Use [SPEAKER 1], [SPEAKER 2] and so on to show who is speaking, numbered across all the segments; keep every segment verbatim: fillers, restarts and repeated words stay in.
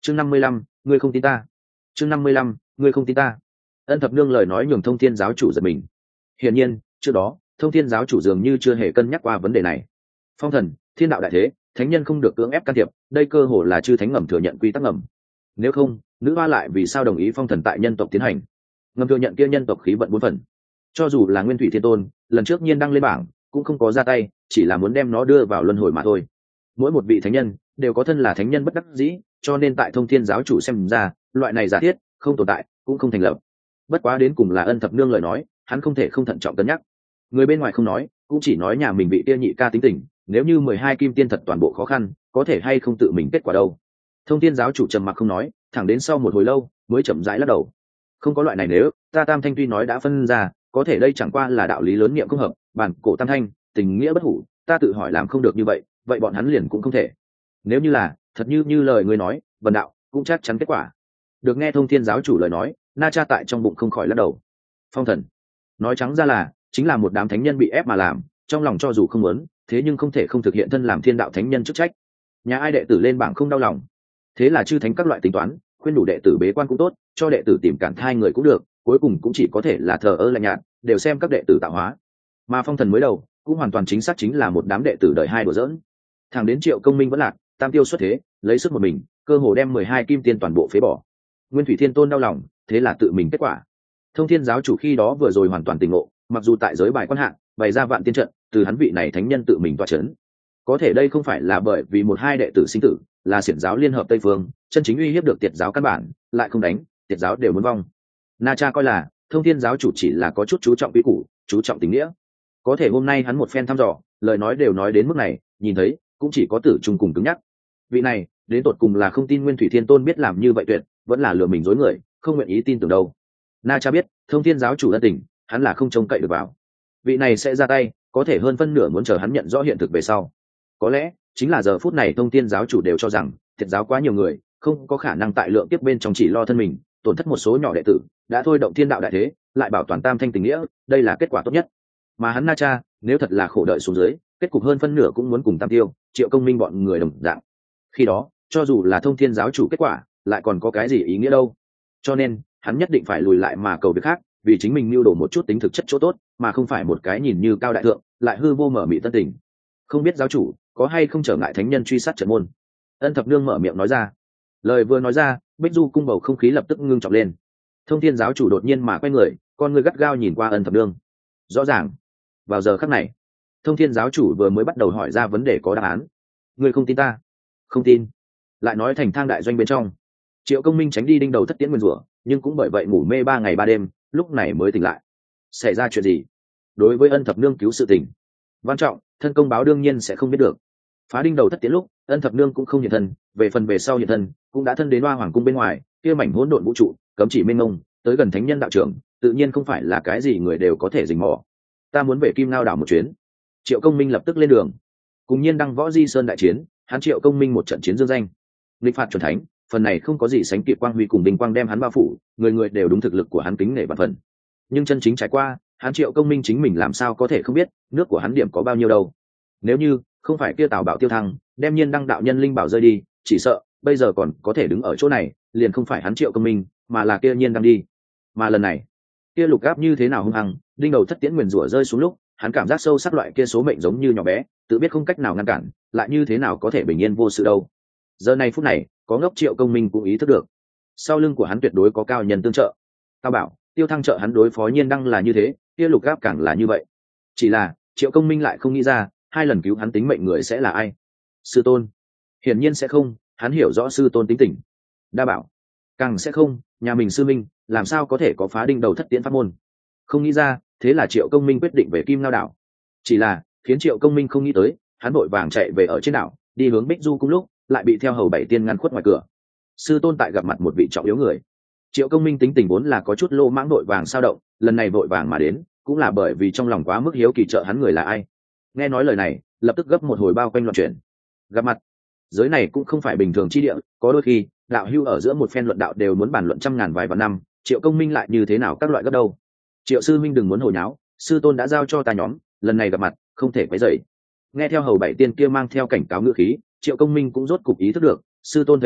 [SPEAKER 1] chương năm mươi lăm, ngươi không tin ta. chương năm mươi lăm, ngươi không tin ta. Ân Thập Nương lời nói nhường Thông Thiên giáo chủ giật mình. Hiển nhiên trước đó Thông Thiên giáo chủ dường như chưa hề cân nhắc qua vấn đề này. Phong thần, thiên đạo đại thế, thánh nhân không được cưỡng ép can thiệp, đây cơ hồ là chư thánh ngầm thừa nhận quy tắc ngầm. Nếu không, nữ hoa lại vì sao đồng ý phong thần tại nhân tộc tiến hành? Ngầm thừa nhận kia nhân tộc khí vận bốn phần. Cho dù là Nguyên Thủy Thiên Tôn, lần trước nhiên đăng lên bảng, cũng không có ra tay, chỉ là muốn đem nó đưa vào luân hồi mà thôi. Mỗi một vị thánh nhân đều có thân là thánh nhân bất đắc dĩ, cho nên tại Thông Thiên giáo chủ xem ra, loại này giả thiết không tồn tại, cũng không thành lập. Bất quá đến cùng là Ân Thập Nương lời nói, hắn không thể không thận trọng cân nhắc. Người bên ngoài không nói, cũng chỉ nói nhà mình bị kia nhị ca tính tình, nếu như mười hai kim tiên thật toàn bộ khó khăn, có thể hay không tự mình kết quả đâu. Thông Thiên giáo chủ trầm mặc không nói, thẳng đến sau một hồi lâu mới chậm rãi lắc đầu. Không có loại này, nếu ta Tam Thanh tuy nói đã phân ra, có thể đây chẳng qua là đạo lý lớn niệm không hợp, bản cổ Tam Thanh, tình nghĩa bất hủ, ta tự hỏi làm không được như vậy, vậy bọn hắn liền cũng không thể. Nếu như là thật như như lời ngươi nói, vần đạo cũng chắc chắn kết quả. Được nghe Thông Thiên giáo chủ lời nói, Na Cha tại trong bụng không khỏi lắc đầu. Phong thần, nói trắng ra là chính là một đám thánh nhân bị ép mà làm, trong lòng cho dù không muốn, thế nhưng không thể không thực hiện thân làm thiên đạo thánh nhân chức trách. Nhà ai đệ tử lên bảng không đau lòng. Thế là chư thánh các loại tính toán, khuyên đủ đệ tử bế quan cũng tốt, cho đệ tử tìm cản thai người cũng được, cuối cùng cũng chỉ có thể là thờ ơ lạnh nhạt, đều xem các đệ tử tạo hóa. Mà phong thần mới đầu cũng hoàn toàn chính xác chính là một đám đệ tử đời hai đùa giỡn. Thằng đến Triệu Công Minh vẫn lạc, Tam Tiêu xuất thế, lấy sức một mình, cơ hồ đem mười hai kim tiên toàn bộ phế bỏ. Nguyên Thủy Thiên Tôn đau lòng, thế là tự mình kết quả. Thông Thiên giáo chủ khi đó vừa rồi hoàn toàn tỉnh ngộ, mặc dù tại giới bài quan hạng bày ra vạn tiên trận, từ hắn vị này thánh nhân tự mình tọa chấn. Có thể đây không phải là bởi vì một hai đệ tử sinh tử, là xiển giáo liên hợp Tây Phương, chân chính uy hiếp được Tiệt giáo căn bản, lại không đánh, Tiệt giáo đều muốn vong. Na Cha coi là Thông Thiên giáo chủ chỉ là có chút chú trọng quy củ, chú trọng tình nghĩa. Có thể hôm nay hắn một phen thăm dò, lời nói đều nói đến mức này, nhìn thấy cũng chỉ có tử trung cùng cứng nhắc. Vị này đến tột cùng là không tin Nguyên Thủy Thiên Tôn biết làm như vậy tuyệt, vẫn là lừa mình dối người, không nguyện ý tin tưởng đâu. Na Cha biết Thông Thiên giáo chủ ân tình, hắn là không trông cậy được vào. Vị này sẽ ra tay, có thể hơn phân nửa muốn chờ hắn nhận rõ hiện thực về sau. Có lẽ chính là giờ phút này Thông Thiên giáo chủ đều cho rằng Tiệt giáo quá nhiều người, không có khả năng tại lượng tiếp bên trong chỉ lo thân mình, tổn thất một số nhỏ đệ tử, đã thôi động thiên đạo đại thế, lại bảo toàn tam thanh tình nghĩa, đây là kết quả tốt nhất. Mà hắn Na Cha nếu thật là khổ đợi xuống dưới, kết cục hơn phân nửa cũng muốn cùng Tam Tiêu, Triệu Công Minh bọn người đồng dạng. Khi đó cho dù là Thông Thiên giáo chủ kết quả, lại còn có cái gì ý nghĩa đâu. Cho nên hắn nhất định phải lùi lại mà cầu việc khác, vì chính mình mưu đồ một chút tính thực chất chỗ tốt, mà không phải một cái nhìn như cao đại thượng lại hư vô mở mị tân tình. Không biết giáo chủ có hay không trở ngại thánh nhân truy sát trận môn. Ân Thập Nương mở miệng nói ra. Lời vừa nói ra, Bích Du cung bầu không khí lập tức ngưng trọng lên. Thông Thiên giáo chủ đột nhiên mà quay người, con người gắt gao nhìn qua Ân Thập Nương. Rõ ràng vào giờ khắc này, Thông Thiên giáo chủ vừa mới bắt đầu hỏi ra vấn đề có đáp án. Ngươi không tin ta? Không tin. Lại nói thành thang đại doanh bên trong, Triệu Công Minh tránh đi đinh đầu thất tiễn nguyên rủa, nhưng cũng bởi vậy ngủ mê ba ngày ba đêm, lúc này mới tỉnh lại. Xảy ra chuyện gì? Đối với Ân Thập Nương cứu sự tình, Văn Trọng, thân công báo đương nhiên sẽ không biết được. Phá đinh đầu thất tiễn lúc, Ân Thập Nương cũng không hiện thân, về phần về sau hiện thân, cũng đã thân đến Hoa Hoàng cung bên ngoài, kia mảnh hỗn độn vũ trụ, cấm chỉ mênh mông, tới gần thánh nhân đạo trưởng, tự nhiên không phải là cái gì người đều có thể rình mò. Ta muốn về Kim Ngao đảo một chuyến. Triệu Công Minh lập tức lên đường, cùng nhiên đăng võ di sơn đại chiến, hắn Triệu Công Minh một trận chiến dương danh, nghịch phạt chuẩn thánh, phần này không có gì sánh kịp quang huy cùng bình quang đem hắn bao phủ, người người đều đúng thực lực của hắn kính nể vạn phần. Nhưng chân chính trải qua, hắn Triệu Công Minh chính mình làm sao có thể không biết nước của hắn điểm có bao nhiêu đâu. Nếu như không phải kia Tào Bảo tiêu thăng đem nhiên đăng đạo nhân linh bảo rơi đi, chỉ sợ bây giờ còn có thể đứng ở chỗ này, liền không phải hắn Triệu Công Minh, mà là kia nhiên đăng đi. Mà lần này kia lục áp như thế nào hung hăng, đinh đầu thất tiễn nguyền rủa rơi xuống lúc, hắn cảm giác sâu sắc loại kia số mệnh giống như nhỏ bé, tự biết không cách nào ngăn cản, lại như thế nào có thể bình yên vô sự đâu. Giờ này phút này, có ngốc Triệu Công Minh cũng ý thức được, sau lưng của hắn tuyệt đối có cao nhân tương trợ. Cao Bảo tiêu thăng trợ hắn đối phó nhiên đăng là như thế, kia lục áp càng là như vậy. Chỉ là Triệu Công Minh lại không nghĩ ra, hai lần cứu hắn tính mệnh người sẽ là ai. Sư tôn? Hiển nhiên sẽ không, hắn hiểu rõ sư tôn tính tình. Đa Bảo? Càng sẽ không, nhà mình sư minh làm sao có thể có phá đinh đầu thất tiễn pháp môn. Không nghĩ ra, thế là Triệu Công Minh quyết định về Kim Ngao đảo. Chỉ là khiến Triệu Công Minh không nghĩ tới, hắn vội vàng chạy về ở trên đảo, đi hướng Bích Du cung lúc lại bị theo hầu bảy tiên ngăn khuất ngoài cửa. Sư tôn tại gặp mặt một vị trọng yếu người. Triệu Công Minh tính tình vốn là có chút lô mãng vội vàng sao động, lần này vội vàng mà đến cũng là bởi vì trong lòng quá mức hiếu kỳ trợ hắn người là ai. Nghe nói lời này, lập tức gấp một hồi bao quanh loạn chuyển. Gặp mặt, giới này cũng không phải bình thường chi địa, có đôi khi đạo hưu ở giữa một phen luận đạo đều muốn bàn luận trăm ngàn vài vạn năm, Triệu Công Minh lại như thế nào các loại gấp đâu. Triệu sư minh đừng muốn hồi nháo, sư tôn đã giao cho ta nhóm, lần này gặp mặt không thể quấy rầy. Nghe theo hầu bảy tiên kia mang theo cảnh cáo ngữ khí, Triệu Công Minh cũng rốt cục ý thức được, sư tôn thấy người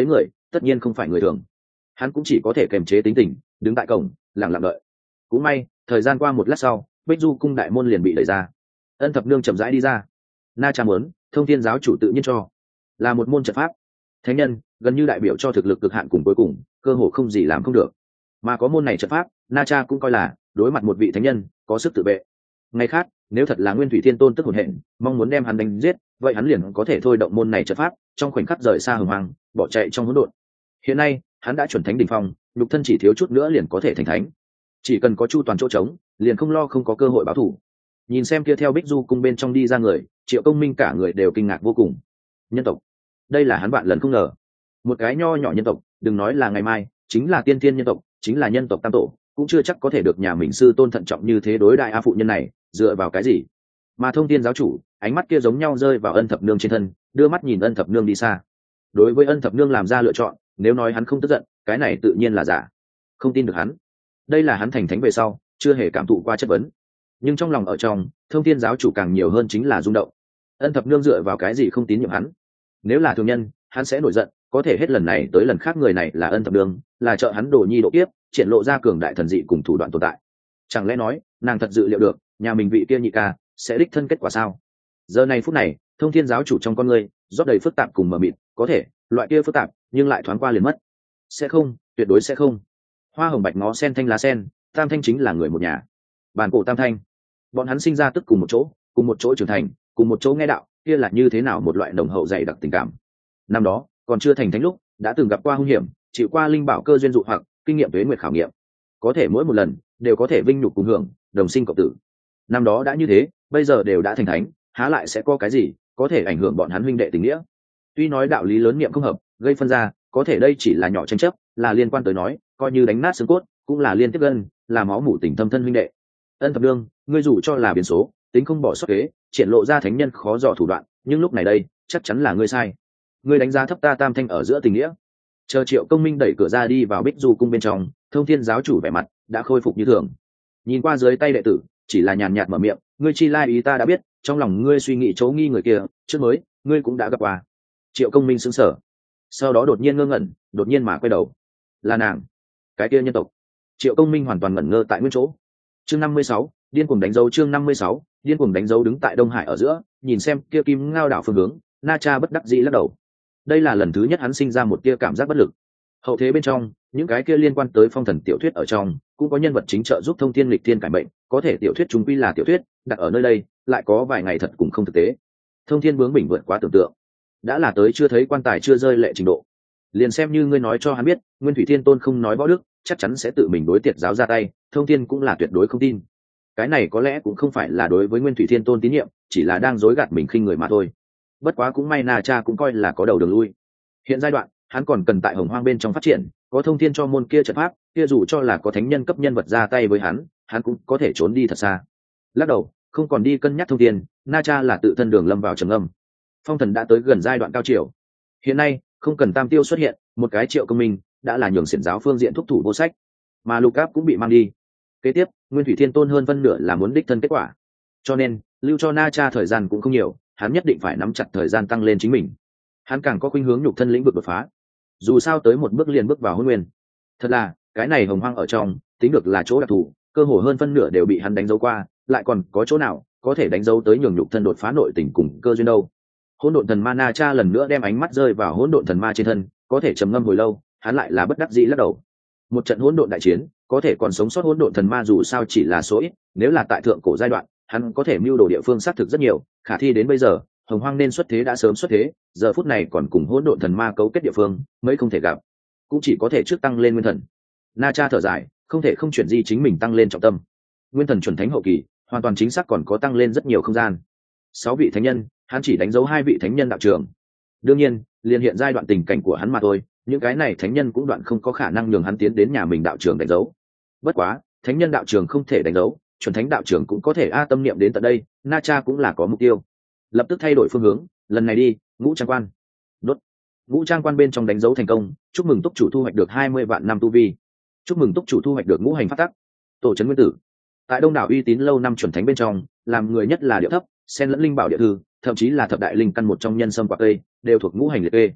[SPEAKER 1] tất nhiên không phải người thường. Hắn cũng chỉ có thể kềm chế tính tình, đứng tại cổng lặng lặng đợi. Cũng may thời gian qua một lát sau, Bích Du cung đại môn liền bị đẩy ra. Ân Thập Nương chậm rãi đi ra. Na Cha muốn, Thông Thiên giáo chủ tự nhiên cho, là một môn trận pháp. Thánh nhân gần như đại biểu cho thực lực cực hạn cùng cuối cùng, cơ hồ không gì làm không được. Mà có môn này trận pháp, Na Cha cũng coi là đối mặt một vị thánh nhân có sức tự vệ. Ngày khác nếu thật là Nguyên Thủy Thiên Tôn tức hồn hện mong muốn đem hắn đánh giết, vậy hắn liền có thể thôi động môn này trận pháp, trong khoảnh khắc rời xa hồng hoang, bỏ chạy trong hỗn độn. Hiện nay hắn đã chuẩn thánh đỉnh phong, nhục thân chỉ thiếu chút nữa liền có thể thành thánh. Chỉ cần có chu toàn chỗ trống, liền không lo không có cơ hội báo thù. Nhìn xem kia theo Bích Du cung bên trong đi ra người, Triệu Công Minh cả người đều kinh ngạc vô cùng. Nhân tộc, đây là hắn bạn lần không ngờ. Một cái nho nhỏ nhân tộc, đừng nói là ngày mai, chính là tiên tiên nhân tộc, chính là nhân tộc tam tổ, cũng chưa chắc có thể được nhà mình sư tôn thận trọng như thế đối đại a phụ nhân này. Dựa vào cái gì? Mà Thông Thiên giáo chủ ánh mắt kia giống nhau rơi vào Ân Thập Nương trên thân, đưa mắt nhìn Ân Thập Nương đi xa. Đối với Ân Thập Nương làm ra lựa chọn, nếu nói hắn không tức giận, cái này tự nhiên là giả. Không tin được hắn. Đây là hắn thành thánh về sau chưa hề cảm thụ qua chất vấn, nhưng trong lòng ở trong Thông Thiên giáo chủ càng nhiều hơn chính là rung động. Ân Thập Nương dựa vào cái gì không tín nhiệm hắn? Nếu là thường nhân, hắn sẽ nổi giận, có thể hết lần này tới lần khác người này là Ân Thập Nương, là trợ hắn đồ nhi độ kiếp, triển lộ ra cường đại thần dị cùng thủ đoạn tồn tại. Chẳng lẽ nói nàng thật dự liệu được nhà mình vị kia nhị ca sẽ đích thân kết quả sao? Giờ này phút này, Thông Thiên giáo chủ trong con người rót đầy phức tạp cùng mờ mịt, có thể loại kia phức tạp nhưng lại thoáng qua liền mất. Sẽ không, tuyệt đối sẽ không. Hoa hồng bạch ngó sen thanh lá sen, tam thanh chính là người một nhà. Bản cổ tam thanh, bọn hắn sinh ra tức cùng một chỗ, cùng một chỗ trưởng thành, cùng một chỗ nghe đạo, kia là như thế nào một loại nồng hậu dày đặc tình cảm. Năm đó còn chưa thành thánh lúc, đã từng gặp qua hung hiểm, chịu qua linh bảo cơ duyên dụ hoặc kinh nghiệm tuế nguyệt khảo nghiệm, có thể mỗi một lần đều có thể vinh nhục cùng hưởng, đồng sinh cộng tử. Năm đó đã như thế, bây giờ đều đã thành thánh, há lại sẽ có cái gì có thể ảnh hưởng bọn hắn huynh đệ tình nghĩa? Tuy nói đạo lý lớn niệm không hợp, gây phân ra, có thể đây chỉ là nhỏ tranh chấp, là liên quan tới nói, coi như đánh nát xương cốt, cũng là liên tiếp gân, là máu mủ tình thâm thân huynh đệ. Ân Thập Nương, ngươi dù cho là biến số, tính không bỏ sót kế, triển lộ ra thánh nhân khó dò thủ đoạn, nhưng lúc này đây, chắc chắn là ngươi sai. Ngươi đánh giá thấp ta tam thanh ở giữa tình nghĩa. Chờ Triệu Công Minh đẩy cửa ra đi vào Bích Du cung bên trong, Thông Thiên giáo chủ vẻ mặt đã khôi phục như thường. Nhìn qua dưới tay đệ tử, chỉ là nhàn nhạt mở miệng, ngươi chi lai ý ta đã biết, trong lòng ngươi suy nghĩ chấu nghi người kia, trước mới, ngươi cũng đã gặp qua. Triệu Công Minh sững sờ, sau đó đột nhiên ngơ ngẩn, đột nhiên mà quay đầu, là nàng, cái kia nhân tộc. Triệu Công Minh hoàn toàn ngẩn ngơ tại nguyên chỗ. Chương năm mươi sáu, điên cuồng đánh dấu. Chương năm mươi sáu, điên cuồng đánh dấu. Đứng tại Đông Hải ở giữa, nhìn xem kia kim ngao đảo phương hướng, Na Cha bất đắc dĩ lắc đầu. Đây là lần thứ nhất hắn sinh ra một tia cảm giác bất lực. Hậu thế bên trong, những cái kia liên quan tới phong thần tiểu thuyết ở trong, cũng có nhân vật chính trợ giúp thông thiên lịch thiên cải mệnh, có thể tiểu thuyết chúng quy là tiểu thuyết, đặt ở nơi đây, lại có vài ngày thật cũng không thực tế. Thông thiên bướng bỉnh vượt quá tưởng tượng, đã là tới chưa thấy quan tài chưa rơi lệ trình độ. Liền xem như ngươi nói cho hắn biết, Nguyên Thủy Thiên Tôn không nói võ đức, chắc chắn sẽ tự mình đối tiệt giáo ra tay, Thông thiên cũng là tuyệt đối không tin. Cái này có lẽ cũng không phải là đối với Nguyên Thủy Thiên Tôn tín nhiệm, chỉ là đang dối gạt mình khinh người mà thôi. Bất quá cũng may Na Cha cũng coi là có đầu đường lui. Hiện giai đoạn, hắn còn cần tại Hồng Hoang bên trong phát triển, có thông thiên cho môn kia trận pháp, kia dù cho là có thánh nhân cấp nhân vật ra tay với hắn, hắn cũng có thể trốn đi thật xa. Lắc đầu, không còn đi cân nhắc thông thiên, Na Cha là tự thân đường lâm vào trầm âm. Phong thần đã tới gần giai đoạn cao chiều. Hiện nay, không cần Tam Tiêu xuất hiện, một cái Triệu Công Minh đã là nhường xiển giáo phương diện thúc thủ vô sách, mà Lục Áp cũng bị mang đi. Kế tiếp, Nguyên Thủy Thiên Tôn hơn phân nửa là muốn đích thân kết quả, cho nên lưu cho Na Cha thời gian cũng không nhiều, hắn nhất định phải nắm chặt thời gian tăng lên chính mình. Hắn càng có khuynh hướng nhục thân lĩnh vực đột phá, dù sao tới một bước liền bước vào hôn nguyên. Thật là cái này Hồng Hoang ở trong tính được là chỗ đặc thù, cơ hồ hơn phân nửa đều bị hắn đánh dấu qua, lại còn có chỗ nào có thể đánh dấu tới nhường nhục thân đột phá nội tình cùng cơ duyên đâu. Hỗn độn thần ma Na Cha lần nữa đem ánh mắt rơi vào hỗn độn thần ma trên thân, có thể trầm ngâm hồi lâu, hắn lại là bất đắc dĩ lắc đầu. Một trận hỗn độn đại chiến, có thể còn sống sót hỗn độn thần ma dù sao chỉ là số ít, nếu là tại thượng cổ giai đoạn, hắn có thể mưu đồ địa phương xác thực rất nhiều, khả thi đến bây giờ, Hồng Hoang nên xuất thế đã sớm xuất thế, giờ phút này còn cùng hỗn độn thần ma cấu kết địa phương, mấy không thể gặp, cũng chỉ có thể trước tăng lên nguyên thần. Na Cha thở dài, không thể không chuyển di chính mình tăng lên trọng tâm. Nguyên thần chuẩn thánh hậu kỳ, hoàn toàn chính xác còn có tăng lên rất nhiều không gian. Sáu vị thánh nhân, hắn chỉ đánh dấu hai vị thánh nhân đạo trường. Đương nhiên, liên hiện giai đoạn tình cảnh của hắn mà thôi, những cái này thánh nhân cũng đoạn không có khả năng nhường hắn tiến đến nhà mình đạo trường đánh dấu. Bất quá, thánh nhân đạo trường không thể đánh dấu, chuẩn thánh đạo trường cũng có thể a tâm niệm đến tận đây, Na Cha cũng là có mục tiêu. Lập tức thay đổi phương hướng, lần này đi ngũ trang quan. Đốt. Ngũ trang quan bên trong đánh dấu thành công, chúc mừng túc chủ thu hoạch được hai mươi vạn năm tu vi, chúc mừng túc chủ thu hoạch được ngũ hành phát tắc, tổ trấn nguyên tử. Tại đông đảo uy tín lâu năm chuẩn thánh bên trong, làm người nhất là địa thấp, xen lẫn linh bảo địa thư, thậm chí là thập đại linh căn một trong nhân sâm quả cây, đều thuộc ngũ hành liệt kê.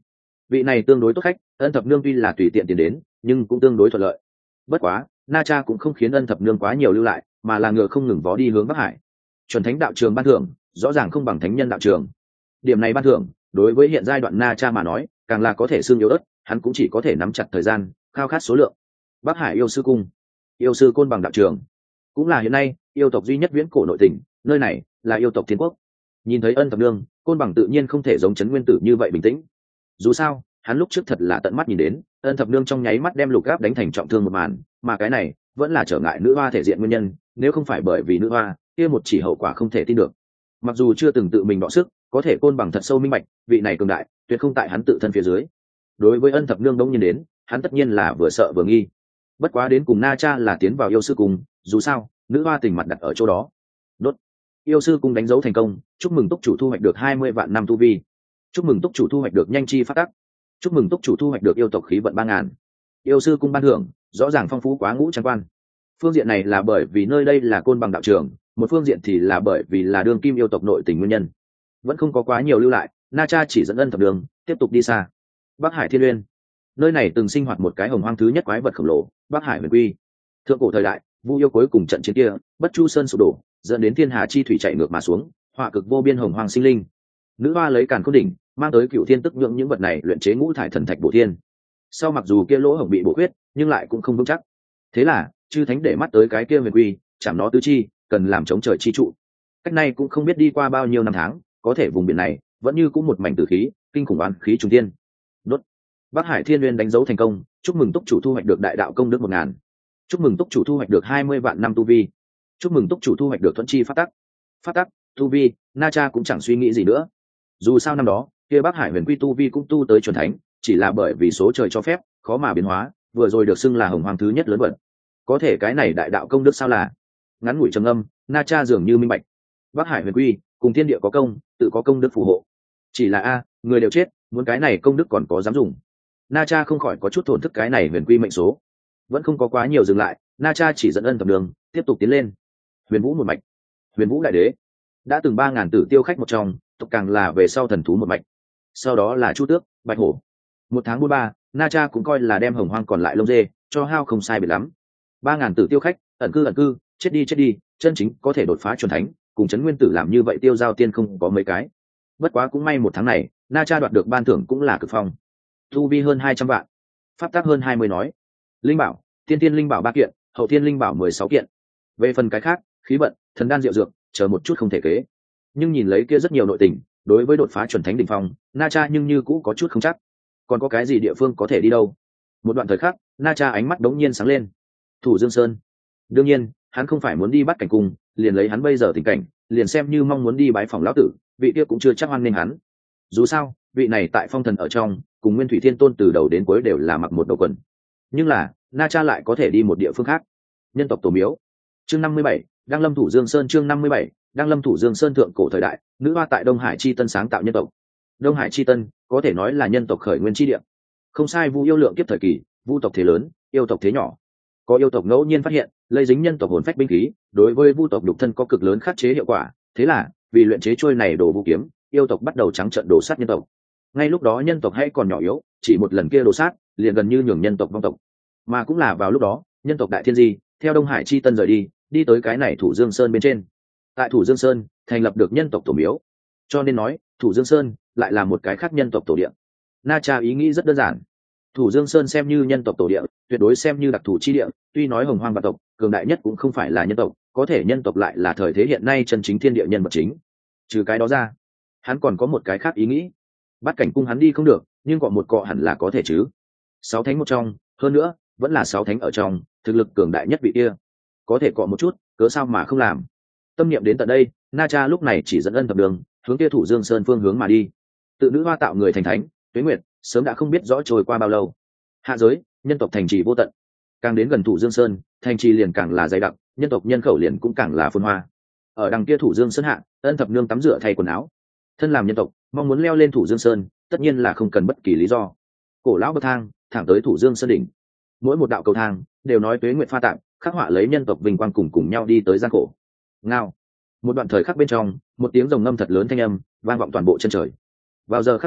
[SPEAKER 1] vị này tương đối tốt khách, ân thập nương tuy là tùy tiện tiền đến nhưng cũng tương đối thuận lợi. Bất quá na cha cũng không khiến ân thập nương quá nhiều lưu lại, mà là ngựa không ngừng vó đi hướng Bắc Hải. Chuẩn thánh đạo trường ban thưởng rõ ràng không bằng thánh nhân đạo trường. Điểm này ban thưởng đối với hiện giai đoạn na cha mà nói càng là có thể xương yếu ớt, hắn cũng chỉ có thể nắm chặt thời gian, khao khát số lượng. Bắc Hải yêu sư cung, yêu sư côn bằng đạo trường, cũng là hiện nay yêu tộc duy nhất viễn cổ nội tỉnh, nơi này là yêu tộc thiên quốc. Nhìn thấy ân thập nương, côn bằng tự nhiên không thể giống trấn nguyên tử như vậy bình tĩnh. Dù sao hắn lúc trước thật là tận mắt nhìn đến ân thập nương trong nháy mắt đem lục áp đánh thành trọng thương một màn, mà cái này vẫn là trở ngại nữ hoa thể diện nguyên nhân, nếu không phải bởi vì nữ hoa kia một chỉ hậu quả không thể tin được. Mặc dù chưa từng tự mình đọ sức, có thể côn bằng thật sâu minh bạch vị này cường đại tuyệt không tại hắn tự thân phía dưới. Đối với ân thập nương đông nhiên đến, hắn tất nhiên là vừa sợ vừa nghi. Bất quá đến cùng na cha là tiến vào yêu sư cung, dù sao nữ hoa tình mặt đặt ở chỗ đó. Đốt yêu sư cung đánh dấu thành công, chúc mừng túc chủ thu hoạch được hai mươi vạn năm tu vi, chúc mừng túc chủ thu hoạch được nhanh chi phát tắc, chúc mừng túc chủ thu hoạch được yêu tộc khí vận ba ngàn. Yêu sư cung ban thưởng rõ ràng phong phú quá ngũ trang quan. Phương diện này là bởi vì nơi đây là côn bằng đạo trường, một phương diện thì là bởi vì là đương kim yêu tộc nội tình nguyên nhân. Vẫn không có quá nhiều lưu lại, na cha chỉ dẫn ân thập đường tiếp tục đi xa. Bắc Hải Thiên Uyên, nơi này từng sinh hoạt một cái hồng hoang thứ nhất quái vật khổng lồ, Bắc Hải Huyền Quy. Thượng cổ thời đại, Vu yêu cuối cùng trận chiến kia, Bất Chu Sơn sụp đổ, dẫn đến thiên hà chi thủy chạy ngược mà xuống, họa cực vô biên hồng hoang sinh linh. Nữ hoa lấy càn khôn đỉnh, mang tới cựu thiên tức nhượng những vật này luyện chế ngũ thải thần thạch bổ thiên. Sau mặc dù kia lỗ hổng bị bổ khuyết, nhưng lại cũng không vững chắc. Thế là chư thánh để mắt tới cái kia Huyền Quy, chạm nó tứ chi, cần làm chống trời chi trụ. Cách này cũng không biết đi qua bao nhiêu năm tháng, có thể vùng biển này vẫn như cũng một mảnh tử khí, kinh khủng oán khí trùng thiên. Đốt Bắc Hải Thiên Nguyên đánh dấu thành công, chúc mừng túc chủ thu hoạch được đại đạo công đức một ngàn, chúc mừng túc chủ thu hoạch được hai mươi vạn năm tu vi, chúc mừng túc chủ thu hoạch được thuận chi phát tắc. Phát tắc, tu vi, na cha cũng chẳng suy nghĩ gì nữa. Dù sao năm đó kia Bắc Hải Huyền Quy tu vi cũng tu tới chuẩn thánh, chỉ là bởi vì số trời cho phép khó mà biến hóa, vừa rồi được xưng là hồng hoàng thứ nhất lớn vật. Có thể cái này đại đạo công đức sao là? Ngắn ngủi trầm âm, na cha dường như minh bạch. Bắc Hải Huyền Quy cùng thiên địa có công, tự có công đức phù hộ. Chỉ là a, người đều chết, muốn cái này công đức còn có dám dùng? Na cha không khỏi có chút thổn thức cái này Huyền Quy mệnh số. Vẫn không có quá nhiều dừng lại, na cha chỉ dẫn ân thập đường tiếp tục tiến lên. Huyền Vũ một mạch, Huyền Vũ đại đế đã từng ba ngàn tử tiêu khách một trong, tộc càng là về sau thần thú một mạch. Sau đó là Chu Tước, Bạch Hổ. Một tháng bốn ba, na cha cũng coi là đem hồng hoang còn lại lông dê cho hao không sai biệt lắm. Ba ngàn tử tiêu khách, ẩn cư ẩn cư, chết đi chết đi, chân chính có thể đột phá chuẩn thánh, cùng trấn nguyên tử làm như vậy tiêu giao tiên không có mấy cái. Bất quá cũng may một tháng này, na cha đoạt được ban thưởng cũng là cực phong, tu vi hơn hai trăm vạn, pháp tác hơn hai mươi nói, linh bảo, tiên tiên linh bảo ba kiện, hậu tiên linh bảo mười sáu kiện. Về phần cái khác, khí vận, thần đan diệu dược, chờ một chút không thể kế. Nhưng nhìn lấy kia rất nhiều nội tình, đối với đột phá chuẩn thánh đỉnh phong, na cha nhưng như cũ có chút không chắc. Còn có cái gì địa phương có thể đi đâu? Một đoạn thời khắc, na cha ánh mắt đống nhiên sáng lên. Thủ Dương Sơn. Đương nhiên, hắn không phải muốn đi bắt cảnh cung, liền lấy hắn bây giờ tình cảnh, liền xem như mong muốn đi bái phòng lão tử, vị kia cũng chưa chắc hoan nghênh hắn. Dù sao, vị này tại phong thần ở trong, cùng Nguyên Thủy Thiên Tôn từ đầu đến cuối đều là mặc một đầu quần. Nhưng là, na cha lại có thể đi một địa phương khác. Nhân tộc tổ miếu. Chương năm mươi bảy, Đăng Lâm Thủ Dương Sơn. Chương năm mươi bảy, Đăng Lâm Thủ Dương Sơn. Thượng cổ thời đại, nữ hoa tại Đông Hải chi tân sáng tạo nhân tộc. Đông Hải chi tân có thể nói là nhân tộc khởi nguyên chi địa. Không sai, Vu yêu lượng kiếp thời kỳ, Vu tộc thế lớn, yêu tộc thế nhỏ. Có yêu tộc ngẫu nhiên phát hiện lây dính nhân tộc hồn phách binh khí, đối với Vu tộc đục thân có cực lớn khắc chế hiệu quả. Thế là vì luyện chế trôi này đồ vũ kiếm, yêu tộc bắt đầu trắng trợn đổ sát nhân tộc. Ngay lúc đó nhân tộc hay còn nhỏ yếu, chỉ một lần kia đổ sát liền gần như nhường nhân tộc vong tộc. Mà cũng là vào lúc đó, nhân tộc đại thiên di theo Đông Hải chi tân rời đi, đi tới cái này Thủ Dương Sơn bên trên. Tại Thủ Dương Sơn thành lập được nhân tộc tổ miếu, cho nên nói Thủ Dương Sơn lại là một cái khác nhân tộc tổ địa. Na cha ý nghĩ rất đơn giản. Thủ Dương Sơn xem như nhân tộc tổ địa, tuyệt đối xem như đặc thù chi địa, tuy nói hồng hoang vạn tộc, cường đại nhất cũng không phải là nhân tộc, có thể nhân tộc lại là thời thế hiện nay chân chính thiên địa nhân vật chính. Trừ cái đó ra, hắn còn có một cái khác ý nghĩ. Bắt cảnh cung hắn đi không được, nhưng cọ một cọ hẳn là có thể chứ. Sáu thánh một trong, hơn nữa, vẫn là sáu thánh ở trong, thực lực cường đại nhất vị kia. Có thể cọ một chút, cớ sao mà không làm. Tâm niệm đến tận đây, Na Cha lúc này chỉ dẫn ân thập đường, hướng kia Thủ Dương Sơn phương hướng mà đi. Tự nữ hoa tạo người thành thánh, Tuế Nguyệt sớm đã không biết rõ trôi qua bao lâu. Hạ giới, nhân tộc thành trì vô tận. Càng đến gần Thủ Dương Sơn, thành trì liền càng là dày đặc, nhân tộc nhân khẩu liền cũng càng là phồn hoa. Ở đằng kia Thủ Dương Sơn hạ, ân thập nương tắm rửa thay quần áo. Thân làm nhân tộc, mong muốn leo lên Thủ Dương Sơn, tất nhiên là không cần bất kỳ lý do. Cổ lão bậc thang, thẳng tới Thủ Dương Sơn đỉnh. Mỗi một đạo cầu thang đều nói Tuế Nguyệt pha tạm, khắc họa lấy nhân tộc vinh quang cùng cùng nhau đi tới gian khổ. Ngao. Một đoạn thời khắc bên trong, một tiếng rồng ngâm thật lớn thanh âm vang vọng toàn bộ chân trời. Vào giờ khắc này,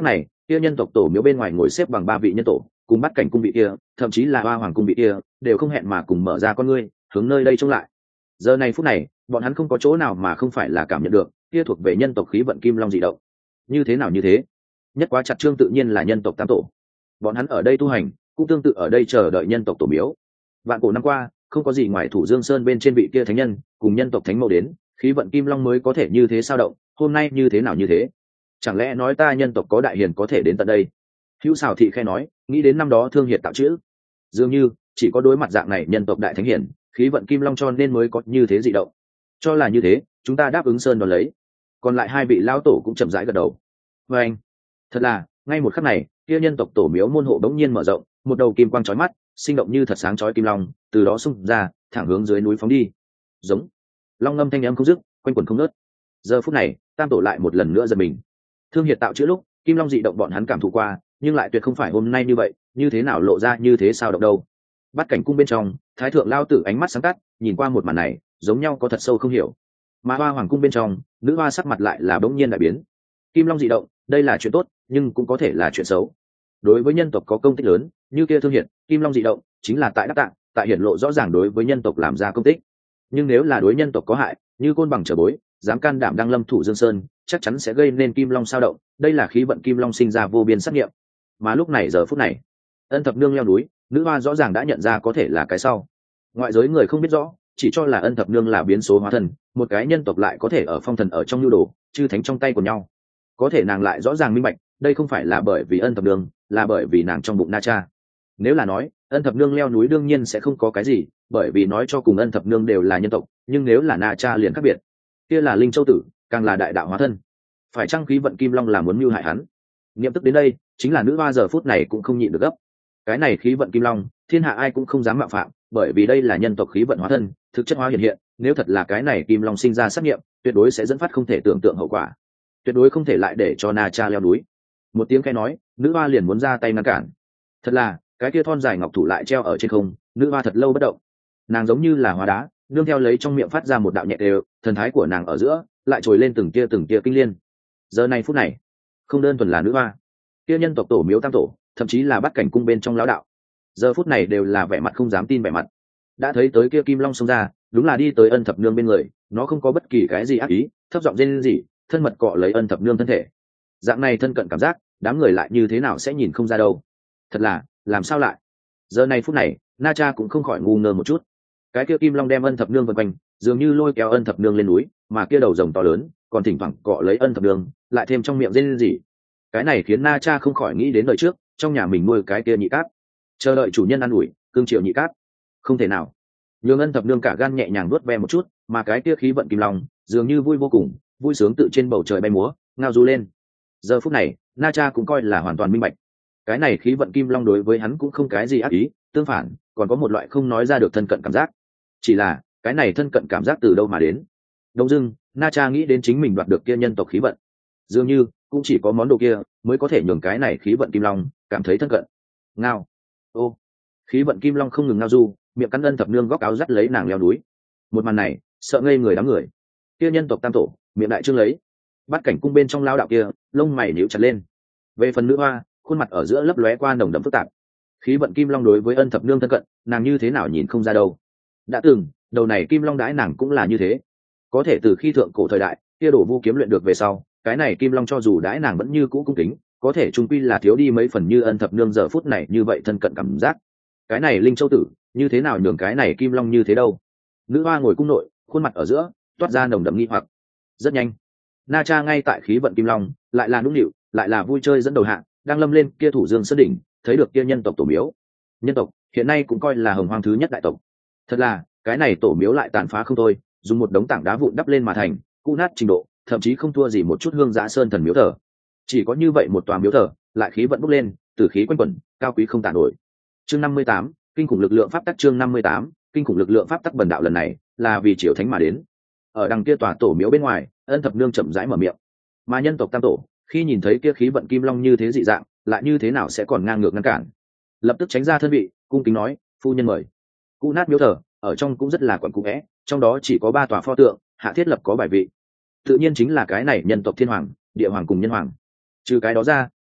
[SPEAKER 1] kia nhân tộc tổ miếu bên ngoài ngồi xếp bằng ba vị nhân tổ, cùng bắt cảnh cung vị kia, thậm chí là hoa hoàng cung vị kia, đều không hẹn mà cùng mở ra con ngươi, hướng nơi đây trông lại. Giờ này phút này, bọn hắn không có chỗ nào mà không phải là cảm nhận được kia thuộc về nhân tộc khí vận kim long dị động. Như thế nào như thế? Nhất quá chặt trương tự nhiên là nhân tộc tam tổ. Bọn hắn ở đây tu hành, cũng tương tự ở đây chờ đợi nhân tộc tổ miếu. Vạn cổ năm qua, không có gì ngoài Thủ Dương Sơn bên trên vị kia thánh nhân, cùng nhân tộc thánh mẫu đến, khí vận kim long mới có thể như thế sao động, hôm nay như thế nào như thế? Chẳng lẽ nói ta nhân tộc có đại hiền có thể đến tận đây? Hữu Sào thị khe nói, nghĩ đến năm đó thương hiệt tạo chữ, dường như chỉ có đối mặt dạng này nhân tộc đại thánh hiển, khí vận kim long cho nên mới có như thế dị động. Cho là như thế, chúng ta đáp ứng sơn đón lấy. Còn lại hai vị lão tổ cũng chậm rãi gật đầu. Và anh, thật là, ngay một khắc này, kia nhân tộc tổ miếu môn hộ đống nhiên mở rộng, một đầu kim quang chói mắt, sinh động như thật sáng chói kim long, từ đó xung ra, thẳng hướng dưới núi phóng đi. Giống, long ngâm thanh âm không dứt, quanh quẩn không ngớt. Giờ phút này, tam tổ lại một lần nữa giật mình. Thương hiệt tạo chữ lúc, kim long dị động bọn hắn cảm thụ qua, nhưng lại tuyệt không phải hôm nay như vậy, như thế nào lộ ra như thế sao động đâu. Bắt cảnh cung bên trong, thái thượng lao tử ánh mắt sáng tắt, nhìn qua một màn này, giống nhau có thật sâu không hiểu. Mà hoa hoàng cung bên trong, nữ hoa sắc mặt lại là bỗng nhiên đại biến. Kim long dị động, đây là chuyện tốt, nhưng cũng có thể là chuyện xấu. Đối với nhân tộc có công tích lớn, như kia thương hiệt, kim long dị động, chính là tại đắc tạng, tại hiển lộ rõ ràng đối với nhân tộc làm ra công tích. Nhưng nếu là đối nhân tộc có hại, như côn bằng trở bối, dám can đảm đăng lâm Thủ Dương Sơn, chắc chắn sẽ gây nên kim long sao động, đây là khí vận kim long sinh ra vô biên sát nghiệm. Mà lúc này giờ phút này, ân thập nương leo núi, nữ hoa rõ ràng đã nhận ra có thể là cái sau. Ngoại giới người không biết rõ, chỉ cho là ân thập nương là biến số hóa thân, một cái nhân tộc lại có thể ở phong thần ở trong nhu đồ, chư thánh trong tay của nhau. Có thể nàng lại rõ ràng minh bạch, đây không phải là bởi vì ân thập nương, là bởi vì nàng trong bụng Na Cha. Nếu là nói, ân thập nương leo núi đương nhiên sẽ không có cái gì, bởi vì nói cho cùng ân thập nương đều là nhân tộc, nhưng nếu là Na Cha liền khác biệt. Kia là linh châu tử, càng là đại đạo hóa thân. Phải chăng khí vận kim long là muốn mưu hại hắn? Niệm tức đến đây, chính là nữ hoa giờ phút này cũng không nhịn được gấp. Cái này khí vận kim long, thiên hạ ai cũng không dám mạo phạm, bởi vì đây là nhân tộc khí vận hóa thân, thực chất hóa hiện hiện, nếu thật là cái này kim long sinh ra sát nghiệm, tuyệt đối sẽ dẫn phát không thể tưởng tượng hậu quả. Tuyệt đối không thể lại để cho Na Cha leo núi. Một tiếng khẽ nói, nữ hoa liền muốn ra tay ngăn cản. Thật là, cái kia thon dài ngọc thủ lại treo ở trên không, nữ hoa thật lâu bất động. Nàng giống như là hóa đá, nương theo lấy trong miệng phát ra một đạo nhẹ đều, thần thái của nàng ở giữa lại trồi lên từng tia từng tia kinh liên. Giờ này phút này, không đơn thuần là nữ hoa, kia nhân tộc tổ miếu tam tổ, thậm chí là bắt cảnh cung bên trong lão đạo, giờ phút này đều là vẻ mặt không dám tin vẻ mặt. Đã thấy tới kia kim long xông ra, đúng là đi tới ân thập nương bên người, nó không có bất kỳ cái gì ác ý, thấp giọng rên rỉ, thân mật cọ lấy ân thập nương thân thể. Dạng này thân cận cảm giác, đám người lại như thế nào sẽ nhìn không ra đâu. Thật là, làm sao lại? Giờ này phút này, Na Cha cũng không khỏi ngu ngơ một chút. Cái kia kim long đem ân thập nương vần quanh, dường như lôi kéo ân thập nương lên núi, mà kia đầu rồng to lớn, còn thỉnh thoảng cọ lấy ân thập nương, lại thêm trong miệng rên rỉ. Cái này khiến Na Cha không khỏi nghĩ đến đời trước, trong nhà mình nuôi cái kia nhị cát, chờ đợi chủ nhân ăn ủi, cương triệu nhị cát. Không thể nào. Nhường ân thập nương cả gan nhẹ nhàng vuốt ve một chút, mà cái kia khí vận kim long, dường như vui vô cùng, vui sướng tự trên bầu trời bay múa, ngao du lên. Giờ phút này, Na Cha cũng coi là hoàn toàn minh bạch. Cái này khí vận kim long đối với hắn cũng không cái gì ác ý, tương phản, còn có một loại không nói ra được thân cận cảm giác. Chỉ là, cái này thân cận cảm giác từ đâu mà đến? Đông dưng, Na Cha nghĩ đến chính mình đoạt được kia nhân tộc khí vận. Dường như, cũng chỉ có món đồ kia mới có thể nhường cái này khí vận kim long cảm thấy thân cận. Ngao. Ô. Khí vận kim long không ngừng ngao du, miệng cắn ân thập nương góc áo dắt lấy nàng leo núi. Một màn này, sợ ngây người đám người. Kia nhân tộc tam tổ, miệng đại trương lấy. Bắt cảnh cung bên trong lao đạo kia, lông mày nhíu chặt lên. Về phần nữ hoa, khuôn mặt ở giữa lấp lóe qua nồng đậm phức tạp. Khí vận kim long đối với ân thập nương thân cận, nàng như thế nào nhìn không ra đâu. Đã từng, đầu này kim long đãi nàng cũng là như thế. Có thể từ khi thượng cổ thời đại, kia đổ vu kiếm luyện được về sau, cái này kim long cho dù đãi nàng vẫn như cũ cung kính, có thể trung quy là thiếu đi mấy phần như ân thập nương giờ phút này như vậy thân cận cảm giác. Cái này linh châu tử, như thế nào nhường cái này kim long như thế đâu? Nữ hoa ngồi cung nội, khuôn mặt ở giữa toát ra nồng đậm nghi hoặc. Rất nhanh, Na Cha ngay tại khí vận kim long, lại là nũng nịu, lại là vui chơi dẫn đầu hạng, đang lâm lên kia thủ dương sơn đỉnh, thấy được kia nhân tộc tổ miếu. Nhân tộc hiện nay cũng coi là hồng hoang thứ nhất đại tộc. Thật là, cái này tổ miếu lại tàn phá không thôi, dùng một đống tảng đá vụn đắp lên mà thành, cũ nát trình độ, thậm chí không thua gì một chút hương giã sơn thần miếu thờ. Chỉ có như vậy một tòa miếu thờ, lại khí vận bốc lên, tử khí quanh quẩn, cao quý không tàn nổi. Chương năm mươi tám, kinh khủng lực lượng pháp tắc. Chương năm mươi tám, kinh khủng lực lượng pháp tắc. Bần đạo lần này là vì triều thánh mà đến. Ở đằng kia tòa tổ miếu bên ngoài, ân thập nương chậm rãi mở miệng. Mà nhân tộc tam tổ, khi nhìn thấy kia khí vận kim long như thế dị dạng, lại như thế nào sẽ còn ngang ngược ngăn cản. Lập tức tránh ra thân vị, cung kính nói, phu nhân mời. Cũ nát miếu thờ, ở trong cũng rất là quẩn cũ é, trong đó chỉ có ba tòa pho tượng, hạ thiết lập có bài vị. Tự nhiên chính là cái này nhân tộc thiên hoàng, địa hoàng cùng nhân hoàng. Trừ cái đó ra,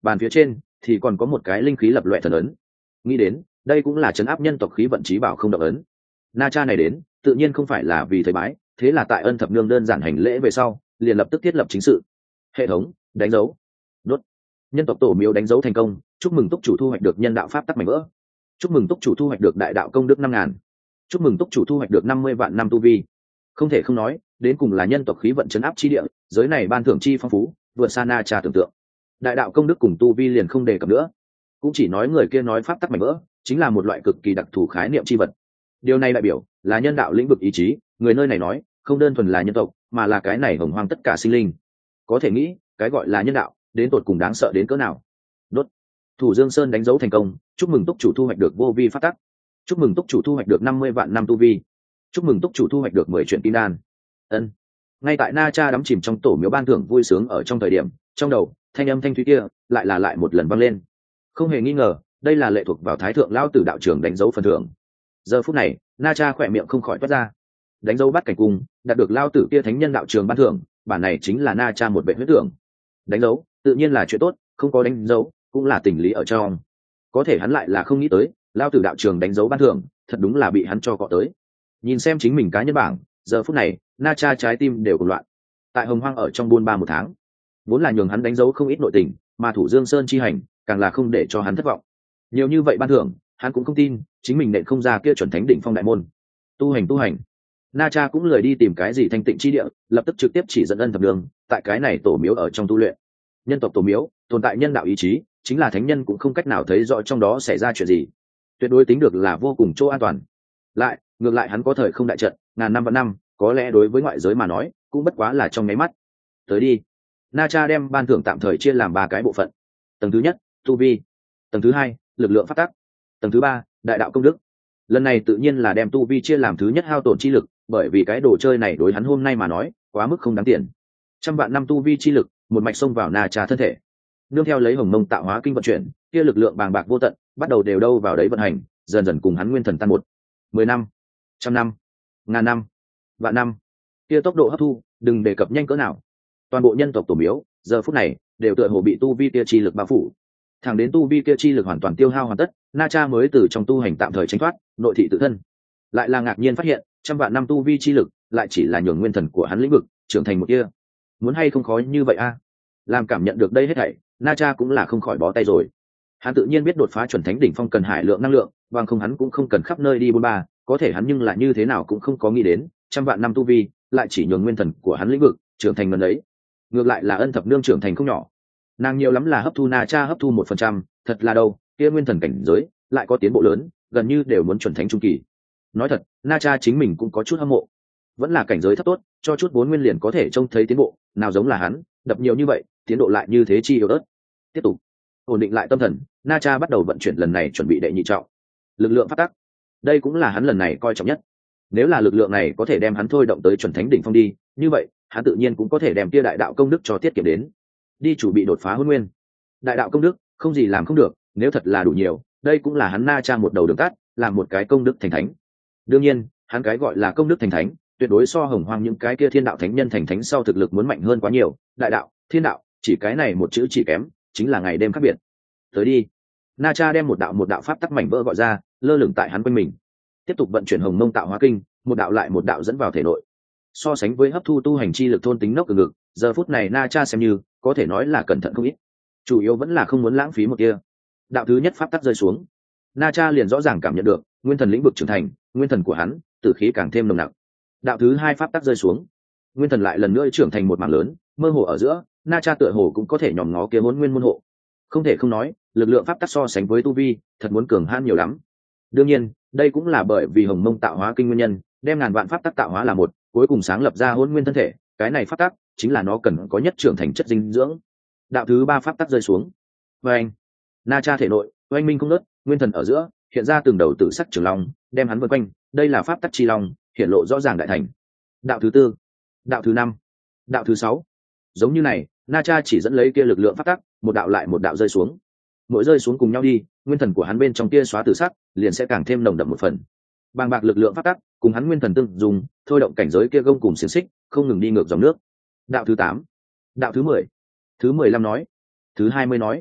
[SPEAKER 1] bàn phía trên thì còn có một cái linh khí lập loè thần ấn. Nghĩ đến đây cũng là chấn áp nhân tộc khí vận chí bảo không động ấn. Na Cha này đến tự nhiên không phải là vì thầy bái, thế là tại Ân Thập Nương đơn giản hành lễ về sau liền lập tức thiết lập chính sự. Hệ thống đánh dấu đốt, nhân tộc tổ miếu đánh dấu thành công, chúc mừng túc chủ thu hoạch được nhân đạo pháp tắc mảnh vỡ, chúc mừng túc chủ thu hoạch được đại đạo công đức năm ngàn, chúc mừng túc chủ thu hoạch được năm mươi vạn năm tu vi. Không thể không nói, đến cùng là nhân tộc khí vận chấn áp chi địa, giới này ban thưởng chi phong phú vượt xa Na Cha tưởng tượng. Đại đạo công đức cùng tu vi liền không đề cập nữa, cũng chỉ nói người kia nói pháp tắc mảnh vỡ chính là một loại cực kỳ đặc thù khái niệm chi vật. Điều này đại biểu là nhân đạo lĩnh vực ý chí, người nơi này nói không đơn thuần là nhân tộc mà là cái này hồng hoang tất cả sinh linh. Có thể nghĩ cái gọi là nhân đạo đến tột cùng đáng sợ đến cỡ nào. Đốt, Thủ Dương Sơn đánh dấu thành công, chúc mừng túc chủ thu hoạch được vô vi pháp tắc, chúc mừng túc chủ thu hoạch được năm mươi vạn năm tu vi, chúc mừng túc chủ thu hoạch được mười chuyện kim đan. Ân. Ngay tại Na Cha đắm chìm trong tổ miếu ban thưởng vui sướng ở trong thời điểm, trong đầu thanh âm thanh thúy kia lại là lại một lần vang lên. Không hề nghi ngờ, đây là lệ thuộc vào Thái thượng lão tử đạo trưởng đánh dấu phần thưởng. Giờ phút này, Na Cha khỏe miệng không khỏi toát ra. Đánh dấu bắt cảnh cung, đạt được lão tử kia thánh nhân đạo trường ban thưởng, bản này chính là Na Cha một vệ huyết tưởng. Đánh dấu, tự nhiên là chuyện tốt, không có đánh dấu, cũng là tình lý ở trong. Có thể hắn lại là không nghĩ tới, lão tử đạo trường đánh dấu ban thưởng, thật đúng là bị hắn cho cọ tới. Nhìn xem chính mình cá nhân bảng, giờ phút này, Na Cha trái tim đều cuồng loạn. Tại Hồng Hoang ở trong buôn ba một tháng, vốn là nhường hắn đánh dấu không ít nội tình, mà Thủ Dương Sơn chi hành, càng là không để cho hắn thất vọng. Nhiều như vậy ban thưởng, hắn cũng không tin chính mình nện không ra kia chuẩn thánh đỉnh phong đại môn. Tu hành tu hành, Na Cha cũng lười đi tìm cái gì thanh tịnh chi địa, lập tức trực tiếp chỉ dẫn Ân Thập Đường tại cái này tổ miếu ở trong tu luyện. Nhân tộc tổ miếu tồn tại nhân đạo ý chí, chính là thánh nhân cũng không cách nào thấy rõ trong đó xảy ra chuyện gì, tuyệt đối tính được là vô cùng chỗ an toàn. Lại ngược lại hắn có thời không đại trận ngàn năm vạn năm, có lẽ đối với ngoại giới mà nói cũng bất quá là trong nháy mắt. Tới đi. Na Cha đem ban thưởng tạm thời chia làm ba cái bộ phận. Tầng thứ nhất, tu vi. Tầng thứ hai, lực lượng phát tác. Tầng thứ ba, đại đạo công đức. Lần này tự nhiên là đem tu vi chia làm thứ nhất hao tổn chi lực, bởi vì cái đồ chơi này đối hắn hôm nay mà nói quá mức không đáng tiền. Trăm vạn năm tu vi chi lực một mạch xông vào Na Cha thân thể, nương theo lấy hồng mông tạo hóa kinh vận chuyển, kia lực lượng bàng bạc vô tận bắt đầu đều đâu vào đấy vận hành, dần dần cùng hắn nguyên thần tan một. Mười năm, trăm năm, ngàn năm, vạn năm, kia tốc độ hấp thu đừng đề cập nhanh cỡ nào. Toàn bộ nhân tộc tổ miếu giờ phút này đều tựa hồ bị tu vi kia chi lực bao phủ, thẳng đến tu vi kia chi lực hoàn toàn tiêu hao hoàn tất, Na Cha mới từ trong tu hành tạm thời tránh thoát, nội thị tự thân. Lại là ngạc nhiên phát hiện, trăm vạn năm tu vi chi lực lại chỉ là nhường nguyên thần của hắn lĩnh vực trưởng thành một kia. Muốn hay không khó như vậy a? À? Làm cảm nhận được đây hết thảy, Na Cha cũng là không khỏi bó tay rồi. Hắn tự nhiên biết đột phá chuẩn thánh đỉnh phong cần hải lượng năng lượng, bằng không hắn cũng không cần khắp nơi đi bôn ba, có thể hắn nhưng là như thế nào cũng không có nghĩ đến, trăm vạn năm tu vi lại chỉ nhường nguyên thần của hắn lĩnh vực trưởng thành gần đấy. Ngược lại là Ân Thập Nương trưởng thành không nhỏ, nàng nhiều lắm là hấp thu Na Cha hấp thu một phần trăm, thật là đâu kia nguyên thần cảnh giới lại có tiến bộ lớn, gần như đều muốn chuẩn thánh trung kỳ. Nói thật, Na Cha chính mình cũng có chút hâm mộ, vẫn là cảnh giới thấp tốt, cho chút bốn nguyên liền có thể trông thấy tiến bộ, nào giống là hắn đập nhiều như vậy, tiến độ lại như thế chi yếu ớt. Tiếp tục ổn định lại tâm thần, Na Cha bắt đầu vận chuyển lần này chuẩn bị đệ nhị trọng lực lượng phát tắc. Đây cũng là hắn lần này coi trọng nhất. Nếu là lực lượng này có thể đem hắn thôi động tới chuẩn thánh đỉnh phong đi, như vậy hắn tự nhiên cũng có thể đem tia đại đạo công đức cho tiết kiệm đến, đi chủ bị đột phá hôn nguyên. Đại đạo công đức không gì làm không được, nếu thật là đủ nhiều, đây cũng là hắn Na Cha một đầu đường tắt, làm một cái công đức thành thánh. Đương nhiên hắn cái gọi là công đức thành thánh tuyệt đối so hồng hoang những cái kia thiên đạo thánh nhân thành thánh sau thực lực muốn mạnh hơn quá nhiều. Đại đạo thiên đạo chỉ cái này một chữ chỉ kém chính là ngày đêm khác biệt. Tới đi. Na Cha đem một đạo một đạo pháp tắc mảnh vỡ gọi ra, lơ lửng tại hắn quanh mình, tiếp tục vận chuyển hồng mông tạo hóa kinh, một đạo lại một đạo dẫn vào thể nội. So sánh với hấp thu tu hành chi lực thôn tính nốc từ ngực, giờ phút này Na Cha xem như có thể nói là cẩn thận không ít, chủ yếu vẫn là không muốn lãng phí một kia. Đạo thứ nhất pháp tắc rơi xuống, Na Cha liền rõ ràng cảm nhận được nguyên thần lĩnh vực trưởng thành, nguyên thần của hắn tử khí càng thêm nồng nặc. Đạo thứ hai pháp tắc rơi xuống, nguyên thần lại lần nữa trưởng thành một mảng lớn, mơ hồ ở giữa Na Cha tựa hồ cũng có thể nhòm ngó kia hỗn nguyên môn hộ. Không thể không nói, lực lượng pháp tắc so sánh với tu vi thật muốn cường hãn nhiều lắm. Đương nhiên đây cũng là bởi vì hồng mông tạo hóa kinh nguyên nhân, đem ngàn vạn pháp tắc tạo hóa là một, cuối cùng sáng lập ra hỗn nguyên thân thể. Cái này pháp tắc chính là nó cần có nhất trưởng thành chất dinh dưỡng. Đạo thứ ba pháp tắc rơi xuống, và anh Na Cha thể nội oanh minh không nớt, nguyên thần ở giữa hiện ra từng đầu tử sắc trường long, đem hắn vây quanh. Đây là pháp tắc chi long, hiện lộ rõ ràng đại thành. Đạo thứ tư, đạo thứ năm, đạo thứ sáu, giống như này, Na Cha chỉ dẫn lấy kia lực lượng pháp tắc, một đạo lại một đạo rơi xuống. Mỗi rơi xuống cùng nhau đi, nguyên thần của hắn bên trong kia xóa tử sắc liền sẽ càng thêm nồng đậm một phần. Bàng bạc lực lượng pháp tắc cùng hắn nguyên thần tương dùng, thôi động cảnh giới kia gông cùng xiềng xích, không ngừng đi ngược dòng nước. Đạo thứ tám, đạo thứ mười, thứ mười lăm nói, thứ hai mươi nói,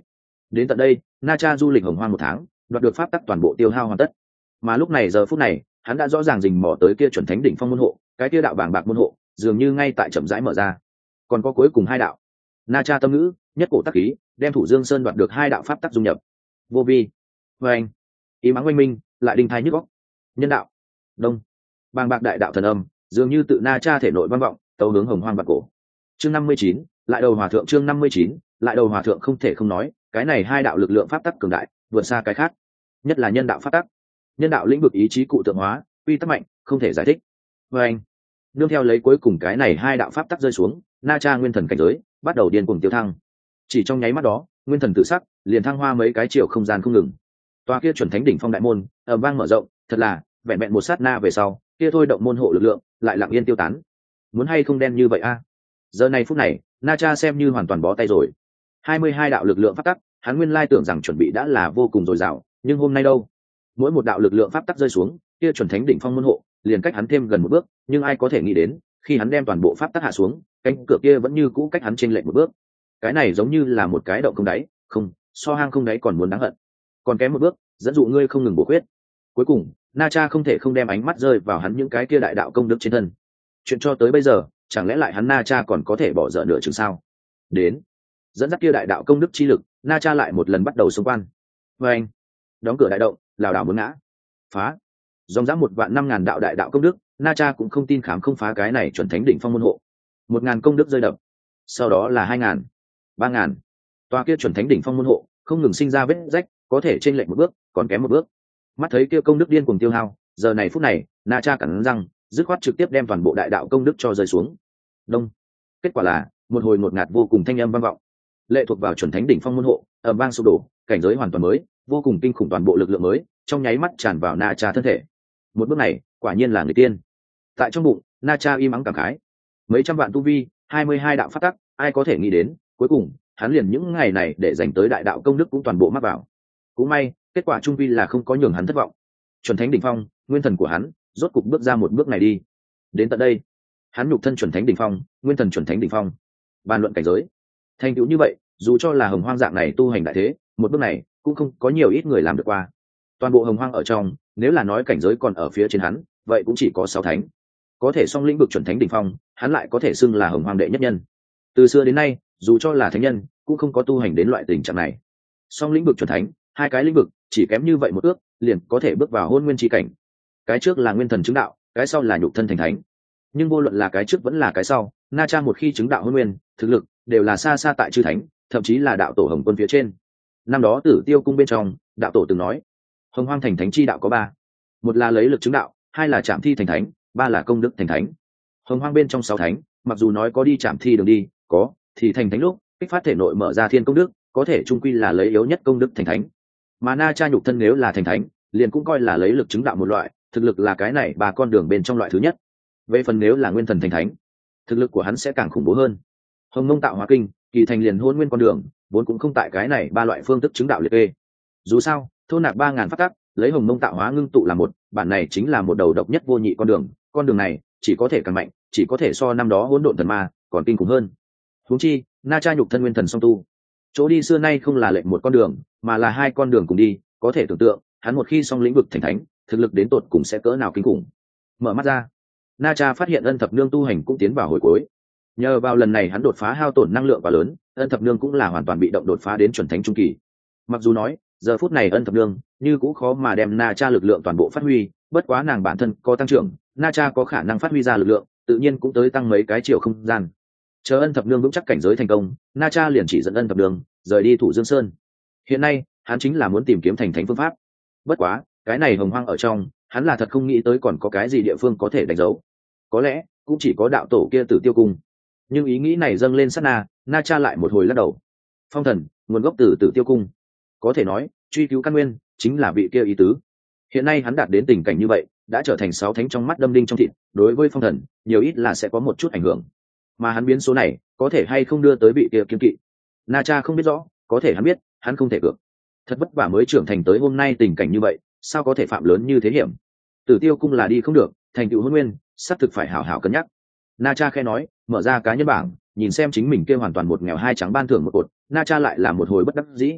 [SPEAKER 1] Đến tận đây na cha du lịch hồng hoang một tháng, đoạt được pháp tắc toàn bộ tiêu hao hoàn tất. Mà lúc này giờ phút này hắn đã rõ ràng rình mò tới kia chuẩn thánh đỉnh phong môn hộ, cái kia đạo bảng bạc môn hộ dường như ngay tại chậm rãi mở ra. Còn có cuối cùng hai đạo. Na cha tâm ngữ nhất cổ tắc khí, đem thủ dương sơn đoạt được hai đạo pháp tắc dung nhập. Vô vi vê anh, ý mắng oanh minh lại đinh thai nhức góc. Nhân đạo đông, bàng bạc đại đạo thần âm dường như tự na cha thể nội vang vọng, tấu hướng hồng hoang bạc cổ. Chương năm mươi chín, lại đầu hòa thượng. Chương năm mươi chín, lại đầu hòa thượng. Không thể không nói, cái này hai đạo lực lượng pháp tắc cường đại vượt xa cái khác, nhất là nhân đạo pháp tắc. Nhân đạo lĩnh vực ý chí cụ tượng hóa, quy tắc mạnh không thể giải thích. Vê anh, nương theo lấy cuối cùng cái này hai đạo pháp tắc rơi xuống, na cha nguyên thần cảnh giới bắt đầu điên cuồng tiêu thăng. Chỉ trong nháy mắt đó, nguyên thần tự sắc liền thăng hoa mấy cái chiều không gian không ngừng. Tòa kia chuẩn thánh đỉnh phong đại môn ầm vang mở rộng, thật là vẹn vẹn một sát na về sau, kia thôi động môn hộ lực lượng lại lặng yên tiêu tán. Muốn hay không đen như vậy a? Giờ này phút này, na cha xem như hoàn toàn bó tay rồi. hai mươi hai đạo lực lượng pháp tắc, hắn nguyên lai tưởng rằng chuẩn bị đã là vô cùng dồi dào, nhưng hôm nay đâu? Mỗi một đạo lực lượng pháp tắc rơi xuống, kia chuẩn thánh đỉnh phong môn hộ liền cách hắn thêm gần một bước, nhưng ai có thể nghĩ đến, khi hắn đem toàn bộ pháp tắc hạ xuống, cánh cửa kia vẫn như cũ cách hắn chênh lệch một bước. Cái này giống như là một cái động không đáy, không, so hang không đáy còn muốn đáng hận. Còn kém một bước, dẫn dụ ngươi không ngừng bổ khuyết. Cuối cùng, na cha không thể không đem ánh mắt rơi vào hắn những cái kia đại đạo công đức trên thân. Chuyện cho tới bây giờ, chẳng lẽ lại hắn na cha còn có thể bỏ dở nửa chừng sao? Đến, dẫn dắt kia đại đạo công đức chi lực, na cha lại một lần bắt đầu xung quan. Và anh, đóng cửa đại động, lảo đảo muốn ngã. Phá, dòng dã một vạn năm ngàn đạo đại đạo công đức, na cha cũng không tin khám không phá cái này chuẩn thánh đỉnh phong môn hộ. Một ngàn công đức rơi đập, sau đó là hai ngàn, ba ngàn. Tòa kia chuẩn thánh đỉnh phong môn hộ không ngừng sinh ra vết rách, có thể chênh lệch một bước, còn kém một bước. Mắt thấy kia công đức điên cuồng tiêu hao, giờ này phút này, na cha cắn răng, dứt khoát trực tiếp đem toàn bộ đại đạo công đức cho rơi xuống. Đông. Kết quả là một hồi ngột ngạt vô cùng thanh âm vang vọng. Lệ thuộc vào chuẩn thánh đỉnh phong môn hộ, ầm vang sụp đổ, cảnh giới hoàn toàn mới, vô cùng kinh khủng toàn bộ lực lượng mới, trong nháy mắt tràn vào na cha thân thể. Một bước này, quả nhiên là người tiên. Tại trong bụng, na cha im ắng cảm khái. Mấy trăm vạn tu vi, hai mươi hai đạo pháp tắc, ai có thể nghĩ đến, cuối cùng, hắn liền những ngày này để dành tới đại đạo công đức cũng toàn bộ mắc vào. Cũng may, kết quả trung vi là không có nhường hắn thất vọng. Chuẩn thánh đỉnh phong, nguyên thần của hắn rốt cục bước ra một bước này đi. Đến tận đây, hắn nhục thân chuẩn thánh đỉnh phong, nguyên thần chuẩn thánh đỉnh phong. Bàn luận cảnh giới, thành tựu như vậy, dù cho là hồng hoang dạng này tu hành đại thế, một bước này cũng không có nhiều ít người làm được qua. Toàn bộ hồng hoang ở trong, nếu là nói cảnh giới còn ở phía trên hắn, vậy cũng chỉ có sáu thánh. Có thể song lĩnh vực chuẩn thánh đỉnh phong, hắn lại có thể xưng là hồng hoang đệ nhất nhân. Từ xưa đến nay, dù cho là thánh nhân, cũng không có tu hành đến loại tình trạng này. Song lĩnh vực chuẩn thánh, hai cái lĩnh vực chỉ kém như vậy một ước, liền có thể bước vào hôn nguyên chi cảnh. Cái trước là nguyên thần chứng đạo, cái sau là nhục thân thành thánh. Nhưng vô luận là cái trước vẫn là cái sau, na cha một khi chứng đạo hôn nguyên, thực lực đều là xa xa tại chư thánh, thậm chí là đạo tổ hồng quân phía trên. Năm đó Tử Tiêu cung bên trong, đạo tổ từng nói, hồng hoang thành thánh chi đạo có ba, một là lấy lực chứng đạo, hai là chạm thi thành thánh, ba là công đức thành thánh. Hồng hoang bên trong sáu thánh, mặc dù nói có đi chạm thi đường đi, có thì thành thánh lúc kích phát thể nội mở ra thiên công đức, có thể trung quy là lấy yếu nhất công đức thành thánh. Mà na cha nhục thân nếu là thành thánh, liền cũng coi là lấy lực chứng đạo một loại, thực lực là cái này ba con đường bên trong loại thứ nhất. Về phần nếu là nguyên thần thành thánh, thực lực của hắn sẽ càng khủng bố hơn. Hồng Mông tạo hóa kinh, kỳ thành liền hôn nguyên con đường, vốn cũng không tại cái này ba loại phương thức chứng đạo liệt kê. Dù sao, thôn nạp ba ngàn phát tắc, lấy Hồng Mông tạo hóa ngưng tụ là một, bản này chính là một đầu độc nhất vô nhị con đường, con đường này chỉ có thể càng mạnh, chỉ có thể so năm đó hỗn độn thần ma còn kinh khủng hơn. Huống chi, na cha nhục thân nguyên thần song tu, chỗ đi xưa nay không là lệnh một con đường, mà là hai con đường cùng đi, có thể tưởng tượng, hắn một khi song lĩnh vực thành thánh, thực lực đến tột cùng sẽ cỡ nào kinh khủng. Mở mắt ra, na cha phát hiện ân thập nương tu hành cũng tiến vào hồi cuối. Nhờ vào lần này hắn đột phá hao tổn năng lượng quá lớn, ân thập nương cũng là hoàn toàn bị động đột phá đến chuẩn thánh trung kỳ. Mặc dù nói giờ phút này ân thập nương như cũng khó mà đem na cha lực lượng toàn bộ phát huy, bất quá nàng bản thân có tăng trưởng, na cha có khả năng phát huy ra lực lượng, tự nhiên cũng tới tăng mấy cái chiều không gian. Chờ ân thập nương vững chắc cảnh giới thành công, na cha liền chỉ dẫn ân thập nương rời đi Thủ Dương Sơn. Hiện nay hắn chính là muốn tìm kiếm thành thánh phương pháp. Bất quá cái này hồng hoang ở trong, hắn là thật không nghĩ tới còn có cái gì địa phương có thể đánh dấu. Có lẽ cũng chỉ có đạo tổ kia Tử Tiêu cung. Nhưng ý nghĩ này dâng lên sát na, na cha lại một hồi lắc đầu. Phong thần nguồn gốc từ Tử Tiêu cung, có thể nói truy cứu căn nguyên chính là vị kia ý tứ. Hiện nay hắn đạt đến tình cảnh như vậy, đã trở thành sáu thánh trong mắt đâm đinh trong thịt, đối với phong thần nhiều ít là sẽ có một chút ảnh hưởng. Mà hắn biến số này có thể hay không đưa tới vị kia kiên kỵ, na cha không biết rõ, có thể hắn biết hắn không thể cược. Thật vất vả mới trưởng thành tới hôm nay tình cảnh như vậy, sao có thể phạm lớn như thế hiểm. Tử Tiêu cung là đi không được, thành tựu hôn nguyên sắp thực phải hảo hảo cân nhắc. Na cha khẽ nói, mở ra cá nhân bảng, nhìn xem chính mình kia hoàn toàn một nghèo hai trắng ban thưởng một cột, na cha lại là một hồi bất đắc dĩ.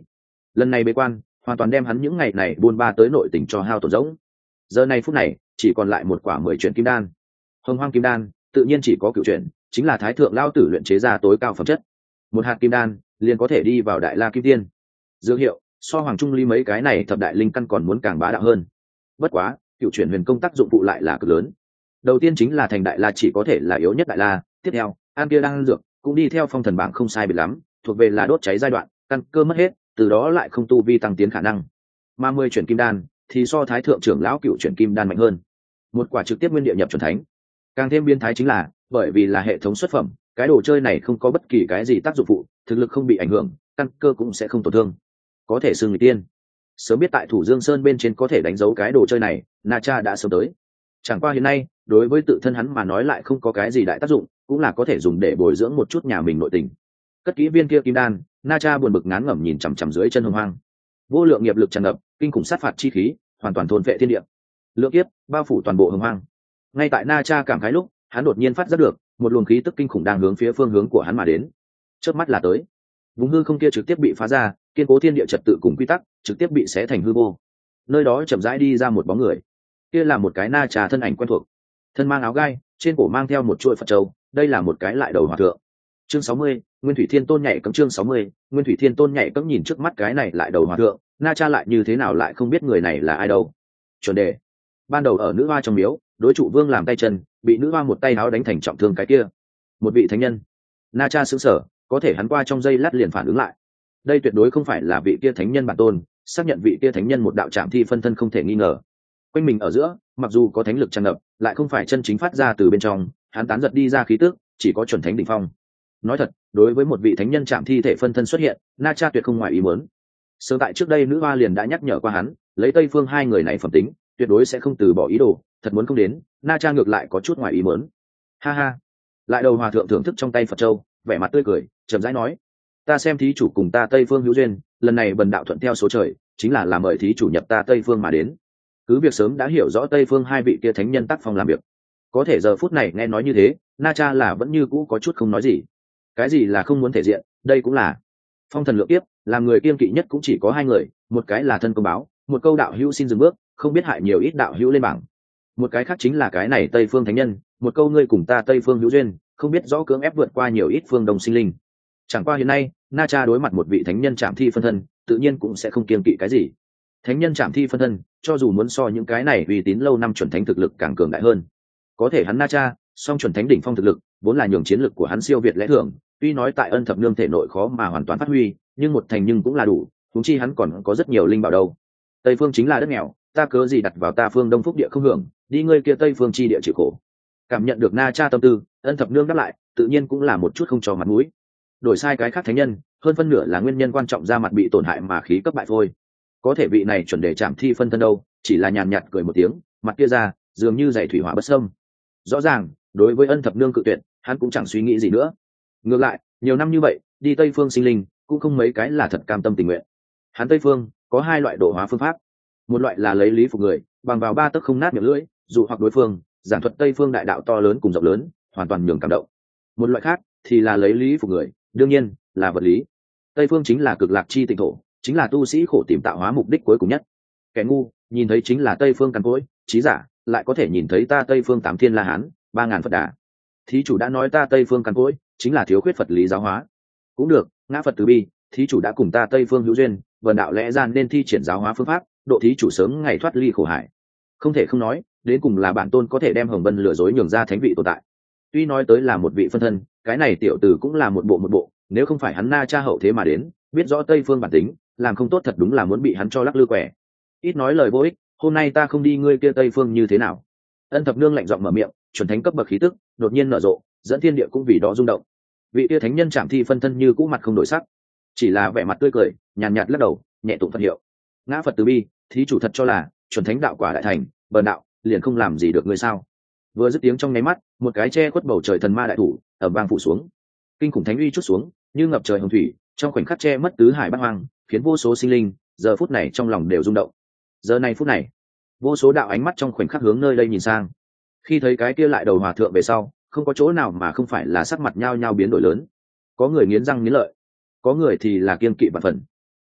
[SPEAKER 1] lần này bế quan hoàn toàn đem hắn những ngày này buôn ba tới nội tình cho hao tổn rỗng. Giờ này phút này chỉ còn lại một quả mười chuyển kim đan. Hồng hoang kim đan tự nhiên chỉ có cựu chuyển, chính là thái thượng lao tử luyện chế ra tối cao phẩm chất. Một hạt kim đan liền có thể đi vào đại la kim tiên. Dược hiệu so hoàng trung ly mấy cái này thập đại linh căn còn muốn càng bá đạo hơn. Bất quá cựu chuyển huyền công tác dụng phụ lại là cực lớn. Đầu tiên chính là thành đại la chỉ có thể là yếu nhất đại la, tiếp theo an kia đang dược cũng đi theo phong thần bảng không sai biệt lắm, thuộc về là đốt cháy giai đoạn, căn cơ mất hết, từ đó lại không tu vi tăng tiến khả năng. Mà mười chuyển kim đan thì so thái thượng trưởng lão cựu chuyển kim đan mạnh hơn, một quả trực tiếp nguyên địa nhập chuẩn thánh. Càng thêm biến thái chính là bởi vì là hệ thống xuất phẩm, cái đồ chơi này không có bất kỳ cái gì tác dụng phụ, thực lực không bị ảnh hưởng, căn cơ cũng sẽ không tổn thương, có thể xưng người tiên. Sớm biết tại Thủ Dương Sơn bên trên có thể đánh dấu cái đồ chơi này, Na Cha đã sớm tới. Chẳng qua hiện nay đối với tự thân hắn mà nói lại không có cái gì đại tác dụng, cũng là có thể dùng để bồi dưỡng một chút nhà mình nội tình. Cất kỹ viên kia kim đan, Na Cha buồn bực ngán ngẩm nhìn chằm chằm dưới chân hồng hoang. Vô lượng nghiệp lực tràn ngập, kinh khủng sát phạt chi khí hoàn toàn thôn vệ thiên địa, lượng kiếp bao phủ toàn bộ hồng hoang. Ngay tại Na Cha cảm khái lúc, hắn đột nhiên phát giác được một luồng khí tức kinh khủng đang hướng phía phương hướng của hắn mà đến. Chớp mắt là tới, vùng hư không kia trực tiếp bị phá ra, kiên cố thiên địa trật tự cùng quy tắc trực tiếp bị xé thành hư vô. Nơi đó chậm rãi đi ra một bóng người, kia là một cái Na Cha thân ảnh quen thuộc, thân mang áo gai, trên cổ mang theo một chuỗi Phật châu, đây là một cái lại đầu hòa thượng. Chương sáu mươi, Nguyên Thủy Thiên Tôn nhảy cẫng. Chương sáu mươi, Nguyên Thủy Thiên Tôn nhảy cẫng. Nhìn trước mắt cái này lại đầu hòa thượng, Na Cha lại như thế nào lại không biết người này là ai đâu. Chuẩn đề ban đầu ở nữ hoa trong miếu, đối trụ vương làm tay chân, bị nữ hoa một tay áo đánh thành trọng thương cái kia, một vị thánh nhân. Na Cha sững sờ, có thể hắn qua trong giây lát liền phản ứng lại, đây tuyệt đối không phải là vị kia thánh nhân bản tôn, xác nhận vị kia thánh nhân một đạo trạm thi phân thân không thể nghi ngờ. Quanh mình ở giữa mặc dù có thánh lực tràn ngập, lại không phải chân chính phát ra từ bên trong, hắn tán giật đi ra khí tức chỉ có chuẩn thánh đỉnh phong. Nói thật, đối với một vị thánh nhân chạm thi thể phân thân xuất hiện, Na Cha tuyệt không ngoài ý muốn. Sớm tại trước đây nữ hoa liền đã nhắc nhở qua hắn, lấy Tây Phương hai người này phẩm tính, tuyệt đối sẽ không từ bỏ ý đồ, thật muốn không đến, Na Cha ngược lại có chút ngoài ý muốn. Ha ha. Lại đầu hòa thượng thưởng thức trong tay Phật châu, vẻ mặt tươi cười, chậm rãi nói: "Ta xem thí chủ cùng ta Tây Phương hữu duyên, lần này bần đạo thuận theo số trời, chính là làm mời thí chủ nhập ta Tây Phương mà đến." Cứ việc sớm đã hiểu rõ Tây Phương hai vị kia thánh nhân tác phong làm việc, có thể giờ phút này nghe nói như thế, Na Cha là vẫn như cũ có chút không nói gì. Cái gì là không muốn thể diện, đây cũng là phong thần lượng kiếp, làm người kiêng kỵ nhất cũng chỉ có hai người, một cái là thân công báo, một câu đạo hữu xin dừng bước, không biết hại nhiều ít đạo hữu lên bảng. Một cái khác chính là cái này Tây Phương thánh nhân, một câu ngươi cùng ta Tây Phương hữu duyên, không biết rõ cưỡng ép vượt qua nhiều ít phương đồng sinh linh. Chẳng qua hiện nay, Na Cha đối mặt một vị thánh nhân chạm thi phân thân, tự nhiên cũng sẽ không kiêng kỵ cái gì. Thánh nhân chạm thi phân thân, cho dù muốn so những cái này uy tín lâu năm chuẩn thánh thực lực càng cường đại hơn, có thể hắn Na Cha song chuẩn thánh đỉnh phong thực lực vốn là nhường chiến lực của hắn siêu việt lẽ thường, tuy nói tại Ân Thập Nương thể nội khó mà hoàn toàn phát huy, nhưng một thành nhưng cũng là đủ, huống chi hắn còn có rất nhiều linh bảo đâu. Tây Phương chính là đất nghèo, ta cớ gì đặt vào ta Phương Đông Phúc địa không hưởng, đi ngươi kia Tây Phương chi địa chịu khổ. Cảm nhận được Na Cha tâm tư, Ân Thập Nương đáp lại, tự nhiên cũng là một chút không cho mặt mũi. Đổi sai cái khác thánh nhân, hơn phân nửa là nguyên nhân quan trọng ra mặt bị tổn hại mà khí cấp bại thôi. Có thể vị này chuẩn đề chạm thi phân thân đâu, chỉ là nhàn nhạt cười một tiếng, mặt kia ra dường như dày thủy hỏa bất xâm. Rõ ràng đối với Ân Thập Nương cự tuyệt, hắn cũng chẳng suy nghĩ gì nữa. Ngược lại nhiều năm như vậy đi Tây Phương sinh linh cũng không mấy cái là thật cam tâm tình nguyện. Hắn Tây Phương có hai loại độ hóa phương pháp, một loại là lấy lý phục người, bằng vào ba tấc không nát miệng lưỡi, dụ hoặc đối phương, giảng thuật Tây Phương đại đạo to lớn cùng rộng lớn, hoàn toàn nhường cảm động. Một loại khác thì là lấy lý phục người, đương nhiên là vật lý. Tây Phương chính là cực lạc chi tịnh thổ, chính là tu sĩ khổ tìm tạo hóa mục đích cuối cùng nhất. Kẻ ngu nhìn thấy chính là Tây Phương cằn cỗi, trí giả lại có thể nhìn thấy ta Tây Phương tám thiên la hán, ba ngàn Phật đà. Thí chủ đã nói ta Tây Phương cằn cỗi chính là thiếu khuyết Phật lý giáo hóa, cũng được, ngã Phật từ bi, thí chủ đã cùng ta Tây Phương hữu duyên, vần đạo lẽ ra nên thi triển giáo hóa phương pháp, độ thí chủ sớm ngày thoát ly khổ hải. Không thể không nói, đến cùng là bản tôn có thể đem Hồng Vân lừa dối nhường ra thánh vị tồn tại. Tuy nói tới là một vị phân thân, cái này tiểu tử cũng là một bộ một bộ, nếu không phải hắn Na Cha hậu thế mà đến, biết rõ Tây Phương bản tính, làm không tốt thật đúng là muốn bị hắn cho lắc lư quẻ. Ít nói lời vô ích, hôm nay ta không đi ngươi kia Tây Phương như thế nào? Ân Thập Nương lạnh giọng mở miệng, chuẩn thánh cấp bậc khí tức đột nhiên nở rộ, dẫn thiên địa cũng vì đó rung động. Vị kia thánh nhân chạm thi phân thân như cũ mặt không đổi sắc, chỉ là vẻ mặt tươi cười, nhàn nhạt, nhạt lắc đầu, nhẹ tụng Phật hiệu. Ngã Phật từ bi, thí chủ thật cho là chuẩn thánh đạo quả đại thành, bần đạo liền không làm gì được ngươi sao? Vừa dứt tiếng trong nháy mắt, một cái che khuất bầu trời thần ma đại thủ ầm vang phủ xuống, kinh khủng thánh uy chút xuống, như ngập trời hồng thủy, trong khoảnh khắc che mất tứ hải bát hoang, khiến vô số sinh linh giờ phút này trong lòng đều rung động. Giờ này phút này, vô số đạo ánh mắt trong khoảnh khắc hướng nơi đây nhìn sang. Khi thấy cái kia lại đầu hòa thượng về sau, không có chỗ nào mà không phải là sắc mặt nhao nhao biến đổi lớn. Có người nghiến răng nghiến lợi, có người thì là kiêng kỵ vạn phần.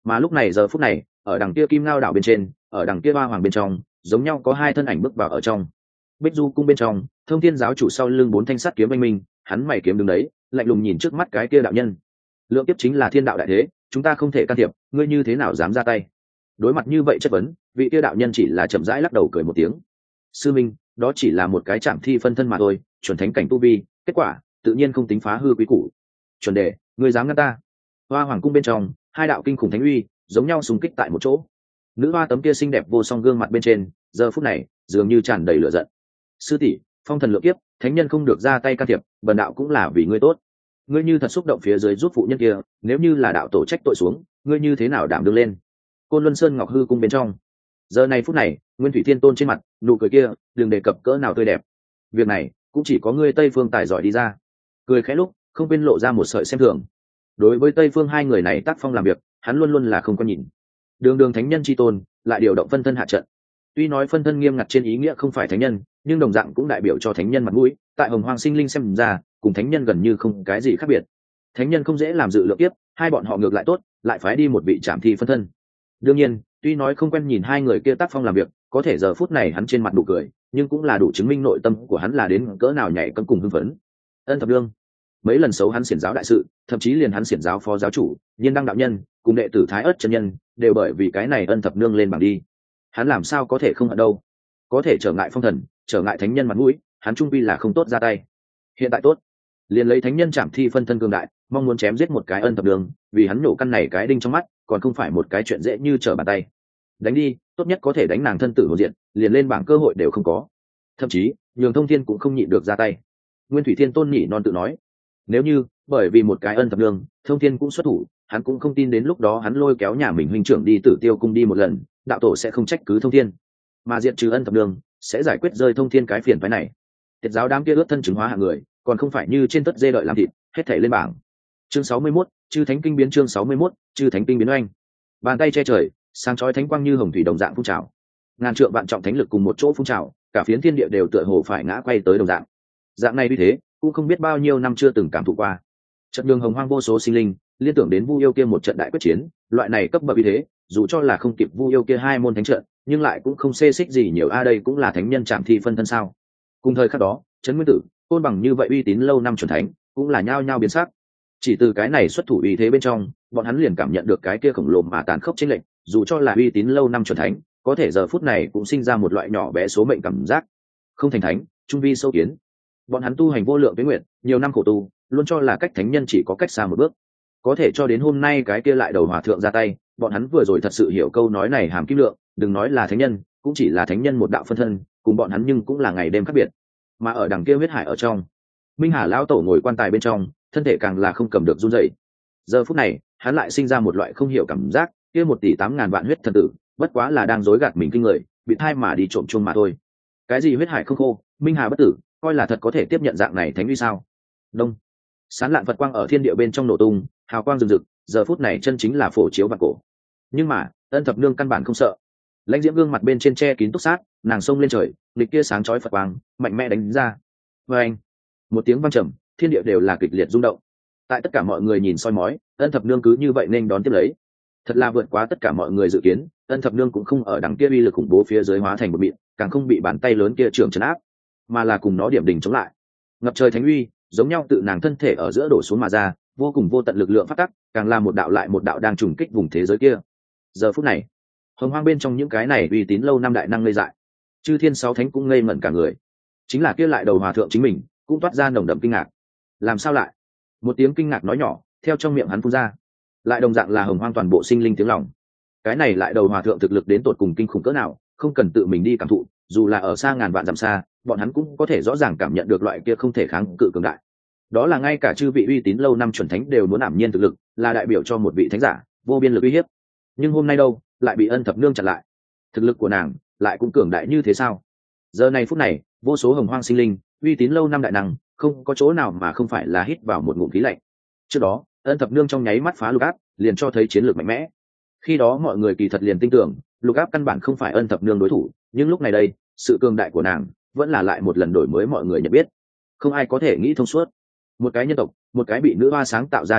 [SPEAKER 1] Mà lúc này giờ phút này ở đằng kia kim ngao đảo bên trên, ở đằng kia ba hoàng bên trong giống nhau có hai thân ảnh bước vào ở trong Bích Du cung bên trong. Thông Thiên giáo chủ sau lưng bốn thanh sắt kiếm anh minh, hắn mày kiếm đứng đấy, lạnh lùng nhìn trước mắt cái kia đạo nhân. Lượng kiếp chính là thiên đạo đại thế, chúng ta không thể can thiệp, ngươi như thế nào dám ra tay? Đối mặt như vậy chất vấn, vị kia đạo nhân chỉ là chậm rãi lắc đầu cười một tiếng. Sư minh, đó chỉ là một cái chạm thi phân thân mà thôi, chuẩn thánh cảnh tu vi, kết quả tự nhiên không tính phá hư quý củ. Chuẩn đề, ngươi dám ngăn ta? Hoa hoàng cung bên trong, hai đạo kinh khủng thánh uy giống nhau xung kích tại một chỗ. Nữ hoa tấm kia xinh đẹp vô song gương mặt bên trên, giờ phút này dường như tràn đầy lửa giận. Sư tỷ, phong thần lượng kiếp, thánh nhân không được ra tay can thiệp, bần đạo cũng là vì ngươi tốt. Ngươi như thật xúc động phía dưới giúp phụ nhân kia, nếu như là đạo tổ trách tội xuống, ngươi như thế nào đảm đương lên? Côn Luân Sơn Ngọc Hư cung bên trong, giờ này phút này, Nguyên Thủy Thiên Tôn trên mặt nụ cười kia đừng đề cập cỡ nào tươi đẹp. Việc này cũng chỉ có ngươi Tây Phương tài giỏi đi ra. Cười khẽ lúc không quên lộ ra một sợi xem thường. Đối với Tây Phương hai người này tác phong làm việc, hắn luôn luôn là không có nhìn. Đường đường thánh nhân chi tôn lại điều động phân thân hạ trận. Tuy nói phân thân nghiêm ngặt trên ý nghĩa không phải thánh nhân, nhưng đồng dạng cũng đại biểu cho thánh nhân mặt mũi. Tại Hồng Hoang sinh linh xem ra, cùng thánh nhân gần như không cái gì khác biệt. Thánh nhân không dễ làm dự lượng tiếp, hai bọn họ ngược lại tốt, lại phái đi một vị trảm thi phân thân. Đương nhiên, tuy nói không quen nhìn hai người kia tác phong làm việc, có thể giờ phút này hắn trên mặt nụ cười, nhưng cũng là đủ chứng minh nội tâm của hắn là đến cỡ nào nhảy cẫng cùng hưng phấn. Ân Thập Lương, mấy lần xấu hắn xiển giáo đại sự, thậm chí liền hắn xiển giáo phó giáo chủ, Nhiên Đăng đạo nhân, cùng đệ tử Thái Ức chân nhân, đều bởi vì cái này Ân Thập Lương lên bảng đi. Hắn làm sao có thể không ở đâu? Có thể trở ngại phong thần, trở ngại thánh nhân mặt mũi, hắn trung quy là không tốt ra tay. Hiện tại tốt, liền lấy thánh nhân chạm thi phân thân cường đại, mong muốn chém giết một cái Ân Thập Lương, vì hắn nổ căn này cái đinh trong mắt, còn không phải một cái chuyện dễ như trở bàn tay. Đánh đi, tốt nhất có thể đánh nàng thân tử hồn diện, liền lên bảng cơ hội đều không có. Thậm chí, Nhường Thông Thiên cũng không nhịn được ra tay. Nguyên Thủy Thiên Tôn nhỉ non tự nói, nếu như bởi vì một cái Ân Thập Lương, Thông Thiên cũng xuất thủ, hắn cũng không tin đến lúc đó hắn lôi kéo nhà mình huynh trưởng đi Tử Tiêu cung đi một lần, đạo tổ sẽ không trách cứ Thông Thiên, mà diệt trừ Ân Thập Lương, sẽ giải quyết rơi Thông Thiên cái phiền phái này. Tiệt giáo đám kia ướt thân chứng hóa hạng người, còn không phải như trên tất dê đợi làm thịt, hết thảy lên bảng. Chương sáu mươi mốt, Chư Thánh Kinh biến. Chương sáu mươi mốt, Chư Thánh Kinh biến oanh. Bàn tay che trời, sáng chói thánh quang như hồng thủy đồng dạng phun trào. Ngàn trượng vạn trọng thánh lực cùng một chỗ phun trào, cả phiến thiên địa đều tựa hồ phải ngã quay tới đồng dạng. Dạng này như thế, cũng không biết bao nhiêu năm chưa từng cảm thụ qua. Trận đường hồng hoang vô số sinh linh, liên tưởng đến Vu Yêu kia một trận đại quyết chiến, loại này cấp bậc như thế, dù cho là không kịp Vu Yêu kia hai môn thánh trận, nhưng lại cũng không xê xích gì nhiều. A đây cũng là thánh nhân chạm thi phân thân sao? Cùng thời khắc đó, Trấn Nguyên Tử, Côn Bằng như vậy uy tín lâu năm chuẩn thánh, cũng là nhao nhao biến sắc. Chỉ từ cái này xuất thủ uy thế bên trong, bọn hắn liền cảm nhận được cái kia khổng lồ mà tàn khốc chênh lệch, dù cho là uy tín lâu năm chuẩn thánh, có thể giờ phút này cũng sinh ra một loại nhỏ bé số mệnh cảm giác. Không thành thánh, trung vi sâu kiến. Bọn hắn tu hành vô lượng tuế nguyện, nhiều năm khổ tu, luôn cho là cách thánh nhân chỉ có cách xa một bước. Có thể cho đến hôm nay cái kia lại đầu hòa thượng ra tay, bọn hắn vừa rồi thật sự hiểu câu nói này hàm kim lượng, đừng nói là thánh nhân, cũng chỉ là thánh nhân một đạo phân thân, cùng bọn hắn nhưng cũng là ngày đêm khác biệt. Mà ở đằng kia huyết hải ở trong, Minh Hà lão tổ ngồi quan tài bên trong, thân thể càng là không cầm được run rẩy. Giờ phút này, hắn lại sinh ra một loại không hiểu cảm giác, kia một tỷ tám ngàn vạn huyết thần tử, bất quá là đang dối gạt mình kinh người, bị thai mà đi trộm chung mà thôi. Cái gì huyết hải không khô, Minh Hà bất tử, coi là thật có thể tiếp nhận dạng này thánh uy sao? Đông, sán lạn Phật quang ở thiên địa bên trong nổ tung, hào quang rực rực, giờ phút này chân chính là phổ chiếu vạn cổ. Nhưng mà, Ân Thập Nương căn bản không sợ. Lãnh Diễm gương mặt bên trên che kín túc sát, nàng xông lên trời, lịch kia sáng chói Phật quang, mạnh mẽ đánh ra. Và anh, một tiếng vang trầm, thiên địa đều là kịch liệt rung động. Tại tất cả mọi người nhìn soi mói, Ân Thập Nương cứ như vậy nên đón tiếp lấy. Thật là vượt quá tất cả mọi người dự kiến, Ân Thập Nương cũng không ở đằng kia uy lực khủng bố phía dưới hóa thành một mịn, càng không bị bàn tay lớn kia trưởng trấn áp, mà là cùng nó điểm đỉnh chống lại. Ngập trời thánh uy, giống nhau tự nàng thân thể ở giữa đổ xuống mà ra, vô cùng vô tận lực lượng phát tắc, càng là một đạo lại một đạo đang trùng kích vùng thế giới kia. Giờ phút này, hồng hoang bên trong những cái này uy tín lâu năm đại năng ngây dại, chư thiên sáu thánh cũng ngây ngẩn cả người. Chính là kia lại đầu hòa thượng chính mình, cũng toát ra nồng đậm kinh ngạc. Làm sao lại? Một tiếng kinh ngạc nói nhỏ theo trong miệng hắn phun ra, lại đồng dạng là hồng hoang toàn bộ sinh linh tiếng lòng. Cái này lại đầu hòa thượng thực lực đến tột cùng kinh khủng cỡ nào, không cần tự mình đi cảm thụ, dù là ở xa ngàn vạn dặm xa, bọn hắn cũng có thể rõ ràng cảm nhận được loại kia không thể kháng cự cường đại. Đó là ngay cả chư vị uy tín lâu năm chuẩn thánh đều muốn ảm nhiên thực lực, là đại biểu cho một vị thánh giả vô biên lực uy hiếp. Nhưng hôm nay đâu, lại bị Ân Thập Nương chặn lại. Thực lực của nàng lại cũng cường đại như thế sao? Giờ này phút này, vô số hồng hoang sinh linh, uy tín lâu năm đại năng, không có chỗ nào mà không phải là hít vào một ngụm khí lạnh. Trước đó, Ân Thập Nương trong nháy mắt phá lục áp, liền cho thấy chiến lược mạnh mẽ. Khi đó mọi người kỳ thật liền tin tưởng, lục áp căn bản không phải Ân Thập Nương đối thủ, nhưng lúc này đây, sự cường đại của nàng vẫn là lại một lần đổi mới mọi người nhận biết. Không ai có thể nghĩ thông suốt. Một cái nhân tộc, một cái bị nữ hoa sáng tạo ra chủng tộc,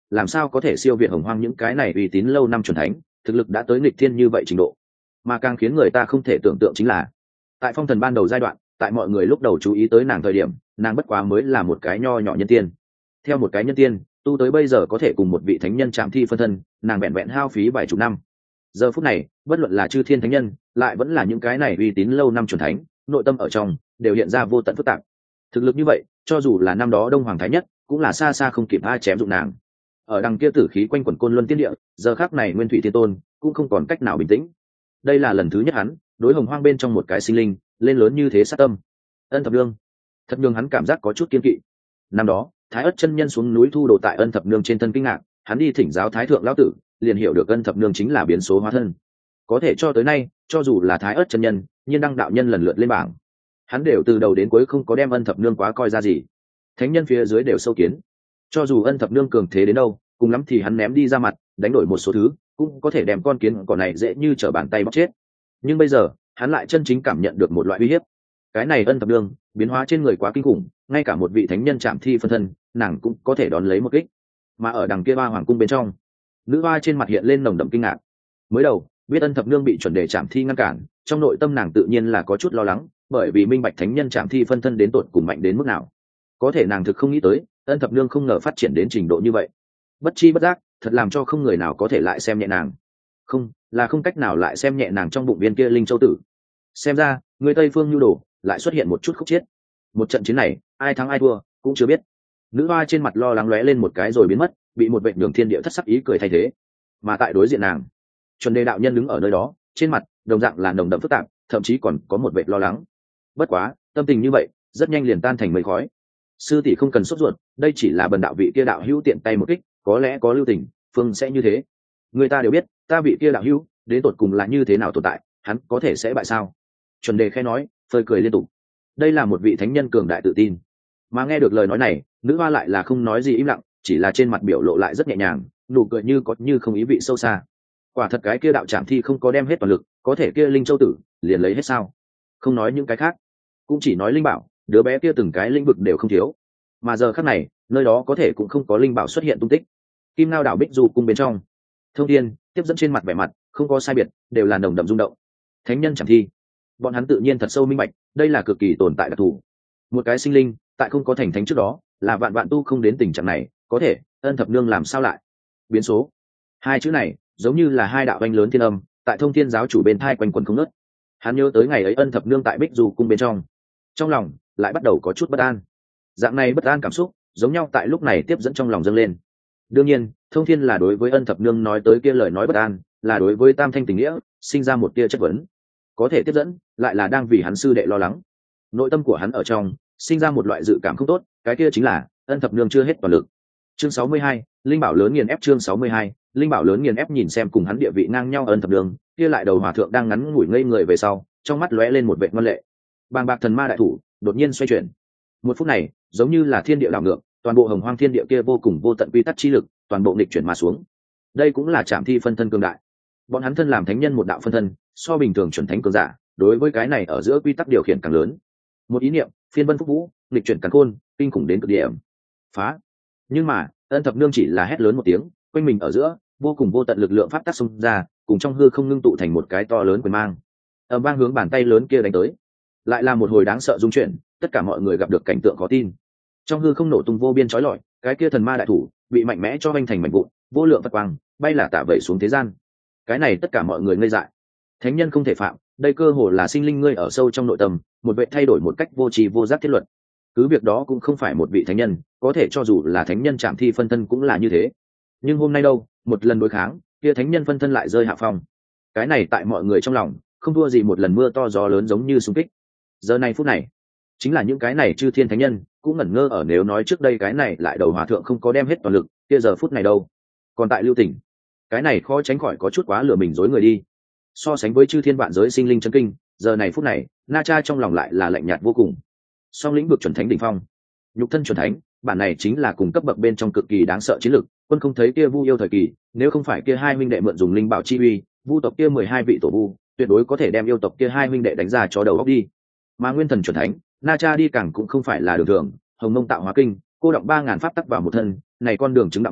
[SPEAKER 1] làm sao có thể siêu việt hồng hoang những cái này uy tín lâu năm chuẩn thánh, thực lực đã tới nghịch thiên như vậy trình độ. Mà càng khiến người ta không thể tưởng tượng chính là tại phong thần ban đầu giai đoạn, tại mọi người lúc đầu chú ý tới nàng thời điểm, nàng bất quá mới là một cái nho nhỏ nhân tiên. Theo một cái nhân tiên tu tới bây giờ có thể cùng một vị thánh nhân chạm thi phân thân, nàng vẹn vẹn hao phí vài chục năm. Giờ phút này bất luận là chư thiên thánh nhân lại vẫn là những cái này uy tín lâu năm chuẩn thánh, nội tâm ở trong đều hiện ra vô tận phức tạp. Thực lực như vậy cho dù là năm đó đông hoàng thái nhất cũng là xa xa không kịp ai chém dụng nàng. Ở đằng kia tử khí quanh quẩn côn luân tiên địa, giờ khắc này nguyên thủy thiên tôn cũng không còn cách nào bình tĩnh. Đây là lần thứ nhất hắn đối hồng hoang bên trong một cái sinh linh lên lớn như thế sát tâm. Ân thập nương thật nhường hắn cảm giác có chút kiên kỵ. Năm đó thái ất chân nhân xuống núi thu đồ tại ân thập nương trên thân kinh ngạc, hắn đi thỉnh giáo thái thượng lão tử, liền hiểu được ân thập nương chính là biến số hóa thân. Có thể cho tới nay cho dù là thái ất chân nhân, nhiên đăng đạo nhân lần lượt lên bảng, hắn đều từ đầu đến cuối không có đem ân thập nương quá coi ra gì. Thánh nhân phía dưới đều sâu kiến, cho dù ân thập nương cường thế đến đâu, cùng lắm thì hắn ném đi ra mặt đánh đổi một số thứ, cũng có thể đem con kiến cỏ này dễ như trở bàn tay bóc chết. Nhưng bây giờ hắn lại chân chính cảm nhận được một loại uy hiếp. Cái này ân thập nương biến hóa trên người quá kinh khủng, ngay cả một vị thánh nhân chạm thi phân thân nàng cũng có thể đón lấy một kích. Mà ở đằng kia ba hoàng cung bên trong, nữ hoa trên mặt hiện lên nồng đậm kinh ngạc. Mới đầu biết ân thập nương bị chuẩn đề chạm thi ngăn cản, trong nội tâm nàng tự nhiên là có chút lo lắng, bởi vì minh bạch thánh nhân chạm thi phân thân đến tột cùng mạnh đến mức nào. Có thể nàng thực không nghĩ tới ân thập nương không ngờ phát triển đến trình độ như vậy. Bất chi bất giác thật làm cho không người nào có thể lại xem nhẹ nàng, không là không cách nào lại xem nhẹ nàng trong bụng viên kia linh châu tử. Xem ra người tây phương nhu đồ lại xuất hiện một chút khúc chiết. Một trận chiến này ai thắng ai thua cũng chưa biết. Nữ hoa trên mặt lo lắng lóe lên một cái rồi biến mất, bị một vệ đường thiên địa thất sắc ý cười thay thế. Mà tại đối diện nàng, chuẩn đề đạo nhân đứng ở nơi đó, trên mặt đồng dạng là nồng đậm phức tạp, thậm chí còn có một vệ lo lắng. Bất quá tâm tình như vậy rất nhanh liền tan thành mây khói. Sư tỷ không cần sốt ruột, đây chỉ là bần đạo vị kia đạo hữu tiện tay một kích, có lẽ có lưu tình phương sẽ như thế. Người ta đều biết ta vị kia đạo hữu đến tột cùng là như thế nào tồn tại, hắn có thể sẽ bại sao? Chuẩn đề khẽ nói, phơi cười liên tục. Đây là một vị thánh nhân cường đại tự tin. Mà nghe được lời nói này, nữ hoa lại là không nói gì, im lặng, chỉ là trên mặt biểu lộ lại rất nhẹ nhàng, nụ cười như có như không ý vị sâu xa. Quả thật cái kia đạo trảm thi không có đem hết toàn lực, có thể kia linh châu tử liền lấy hết sao? Không nói những cái khác, cũng chỉ nói linh bảo, đứa bé kia từng cái lĩnh vực đều không thiếu. Mà giờ khắc này nơi đó có thể cũng không có linh bảo xuất hiện tung tích. Kim Ngao đảo Bích Du cung bên trong, Thông Thiên tiếp dẫn trên mặt vẻ mặt không có sai biệt, đều là nồng đậm rung động. Thánh nhân chẳng thi, bọn hắn tự nhiên thật sâu minh bạch, đây là cực kỳ tồn tại đặc thù. Một cái sinh linh tại không có thành thánh trước đó là vạn vạn tu không đến tình trạng này, có thể ân thập nương làm sao lại biến số? Hai chữ này giống như là hai đạo anh lớn thiên âm tại Thông Thiên giáo chủ bên thai quanh quần không ngớt. Hắn nhớ tới ngày ấy ân thập nương tại Bích Du cung bên trong, trong lòng lại bắt đầu có chút bất an. Dạng này bất an cảm xúc giống nhau tại lúc này tiếp dẫn trong lòng dâng lên. Đương nhiên Thông Thiên là đối với ân thập nương nói tới kia lời nói bất an, là đối với tam thanh tình nghĩa sinh ra một tia chất vấn. Có thể tiếp dẫn lại là đang vì hắn sư đệ lo lắng. Nội tâm của hắn ở trong sinh ra một loại dự cảm không tốt, cái kia chính là ân thập nương chưa hết toàn lực. Chương sáu mươi hai, linh bảo lớn nghiền ép. Chương sáu mươi hai, linh bảo lớn nghiền ép. Nhìn xem cùng hắn địa vị ngang nhau ân thập nương, kia lại đầu hòa thượng đang ngắn ngủi ngây người về sau, trong mắt lóe lên một vệt ngoan lệ. Bàng bạc thần ma đại thủ đột nhiên xoay chuyển. Một phút này giống như là thiên địa đảo ngược, toàn bộ hồng hoang thiên địa kia vô cùng vô tận quy tắc chi lực toàn bộ nghịch chuyển mà xuống. Đây cũng là trảm thi phân thân cường đại. Bọn hắn thân làm thánh nhân một đạo phân thân, so bình thường chuẩn thánh cường giả, đối với cái này ở giữa quy tắc điều khiển càng lớn. Một ý niệm phiên vân phúc vũ, nghịch chuyển càn khôn, kinh khủng đến cực điểm. Phá! Nhưng mà ân thập nương chỉ là hét lớn một tiếng, quanh mình ở giữa vô cùng vô tận lực lượng pháp tắc xung ra, cùng trong hư không ngưng tụ thành một cái to lớn quyền mang, ầm vang hướng bàn tay lớn kia đánh tới. Lại là một hồi đáng sợ rung chuyển, tất cả mọi người gặp được cảnh tượng khó tin. Trong hư không nổ tung vô biên chói lọi, cái kia thần ma đại thủ bị mạnh mẽ cho vanh thành mảnh vụn, vô lượng phật quang bay là tả vẩy xuống thế gian. Cái này tất cả mọi người ngây dại. Thánh nhân không thể phạm, đây cơ hồ là sinh linh ngươi ở sâu trong nội tâm một vệ thay đổi một cách vô tri vô giác thiết luật. Cứ việc đó cũng không phải một vị thánh nhân, có thể cho dù là thánh nhân chạm thi phân thân cũng là như thế. Nhưng hôm nay đâu, một lần đối kháng, kia thánh nhân phân thân lại rơi hạ phong. Cái này tại mọi người trong lòng không thua gì một lần mưa to gió lớn giống như xung kích. Giờ này phút này, chính là những cái này chư thiên thánh nhân cũng ngẩn ngơ ở, nếu nói trước đây cái này lại đầu hòa thượng không có đem hết toàn lực, kia giờ phút này đâu, còn tại lưu tình. Cái này khó tránh khỏi có chút quá lừa mình dối người đi. So sánh với chư thiên vạn giới sinh linh chân kinh, giờ này phút này Na Cha trong lòng lại là lạnh nhạt vô cùng. Song lĩnh vực chuẩn thánh đỉnh phong, nhục thân chuẩn thánh, bản này chính là cùng cấp bậc bên trong cực kỳ đáng sợ chiến lực. Quân không thấy kia Vu yêu thời kỳ, nếu không phải kia hai huynh đệ mượn dùng linh bảo chi uy, Vu tộc kia mười hai vị tổ vu tuyệt đối có thể đem yêu tộc kia hai huynh đệ đánh ra cho đầu óc đi. Mà nguyên thần chuẩn thánh, Na Cha đi càng cũng không phải là đường thường, hồng mông tạo hóa kinh, cô động ba ngàn pháp tắc vào một thân, này con đường chứng đạo mạnh,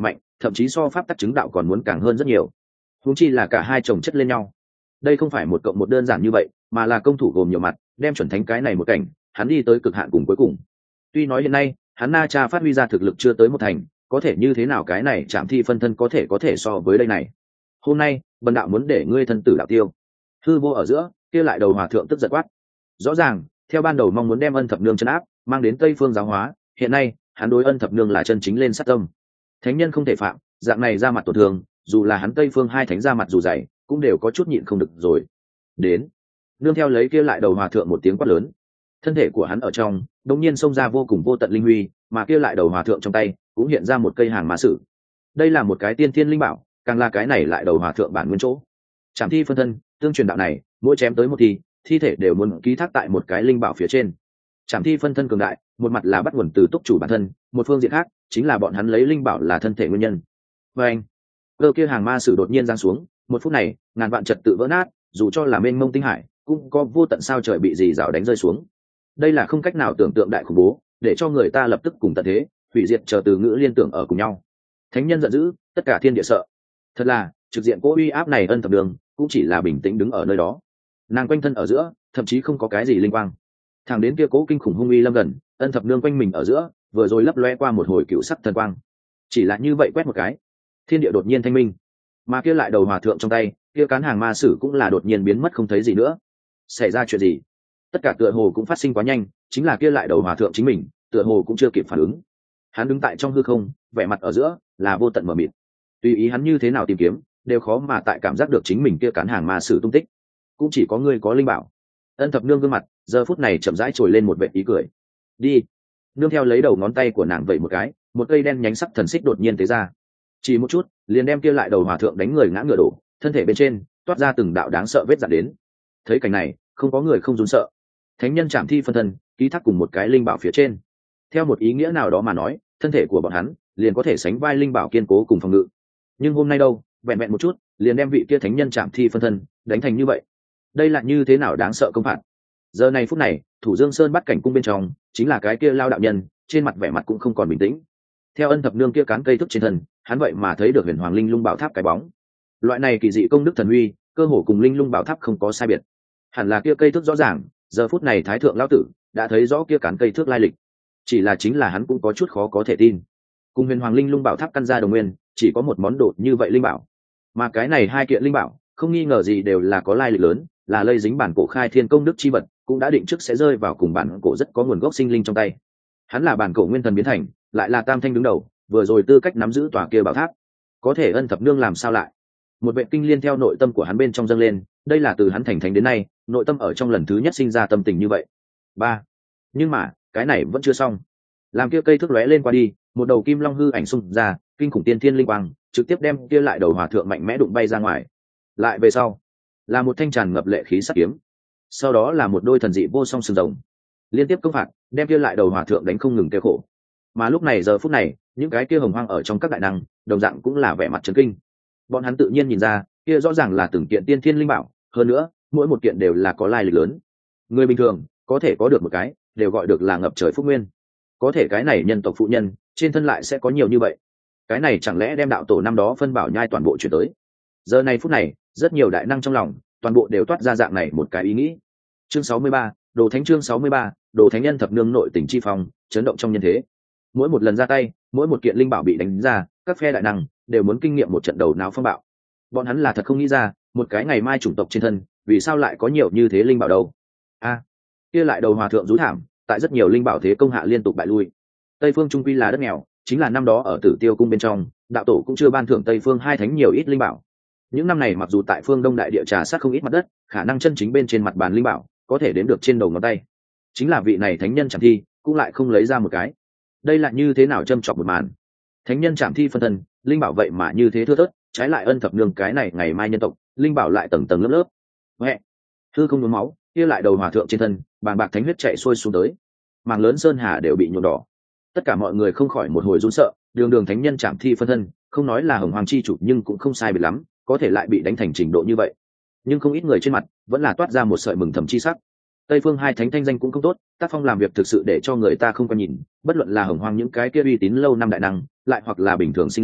[SPEAKER 1] thậm chí so pháp tắc chứng đạo còn muốn càng hơn rất nhiều. Huống chi là cả hai chồng chất lên nhau. Đây không phải một cộng một đơn giản như vậy, mà là công thủ gồm nhiều mặt, đem chuẩn thánh cái này một cảnh, hắn đi tới cực hạn cùng cuối cùng. Tuy nói hiện nay, hắn Na Cha phát huy ra thực lực chưa tới một thành, có thể như thế nào cái này Trảm Thi phân thân có thể có thể so với đây này. Hôm nay, bần đạo muốn để ngươi thân tử đạo tiêu. Hư vô ở giữa, kia lại đầu hòa thượng tức giận quát. Rõ ràng, theo ban đầu mong muốn đem Ân Thập Nương trấn áp, mang đến Tây Phương giáo hóa, hiện nay, hắn đối Ân Thập Nương là chân chính lên sát tâm. Thánh nhân không thể phạm, dạng này ra mặt tổn thương, dù là hắn Tây Phương hai thánh ra mặt dù dày, cũng đều có chút nhịn không được rồi. Đến, nương theo lấy kia lại đầu hòa thượng một tiếng quát lớn, thân thể của hắn ở trong đột nhiên xông ra vô cùng vô tận linh huy, mà kia lại đầu hòa thượng trong tay cũng hiện ra một cây hàng ma sử. Đây là một cái tiên thiên linh bảo, càng là cái này lại đầu hòa thượng bản nguyên chỗ. Trảm Thi phân thân, tương truyền đạo này, mỗi chém tới một thi, thi thể đều muốn ký thác tại một cái linh bảo phía trên. Trảm Thi phân thân cường đại, một mặt là bắt nguồn từ túc chủ bản thân, một phương diện khác chính là bọn hắn lấy linh bảo là thân thể nguyên nhân. Và anh, cơ kia hàng ma sử đột nhiên giáng xuống, một phút này, ngàn vạn trật tự vỡ nát, dù cho là mênh mông tinh hải, cũng có vô tận sao trời bị dì rào đánh rơi xuống. Đây là không cách nào tưởng tượng đại khủng bố, để cho người ta lập tức cùng tận thế, hủy diệt chờ từ ngữ liên tưởng ở cùng nhau. Thánh nhân giận dữ, tất cả thiên địa sợ. Thật là, trực diện cố uy áp này Ân Thập Nương, cũng chỉ là bình tĩnh đứng ở nơi đó. Nàng quanh thân ở giữa, thậm chí không có cái gì linh quang. Thẳng đến kia cố kinh khủng hung uy lâm gần, Ân Thập Nương quanh mình ở giữa, vừa rồi lấp loe qua một hồi cựu sắc thần quang. Chỉ là như vậy quét một cái, thiên địa đột nhiên thanh minh. Mà kia lại đầu hòa thượng trong tay, kia cán hàng ma sử cũng là đột nhiên biến mất không thấy gì nữa. Xảy ra chuyện gì? Tất cả tựa hồ cũng phát sinh quá nhanh, chính là kia lại đầu hòa thượng chính mình, tựa hồ cũng chưa kịp phản ứng. Hắn đứng tại trong hư không, vẻ mặt ở giữa là vô tận mờ mịt. Tùy ý hắn như thế nào tìm kiếm, đều khó mà tại cảm giác được chính mình kia cán hàng ma sử tung tích. Cũng chỉ có ngươi có linh bảo. Ân Thập Nương gương mặt giờ phút này chậm rãi trồi lên một vệt ý cười. Đi. Nương theo lấy đầu ngón tay của nàng vậy một cái, một cây đen nhánh sắc thần xích đột nhiên tế ra. Chỉ một chút, liền đem kia lại đầu hòa thượng đánh người ngã ngựa đổ, thân thể bên trên toát ra từng đạo đáng sợ vết dạn đến. Thấy cảnh này, không có người không run sợ. Thánh nhân Trảm Thi phân thân, ký thác cùng một cái linh bảo phía trên. Theo một ý nghĩa nào đó mà nói, thân thể của bọn hắn liền có thể sánh vai linh bảo kiên cố cùng phòng ngự. Nhưng hôm nay đâu, vẹn vẹn một chút, liền đem vị kia thánh nhân Trảm Thi phân thân đánh thành như vậy. Đây là như thế nào đáng sợ công phạt. Giờ này phút này, Thủ Dương Sơn bắt cảnh cung bên trong, chính là cái kia lao đạo nhân, trên mặt vẻ mặt cũng không còn bình tĩnh. Theo Ân Thập Nương kia cán cây thức trên thân, hắn vậy mà thấy được Huyền Hoàng Linh Lung Bảo Tháp cái bóng. Loại này kỳ dị công đức thần uy, cơ hồ cùng Linh Lung Bảo Tháp không có sai biệt. Hẳn là kia cây thước rõ ràng, giờ phút này Thái thượng lão tử đã thấy rõ kia cán cây thước lai lịch. Chỉ là chính là hắn cũng có chút khó có thể tin. Cùng Huyền Hoàng Linh Lung Bảo Tháp căn ra đồng nguyên, chỉ có một món đồ như vậy linh bảo. Mà cái này hai kiện linh bảo, không nghi ngờ gì đều là có lai lịch lớn, là lây dính bản cổ khai thiên công đức chi vật, cũng đã định trước sẽ rơi vào cùng bản cổ rất có nguồn gốc sinh linh trong tay. Hắn là bản cổ nguyên thần biến thành, lại là tam thanh đứng đầu, vừa rồi tư cách nắm giữ tòa kia bảo tháp. Có thể Ân Thập Nương làm sao lại? Một vệ kinh liên theo nội tâm của hắn bên trong dâng lên, đây là từ hắn thành thánh đến nay, nội tâm ở trong lần thứ nhất sinh ra tâm tình như vậy. Ba. Nhưng mà, cái này vẫn chưa xong. Làm kia cây thước lóe lên qua đi, một đầu kim long hư ảnh xung ra, kinh khủng tiên thiên linh quang, trực tiếp đem kia lại đầu hòa thượng mạnh mẽ đụng bay ra ngoài. Lại về sau, là một thanh tràn ngập lệ khí sắc kiếm. Sau đó là một đôi thần dị vô song sừng rồng. Liên tiếp công phạt, đem kia lại đầu hòa thượng đánh không ngừng kêu khổ. Mà lúc này giờ phút này, những cái kia hồng hoang ở trong các đại năng, đồng dạng cũng là vẻ mặt chấn kinh. Bọn hắn tự nhiên nhìn ra, kia rõ ràng là từng kiện tiên thiên linh bảo, hơn nữa, mỗi một kiện đều là có lai lịch lớn. Người bình thường có thể có được một cái, đều gọi được là ngập trời phúc nguyên. Có thể cái này nhân tộc phụ nhân, trên thân lại sẽ có nhiều như vậy. Cái này chẳng lẽ đem đạo tổ năm đó phân bảo nhai toàn bộ chuyển tới. Giờ này phút này, rất nhiều đại năng trong lòng, toàn bộ đều toát ra dạng này một cái ý nghĩ. Chương sáu mươi ba, Đồ Thánh chương sáu mươi ba, Đồ Thánh nhân thập nương nội tình chi phong, chấn động trong nhân thế. Mỗi một lần ra tay, mỗi một kiện linh bảo bị đánh ra, các phe đại năng đều muốn kinh nghiệm một trận đầu não phong bạo. Bọn hắn là thật không nghĩ ra, một cái ngày mai chủng tộc trên thân, vì sao lại có nhiều như thế linh bảo đâu? A, à, kia lại đầu hòa thượng rú thảm, tại rất nhiều linh bảo thế công hạ liên tục bại lui. Tây phương trung quy là đất nghèo, chính là năm đó ở Tử Tiêu cung bên trong, đạo tổ cũng chưa ban thưởng Tây phương hai thánh nhiều ít linh bảo. Những năm này mặc dù tại phương Đông đại địa trà sát không ít mặt đất, khả năng chân chính bên trên mặt bàn linh bảo có thể đếm được trên đầu ngón tay. Chính là vị này thánh nhân Trảm Thi cũng lại không lấy ra một cái. Đây là như thế nào châm chọc một màn. Thánh nhân Trảm Thi phân thân, linh bảo vậy mà như thế thưa thớt, trái lại Ân Thập Nương cái này ngày mai nhân tộc, linh bảo lại tầng tầng lớp lớp. Mẹ, hư không nhuốm máu, kia lại đầu hòa thượng trên thân, bàng bạc thánh huyết chạy xuôi xuống tới. Mảng lớn sơn hà đều bị nhuộm đỏ. Tất cả mọi người không khỏi một hồi run sợ, đường đường thánh nhân Trảm Thi phân thân, không nói là hồng hoàng chi chủ nhưng cũng không sai biệt lắm, có thể lại bị đánh thành trình độ như vậy. Nhưng không ít người trên mặt vẫn là toát ra một sợi mừng thầm chi sắc. Tây phương hai thánh thanh danh cũng không tốt, tác phong làm việc thực sự để cho người ta không có nhìn, bất luận là hồng hoang những cái kia uy tín lâu năm đại năng, lại hoặc là bình thường sinh linh,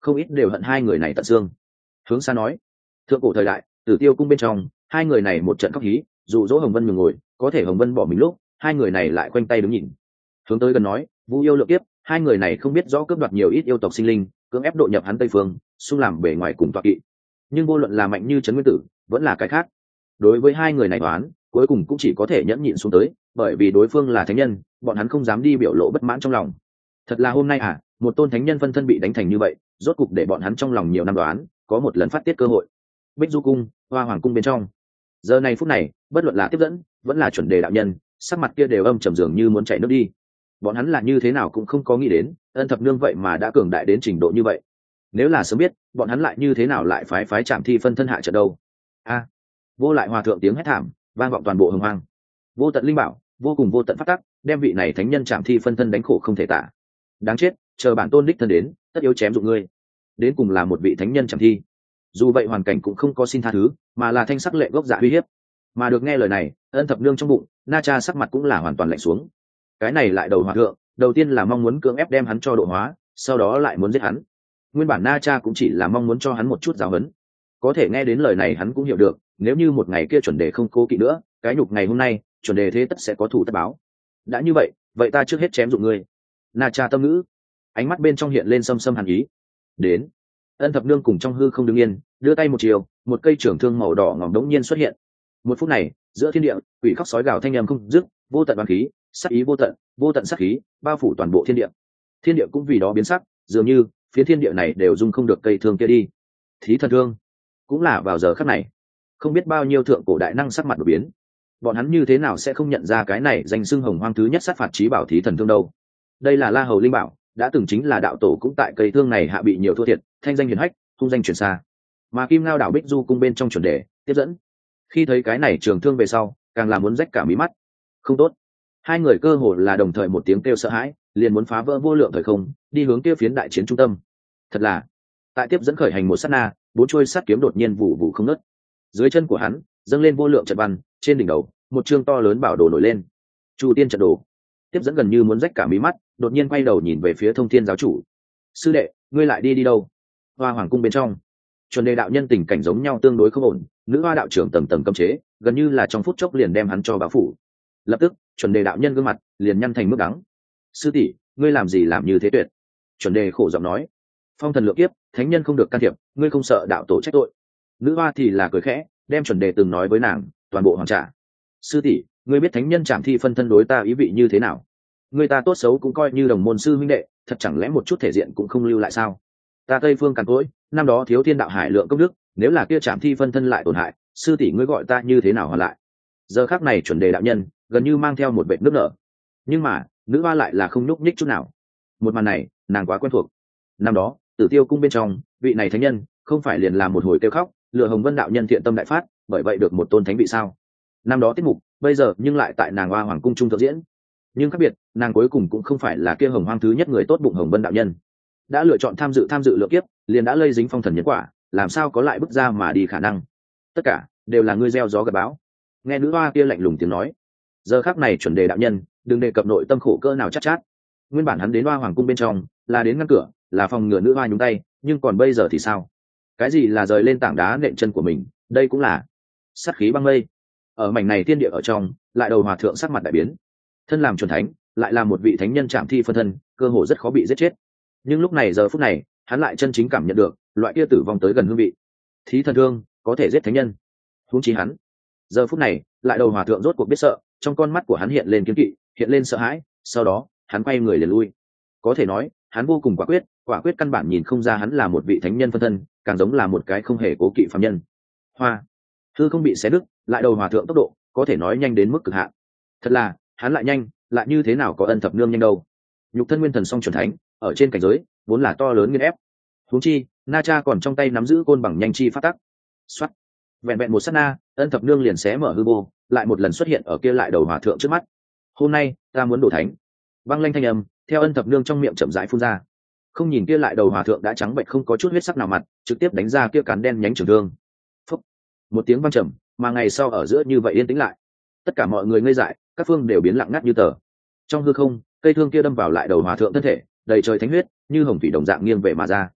[SPEAKER 1] không ít đều hận hai người này tận xương. Hướng xa nói, thượng cổ thời đại, Tử Tiêu cung bên trong, hai người này một trận khóc hí, dụ dỗ Hồng Vân nhường ngồi, có thể Hồng Vân bỏ mình lúc, hai người này lại quanh tay đứng nhìn. Hướng tới gần nói, Vu yêu lượng kiếp, hai người này không biết rõ cướp đoạt nhiều ít yêu tộc sinh linh, cưỡng ép độ nhập hắn Tây Phương, xung làm bề ngoài cùng tọa kỵ. Nhưng vô luận là mạnh như Trấn Nguyên Tử, vẫn là cái khác, đối với hai người này đoán, cuối cùng cũng chỉ có thể nhẫn nhịn xuống tới, bởi vì đối phương là thánh nhân, bọn hắn không dám đi biểu lộ bất mãn trong lòng. Thật là hôm nay à, một tôn thánh nhân phân thân bị đánh thành như vậy, rốt cục để bọn hắn trong lòng nhiều năm đoán, có một lần phát tiết cơ hội. Bích Du cung, Hoa Hoàng cung bên trong, giờ này phút này, bất luận là tiếp dẫn, vẫn là chuẩn đề đạo nhân, sắc mặt kia đều âm trầm dường như muốn chảy nước đi. Bọn hắn là như thế nào cũng không có nghĩ đến, Ân Thập Nương vậy mà đã cường đại đến trình độ như vậy. Nếu là sớm biết, bọn hắn lại như thế nào lại phái phái Trảm Thi phân thân hạ trận đâu? A! Vô lại hòa thượng tiếng hét thảm, vang vọng toàn bộ hồng hoang. Vô tận linh bảo, vô cùng vô tận pháp tắc, đem vị này thánh nhân Trảm Thi phân thân đánh khổ không thể tả. Đáng chết, chờ bản tôn đích thân đến, tất yếu chém dụng ngươi. Đến cùng là một vị thánh nhân Trảm Thi. Dù vậy hoàn cảnh cũng không có xin tha thứ, mà là thanh sắc lệ gốc dạ uy hiếp. Mà được nghe lời này, Ân Thập Nương trong bụng, Na Cha sắc mặt cũng là hoàn toàn lạnh xuống. Cái này lại đầu hòa thượng, đầu tiên là mong muốn cưỡng ép đem hắn cho độ hóa, sau đó lại muốn giết hắn. Nguyên bản Na Cha cũng chỉ là mong muốn cho hắn một chút giáo huấn. Có thể nghe đến lời này hắn cũng hiểu được, nếu như một ngày kia chuẩn đề không cố kỵ nữa, cái nhục ngày hôm nay, chuẩn đề thế tất sẽ có thủ tất báo. Đã như vậy, vậy ta trước hết chém dụng ngươi. Na Cha tâm ngữ, ánh mắt bên trong hiện lên xâm xâm hàn ý. Đến. Ân Thập Nương cùng trong hư không đứng yên, đưa tay một chiều, một cây trưởng thương màu đỏ ngòm đống nhiên xuất hiện. Một phút này, giữa thiên địa, quỷ khóc sói gào thanh âm không dứt, vô tận oán khí, sát ý vô tận, vô tận sát khí, bao phủ toàn bộ thiên địa. Thiên địa cũng vì đó biến sắc, dường như phía thiên địa này đều dung không được cây thương kia đi. Thí thần thương, cũng là vào giờ khắc này, không biết bao nhiêu thượng cổ đại năng sắc mặt đổi biến. Bọn hắn như thế nào sẽ không nhận ra cái này danh xưng hồng hoang thứ nhất sát phạt chí bảo thí thần thương đâu? Đây là La Hầu linh bảo, đã từng chính là đạo tổ cũng tại cây thương này hạ bị nhiều thua thiệt, thanh danh hiển hách, hung danh truyền xa. Mà Kim Ngao đảo Bích Du cung bên trong chuẩn đề tiếp dẫn, khi thấy cái này trường thương về sau, càng là muốn rách cả mí mắt. Không tốt. Hai người cơ hồ là đồng thời một tiếng kêu sợ hãi, liền muốn phá vỡ vô lượng thời không, đi hướng kia phiến đại chiến trung tâm. Thật là, tại tiếp dẫn khởi hành một sát na, bốn chuôi sắt kiếm đột nhiên vụ vụ không ngớt. Dưới chân của hắn, dâng lên vô lượng trận văn, trên đỉnh đầu, một chương to lớn bảo đồ nổi lên. Chu Tiên trận đồ. Tiếp dẫn gần như muốn rách cả mí mắt, đột nhiên quay đầu nhìn về phía Thông Thiên giáo chủ. Sư đệ, ngươi lại đi đi đâu? Hoa Hoàng cung bên trong, chuẩn đề đạo nhân tình cảnh giống nhau tương đối không ổn, nữ hoa đạo trưởng tầng tầng cấm chế, gần như là trong phút chốc liền đem hắn cho bao phủ. Lập tức, chuẩn đề đạo nhân gương mặt liền nhăn thành mức đắng. Sư tỷ, ngươi làm gì làm như thế tuyệt? Chuẩn đề khổ giọng nói. Phong thần lượng kiếp, thánh nhân không được can thiệp, ngươi không sợ đạo tổ trách tội. Nữ hoa thì là cười khẽ, đem chuẩn đề từng nói với nàng, toàn bộ hoàn trả. Sư tỷ, ngươi biết thánh nhân Trảm Thi phân thân đối ta ý vị như thế nào? Người ta tốt xấu cũng coi như đồng môn sư huynh đệ, thật chẳng lẽ một chút thể diện cũng không lưu lại sao? Ta Tây Phương càn cỗi, năm đó thiếu thiên đạo hải lượng công đức, nếu là kia Trảm Thi phân thân lại tổn hại, sư tỷ ngươi gọi ta như thế nào hoàn lại? Giờ khắc này chuẩn đề đạo nhân gần như mang theo một vệt nước nở, nhưng mà nữ hoa lại là không nhúc nhích chút nào. Một màn này nàng quá quen thuộc. Năm đó Tử Tiêu cung bên trong, vị này thánh nhân không phải liền làm một hồi kêu khóc, lừa Hồng Vân đạo nhân thiện tâm đại phát, bởi vậy được một tôn thánh vị sao? Năm đó tiết mục, bây giờ nhưng lại tại nàng Hoa Hoàng cung trung thượng diễn. Nhưng khác biệt, nàng cuối cùng cũng không phải là kia hồng hoang thứ nhất người tốt bụng Hồng Vân đạo nhân, đã lựa chọn tham dự tham dự lượng kiếp, liền đã lây dính phong thần nhân quả, làm sao có lại bước ra mà đi khả năng? Tất cả đều là ngươi gieo gió gặt bão. Nghe nữ hoa kia lạnh lùng tiếng nói, giờ khắc này chuẩn đề đạo nhân đừng đề cập nội tâm khổ cỡ nào chắc chát, chát nguyên bản hắn đến Hoa Hoàng cung bên trong là đến ngăn cửa, là phòng ngừa nữ hoa nhúng tay, nhưng còn bây giờ thì sao? Cái gì là rời lên tảng đá nện chân của mình, đây cũng là sát khí băng mây. Ở mảnh này thiên địa ở trong, lại đầu hòa thượng sắc mặt đại biến, thân làm chuẩn thánh, lại là một vị thánh nhân Trảm Thi phân thân, cơ hồ rất khó bị giết chết. Nhưng lúc này giờ phút này, hắn lại chân chính cảm nhận được loại kia tử vong tới gần hương vị. Thí thần thương có thể giết thánh nhân, huống chi hắn. Giờ phút này, lại đầu hòa thượng rốt cuộc biết sợ, trong con mắt của hắn hiện lên kiêng kỵ, hiện lên sợ hãi, sau đó, hắn quay người liền lui. Có thể nói, hắn vô cùng quả quyết, quả quyết căn bản nhìn không ra hắn là một vị thánh nhân phân thân, càng giống là một cái không hề cố kỵ phàm nhân. Hoa, hư không bị xé đứt, lại đầu hòa thượng tốc độ có thể nói nhanh đến mức cực hạn. Thật là, hắn lại nhanh, lại như thế nào có Ân Thập Nương nhanh đâu? Nhục thân nguyên thần song chuẩn thánh, ở trên cảnh giới vốn là to lớn nghiền ép. Huống chi, Na Cha còn trong tay nắm giữ côn bằng nhanh chi phát tắc. Soát. Vẹn vẹn một sát na, Ân Thập Nương liền xé mở hư vô, lại một lần xuất hiện ở kia lại đầu hòa thượng trước mắt. Hôm nay, ta muốn đổ thánh. Băng lanh thanh âm theo Ân Thập Nương trong miệng chậm rãi phun ra. Không nhìn kia lại đầu hòa thượng đã trắng bệch không có chút huyết sắc nào mặt, trực tiếp đánh ra kia cán đen nhánh trường thương. Phúc. Một tiếng vang trầm, mà ngày sau ở giữa như vậy yên tĩnh lại. Tất cả mọi người ngây dại, các phương đều biến lặng ngắt như tờ. Trong hư không, cây thương kia đâm vào lại đầu hòa thượng thân thể, đầy trời thánh huyết như hồng thủy đồng dạng nghiêng về mà ra.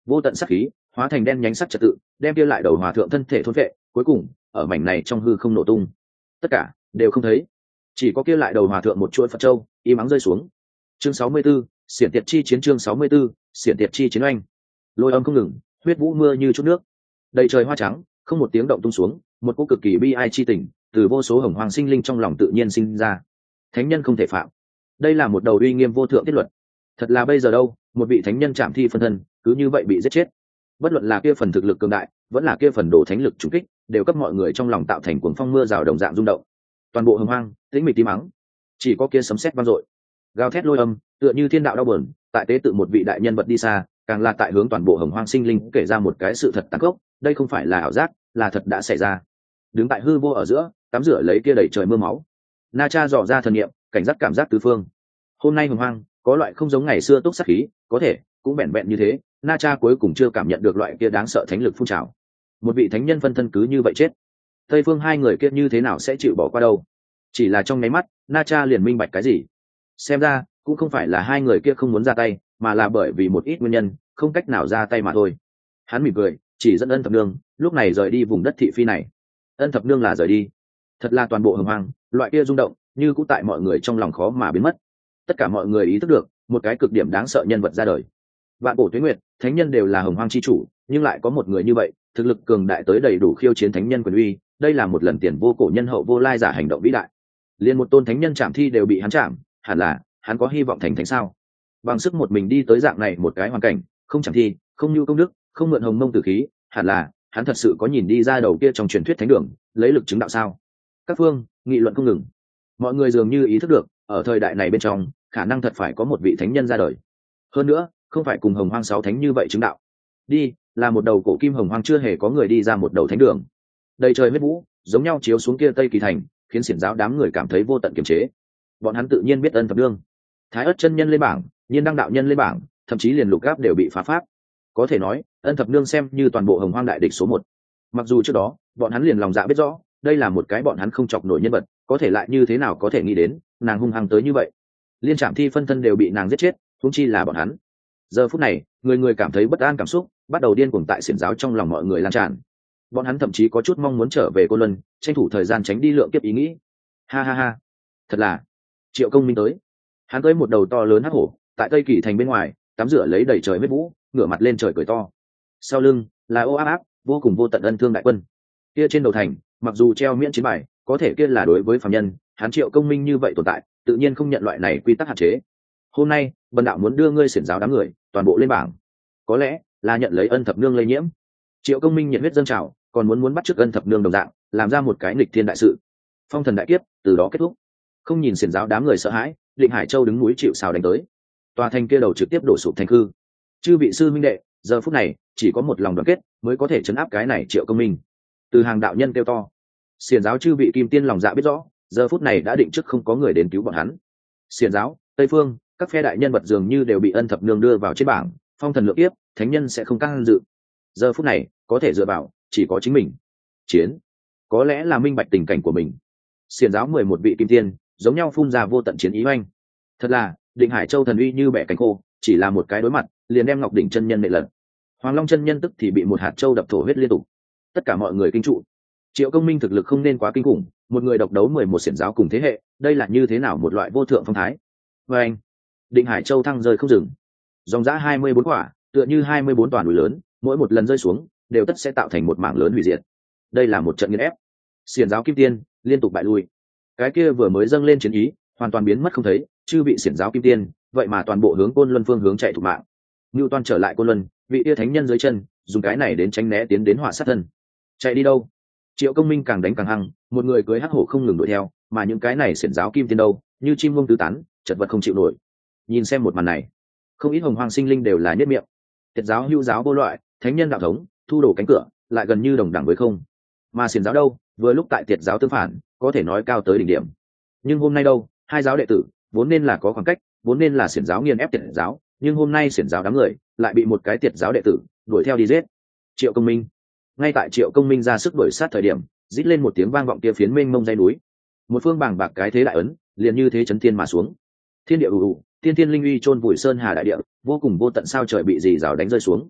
[SPEAKER 1] vô tận sắc khí hóa thành đen nhánh sắc trật tự, đem kia lại đầu hòa thượng thân thể thôn vệ, cuối cùng ở mảnh này trong hư không nổ tung, tất cả đều không thấy, chỉ có kia lại đầu hòa thượng một chuỗi Phật châu im ắng rơi xuống. Chương sáu mươi 64, xiển tiệt chi chiến. Chương sáu mươi 64, xiển tiệt chi chiến oanh. Lôi âm không ngừng, huyết vũ mưa như chút nước, đầy trời hoa trắng, không một tiếng động tung xuống, một cỗ cực kỳ bi ai chi tình từ vô số hồng hoàng sinh linh trong lòng tự nhiên sinh ra. Thánh nhân không thể phạm, đây là một đầu uy nghiêm vô thượng tiết luật. Thật là bây giờ đâu, một vị thánh nhân chạm thi phân thân cứ như vậy bị giết chết, bất luận là kia phần thực lực cường đại vẫn là kia phần đồ thánh lực trùng kích, đều cấp mọi người trong lòng tạo thành cuồng phong mưa rào đồng dạng rung động. Toàn bộ hồng hoang tĩnh mịch tí mắng, chỉ có kia sấm sét vang dội, gào thét lôi âm tựa như thiên đạo đau buồn. Tại tế tự một vị đại nhân vật đi xa, càng là tại hướng toàn bộ hồng hoang sinh linh kể ra một cái sự thật tàn khốc, đây không phải là ảo giác, là thật đã xảy ra. Đứng tại hư vô ở giữa, tắm rửa lấy kia đầy trời mưa máu, Na Cha dò ra thần niệm, cảnh giác cảm giác tứ phương. Hôm nay hồng hoang có loại không giống ngày xưa túc sát khí, có thể cũng vẹn vẹn như thế, Na Cha cuối cùng chưa cảm nhận được loại kia đáng sợ thánh lực phun trào. Một vị thánh nhân phân thân cứ như vậy chết, tây phương hai người kia như thế nào sẽ chịu bỏ qua đâu? Chỉ là trong nháy mắt, Na Cha liền minh bạch cái gì. Xem ra cũng không phải là hai người kia không muốn ra tay, mà là bởi vì một ít nguyên nhân không cách nào ra tay mà thôi. Hắn mỉm cười, chỉ dẫn Ân Thập Nương lúc này rời đi vùng đất thị phi này. Ân Thập Nương là rời đi, thật là toàn bộ hồng hoang loại kia rung động như cũ tại mọi người trong lòng khó mà biến mất. Tất cả mọi người ý thức được một cái cực điểm đáng sợ nhân vật ra đời. Vạn cổ tuế nguyệt, thánh nhân đều là hồng hoang chi chủ, nhưng lại có một người như vậy, thực lực cường đại tới đầy đủ khiêu chiến thánh nhân quyền uy. Đây là một lần tiền vô cổ nhân hậu vô lai giả hành động vĩ đại. Liên một tôn thánh nhân chạm thi đều bị hắn chạm, hẳn là hắn có hy vọng thành thánh sao? Bằng sức một mình đi tới dạng này một cái hoàn cảnh, không chạm thi, không nhu công đức, không mượn hồng mông tử khí, hẳn là hắn thật sự có nhìn đi ra đầu kia trong truyền thuyết thánh đường, lấy lực chứng đạo sao? Các phương nghị luận không ngừng, mọi người dường như ý thức được, ở thời đại này bên trong, khả năng thật phải có một vị thánh nhân ra đời. Hơn nữa, không phải cùng hồng hoang sáu thánh như vậy chứng đạo. Đi, là một đầu cổ kim hồng hoang chưa hề có người đi ra một đầu thánh đường. Đầy trời huyết vũ, giống nhau chiếu xuống kia Tây Kỳ thành, khiến xiển giáo đám người cảm thấy vô tận kiềm chế. Bọn hắn tự nhiên biết Ân Thập Nương, Thái Ức chân nhân lên bảng, Nhiên Đăng đạo nhân lên bảng, thậm chí liền lục gáp đều bị phá pháp. Có thể nói, Ân Thập Nương xem như toàn bộ hồng hoang đại địch số một. Mặc dù trước đó, bọn hắn liền lòng dạ biết rõ, đây là một cái bọn hắn không chọc nổi nhân vật, có thể lại như thế nào có thể nghĩ đến, nàng hung hăng tới như vậy. Liên Trảm Thi phân thân đều bị nàng giết chết, huống chi là bọn hắn. Giờ phút này, người người cảm thấy bất an cảm xúc, bắt đầu điên cuồng tại xiển giáo trong lòng mọi người lan tràn. Bọn hắn thậm chí có chút mong muốn trở về Côn Luân, tranh thủ thời gian tránh đi lượng kiếp ý nghĩ. Ha ha ha, thật là Triệu Công Minh tới. Hắn tới một đầu to lớn hắc hổ, tại Tây Kỳ thành bên ngoài, tắm rửa lấy đầy trời huyết vũ, ngửa mặt lên trời cười to. Sau lưng là ô áp áp, vô cùng vô tận ân thương đại quân. Kia trên đầu thành, mặc dù treo miễn chiến bài, có thể kia là đối với phàm nhân, hắn Triệu Công Minh như vậy tồn tại, tự nhiên không nhận loại này quy tắc hạn chế. Hôm nay, bần đạo muốn đưa ngươi xiển giáo đám người toàn bộ lên bảng. Có lẽ là nhận lấy Ân Thập Nương lây nhiễm, Triệu Công Minh nhiệt huyết dâng trào, còn muốn muốn bắt chước Ân Thập Nương đồng dạng, làm ra một cái nghịch thiên đại sự. Phong thần đại kiếp từ đó kết thúc. Không nhìn xiển giáo đám người sợ hãi, Định Hải Châu đứng núi chịu sào đánh tới. Tòa thành kia đầu trực tiếp đổ sụp thành hư. Chư vị sư minh đệ, giờ phút này chỉ có một lòng đoàn kết mới có thể chấn áp cái này Triệu Công Minh. Từ hàng đạo nhân kêu to. Xiển giáo chư vị kim tiên lòng dạ biết rõ, giờ phút này đã định trước không có người đến cứu bọn hắn. Xiển giáo, Tây Phương, các phe đại nhân vật dường như đều bị Ân Thập Nương đưa vào trên bảng, phong thần lượng kiếp, thánh nhân sẽ không can dự. Giờ phút này, có thể dựa vào chỉ có chính mình. Chiến, có lẽ là minh bạch tình cảnh của mình. Xiển giáo mười một vị kim tiên, giống nhau phun ra vô tận chiến ý oanh. Thật là, Định Hải Châu thần uy như bẻ cánh khô, chỉ là một cái đối mặt, liền đem Ngọc đỉnh chân nhân nệ lật. Hoàng Long chân nhân tức thì bị một hạt châu đập thổ huyết liên tục. Tất cả mọi người kinh trụ. Triệu Công Minh thực lực không nên quá kinh khủng, một người độc đấu mười một xiển giáo cùng thế hệ, đây là như thế nào một loại vô thượng phong thái. Và anh, Định Hải Châu thăng rơi không dừng, dòng giã hai mươi bốn quả, tựa như hai mươi bốn toàn núi lớn, mỗi một lần rơi xuống đều tất sẽ tạo thành một mảng lớn hủy diệt. Đây là một trận nghiền ép. Xiển giáo kim tiên liên tục bại lui, cái kia vừa mới dâng lên chiến ý hoàn toàn biến mất không thấy, chư bị xiển giáo kim tiên vậy mà toàn bộ hướng Côn Luân phương hướng chạy thủ mạng. Ngưu Toan trở lại Côn Luân, vị tia thánh nhân dưới chân, dùng cái này đến tránh né tiến đến hỏa sát thân. Chạy đi đâu? Triệu Công Minh càng đánh càng hăng, một người cưới hắc hổ không ngừng đuổi theo, mà những cái này xiển giáo kim tiên đâu, như chim muông tứ tán, chật vật không chịu nổi. Nhìn xem một màn này, không ít hồng hoang sinh linh đều là nhất miệng. Tiệt giáo, hưu giáo vô loại, thánh nhân đạo thống, thu đổ cánh cửa, lại gần như đồng đẳng với không. Mà xiển giáo đâu, vừa lúc tại tiệt giáo tương phản, có thể nói cao tới đỉnh điểm. Nhưng hôm nay đâu, hai giáo đệ tử vốn nên là có khoảng cách, vốn nên là xiển giáo nghiền ép tiệt giáo, nhưng hôm nay xiển giáo đám người lại bị một cái tiệt giáo đệ tử đuổi theo đi giết. Triệu Công Minh, ngay tại Triệu Công Minh ra sức đuổi sát thời điểm, rít lên một tiếng vang vọng kia phiến mênh mông dãy núi, một phương bàng bạc cái thế đại ấn liền như thế chấn thiên mà xuống. Thiên địa ù ù, tiên thiên linh uy chôn vùi sơn hà đại địa, vô cùng vô tận sao trời bị dì rào đánh rơi xuống.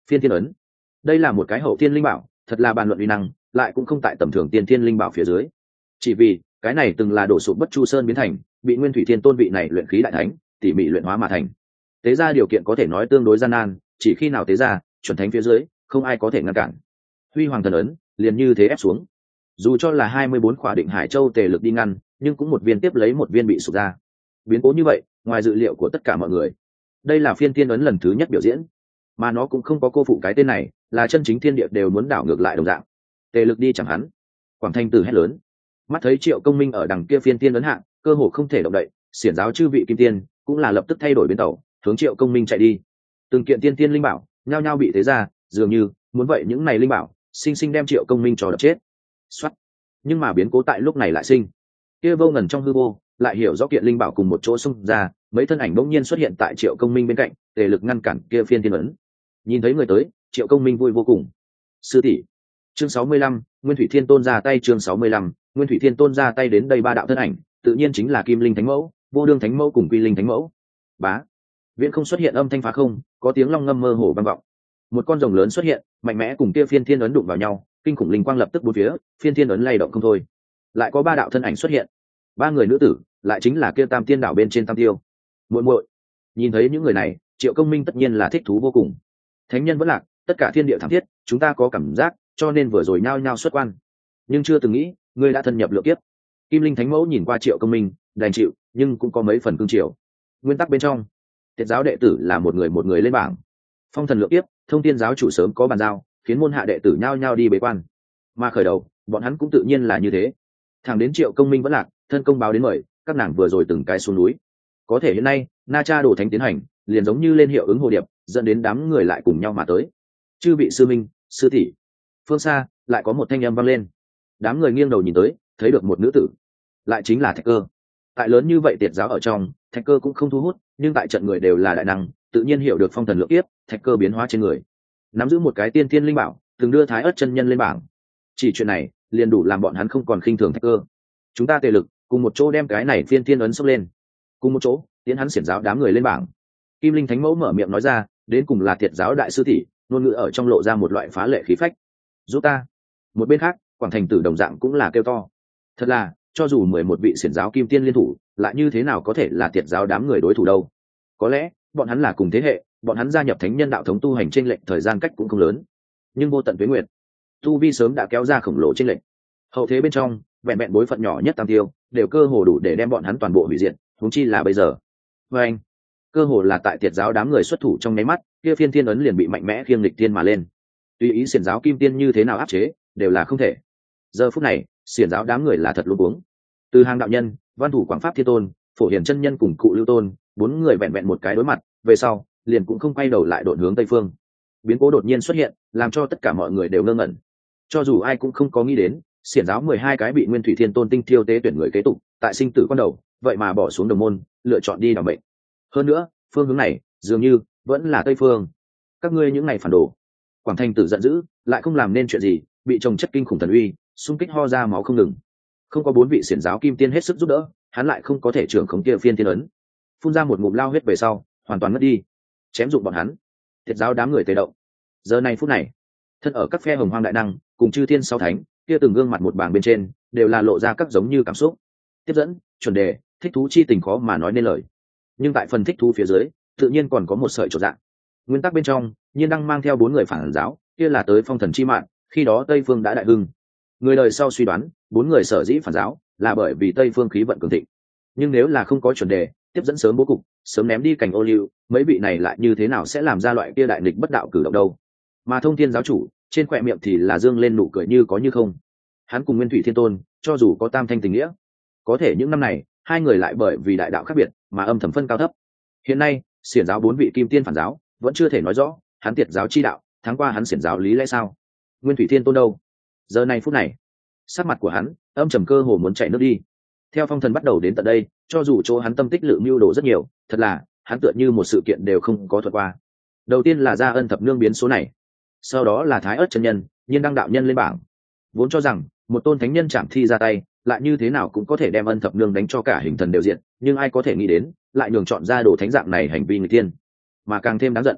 [SPEAKER 1] Phiên thiên ấn, đây là một cái hậu thiên linh bảo, thật là bàn luận uy năng, lại cũng không tại tầm thường tiên thiên linh bảo phía dưới. Chỉ vì cái này từng là đổ sụp Bất Chu Sơn biến thành, bị Nguyên Thủy Thiên Tôn vị này luyện khí đại thánh tỉ mỉ luyện hóa mà thành. Tế ra điều kiện có thể nói tương đối gian nan, chỉ khi nào tế ra, chuẩn thánh phía dưới không ai có thể ngăn cản. Huy Hoàng Thần ấn liền như thế ép xuống. Dù cho là hai mươi bốn khỏa định Hải Châu tề lực đi ngăn, nhưng cũng một viên tiếp lấy một viên bị sụp ra. Biến cố như vậy, ngoài dự liệu của tất cả mọi người. Đây là phiên thiên ấn lần thứ nhất biểu diễn, mà nó cũng không có cô phụ cái tên này, là chân chính thiên địa đều muốn đảo ngược lại đồng dạng. Tề lực đi chẳng hắn. Quảng Thanh Tử hét lớn. Mắt thấy Triệu Công Minh ở đằng kia phiên thiên ấn hạng, cơ hồ không thể động đậy, xiển giáo chư vị kim tiên cũng là lập tức thay đổi biến tàu, hướng Triệu Công Minh chạy đi. Từng kiện tiên tiên linh bảo nhao nhao bị thế ra, dường như muốn vậy những này linh bảo sinh sinh đem Triệu Công Minh cho đập chết. Soát. Nhưng mà biến cố tại lúc này lại sinh. Kia vô ngần trong hư vô, lại hiểu rõ kiện linh bảo cùng một chỗ xung ra, mấy thân ảnh bỗng nhiên xuất hiện tại Triệu Công Minh bên cạnh, tề lực ngăn cản kia phiên thiên ấn. Nhìn thấy người tới, Triệu Công Minh vui vô cùng. Sư tỷ. Chương sáu mươi lăm, Nguyên Thủy Thiên Tôn ra tay. Chương sáu mươi lăm, Nguyên Thủy Thiên Tôn ra tay. Đến đây ba đạo thân ảnh, tự nhiên chính là Kim Linh Thánh Mẫu, Vô Đương Thánh Mẫu cùng Quy Linh Thánh Mẫu. Bá. Viễn không xuất hiện âm thanh phá không, có tiếng long ngâm mơ hồ vang vọng. Một con rồng lớn xuất hiện, mạnh mẽ cùng kia phiên thiên ấn đụng vào nhau, kinh khủng linh quang lập tức bốn phía, phiên thiên ấn lay động không thôi. Lại có ba đạo thân ảnh xuất hiện, ba người nữ tử, lại chính là kia Tam Tiên đảo bên trên Tam Tiêu. Muội muội. Nhìn thấy những người này, Triệu Công Minh tất nhiên là thích thú vô cùng. Thánh nhân vẫn lạc, tất cả thiên địa thảm thiết, chúng ta có cảm giác, cho nên vừa rồi nhao nhao xuất quan. Nhưng chưa từng nghĩ, ngươi đã thân nhập lượng kiếp. Kim Linh Thánh Mẫu nhìn qua Triệu Công Minh, đành chịu, nhưng cũng có mấy phần cương triều. Nguyên tắc bên trong, Tiệt giáo đệ tử là một người một người lên bảng. Phong thần lượng kiếp, Thông Thiên giáo chủ sớm có bàn giao, khiến môn hạ đệ tử nhao nhao đi bế quan. Mà khởi đầu, bọn hắn cũng tự nhiên là như thế. Thẳng đến Triệu Công Minh vẫn lạc, thân công báo đến mời, các nàng vừa rồi từng cái xuống núi. Có thể hiện nay, Na Cha đổ thánh tiến hành, liền giống như lên hiệu ứng hồ điệp, dẫn đến đám người lại cùng nhau mà tới. Chư vị sư minh, sư tỷ. Phương xa, lại có một thanh âm vang lên. Đám người nghiêng đầu nhìn tới, thấy được một nữ tử, lại chính là Thạch Cơ. Tại lớn như vậy Tiệt giáo ở trong, Thạch Cơ cũng không thu hút, nhưng tại trận người đều là đại năng, tự nhiên hiểu được phong thần lượng kiếp, Thạch Cơ biến hóa trên người, nắm giữ một cái tiên thiên linh bảo, từng đưa Thái Ức chân nhân lên bảng. Chỉ chuyện này, liền đủ làm bọn hắn không còn khinh thường Thạch Cơ. Chúng ta tề lực, cùng một chỗ đem cái này phiên thiên ấn xốc lên, cùng một chỗ tiến hắn xiển giáo đám người lên bảng. Kim Linh Thánh Mẫu mở miệng nói ra, đến cùng là Tiệt giáo đại sư tỷ, ngôn ngữ ở trong lộ ra một loại phá lệ khí phách. Giúp ta. Một bên khác, Quảng Thành Tử đồng dạng cũng là kêu to. Thật là, cho dù mười một vị xiển giáo kim tiên liên thủ, lại như thế nào có thể là Tiệt giáo đám người đối thủ đâu? Có lẽ, bọn hắn là cùng thế hệ, bọn hắn gia nhập thánh nhân đạo thống tu hành trên lệnh thời gian cách cũng không lớn, nhưng vô tận tuế nguyệt, tu vi sớm đã kéo ra khổng lồ trên lệnh. Hậu thế bên trong, vẹn vẹn bối phận nhỏ nhất Tam Tiêu, đều cơ hồ đủ để đem bọn hắn toàn bộ hủy diệt, huống chi là bây giờ. Và anh, cơ hồ là tại Tiệt giáo đám người xuất thủ trong nháy mắt, kia phiên thiên ấn liền bị mạnh mẽ khiêng lịch tiên mà lên. Tùy ý xiển giáo kim tiên như thế nào áp chế, đều là không thể. Giờ phút này, xiển giáo đám người là thật luống cuống. Từ hàng đạo nhân, Văn Thủ Quảng Pháp Thiên Tôn, Phổ Hiền chân nhân cùng Cụ Lưu Tôn, bốn người vẹn vẹn một cái đối mặt, về sau, liền cũng không quay đầu lại đột hướng tây phương. Biến cố đột nhiên xuất hiện, làm cho tất cả mọi người đều ngơ ngẩn. Cho dù ai cũng không có nghĩ đến, xiển giáo mười hai cái bị Nguyên Thủy Thiên Tôn tinh thiêu tế tuyển người kế tục, tại sinh tử quan đầu, vậy mà bỏ xuống đồng môn, lựa chọn đi đảm mệnh. Hơn nữa, phương hướng này, dường như vẫn là tây phương. Các ngươi những ngày phản đồ. Quảng Thành Tử giận dữ, lại không làm nên chuyện gì, bị chồng chất kinh khủng thần uy, xung kích ho ra máu không ngừng. Không có bốn vị xiển giáo kim tiên hết sức giúp đỡ, hắn lại không có thể trưởng khống kia phiên thiên ấn. Phun ra một ngụm lao huyết về sau, hoàn toàn mất đi. Chém dụng bọn hắn. Tiệt giáo đám người tề động. Giờ này phút này, thân ở các phe hồng hoang đại năng, cùng chư thiên sáu thánh, kia từng gương mặt một bảng bên trên, đều là lộ ra các giống như cảm xúc. Tiếp dẫn, chuẩn đề, thích thú chi tình khó mà nói nên lời. Nhưng tại phần thích thú phía dưới, tự nhiên còn có một sợi chỗ dạng. Nguyên tắc bên trong, Nhiên Đăng mang theo bốn người phản giáo, kia là tới phong thần chi mạng, khi đó Tây Phương đã đại hưng. Người đời sau suy đoán, bốn người sở dĩ phản giáo, là bởi vì Tây Phương khí vận cường thịnh. Nhưng nếu là không có chuẩn đề, tiếp dẫn sớm bố cục, sớm ném đi cảnh ô liu, mấy vị này lại như thế nào sẽ làm ra loại kia đại nghịch bất đạo cử động đâu? Mà Thông Thiên giáo chủ, trên khóe miệng thì là dương lên nụ cười như có như không. Hắn cùng Nguyên Thủy Thiên Tôn, cho dù có tam thanh tình nghĩa, có thể những năm này, hai người lại bởi vì đại đạo khác biệt, mà âm thầm phân cao thấp. Hiện nay, xiển giáo bốn vị kim tiên phản giáo, vẫn chưa thể nói rõ, hắn Tiệt giáo chi đạo, thắng qua hắn xiển giáo lý lẽ sao? Nguyên Thủy Thiên Tôn đâu? Giờ này phút này, sắc mặt của hắn âm trầm cơ hồ muốn chảy nước đi. Theo phong thần bắt đầu đến tận đây, cho dù chỗ hắn tâm tích lự mưu đồ rất nhiều, thật là hắn tựa như một sự kiện đều không có thuật qua. Đầu tiên là Gia Ân thập nương biến số này, sau đó là Thái Ức chân nhân, Nhiên Đăng đạo nhân lên bảng. Vốn cho rằng một tôn thánh nhân chạm thi ra tay, lại như thế nào cũng có thể đem Ân thập nương đánh cho cả hình thần đều diện, nhưng ai có thể nghĩ đến, lại nhường chọn ra đồ thánh dạng này hành vi người tiên. Mà càng thêm đáng giận,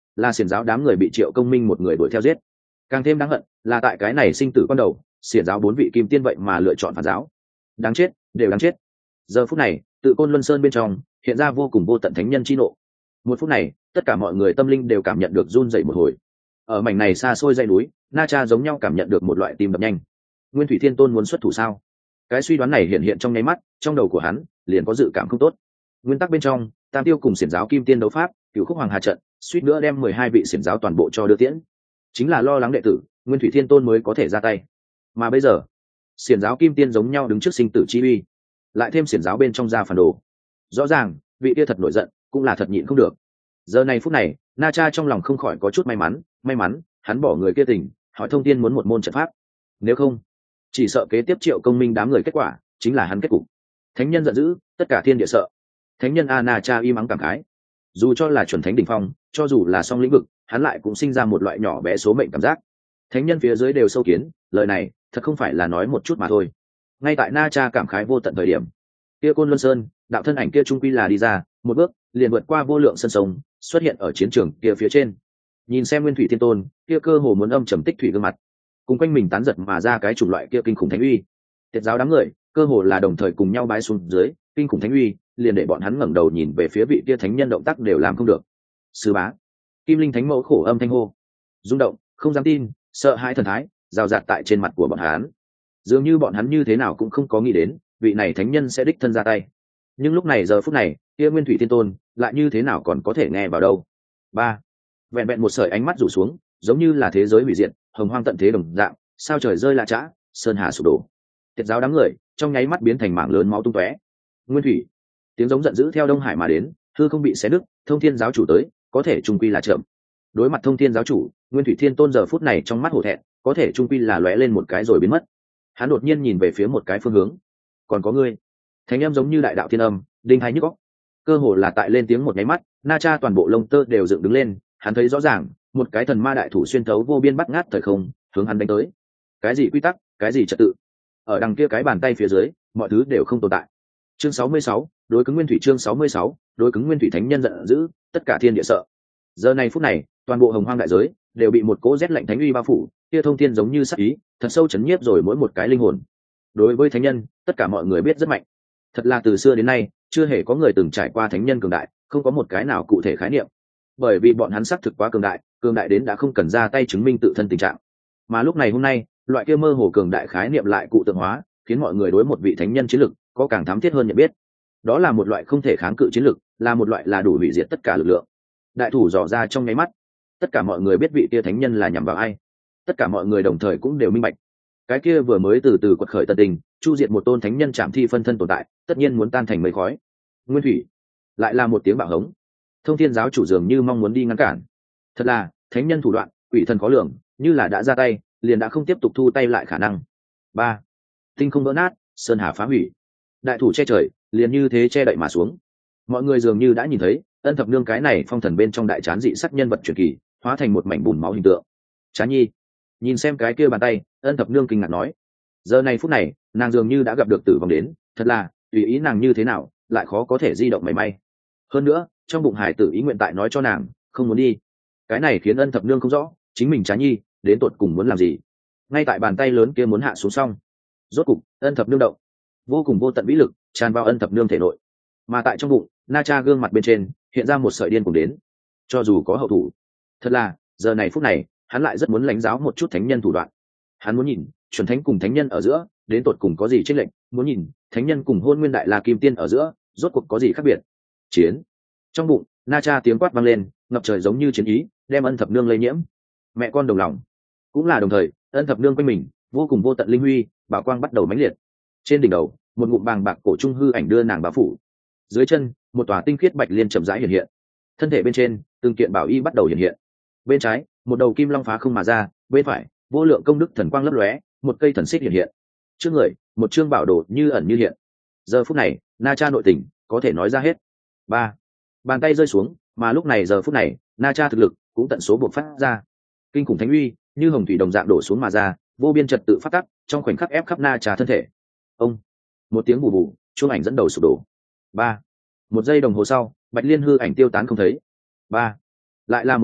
[SPEAKER 1] là xiển giáo đám người bị Triệu Công Minh một người đuổi theo giết. Càng thêm đáng hận là tại cái này sinh tử con đầu, xiển giáo bốn vị kim tiên vậy mà lựa chọn phản giáo. Đáng chết, đều đáng chết. Giờ phút này, tự Côn Luân Sơn bên trong hiện ra vô cùng vô tận thánh nhân chi nộ. Một phút này, tất cả mọi người tâm linh đều cảm nhận được run dậy một hồi. Ở mảnh này xa xôi dãy núi, Na Cha giống nhau cảm nhận được một loại tim đập nhanh. Nguyên Thủy Thiên Tôn muốn xuất thủ sao? Cái suy đoán này hiện hiện trong nháy mắt, trong đầu của hắn liền có dự cảm không tốt. Nguyên tắc bên trong, Tam Tiêu cùng xiển giáo kim tiên đấu pháp, Cửu Khúc Hoàng Hà trận, suýt nữa đem mười hai vị xiển giáo toàn bộ cho đưa tiễn. Chính là lo lắng đệ tử, Nguyên Thủy Thiên Tôn mới có thể ra tay. Mà bây giờ, xiển giáo kim tiên giống nhau đứng trước sinh tử chi uy, lại thêm xiển giáo bên trong ra phản đồ. Rõ ràng, vị kia thật nổi giận, cũng là thật nhịn không được. Giờ này phút này, Na Cha trong lòng không khỏi có chút may mắn, may mắn, hắn bỏ người kia tỉnh, hỏi Thông Thiên muốn một môn trận pháp. Nếu không, chỉ sợ kế tiếp Triệu Công Minh đám người kết quả chính là hắn kết cục. Thánh nhân giận dữ, tất cả thiên địa sợ. Thánh nhân a Na Cha im ắng cảm khái. Dù cho là chuẩn thánh đỉnh phong, cho dù là song lĩnh vực, hắn lại cũng sinh ra một loại nhỏ bé số mệnh cảm giác. Thánh nhân phía dưới đều sâu kiến, lời này thật không phải là nói một chút mà thôi. Ngay tại Na Cha cảm khái vô tận thời điểm, kia Côn Luân Sơn, đạo thân ảnh kia trung quy là đi ra, một bước liền vượt qua vô lượng sân sông, xuất hiện ở chiến trường kia phía trên. Nhìn xem Nguyên Thủy Thiên Tôn, kia cơ hồ muốn âm trầm tích thủy gương mặt, cùng quanh mình tán giật mà ra cái chủng loại kia kinh khủng thánh uy. Tiệt giáo đám người, cơ hồ là đồng thời cùng nhau bái xuống dưới, kinh khủng thánh uy, liền để bọn hắn ngẩng đầu nhìn về phía vị kia thánh nhân, động tác đều làm không được. Sư bá, Kim Linh Thánh Mẫu khổ âm thanh hô, rung động, không dám tin, sợ hãi thần thái, rào rạt tại trên mặt của bọn hắn. Dường như bọn hắn như thế nào cũng không có nghĩ đến, vị này thánh nhân sẽ đích thân ra tay. Nhưng lúc này giờ phút này, kia Nguyên Thủy Thiên Tôn lại như thế nào còn có thể nghe vào đâu. Ba, vẹn vẹn một sợi ánh mắt rủ xuống, giống như là thế giới hủy diệt, hồng hoang tận thế đồng dạng, sao trời rơi lạ chã, sơn hà sụp đổ. Tiệt giáo đám người trong nháy mắt biến thành mảng lớn máu tung tóe. Nguyên Thủy, tiếng giống giận dữ theo Đông Hải mà đến, hư không bị xé nứt, Thông Thiên giáo chủ tới, có thể trung quy là chậm. Đối mặt Thông Thiên giáo chủ, Nguyên Thủy Thiên Tôn giờ phút này trong mắt hổ thẹn, có thể trung quy là lóe lên một cái rồi biến mất. Hắn đột nhiên nhìn về phía một cái phương hướng. Còn có ngươi. Thánh âm giống như đại đạo thiên âm, đinh hai nhức óc. Cơ hồ là tại lên tiếng một nháy mắt, Na Cha toàn bộ lông tơ đều dựng đứng lên, hắn thấy rõ ràng, một cái thần ma đại thủ xuyên thấu vô biên bắt ngát thời không, hướng hắn đánh tới. Cái gì quy tắc, cái gì trật tự? Ở đằng kia cái bàn tay phía dưới, mọi thứ đều không tồn tại. Chương sáu mươi sáu, đối cứng Nguyên Thủy. Chương sáu mươi sáu, đối cứng Nguyên Thủy. Thánh nhân giận dữ, tất cả thiên địa sợ. Giờ này phút này, toàn bộ hồng hoang đại giới đều bị một cỗ rét lạnh thánh uy bao phủ, kia thông thiên giống như sắc ý, thật sâu chấn nhiếp rồi mỗi một cái linh hồn. Đối với thánh nhân, tất cả mọi người biết rất mạnh. Thật là từ xưa đến nay, chưa hề có người từng trải qua thánh nhân cường đại, không có một cái nào cụ thể khái niệm. Bởi vì bọn hắn xác thực quá cường đại, cường đại đến đã không cần ra tay chứng minh tự thân tình trạng. Mà lúc này hôm nay, loại kia mơ hồ cường đại khái niệm lại cụ tượng hóa, khiến mọi người đối một vị thánh nhân chiến lực có càng thám thiết hơn nhận biết. Đó là một loại không thể kháng cự chiến lực, là một loại là đủ hủy diệt tất cả lực lượng. Đại thủ dò ra trong nháy mắt, tất cả mọi người biết vị kia thánh nhân là nhằm vào ai. Tất cả mọi người đồng thời cũng đều minh bạch, cái kia vừa mới từ từ quật khởi tận tình, chu diệt một tôn thánh nhân chạm thi phân thân tồn tại, tất nhiên muốn tan thành mây khói. Nguyên Thủy lại là một tiếng bạo hống. Thông Thiên giáo chủ dường như mong muốn đi ngăn cản. Thật là thánh nhân thủ đoạn, quỷ thần khó lường, như là đã ra tay, liền đã không tiếp tục thu tay lại khả năng. Ba, tinh không vỡ nát, sơn hà phá hủy, đại thủ che trời, liền như thế che đậy mà xuống. Mọi người dường như đã nhìn thấy Ân Thập Nương cái này phong thần bên trong đại chán dị sắc nhân vật truyền kỳ, hóa thành một mảnh bùn máu hình tượng. Trá Nhi, nhìn xem cái kia bàn tay, Ân Thập Nương kinh ngạc nói, giờ này phút này nàng dường như đã gặp được tử vong đến, thật là tùy ý nàng như thế nào lại khó có thể di động mảy may. Hơn nữa trong bụng hải tử ý nguyện tại nói cho nàng không muốn đi. Cái này khiến Ân Thập Nương không rõ chính mình Trá Nhi đến tột cùng muốn làm gì. Ngay tại bàn tay lớn kia muốn hạ xuống xong, rốt cục Ân Thập Nương động, vô cùng vô tận vĩ lực tràn vào Ân Thập Nương thể nội. Mà tại trong bụng, Na Cha gương mặt bên trên hiện ra một sợi điên cùng đến. Cho dù có hậu thủ, thật là giờ này phút này hắn lại rất muốn lãnh giáo một chút thánh nhân thủ đoạn. Hắn muốn nhìn chuẩn thánh cùng thánh nhân ở giữa đến tột cùng có gì chênh lệch, muốn nhìn thánh nhân cùng Hôn Nguyên Đại La Kim Tiên ở giữa rốt cuộc có gì khác biệt. Chiến. Trong bụng, Na Cha tiếng quát vang lên, ngập trời giống như chiến ý, đem Ân Thập Nương lây nhiễm. Mẹ con đồng lòng. Cũng là đồng thời, Ân Thập Nương quanh mình vô cùng vô tận linh huy, bảo quang bắt đầu mãnh liệt. Trên đỉnh đầu, một ngụm bàng bạc cổ trung hư ảnh đưa nàng bao phủ. Dưới chân, một tòa tinh khiết bạch liên chậm rãi hiện hiện. Thân thể bên trên, từng kiện bảo y bắt đầu hiện hiện. Bên trái, một đầu kim long phá không mà ra, bên phải, vô lượng công đức thần quang lấp lóe, một cây thần xích hiện hiện. Trước người, một chương bảo đồ như ẩn như hiện. Giờ phút này, Na Cha nội tình có thể nói ra hết. Ba, bàn tay rơi xuống, mà lúc này giờ phút này, Na Cha thực lực cũng tận số buộc phát ra. Kinh khủng thánh uy, như hồng thủy đồng dạng đổ xuống mà ra, vô biên trật tự phát tắc, trong khoảnh khắc ép khắp Na Cha thân thể. Ông, một tiếng bù bù, chuông ảnh dẫn đầu sụp đổ. Ba, một giây đồng hồ sau, bạch liên hư ảnh tiêu tán không thấy. Ba, lại là một giây,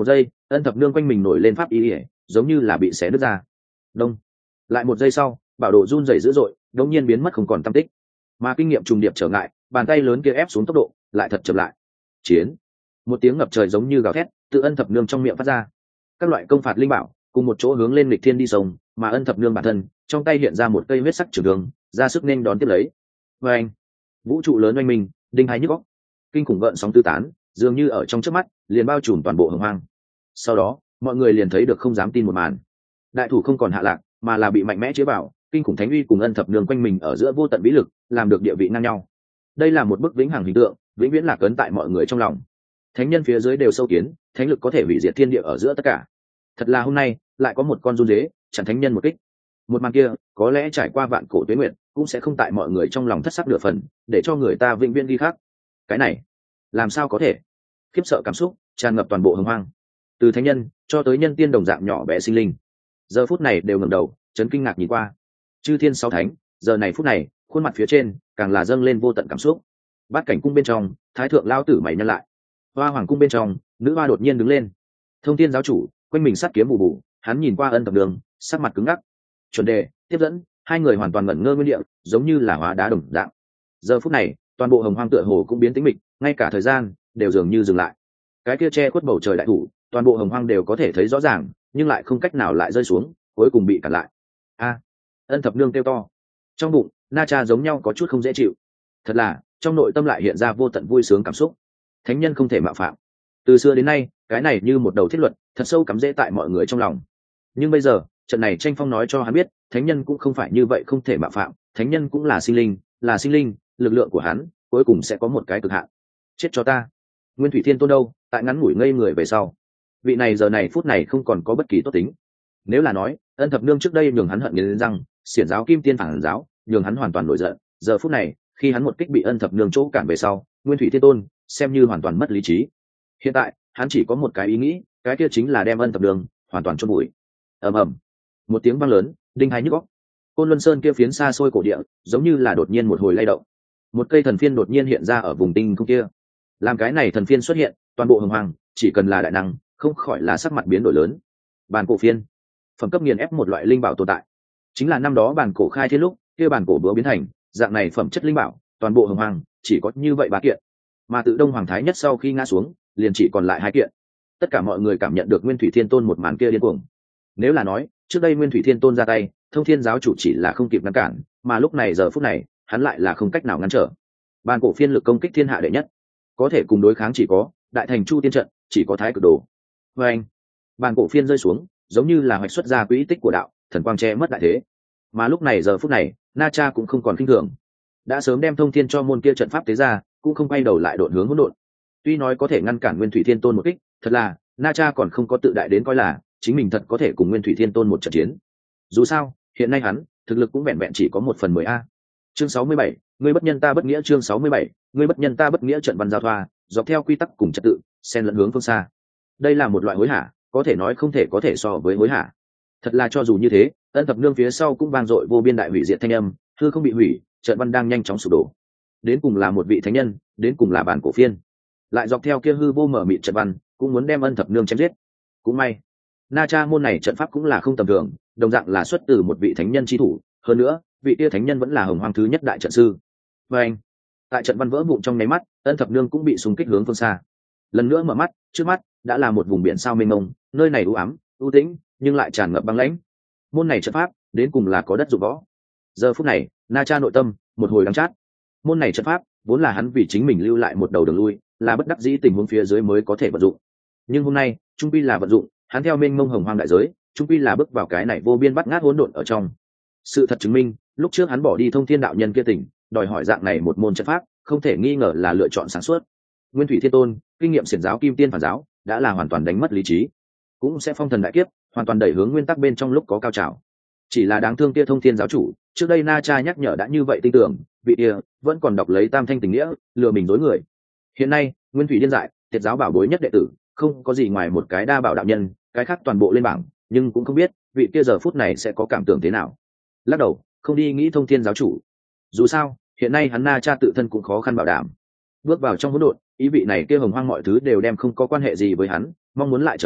[SPEAKER 1] ân thập nương quanh mình nổi lên pháp ý ỉa giống như là bị xé đứt ra. Đông. Lại một giây sau, bảo đồ run rẩy dữ dội, đống nhiên biến mất không còn tăm tích. Mà kinh nghiệm trùng điệp trở ngại, bàn tay lớn kia ép xuống tốc độ, lại thật chậm lại. Chiến. Một tiếng ngập trời giống như gào thét, tự ân thập nương trong miệng phát ra. Các loại công phạt linh bảo cùng một chỗ hướng lên lịch thiên đi sông, mà ân thập nương bản thân trong tay hiện ra một cây huyết sắc trường đường, ra sức nên đón tiếp lấy. Và anh, vũ trụ lớn oanh minh, đinh hai nhức óc, kinh khủng gợn sóng tứ tán, dường như ở trong chớp mắt liền bao trùm toàn bộ hồng hoang. Sau đó, mọi người liền thấy được không dám tin một màn. Đại thủ không còn hạ lạc, mà là bị mạnh mẽ chế bảo, kinh khủng thánh uy cùng ân thập nương quanh mình ở giữa vô tận vĩ lực, làm được địa vị ngang nhau. Đây là một bức vĩnh hằng hình tượng, vĩnh viễn lạc ấn tại mọi người trong lòng. Thánh nhân phía dưới đều sâu kiến, thánh lực có thể hủy diệt thiên địa ở giữa tất cả. Thật là hôm nay lại có một con run dế chặn thánh nhân một kích. Một màn kia có lẽ trải qua vạn cổ tuế nguyện cũng sẽ không tại mọi người trong lòng thất sắc nửa phần, để cho người ta vĩnh viễn ghi khắc. Cái này làm sao có thể? Khiếp sợ cảm xúc tràn ngập toàn bộ hồng hoang, từ thánh nhân cho tới nhân tiên đồng dạng nhỏ bé sinh linh, giờ phút này đều ngẩng đầu chấn kinh ngạc nhìn qua. Chư thiên sáu thánh giờ này phút này khuôn mặt phía trên càng là dâng lên vô tận cảm xúc. Bát cảnh cung bên trong, thái thượng lao tử mày nhăn lại. Hoa hoàng cung bên trong, nữ hoa đột nhiên đứng lên. Thông thiên giáo chủ quanh mình sát kiếm bù bù, hắn nhìn qua ân thập đường, sắc mặt cứng ngắc. Chuẩn đề tiếp dẫn, hai người hoàn toàn ngẩn ngơ nguyên địa, giống như là hóa đá đồng dạng. Giờ phút này toàn bộ hồng hoang tựa hồ cũng biến tĩnh mịch, ngay cả thời gian đều dường như dừng lại. Cái kia che khuất bầu trời đại thủ, toàn bộ hồng hoang đều có thể thấy rõ ràng, nhưng lại không cách nào lại rơi xuống, cuối cùng bị cản lại. A! Ân thập nương kêu to. Trong bụng na cha giống nhau có chút không dễ chịu. Thật là trong nội tâm lại hiện ra vô tận vui sướng cảm xúc. Thánh nhân không thể mạo phạm. Từ xưa đến nay, cái này như một đầu thiết luật, thật sâu cắm rễ tại mọi người trong lòng. Nhưng bây giờ, trận này tranh phong nói cho hắn biết, thánh nhân cũng không phải như vậy không thể mạo phạm, thánh nhân cũng là sinh linh, là sinh linh, lực lượng của hắn cuối cùng sẽ có một cái cực hạn. Chết cho ta. Nguyên Thủy Thiên Tôn đâu, tại ngắn ngủi ngây người về sau, vị này giờ này phút này không còn có bất kỳ tốt tính. Nếu là nói ân thập nương trước đây nhường hắn hận nghiến răng, xiển giáo kim tiên phản giáo nhường hắn hoàn toàn nổi giận, giờ phút này khi hắn một kích bị ân thập nương chỗ cản về sau, Nguyên Thủy Thiên Tôn xem như hoàn toàn mất lý trí. Hiện tại hắn chỉ có một cái ý nghĩ, cái kia chính là đem ân thập nương hoàn toàn chôn bụi. Ầm ầm, một tiếng vang lớn đinh hai nhức óc. Côn Luân Sơn kia phiến xa xôi cổ địa giống như là đột nhiên một hồi lay động, một cây thần phiên đột nhiên hiện ra ở vùng tinh không kia. Làm cái này thần phiên xuất hiện, toàn bộ hồng hoàng chỉ cần là đại năng không khỏi là sắc mặt biến đổi lớn. Bàn cổ phiên, phẩm cấp nghiền ép một loại linh bảo tồn tại, chính là năm đó bàn cổ khai thiên lúc kia bàn cổ búa biến thành dạng này phẩm chất linh bảo, toàn bộ hồng hoàng chỉ có như vậy ba kiện, mà tự Đông Hoàng Thái Nhất sau khi ngã xuống liền chỉ còn lại hai kiện. Tất cả mọi người cảm nhận được Nguyên Thủy Thiên Tôn một màn kia điên cuồng. Nếu là nói trước đây Nguyên Thủy Thiên Tôn ra tay, Thông Thiên giáo chủ chỉ là không kịp ngăn cản, mà lúc này giờ phút này hắn lại là không cách nào ngăn trở. Bàn cổ phiên lực công kích thiên hạ đệ nhất, có thể cùng đối kháng chỉ có đại thành chu tiên trận, chỉ có thái cực đồ. Và anh, bàn cổ phiên rơi xuống giống như là hoạch xuất ra quỹ tích của đạo, thần quang che mất đại thế. Mà lúc này giờ phút này na cha cũng không còn kinh thường, đã sớm đem thông thiên cho môn kia trận pháp tế ra, cũng không quay đầu lại đột hướng hỗn độn. Tuy nói có thể ngăn cản Nguyên Thủy Thiên Tôn một kích, thật là na cha còn không có tự đại đến coi là chính mình thật có thể cùng Nguyên Thủy Thiên Tôn một trận chiến. Dù sao hiện nay hắn thực lực cũng vẹn vẹn chỉ có một phần mười a. Chương sáu mươi bảy, ngươi bất nhân ta bất nghĩa. Chương sáu mươi bảy, ngươi bất nhân ta bất nghĩa. Trận văn giao thoa dọc theo quy tắc cùng trật tự, xen lẫn hướng phương xa. Đây là một loại hối hả, có thể nói không thể có thể so với hối hả. Thật là cho dù như thế, ân thập nương phía sau cũng vang dội vô biên đại hủy diệt thanh âm, hư không bị hủy, trận văn đang nhanh chóng sụp đổ. Đến cùng là một vị thánh nhân, đến cùng là bản cổ phiên, lại dọc theo kia hư vô mở mịt trận văn, cũng muốn đem ân thập nương chém giết. Cũng may na cha môn này trận pháp cũng là không tầm thường, đồng dạng là xuất từ một vị thánh nhân chi thủ, hơn nữa vị kia thánh nhân vẫn là hồng hoang thứ nhất đại trận sư. Và anh, tại trận văn vỡ vụn trong nháy mắt, ân thập nương cũng bị xung kích hướng phương xa. Lần nữa mở mắt, trước mắt đã là một vùng biển sao mênh mông, nơi này u ám u tĩnh nhưng lại tràn ngập băng lãnh. Môn này trận pháp đến cùng là có đất dụng võ. Giờ phút này na cha nội tâm một hồi đắng chát. Môn này trận pháp vốn là hắn vì chính mình lưu lại một đầu đường lui, là bất đắc dĩ tình huống phía dưới mới có thể vận dụng, nhưng hôm nay trung pi là vận dụng, hắn theo mênh mông hồng hoang đại giới, trung pi là bước vào cái này vô biên bắt ngát hỗn độn ở trong. Sự thật chứng minh, lúc trước hắn bỏ đi Thông Thiên đạo nhân kia tỉnh, đòi hỏi dạng này một môn trận pháp, không thể nghi ngờ là lựa chọn sáng suốt. Nguyên Thủy Thiên Tôn kinh nghiệm xiển giáo kim tiên phản giáo đã là hoàn toàn đánh mất lý trí, cũng sẽ phong thần đại kiếp hoàn toàn đẩy hướng nguyên tắc bên trong lúc có cao trào. Chỉ là đáng thương kia Thông Thiên giáo chủ, trước đây na cha nhắc nhở đã như vậy tin tưởng, vị kia vẫn còn đọc lấy tam thanh tình nghĩa, lừa mình dối người. Hiện nay Nguyên Thủy điên dại, tiệt giáo bảo bối nhất đệ tử, không có gì ngoài một cái đa bảo đạo nhân, cái khác toàn bộ lên bảng, nhưng cũng không biết vị kia giờ phút này sẽ có cảm tưởng thế nào. Lắc đầu không đi nghĩ Thông Thiên giáo chủ, dù sao hiện nay hắn na cha tự thân cũng khó khăn bảo đảm. Bước vào trong hỗn độn, ý vị này kia hồng hoang mọi thứ đều đem không có quan hệ gì với hắn, mong muốn lại trở về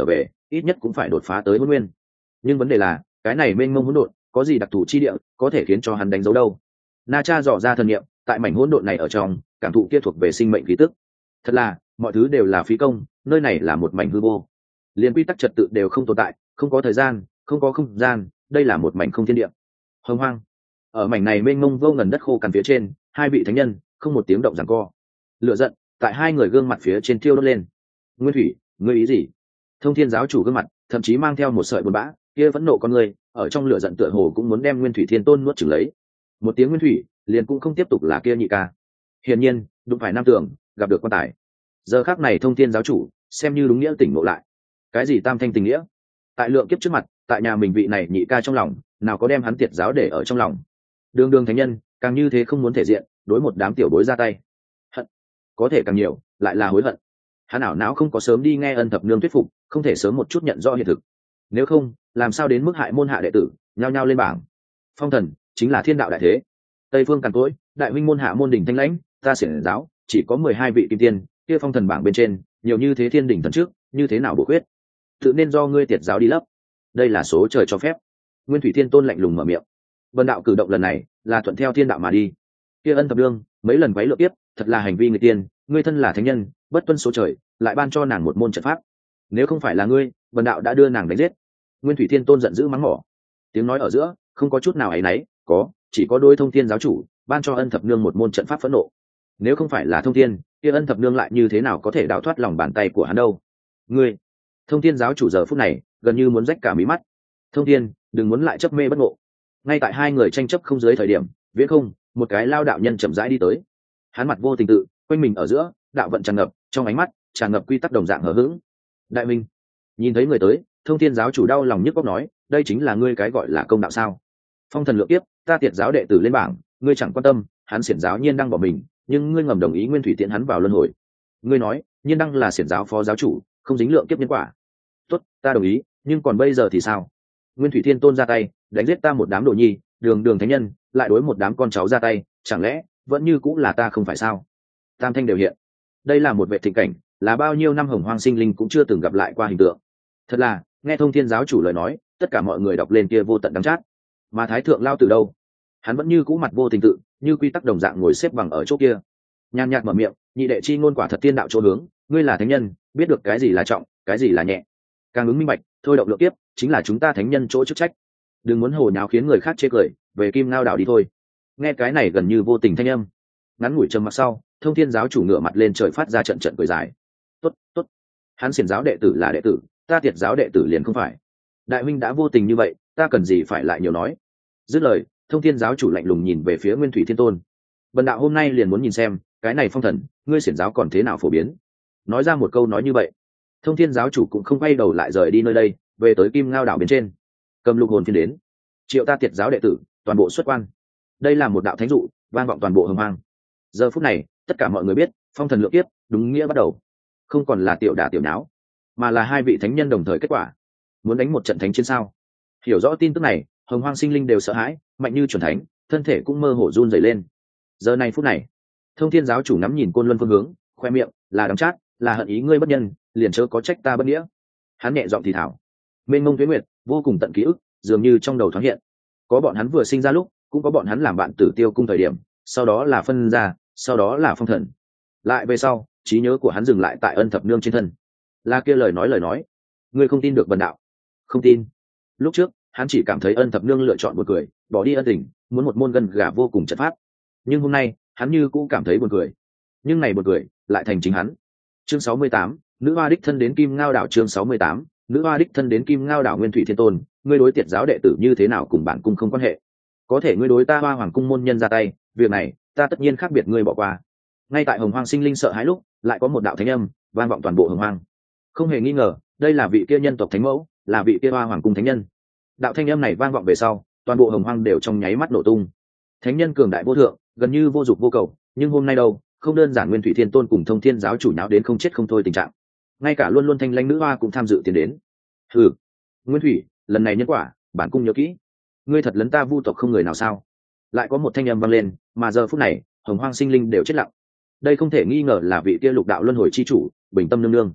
[SPEAKER 1] ít nhất cũng phải đột phá tới hôn nguyên. Nhưng vấn đề là cái này mênh mông hỗn độn có gì đặc thù chi địa có thể khiến cho hắn đánh dấu đâu? Na Cha dò ra thần niệm, tại mảnh hỗn độn này ở trong cảm thụ kia thuộc về sinh mệnh khí tức. Thật là mọi thứ đều là phí công, nơi này là một mảnh hư vô, liền quy tắc trật tự đều không tồn tại, không có thời gian, không có không gian, đây là một mảnh không thiên địa. Hồng hoang, ở mảnh này mênh mông vô ngần đất khô cằn phía trên, hai vị thánh nhân không một tiếng động giằng co. Lửa giận tại hai người gương mặt phía trên thiêu đốt lên. Nguyên Thủy, ngươi ý gì? Thông Thiên giáo chủ gương mặt thậm chí mang theo một sợi buồn bã, kia vẫn nộ con người ở trong lửa giận tựa hồ cũng muốn đem Nguyên Thủy Thiên Tôn nuốt chửng lấy. Một tiếng Nguyên Thủy liền cũng không tiếp tục là kia nhị ca. Hiển nhiên đụng phải nam tưởng, gặp được quan tài. Giờ khắc này Thông Thiên giáo chủ xem như đúng nghĩa tỉnh ngộ lại. Cái gì tam thanh tình nghĩa? Tại lượng kiếp trước mặt, tại nhà mình vị này nhị ca trong lòng, nào có đem hắn tiệt giáo để ở trong lòng. Đường đường thánh nhân, càng như thế không muốn thể diện, đối một đám tiểu bối ra tay. Hận, có thể càng nhiều, lại là hối hận. Hắn ảo não không có sớm đi nghe Ân Thập Nương thuyết phục, không thể sớm một chút nhận rõ hiện thực. Nếu không, làm sao đến mức hại môn hạ đệ tử, nhao nhao lên bảng. Phong thần chính là thiên đạo đại thế. Tây phương càn cỗi, đại huynh môn hạ môn đỉnh thanh lãnh, ta xiển giáo chỉ có mười hai vị kim tiên, kia phong thần bảng bên trên, nhiều như thế thiên đỉnh thần trước, như thế nào bổ khuyết? Tự nên do ngươi tiệt giáo đi lấp. Đây là số trời cho phép. Nguyên Thủy Thiên Tôn lạnh lùng mở miệng. Vân đạo cử động lần này là thuận theo thiên đạo mà đi. Kia Ân Thập Nương mấy lần quấy lựa tiếp, thật là hành vi người tiên, ngươi thân là thánh nhân, bất tuân số trời, lại ban cho nàng một môn trận pháp. Nếu không phải là ngươi, Vân đạo đã đưa nàng đánh giết. Nguyên Thủy Thiên Tôn giận dữ mắng mỏ. Tiếng nói ở giữa không có chút nào ấy nấy, có, chỉ có đôi Thông Thiên giáo chủ ban cho Ân Thập Nương một môn trận pháp phẫn nộ. Nếu không phải là Thông Thiên, kia Ân Thập Nương lại như thế nào có thể đào thoát lòng bàn tay của hắn đâu? Ngươi, Thông Thiên giáo chủ giờ phút này gần như muốn rách cả mí mắt. Thông Thiên, đừng muốn lại chấp mê bất ngộ. Ngay tại hai người tranh chấp không dưới thời điểm, viễn không một cái lao đạo nhân chậm rãi đi tới. Hắn mặt vô tình tự, quanh mình ở giữa đạo vận tràn ngập, trong ánh mắt tràn ngập quy tắc đồng dạng hờ hững. Đại minh, nhìn thấy người tới, Thông Thiên giáo chủ đau lòng nhức óc nói, đây chính là ngươi cái gọi là công đạo sao? Phong thần lượng tiếp, ta tiệt giáo đệ tử lên bảng, ngươi chẳng quan tâm, hắn xiển giáo nhiên đăng bỏ mình, nhưng ngươi ngầm đồng ý Nguyên Thủy tiễn hắn vào luân hồi. Ngươi nói nhiên đăng là xiển giáo phó giáo chủ, không dính lượng kiếp nhân quả. Tốt, ta đồng ý, nhưng còn bây giờ thì sao? Nguyên Thủy Thiên Tôn ra tay đánh giết ta một đám đồ nhi, đường đường thánh nhân lại đối một đám con cháu ra tay, chẳng lẽ vẫn như cũng là ta không phải sao? Tam thanh đều hiện, đây là một vệ thịnh cảnh, là bao nhiêu năm hồng hoang sinh linh cũng chưa từng gặp lại qua hình tượng. Thật là nghe Thông Thiên giáo chủ lời nói, tất cả mọi người đọc lên kia vô tận đắng chát. Mà Thái thượng lao từ đâu? Hắn vẫn như cũ mặt vô tình tự, như quy tắc đồng dạng ngồi xếp bằng ở chỗ kia, nhàn nhạt mở miệng, nhị đệ chi ngôn quả thật tiên đạo chỗ hướng, ngươi là thánh nhân, biết được cái gì là trọng, cái gì là nhẹ, càng ứng minh bạch, thôi động lượng tiếp chính là chúng ta thánh nhân chỗ chức trách. Đừng muốn hồ nháo khiến người khác chê cười, về Kim Ngao đảo đi thôi. Nghe cái này gần như vô tình thanh âm, ngắn ngủi trầm mặc sau, Thông Thiên giáo chủ ngửa mặt lên trời phát ra trận trận cười dài. Tốt, tốt, hắn xiển giáo đệ tử là đệ tử, ta tiệt giáo đệ tử liền không phải. Đại huynh đã vô tình như vậy, ta cần gì phải lại nhiều nói. Dứt lời, Thông Thiên giáo chủ lạnh lùng nhìn về phía Nguyên Thủy Thiên Tôn. Bần đạo hôm nay liền muốn nhìn xem, cái này phong thần, ngươi xiển giáo còn thế nào phổ biến. Nói ra một câu nói như vậy, Thông Thiên giáo chủ cũng không quay đầu lại rời đi nơi đây, về tới Kim Ngao đảo bên trên, cầm lục hồn phiên đến, triệu ta tiệt giáo đệ tử toàn bộ xuất quan. Đây là một đạo thánh dụ, vang vọng toàn bộ hồng hoang. Giờ phút này, tất cả mọi người biết, phong thần lượng kiếp đúng nghĩa bắt đầu, không còn là tiểu đả tiểu náo, mà là hai vị thánh nhân đồng thời kết quả, muốn đánh một trận thánh chiến sao? Hiểu rõ tin tức này, hồng hoang sinh linh đều sợ hãi, mạnh như chuẩn thánh, thân thể cũng mơ hồ run rẩy lên. Giờ này phút này, Thông Thiên giáo chủ ngắm nhìn Côn Luân phương hướng, khoe miệng là đắng chát, là hận ý ngươi bất nhân, liền chớ có trách ta bất nghĩa. Hắn nhẹ giọng thì thảo, mênh mông tuyết nguyệt, vô cùng tận ký ức, dường như trong đầu thoáng hiện. Có bọn hắn vừa sinh ra lúc, cũng có bọn hắn làm bạn tử tiêu cung thời điểm, sau đó là phân ra, sau đó là phong thần. Lại về sau, trí nhớ của hắn dừng lại tại Ân Thập Nương trên thân. Là kia lời nói lời nói, ngươi không tin được bần đạo? Không tin. Lúc trước, hắn chỉ cảm thấy Ân Thập Nương lựa chọn buồn cười, bỏ đi ân tình, muốn một môn gân gà vô cùng trận pháp. Nhưng hôm nay, hắn như cũng cảm thấy buồn cười. Nhưng này buồn cười, lại thành chính hắn. Chương sáu mươi tám, nữ hoa đích thân đến Kim Ngao đảo. Chương sáu mươi tám, nữ hoa đích thân đến Kim Ngao đảo. Nguyên Thủy Thiên Tôn, ngươi đối tiệt giáo đệ tử như thế nào cùng bản cung không quan hệ, có thể ngươi đối ta Hoa Hoàng cung môn nhân ra tay, việc này ta tất nhiên khác biệt ngươi bỏ qua. Ngay tại hồng hoang sinh linh sợ hãi lúc, lại có một đạo thánh âm vang vọng toàn bộ hồng hoang. Không hề nghi ngờ, đây là vị kia nhân tộc thánh mẫu, là vị kia Hoa Hoàng cung thánh nhân. Đạo thanh âm này vang vọng về sau, toàn bộ hồng hoang đều trong nháy mắt nổ tung. Thánh nhân cường đại vô thượng, gần như vô dục vô cầu, nhưng hôm nay đâu, không đơn giản Nguyên Thủy Thiên Tôn cùng Thông Thiên giáo chủ nháo đến không chết không thôi tình trạng, ngay cả luôn luôn thanh lãnh nữ hoa cũng tham dự tiến đến. Hừ, Nguyên Thủy, lần này nhân quả bản cung nhớ kỹ, ngươi thật lấn ta vu tộc không người nào sao? Lại có một thanh âm vang lên, mà giờ phút này hồng hoang sinh linh đều chết lặng. Đây không thể nghi ngờ là vị kia lục đạo luân hồi chi chủ Bình Tâm nương nương.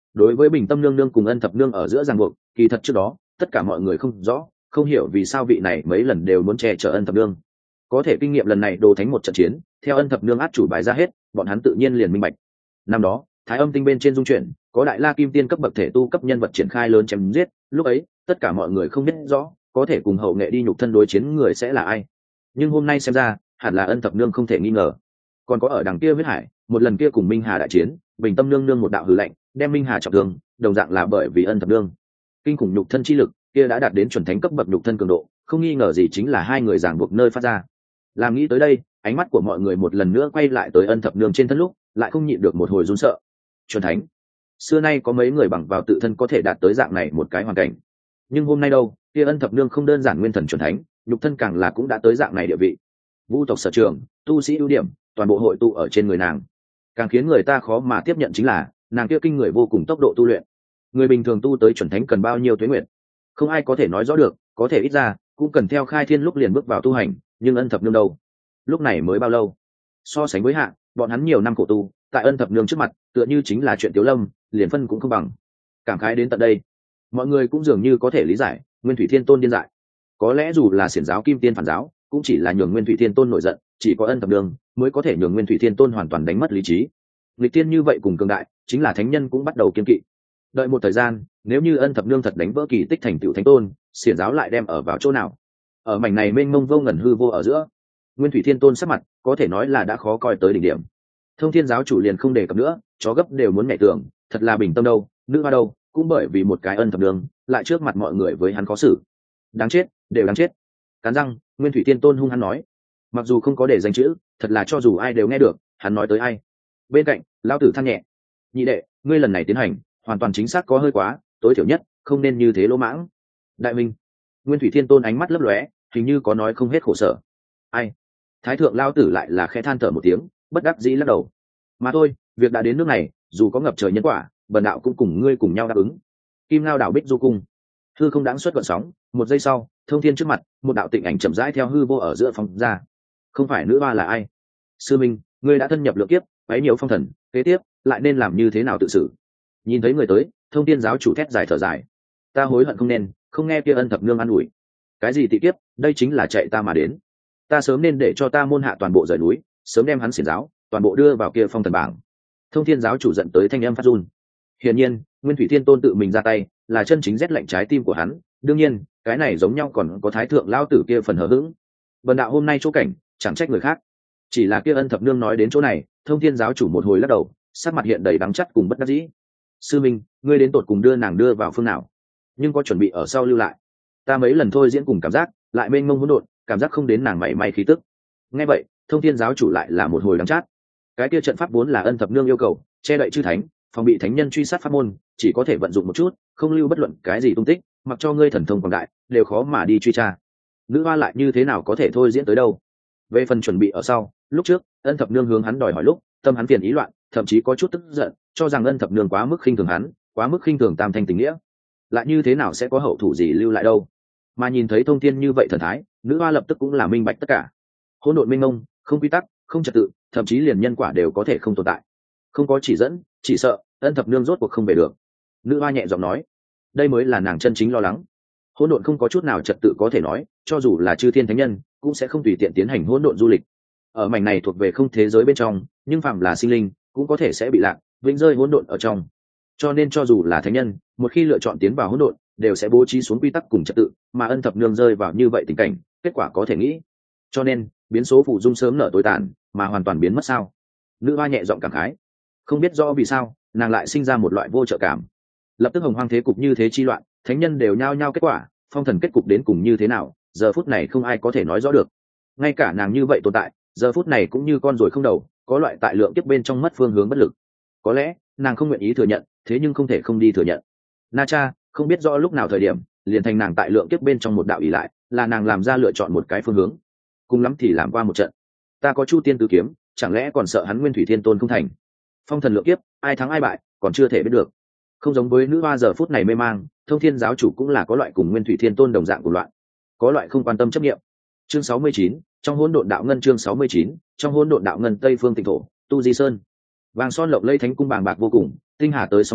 [SPEAKER 1] Đối với bình tâm nương nương cùng ân thập nương ở giữa ràng buộc, kỳ thật trước đó tất cả mọi người không rõ, không hiểu vì sao vị này mấy lần đều muốn che chở ân thập nương. Có thể kinh nghiệm lần này đồ thánh một trận chiến, theo ân thập nương át chủ bài ra hết, bọn hắn tự nhiên liền minh bạch. Năm đó thái âm tinh bên trên dung chuyển, có đại la kim tiên cấp bậc thể tu cấp nhân vật triển khai lớn chém giết, lúc ấy tất cả mọi người không biết rõ có thể cùng hậu nghệ đi nhục thân đối chiến người sẽ là ai, nhưng hôm nay xem ra hẳn là ân thập nương không thể nghi ngờ. Còn có ở đằng kia huyết hải, một lần kia cùng minh hà đại chiến, bình tâm nương nương một đạo hư lệnh đem minh hà trọng thương, đồng dạng là bởi vì ân thập nương kinh khủng nhục thân chi lực kia đã đạt đến chuẩn thánh cấp bậc nhục thân cường độ, không nghi ngờ gì chính là hai người giảng buộc nơi phát ra. Làm nghĩ tới đây, ánh mắt của mọi người một lần nữa quay lại tới ân thập nương trên thân lúc, lại không nhịn được một hồi run sợ. Chuẩn thánh, xưa nay có mấy người bằng vào tự thân có thể đạt tới dạng này một cái hoàn cảnh, nhưng hôm nay đâu, kia ân thập nương không đơn giản nguyên thần chuẩn thánh, nhục thân càng là cũng đã tới dạng này địa vị. Vu tộc sở trường, tu sĩ ưu điểm toàn bộ hội tụ ở trên người nàng. Càng khiến người ta khó mà tiếp nhận chính là nàng kia kinh người vô cùng tốc độ tu luyện. Người bình thường tu tới chuẩn thánh cần bao nhiêu tuế nguyện, không ai có thể nói rõ được, có thể ít ra cũng cần theo khai thiên lúc liền bước vào tu hành, nhưng ân thập nương đâu, lúc này mới bao lâu? So sánh với hạ, bọn hắn nhiều năm khổ tu, tại ân thập nương trước mặt tựa như chính là chuyện tiểu lâm, liền phân cũng không bằng. Cảm khái đến tận đây, mọi người cũng dường như có thể lý giải Nguyên Thủy Thiên Tôn điên dại. Có lẽ dù là xiển giáo kim tiên phản giáo, cũng chỉ là nhường Nguyên Thủy Thiên Tôn nổi giận, chỉ có ân thập nương mới có thể nhường Nguyên Thủy Thiên Tôn hoàn toàn đánh mất lý trí. Nghịch tiên như vậy cùng cường đại, chính là thánh nhân cũng bắt đầu kiên kỵ. Đợi một thời gian, nếu như ân thập nương thật đánh vỡ kỳ tích thành tựu thánh tôn, xiển giáo lại đem ở vào chỗ nào? Ở mảnh này mênh mông vô ngần hư vô ở giữa, Nguyên Thủy Thiên Tôn sắc mặt có thể nói là đã khó coi tới đỉnh điểm. Thông Thiên giáo chủ liền không đề cập nữa, chó gấp đều muốn nhảy tường, thật là bình tâm đâu, nữ hoa đâu, cũng bởi vì một cái ân thập nương, lại trước mặt mọi người với hắn khó xử. Đáng chết, đều đáng chết. Cắn răng, Nguyên Thủy Thiên Tôn hung hắn nói, mặc dù không có để danh chữ, thật là cho dù ai đều nghe được hắn nói tới ai. Bên cạnh lão tử than nhẹ, nhị đệ, ngươi lần này tiến hành hoàn toàn chính xác có hơi quá, tối thiểu nhất không nên như thế lỗ mãng. Đại minh, Nguyên Thủy Thiên Tôn ánh mắt lấp lóe, hình như có nói không hết khổ sở. Ai? Thái thượng lão tử lại là khẽ than thở một tiếng, bất đắc dĩ lắc đầu. Mà thôi, việc đã đến nước này, dù có ngập trời nhân quả, bần đạo cũng cùng ngươi cùng nhau đáp ứng. Kim Ngao đảo Bích Du cung, hư không đáng xuất gợn sóng, một giây sau, thông thiên trước mặt, một đạo tịnh ảnh chậm rãi theo hư vô ở giữa phóng ra. Không phải nữ hoa là ai? Sư minh, ngươi đã thân nhập lượng kiếp, bấy nhiều phong thần, kế tiếp lại nên làm như thế nào tự xử? Nhìn thấy người tới, thông thiên giáo chủ thét dài thở dài, ta hối hận không nên không nghe kia ân thập nương an ủi. Cái gì tị kiếp, đây chính là chạy ta mà đến. Ta sớm nên để cho ta môn hạ toàn bộ rời núi, sớm đem hắn xiển giáo toàn bộ đưa vào kia phong thần bảng. Thông thiên giáo chủ giận tới thanh âm phát run. Hiển nhiên, Nguyên Thủy Thiên Tôn tự mình ra tay, là chân chính rét lạnh trái tim của hắn. Đương nhiên, cái này giống nhau còn có thái thượng lao tử kia phần hờ hững. Bần đạo hôm nay chỗ cảnh, chẳng trách người khác. Chỉ là kia ân thập nương nói đến chỗ này, thông thiên giáo chủ một hồi lắc đầu, sắc mặt hiện đầy đắng chắt cùng bất đắc dĩ. Sư minh, ngươi đến tột cùng đưa nàng đưa vào phương nào? Nhưng có chuẩn bị ở sau lưu lại. Ta mấy lần thôi diễn cùng cảm giác, lại mênh mông hỗn độn, cảm giác không đến nàng mảy may khí tức. Nghe vậy, thông thiên giáo chủ lại là một hồi đắng chát. Cái kia trận pháp vốn là ân thập nương yêu cầu, che đậy chư thánh, phòng bị thánh nhân truy sát pháp môn, chỉ có thể vận dụng một chút, không lưu bất luận cái gì tung tích, mặc cho ngươi thần thông quảng đại, đều khó mà đi truy tra. Nữ hoa lại như thế nào có thể thôi diễn tới đâu? Về phần chuẩn bị ở sau, lúc trước ân thập nương hướng hắn đòi hỏi lúc, tâm hắn phiền ý loạn, thậm chí có chút tức giận, cho rằng ân thập nương quá mức khinh thường hắn, quá mức khinh thường tam thanh tình nghĩa. Lại như thế nào sẽ có hậu thủ gì lưu lại đâu? Mà nhìn thấy thông thiên như vậy thần thái, nữ hoa lập tức cũng là minh bạch tất cả. Hỗn độn minh mông, không quy tắc, không trật tự, thậm chí liền nhân quả đều có thể không tồn tại. Không có chỉ dẫn, chỉ sợ ân thập nương rốt cuộc không về được. Nữ hoa nhẹ giọng nói, đây mới là nàng chân chính lo lắng. Hỗn độn không có chút nào trật tự có thể nói, cho dù là chư thiên thánh nhân cũng sẽ không tùy tiện tiến hành hỗn độn du lịch. Ở mảnh này thuộc về không thế giới bên trong, nhưng phàm là sinh linh cũng có thể sẽ bị lạc, vĩnh rơi hỗn độn ở trong. Cho nên cho dù là thánh nhân, một khi lựa chọn tiến vào hỗn độn, đều sẽ bố trí xuống quy tắc cùng trật tự, mà ân thập nương rơi vào như vậy tình cảnh, kết quả có thể nghĩ. Cho nên, biến số phụ dung sớm nở tối tàn, mà hoàn toàn biến mất sao? Nữ hoa nhẹ giọng cảm khái, không biết rõ vì sao, nàng lại sinh ra một loại vô trợ cảm. Lập tức hồng hoang thế cục như thế chi loạn, thánh nhân đều nhao nhao kết quả, phong thần kết cục đến cùng như thế nào, giờ phút này không ai có thể nói rõ được. Ngay cả nàng như vậy tồn tại, giờ phút này cũng như con ruồi không đầu, có loại tại lượng kiếp bên trong mất phương hướng bất lực. Có lẽ nàng không nguyện ý thừa nhận, thế nhưng không thể không đi thừa nhận. Na Cha không biết rõ lúc nào thời điểm, liền thành nàng tại lượng kiếp bên trong một đạo ỷ lại, là nàng làm ra lựa chọn một cái phương hướng. Cùng lắm thì làm qua một trận. Ta có Chu Tiên Tứ Kiếm, chẳng lẽ còn sợ hắn Nguyên Thủy Thiên Tôn không thành? Phong thần lượng kiếp, ai thắng ai bại, còn chưa thể biết được. Không giống với nữ hoa giờ phút này mê mang, Thông Thiên giáo chủ cũng là có loại cùng Nguyên Thủy Thiên Tôn đồng dạng của loạn, có loại không quan tâm chấp niệm. Chương sáu mươi chín, trong hỗn độn đạo ngân chương sáu mươi chín, trong hỗn độn đạo ngân Tây phương Tịnh thổ, Tu Di Sơn. Vàng son lộng lẫy thánh cung bàng bạc vô cùng, tinh hà tới sóng bay,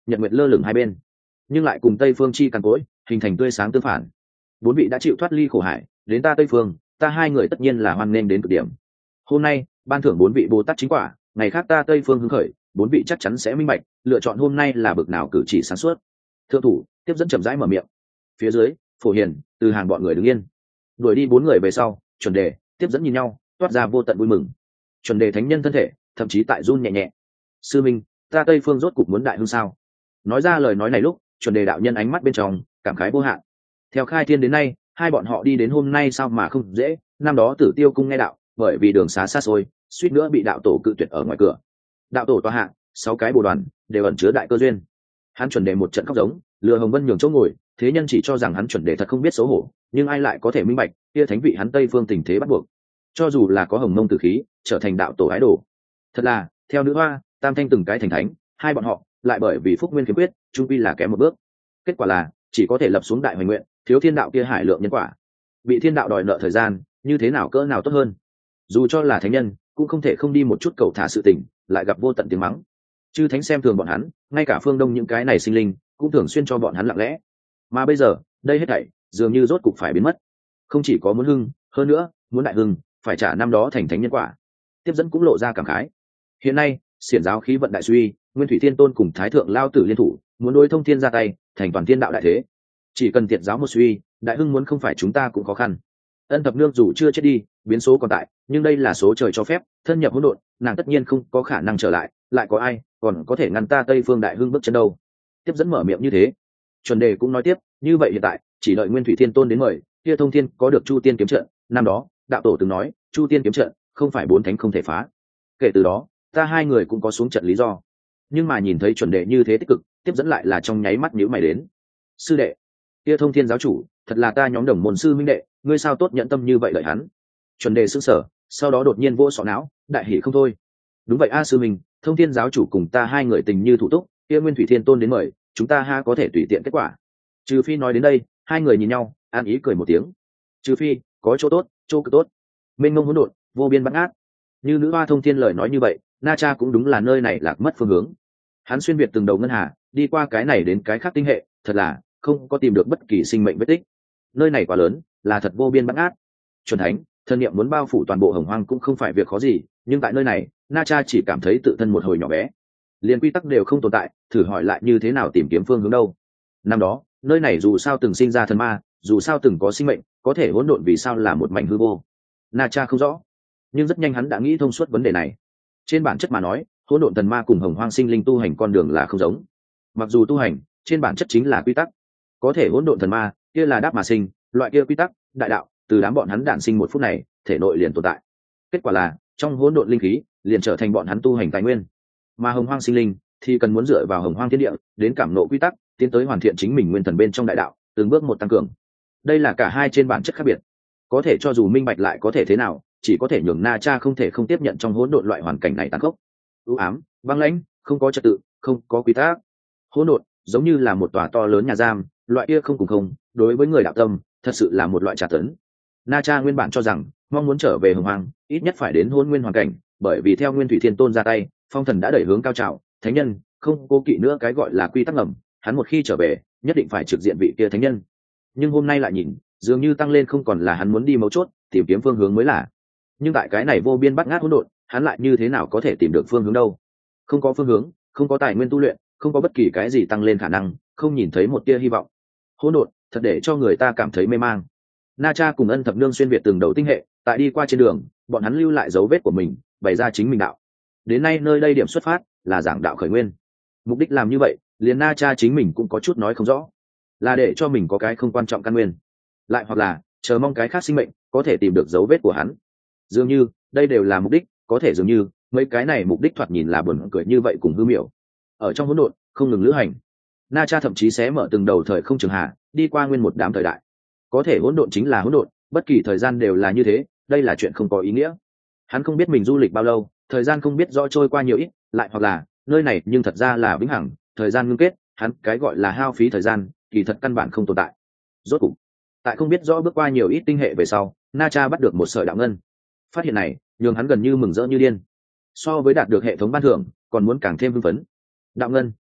[SPEAKER 1] nhật nguyệt lơ lửng hai bên, nhưng lại cùng tây phương chi căn cối hình thành tươi sáng tương phản. Bốn vị đã chịu thoát ly khổ hải, đến ta tây phương, ta hai người tất nhiên là hoan nghênh đến cực điểm. Hôm nay ban thưởng bốn vị bồ tát chính quả, ngày khác ta tây phương hứng khởi, bốn vị chắc chắn sẽ minh bạch lựa chọn hôm nay là bực nào cử chỉ sáng suốt. Thượng thủ tiếp dẫn chậm rãi mở miệng. Phía dưới Phổ Hiền, Từ Hàng bọn người đứng yên. Đuổi đi bốn người về sau, Chuẩn Đề tiếp dẫn nhìn nhau, toát ra vô tận vui mừng. Chuẩn Đề thánh nhân thân thể thậm chí tại run nhẹ nhẹ. Sư minh, ta tây phương rốt cục muốn đại hưng sao? Nói ra lời nói này lúc, Chuẩn Đề đạo nhân ánh mắt bên trong cảm khái vô hạn. Theo khai thiên đến nay, hai bọn họ đi đến hôm nay sao mà không dễ. Năm đó Tử Tiêu cung nghe đạo, bởi vì đường xá xa xôi, suýt nữa bị đạo tổ cự tuyệt ở ngoài cửa. Đạo tổ tọa hạ, sáu cái bồ đoàn đều ẩn chứa đại cơ duyên. Hắn Chuẩn Đề một trận khóc giống, lừa Hồng Vân nhường chỗ ngồi, thế nhân chỉ cho rằng hắn Chuẩn Đề thật không biết xấu hổ, nhưng ai lại có thể minh bạch, kia thánh vị hắn Tây phương tình thế bắt buộc. Cho dù là có Hồng Mông tử khí, trở thành đạo tổ ái đồ. Thật là, theo nữ hoa, tam thanh từng cái thành thánh, hai bọn họ lại bởi vì phúc nguyên khiếm quyết, chung quy là kém một bước. Kết quả là, chỉ có thể lập xuống đại hoành nguyện, thiếu thiên đạo kia hải lượng nhân quả. Bị thiên đạo đòi nợ thời gian, như thế nào cỡ nào tốt hơn. Dù cho là thánh nhân, cũng không thể không đi một chút cầu thả sự tình, lại gặp vô tận tiếng mắng. Chư thánh xem thường bọn hắn, ngay cả phương đông những cái này sinh linh cũng thường xuyên cho bọn hắn lặng lẽ. Mà bây giờ đây hết thảy dường như rốt cục phải biến mất. Không chỉ có muốn hưng, hơn nữa muốn đại hưng, phải trả năm đó thành thánh nhân quả. Tiếp dẫn cũng lộ ra cảm khái. Hiện nay xiển giáo khí vận đại suy, Nguyên Thủy Thiên Tôn cùng Thái Thượng Lao Tử liên thủ, muốn đối thông thiên ra tay, thành toàn thiên đạo đại thế. Chỉ cần tiệt giáo một suy, đại hưng muốn không phải chúng ta cũng khó khăn. Ân Thập Nương dù chưa chết đi, biến số còn tại, nhưng đây là số trời cho phép, thân nhập hỗn độn, nàng tất nhiên không có khả năng trở lại, lại có ai còn có thể ngăn ta Tây Phương đại hưng bước chân đâu. Tiếp dẫn mở miệng như thế. Chuẩn Đề cũng nói tiếp, như vậy hiện tại chỉ đợi Nguyên Thủy Thiên Tôn đến mời, kia thông thiên có được Chu Tiên kiếm trận, năm đó đạo tổ từng nói Chu Tiên kiếm trận không phải bốn thánh không thể phá. Kể từ đó ta hai người cũng có xuống trận lý do. Nhưng mà nhìn thấy Chuẩn Đề như thế tích cực, tiếp dẫn lại là trong nháy mắt nhíu mày đến. Sư đệ, kia thông thiên giáo chủ thật là ta nhóm đồng môn sư minh đệ, ngươi sao tốt nhận tâm như vậy lợi hắn. Chuẩn Đề sững sờ, sau đó đột nhiên vỗ sọ não, đại hỉ không thôi. Đúng vậy a sư minh, thông thiên giáo chủ cùng ta hai người tình như thủ túc, kia Nguyên Thủy Thiên Tôn đến mời, chúng ta ha có thể tùy tiện kết quả. Trừ phi nói đến đây, hai người nhìn nhau, an ý cười một tiếng. Trừ phi có chỗ tốt, chỗ cực tốt, mênh mông hỗn độn, vô biên bát ngát. Như nữ hoa thông thiên lời nói như vậy, Na Cha cũng đúng là nơi này lạc mất phương hướng. Hắn xuyên việt từng đầu ngân hà, đi qua cái này đến cái khác tinh hệ, thật là không có tìm được bất kỳ sinh mệnh vết tích. Nơi này quá lớn, là thật vô biên bát ngát. Chuẩn thánh thân niệm muốn bao phủ toàn bộ hồng hoang cũng không phải việc khó gì, nhưng tại nơi này Na Cha chỉ cảm thấy tự thân một hồi nhỏ bé, liền quy tắc đều không tồn tại, thử hỏi lại như thế nào tìm kiếm phương hướng đâu. Năm đó nơi này dù sao từng sinh ra thần ma, dù sao từng có sinh mệnh, có thể hỗn độn vì sao là một mảnh hư vô, Na Cha không rõ. Nhưng rất nhanh hắn đã nghĩ thông suốt vấn đề này. Trên bản chất mà nói, hỗn độn thần ma cùng hồng hoang sinh linh tu hành con đường là không giống. Mặc dù tu hành trên bản chất chính là quy tắc, có thể hỗn độn thần ma kia là đáp mà sinh, loại kia quy tắc đại đạo từ đám bọn hắn đản sinh một phút này thể nội liền tồn tại. Kết quả là trong hỗn độn linh khí liền trở thành bọn hắn tu hành tài nguyên, mà hồng hoang sinh linh thì cần muốn dựa vào hồng hoang thiên địa đến cảm nộ quy tắc, tiến tới hoàn thiện chính mình nguyên thần bên trong đại đạo, từng bước một tăng cường. Đây là cả hai trên bản chất khác biệt. Có thể cho dù minh bạch lại có thể thế nào, chỉ có thể nhường Na Cha không thể không tiếp nhận trong hỗn độn loại hoàn cảnh này tàn khốc, u ám, băng lãnh, không có trật tự, không có quy tắc. Hỗn độn giống như là một tòa to lớn nhà giam, loại kia không cùng không, đối với người đạo tâm thật sự là một loại tra tấn. Na Cha nguyên bản cho rằng mong muốn trở về hồng hoang ít nhất phải đến hỗn nguyên hoàn cảnh, bởi vì theo Nguyên Thủy Thiên Tôn ra tay, phong thần đã đẩy hướng cao trào, thánh nhân không cố kỵ nữa cái gọi là quy tắc ngầm, hắn một khi trở về nhất định phải trực diện vị kia thánh nhân. Nhưng hôm nay lại nhìn, dường như tăng lên không còn là hắn muốn đi mấu chốt, tìm kiếm phương hướng mới là. Nhưng tại cái này vô biên bát ngát hỗn độn, hắn lại như thế nào có thể tìm được phương hướng đâu? Không có phương hướng, không có tài nguyên tu luyện, không có bất kỳ cái gì tăng lên khả năng, không nhìn thấy một tia hy vọng. Hỗn độn thật để cho người ta cảm thấy mê mang. Na Cha cùng Ân Thập Nương xuyên việt từng đầu tinh hệ, tại đi qua trên đường, bọn hắn lưu lại dấu vết của mình, bày ra chính mình đạo. Đến nay nơi đây điểm xuất phát là giảng đạo khởi nguyên. Mục đích làm như vậy, liền Na Cha chính mình cũng có chút nói không rõ, là để cho mình có cái không quan trọng căn nguyên, lại hoặc là chờ mong cái khác sinh mệnh có thể tìm được dấu vết của hắn. Dường như đây đều là mục đích, có thể dường như mấy cái này mục đích thoạt nhìn là buồn cười như vậy cùng hư miểu. Ở trong hỗn độn không ngừng lữ hành, Na Cha thậm chí xé mở từng đầu thời không trường hạ, đi qua nguyên một đám thời đại. Có thể hỗn độn chính là hỗn độn, bất kỳ thời gian đều là như thế, đây là chuyện không có ý nghĩa. Hắn không biết mình du lịch bao lâu, thời gian không biết rõ trôi qua nhiều ít, lại hoặc là nơi này nhưng thật ra là vĩnh hằng, thời gian ngưng kết, hắn cái gọi là hao phí thời gian, kỳ thật căn bản không tồn tại. Rốt cục, tại không biết rõ bước qua nhiều ít tinh hệ về sau, Na Cha bắt được một sợi đạo ngân. Phát hiện này nhường hắn gần như mừng rỡ như điên, so với đạt được hệ thống ban thưởng còn muốn càng thêm hưng phấn. Đạo ngân,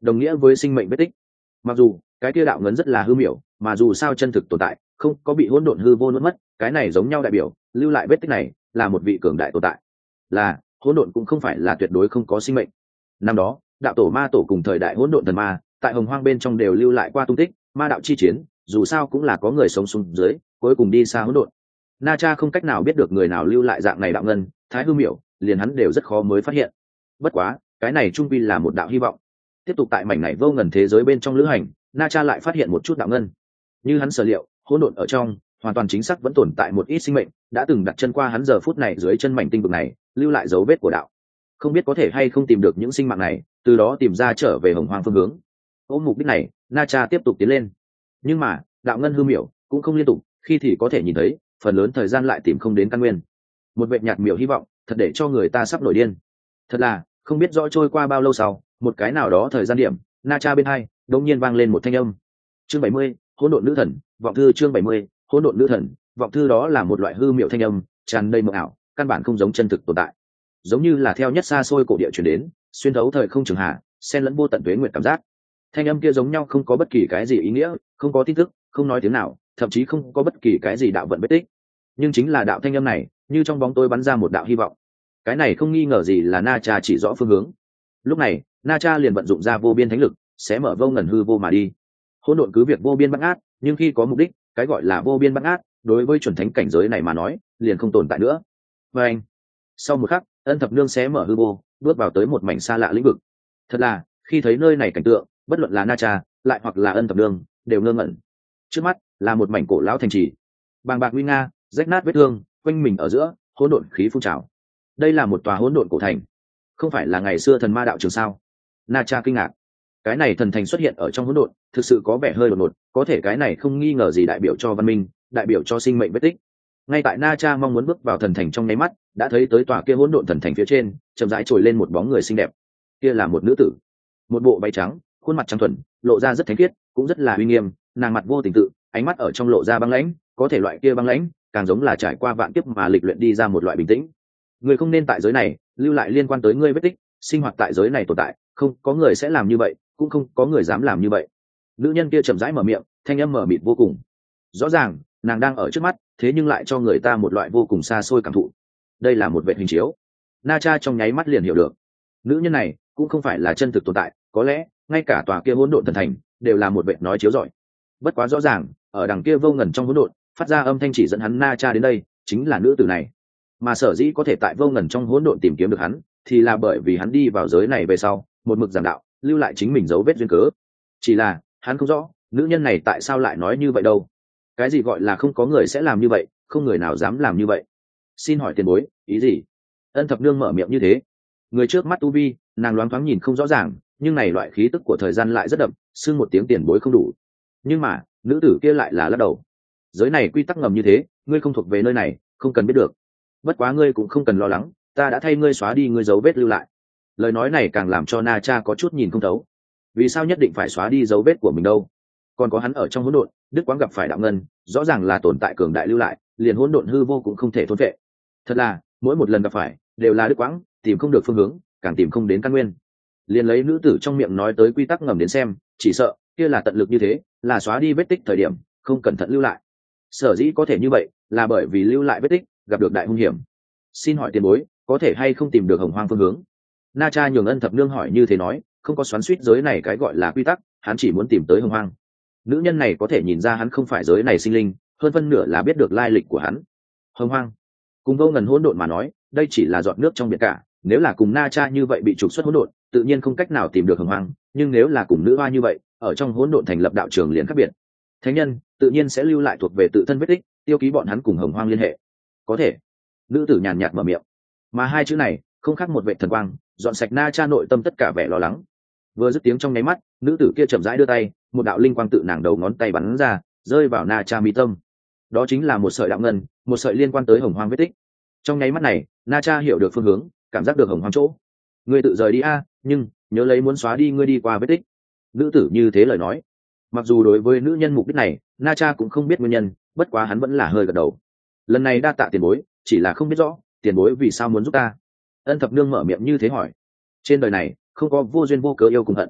[SPEAKER 1] đồng nghĩa với sinh mệnh vết tích. Mặc dù cái kia đạo ngấn rất là hư miểu, mà dù sao chân thực tồn tại, không có bị hỗn độn hư vô nuốt mất, cái này giống nhau đại biểu lưu lại vết tích này là một vị cường đại tồn tại, là hỗn độn cũng không phải là tuyệt đối không có sinh mệnh. Năm đó đạo tổ ma tổ cùng thời đại hỗn độn thần ma tại hồng hoang bên trong đều lưu lại qua tung tích, ma đạo chi chiến dù sao cũng là có người sống xuống dưới cuối cùng đi xa hỗn độn. Na Cha không cách nào biết được người nào lưu lại dạng này đạo ngân, thái hư miểu liền hắn đều rất khó mới phát hiện. Bất quá cái này trung quy là một đạo hy vọng. Tiếp tục tại mảnh này vô ngần thế giới bên trong lữ hành, Na Cha lại phát hiện một chút đạo ngân. Như hắn sở liệu, hỗn độn ở trong hoàn toàn chính xác vẫn tồn tại một ít sinh mệnh đã từng đặt chân qua hắn giờ phút này dưới chân mảnh tinh vực này, lưu lại dấu vết của đạo. Không biết có thể hay không tìm được những sinh mạng này, từ đó tìm ra trở về hồng hoang phương hướng. Ôm mục đích này, Na Cha tiếp tục tiến lên. Nhưng mà đạo ngân hư miểu cũng không liên tục, khi thì có thể nhìn thấy, phần lớn thời gian lại tìm không đến căn nguyên. Một vệt nhạt miểu hy vọng, thật để cho người ta sắp nổi điên. Thật là không biết rõ trôi qua bao lâu sau, một cái nào đó thời gian điểm, Na Cha bên hai đột nhiên vang lên một thanh âm. Chương bảy mươi, hỗn độn nữ thần, vọng thư. Chương bảy mươi, hỗn độn nữ thần, vọng thư. Đó là một loại hư miểu thanh âm, tràn đầy mộng ảo, căn bản không giống chân thực tồn tại, giống như là theo nhất xa xôi cổ địa truyền đến, xuyên thấu thời không trường hạ, xen lẫn vô tận tuế nguyệt cảm giác. Thanh âm kia giống nhau không có bất kỳ cái gì ý nghĩa, không có tin tức, không nói tiếng nào, thậm chí không có bất kỳ cái gì đạo vận vết tích. Nhưng chính là đạo thanh âm này, như trong bóng tối bắn ra một đạo hy vọng. Cái này không nghi ngờ gì là Na Cha chỉ rõ phương hướng. Lúc này, Na Cha liền vận dụng ra vô biên thánh lực, sẽ mở vô ngần hư vô mà đi. Hỗn độn cứ việc vô biên bắt ngát, nhưng khi có mục đích, cái gọi là vô biên bắt ngát, đối với chuẩn thánh cảnh giới này mà nói, liền không tồn tại nữa. Và anh, sau một khắc, Ân Thập Nương sẽ mở hư vô, bước vào tới một mảnh xa lạ lĩnh vực. Thật là, khi thấy nơi này cảnh tượng, bất luận là Na Cha, lại hoặc là Ân Thập Nương, đều ngơ ngẩn. Trước mắt là một mảnh cổ lão thành trì, bàng bạc nguy nga, rách nát vết thương, quanh mình ở giữa hỗn độn khí phun trào. Đây là một tòa hỗn độn cổ thành, không phải là ngày xưa thần ma đạo trường sao? Na Cha kinh ngạc. Cái này thần thành xuất hiện ở trong hỗn độn, thực sự có vẻ hơi đột ngột, có thể cái này không nghi ngờ gì đại biểu cho văn minh, đại biểu cho sinh mệnh vết tích. Ngay tại Na Cha mong muốn bước vào thần thành trong nháy mắt, đã thấy tới tòa kia hỗn độn thần thành phía trên, chậm rãi trồi lên một bóng người xinh đẹp. Kia là một nữ tử, một bộ váy trắng, khuôn mặt trắng thuần, lộ ra rất thánh khiết, cũng rất là uy nghiêm, nàng mặt vô tình tự, ánh mắt ở trong lộ ra băng lãnh, có thể loại kia băng lãnh, càng giống là trải qua vạn kiếp mà lịch luyện đi ra một loại bình tĩnh. Người không nên tại giới này lưu lại liên quan tới ngươi vết tích, sinh hoạt tại giới này tồn tại, không có người sẽ làm như vậy, cũng không có người dám làm như vậy. Nữ nhân kia chậm rãi mở miệng, thanh âm mở mịt vô cùng. Rõ ràng, nàng đang ở trước mắt, thế nhưng lại cho người ta một loại vô cùng xa xôi cảm thụ. Đây là một vệ hình chiếu. Na Cha trong nháy mắt liền hiểu được, nữ nhân này cũng không phải là chân thực tồn tại, có lẽ ngay cả tòa kia hỗn độn thần thành đều là một vệ nói chiếu rọi. Bất quá rõ ràng, ở đằng kia vô ngần trong hỗn độn, phát ra âm thanh chỉ dẫn hắn Na Cha đến đây, chính là nữ tử này. Mà sở dĩ có thể tại vô ngần trong hỗn độn tìm kiếm được hắn, thì là bởi vì hắn đi vào giới này về sau, một mực giảng đạo, lưu lại chính mình dấu vết duyên cớ. Chỉ là hắn không rõ, nữ nhân này tại sao lại nói như vậy đâu. Cái gì gọi là không có người sẽ làm như vậy, không người nào dám làm như vậy? Xin hỏi tiền bối, ý gì? Ân Thập Nương mở miệng như thế. Người trước mắt tu vi, nàng loáng thoáng nhìn không rõ ràng, nhưng này loại khí tức của thời gian lại rất đậm, xưng một tiếng tiền bối không đủ. Nhưng mà nữ tử kia lại là lắc đầu. Giới này quy tắc ngầm như thế, ngươi không thuộc về nơi này, không cần biết được. Bất quá ngươi cũng không cần lo lắng, ta đã thay ngươi xóa đi ngươi dấu vết lưu lại. Lời nói này càng làm cho Na Cha có chút nhìn không thấu. Vì sao nhất định phải xóa đi dấu vết của mình đâu? Còn có hắn ở trong hỗn độn, Đức Quang gặp phải đạo ngân, rõ ràng là tồn tại cường đại lưu lại, liền hỗn độn hư vô cũng không thể thôn vệ. Thật là, mỗi một lần gặp phải, đều là Đức Quang, tìm không được phương hướng, càng tìm không đến căn nguyên. Liền lấy nữ tử trong miệng nói tới quy tắc ngầm đến xem, chỉ sợ kia là tận lực như thế, là xóa đi vết tích thời điểm, không cẩn thận lưu lại. Sở dĩ có thể như vậy, là bởi vì lưu lại vết tích, gặp được đại hung hiểm. Xin hỏi tiền bối, có thể hay không tìm được hồng hoang phương hướng? Na Cha nhường Ân Thập Nương hỏi như thế nói, không có xoắn xuýt giới này cái gọi là quy tắc, hắn chỉ muốn tìm tới hồng hoang. Nữ nhân này có thể nhìn ra hắn không phải giới này sinh linh, hơn phân nửa là biết được lai lịch của hắn. Hồng hoang, cùng vô ngần hỗn độn mà nói, đây chỉ là giọt nước trong biển cả. Nếu là cùng Na Cha như vậy bị trục xuất hỗn độn, tự nhiên không cách nào tìm được hồng hoang. Nhưng nếu là cùng nữ hoa như vậy, ở trong hỗn độn thành lập đạo trường liền khác biệt. Thánh nhân tự nhiên sẽ lưu lại thuộc về tự thân vết tích, tiêu ký bọn hắn cùng hồng hoang liên hệ. Có thể. Nữ tử nhàn nhạt mở miệng, mà hai chữ này không khác một vệ thần quang, dọn sạch Na Cha nội tâm tất cả vẻ lo lắng. Vừa dứt tiếng trong nháy mắt, nữ tử kia chậm rãi đưa tay, một đạo linh quang tự nàng đầu ngón tay bắn ra, rơi vào Na Cha mi tâm. Đó chính là một sợi đạo ngân, một sợi liên quan tới hồng hoang vết tích. Trong nháy mắt này, Na Cha hiểu được phương hướng, cảm giác được hồng hoang chỗ. Ngươi tự rời đi a, nhưng nhớ lấy muốn xóa đi ngươi đi qua vết tích. Nữ tử như thế lời nói. Mặc dù đối với nữ nhân mục đích này, Na Cha cũng không biết nguyên nhân, bất quá hắn vẫn là hơi gật đầu. Lần này đa tạ tiền bối, chỉ là không biết rõ tiền bối vì sao muốn giúp ta. Ân Thập Nương mở miệng như thế hỏi. Trên đời này không có vô duyên vô cớ yêu cùng hận.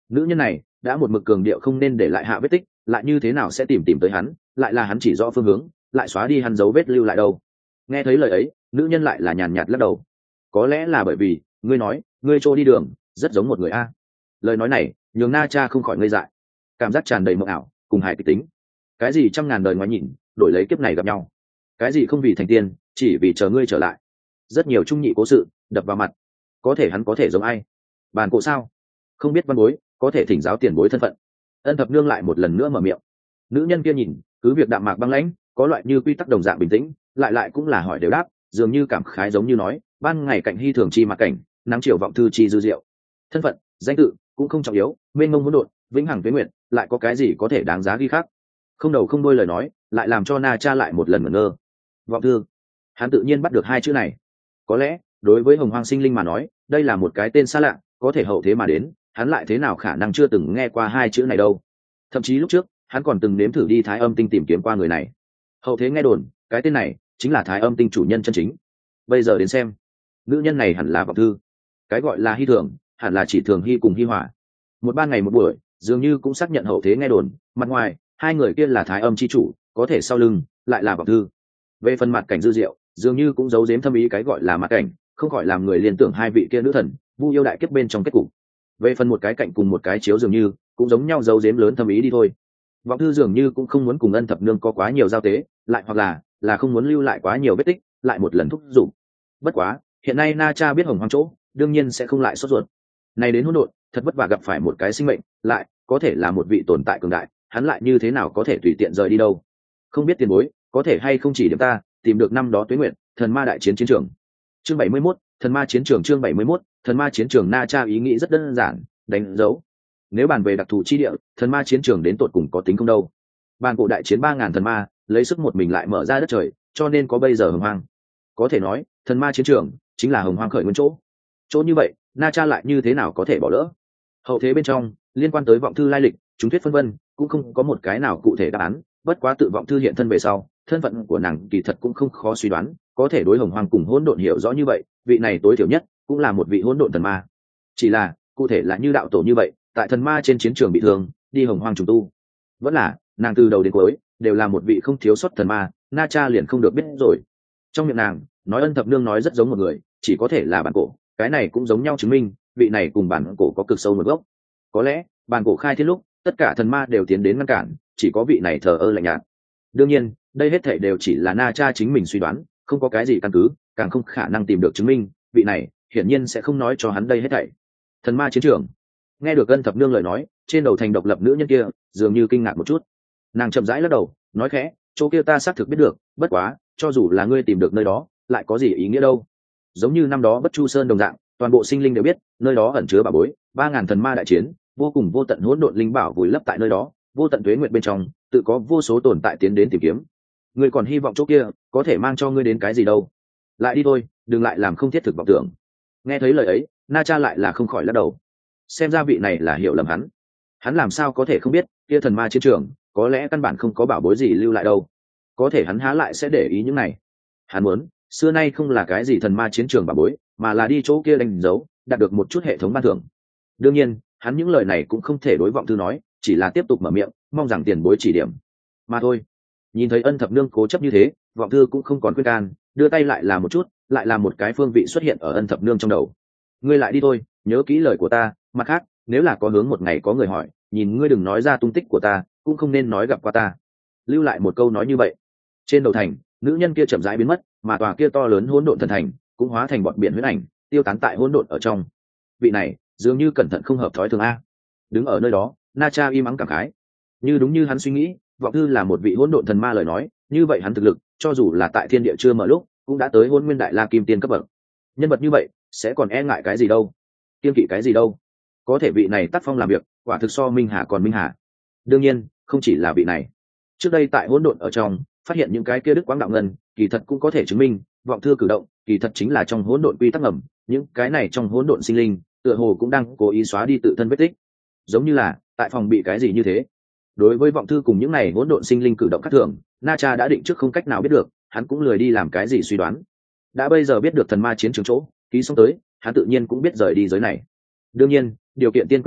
[SPEAKER 1] nữ nhân này đã một mực cường điệu không nên để lại hạ vết tích, lại như thế nào sẽ tìm tìm tới hắn, lại là hắn chỉ rõ phương hướng, lại xóa đi hắn dấu vết lưu lại đâu. Nghe thấy lời ấy, nữ nhân lại là nhàn nhạt lắc đầu. Có lẽ là bởi vì ngươi nói ngươi trôi đi đường rất giống một người a. Lời nói này nhường Na Cha không khỏi ngây dại, cảm giác tràn đầy mộng ảo cùng hài kịch tính. Cái gì trăm ngàn đời ngoái nhìn, đổi lấy kiếp này gặp nhau. Cái gì không vì thành tiên, chỉ vì chờ ngươi trở lại. Rất nhiều trung nhị cố sự đập vào mặt. Có thể hắn có thể giống ai? Bàn cổ sao? Không biết văn bối, có thể thỉnh giáo tiền bối thân phận. Ân Thập Nương lại một lần nữa mở miệng. Nữ nhân kia nhìn cứ việc đạm mạc băng lãnh, có loại như quy tắc đồng dạng bình tĩnh, lại lại cũng là hỏi đều đáp, dường như cảm khái giống như nói ban ngày cạnh hy thường chi mặc cảnh, nắng chiều vọng thư chi dư diệu. Thân phận danh tự cũng không trọng yếu, mênh mông hỗn độn, vĩnh hằng tuế nguyện, lại có cái gì có thể đáng giá ghi khác? Không đầu không đuôi lời nói lại làm cho Na Cha lại một lần ngẩn ngơ. Vọng thư, hắn tự nhiên bắt được hai chữ này. Có lẽ đối với Hồng Hoang sinh linh mà nói đây là một cái tên xa lạ, có thể hậu thế mà đến hắn lại thế nào khả năng chưa từng nghe qua hai chữ này đâu. Thậm chí lúc trước hắn còn từng nếm thử đi Thái Âm Tinh tìm kiếm qua người này. Hậu thế nghe đồn cái tên này chính là Thái Âm Tinh chủ nhân chân chính. Bây giờ đến xem, nữ nhân này hẳn là Vọng thư. Cái gọi là hy thường hẳn là chỉ thường hy cùng hy hỏa. Một ban ngày một buổi dường như cũng xác nhận hậu thế nghe đồn, mặt ngoài hai người kia là Thái Âm chi chủ, có thể sau lưng lại là Vọng thư. Về phần mặt cảnh dư diệu, dường như cũng giấu giếm thâm ý cái gọi là mặt cảnh, không khỏi làm người liên tưởng hai vị kia nữ thần vu yêu đại kiếp bên trong kết cục. Về phần một cái cạnh cùng một cái chiếu dường như cũng giống nhau giấu giếm lớn thâm ý đi thôi. Vọng thư dường như cũng không muốn cùng Ân Thập Nương có quá nhiều giao tế, lại hoặc là là không muốn lưu lại quá nhiều vết tích, lại một lần thúc giục. Bất quá hiện nay Na Cha biết Hồng Hoang chỗ, đương nhiên sẽ không lại sốt ruột. Này đến hỗn độn thật vất vả gặp phải một cái sinh mệnh, lại có thể là một vị tồn tại cường đại, hắn lại như thế nào có thể tùy tiện rời đi đâu? Không biết tiền bối có thể hay không chỉ điểm ta tìm được năm đó tuế nguyện thần ma đại chiến chiến trường. Chương bảy mươi mốt, thần ma chiến trường. Chương bảy mươi mốt, thần ma chiến trường. Na Cha ý nghĩ rất đơn giản, đánh dấu. Nếu bàn về đặc thù chi địa, thần ma chiến trường đến tột cùng có tính không đâu. Bàn cổ đại chiến ba ngàn thần ma, lấy sức một mình lại mở ra đất trời, cho nên có bây giờ Hồng Hoang. Có thể nói thần ma chiến trường chính là Hồng Hoang khởi nguyên chỗ. Chỗ như vậy Na Cha lại như thế nào có thể bỏ lỡ? Hậu thế bên trong liên quan tới Vọng thư lai lịch, chúng thuyết phân vân, cũng không có một cái nào cụ thể đáp án. Bất quá tự Vọng thư hiện thân về sau, thân phận của nàng kỳ thật cũng không khó suy đoán, có thể đối Hồng Hoang cùng hỗn độn hiểu rõ như vậy, vị này tối thiểu nhất cũng là một vị hỗn độn thần ma. Chỉ là cụ thể là như đạo tổ như vậy, tại thần ma trên chiến trường bị thương, đi Hồng Hoang trùng tu, vẫn là nàng từ đầu đến cuối đều là một vị không thiếu sót thần ma, Na Cha liền không được biết rồi. Trong miệng nàng nói Ân Thập Nương nói rất giống một người, chỉ có thể là bản cổ, cái này cũng giống nhau chứng minh vị này cùng bản cổ có cực sâu một gốc. Có lẽ bản cổ khai thiên lúc tất cả thần ma đều tiến đến ngăn cản, chỉ có vị này thờ ơ lạnh nhạt. Đương nhiên đây hết thảy đều chỉ là Na Cha chính mình suy đoán, không có cái gì căn cứ, càng không khả năng tìm được chứng minh, vị này hiển nhiên sẽ không nói cho hắn đây hết thảy. Thần ma chiến trường. Nghe được Ân Thập Nương lời nói, trên đầu thành độc lập nữ nhân kia dường như kinh ngạc một chút. Nàng chậm rãi lắc đầu nói khẽ, chỗ kia ta xác thực biết được, bất quá cho dù là ngươi tìm được nơi đó lại có gì ý nghĩa đâu. Giống như năm đó Bất Chu Sơn đồng dạng, toàn bộ sinh linh đều biết nơi đó ẩn chứa bảo bối, ba ngàn thần ma đại chiến, vô cùng vô tận hỗn độn linh bảo vùi lấp tại nơi đó, vô tận tuế nguyệt bên trong tự có vô số tồn tại tiến đến tìm kiếm. Ngươi còn hy vọng chỗ kia có thể mang cho ngươi đến cái gì đâu? Lại đi thôi, đừng lại làm không thiết thực vọng tưởng. Nghe thấy lời ấy, Na Cha lại là không khỏi lắc đầu. Xem ra vị này là hiểu lầm hắn. Hắn làm sao có thể không biết kia thần ma chiến trường có lẽ căn bản không có bảo bối gì lưu lại đâu. Có thể hắn há lại sẽ để ý những này. Hắn muốn xưa nay không là cái gì thần ma chiến trường bảo bối, mà là đi chỗ kia đánh dấu, đạt được một chút hệ thống ban thưởng. Đương nhiên hắn những lời này cũng không thể đối Vọng thư nói, chỉ là tiếp tục mở miệng, mong rằng tiền bối chỉ điểm mà thôi. Nhìn thấy Ân Thập Nương cố chấp như thế, Vọng thư cũng không còn khuyên can, đưa tay lại là một chút, lại là một cái phương vị xuất hiện ở Ân Thập Nương trong đầu. Ngươi lại đi thôi, nhớ kỹ lời của ta, mặt khác nếu là có hướng một ngày có người hỏi, nhìn ngươi đừng nói ra tung tích của ta, cũng không nên nói gặp qua ta. Lưu lại một câu nói như vậy. Trên đầu thành, nữ nhân kia chậm rãi biến mất, mà tòa kia to lớn hỗn độn thần thành cũng hóa thành bọn biển huyễn ảnh, tiêu tán tại hỗn độn ở trong. Vị này dường như cẩn thận không hợp thói thường a. Đứng ở nơi đó, Na Cha im ắng cảm khái. Như đúng như hắn suy nghĩ, Vọng thư là một vị hỗn độn thần ma lời nói, như vậy hắn thực lực cho dù là tại thiên địa chưa mở lúc cũng đã tới hôn nguyên đại la kim tiên cấp bậc. Nhân vật như vậy sẽ còn e ngại cái gì đâu, kiêng kỵ cái gì đâu. Có thể vị này tác phong làm việc quả thực so Minh Hà còn Minh Hà. Đương nhiên không chỉ là vị này, trước đây tại hỗn độn ở trong phát hiện những cái kia đức quáng đạo ngân, kỳ thật cũng có thể chứng minh Vọng thư cử động kỳ thật chính là trong hỗn độn quy tắc ngầm. Những cái này trong hỗn độn sinh linh tựa hồ cũng đang cố ý xóa đi tự thân vết tích, giống như là tại phòng bị cái gì như thế. Đối với Vọng thư cùng những này hỗn độn sinh linh cử động khác thường, Na Cha đã định trước không cách nào biết được, hắn cũng lười đi làm cái gì suy đoán. Đã bây giờ biết được thần ma chiến trường chỗ ký xong tới, hắn tự nhiên cũng biết rời đi giới này. Đương nhiên điều kiện tiên quyết là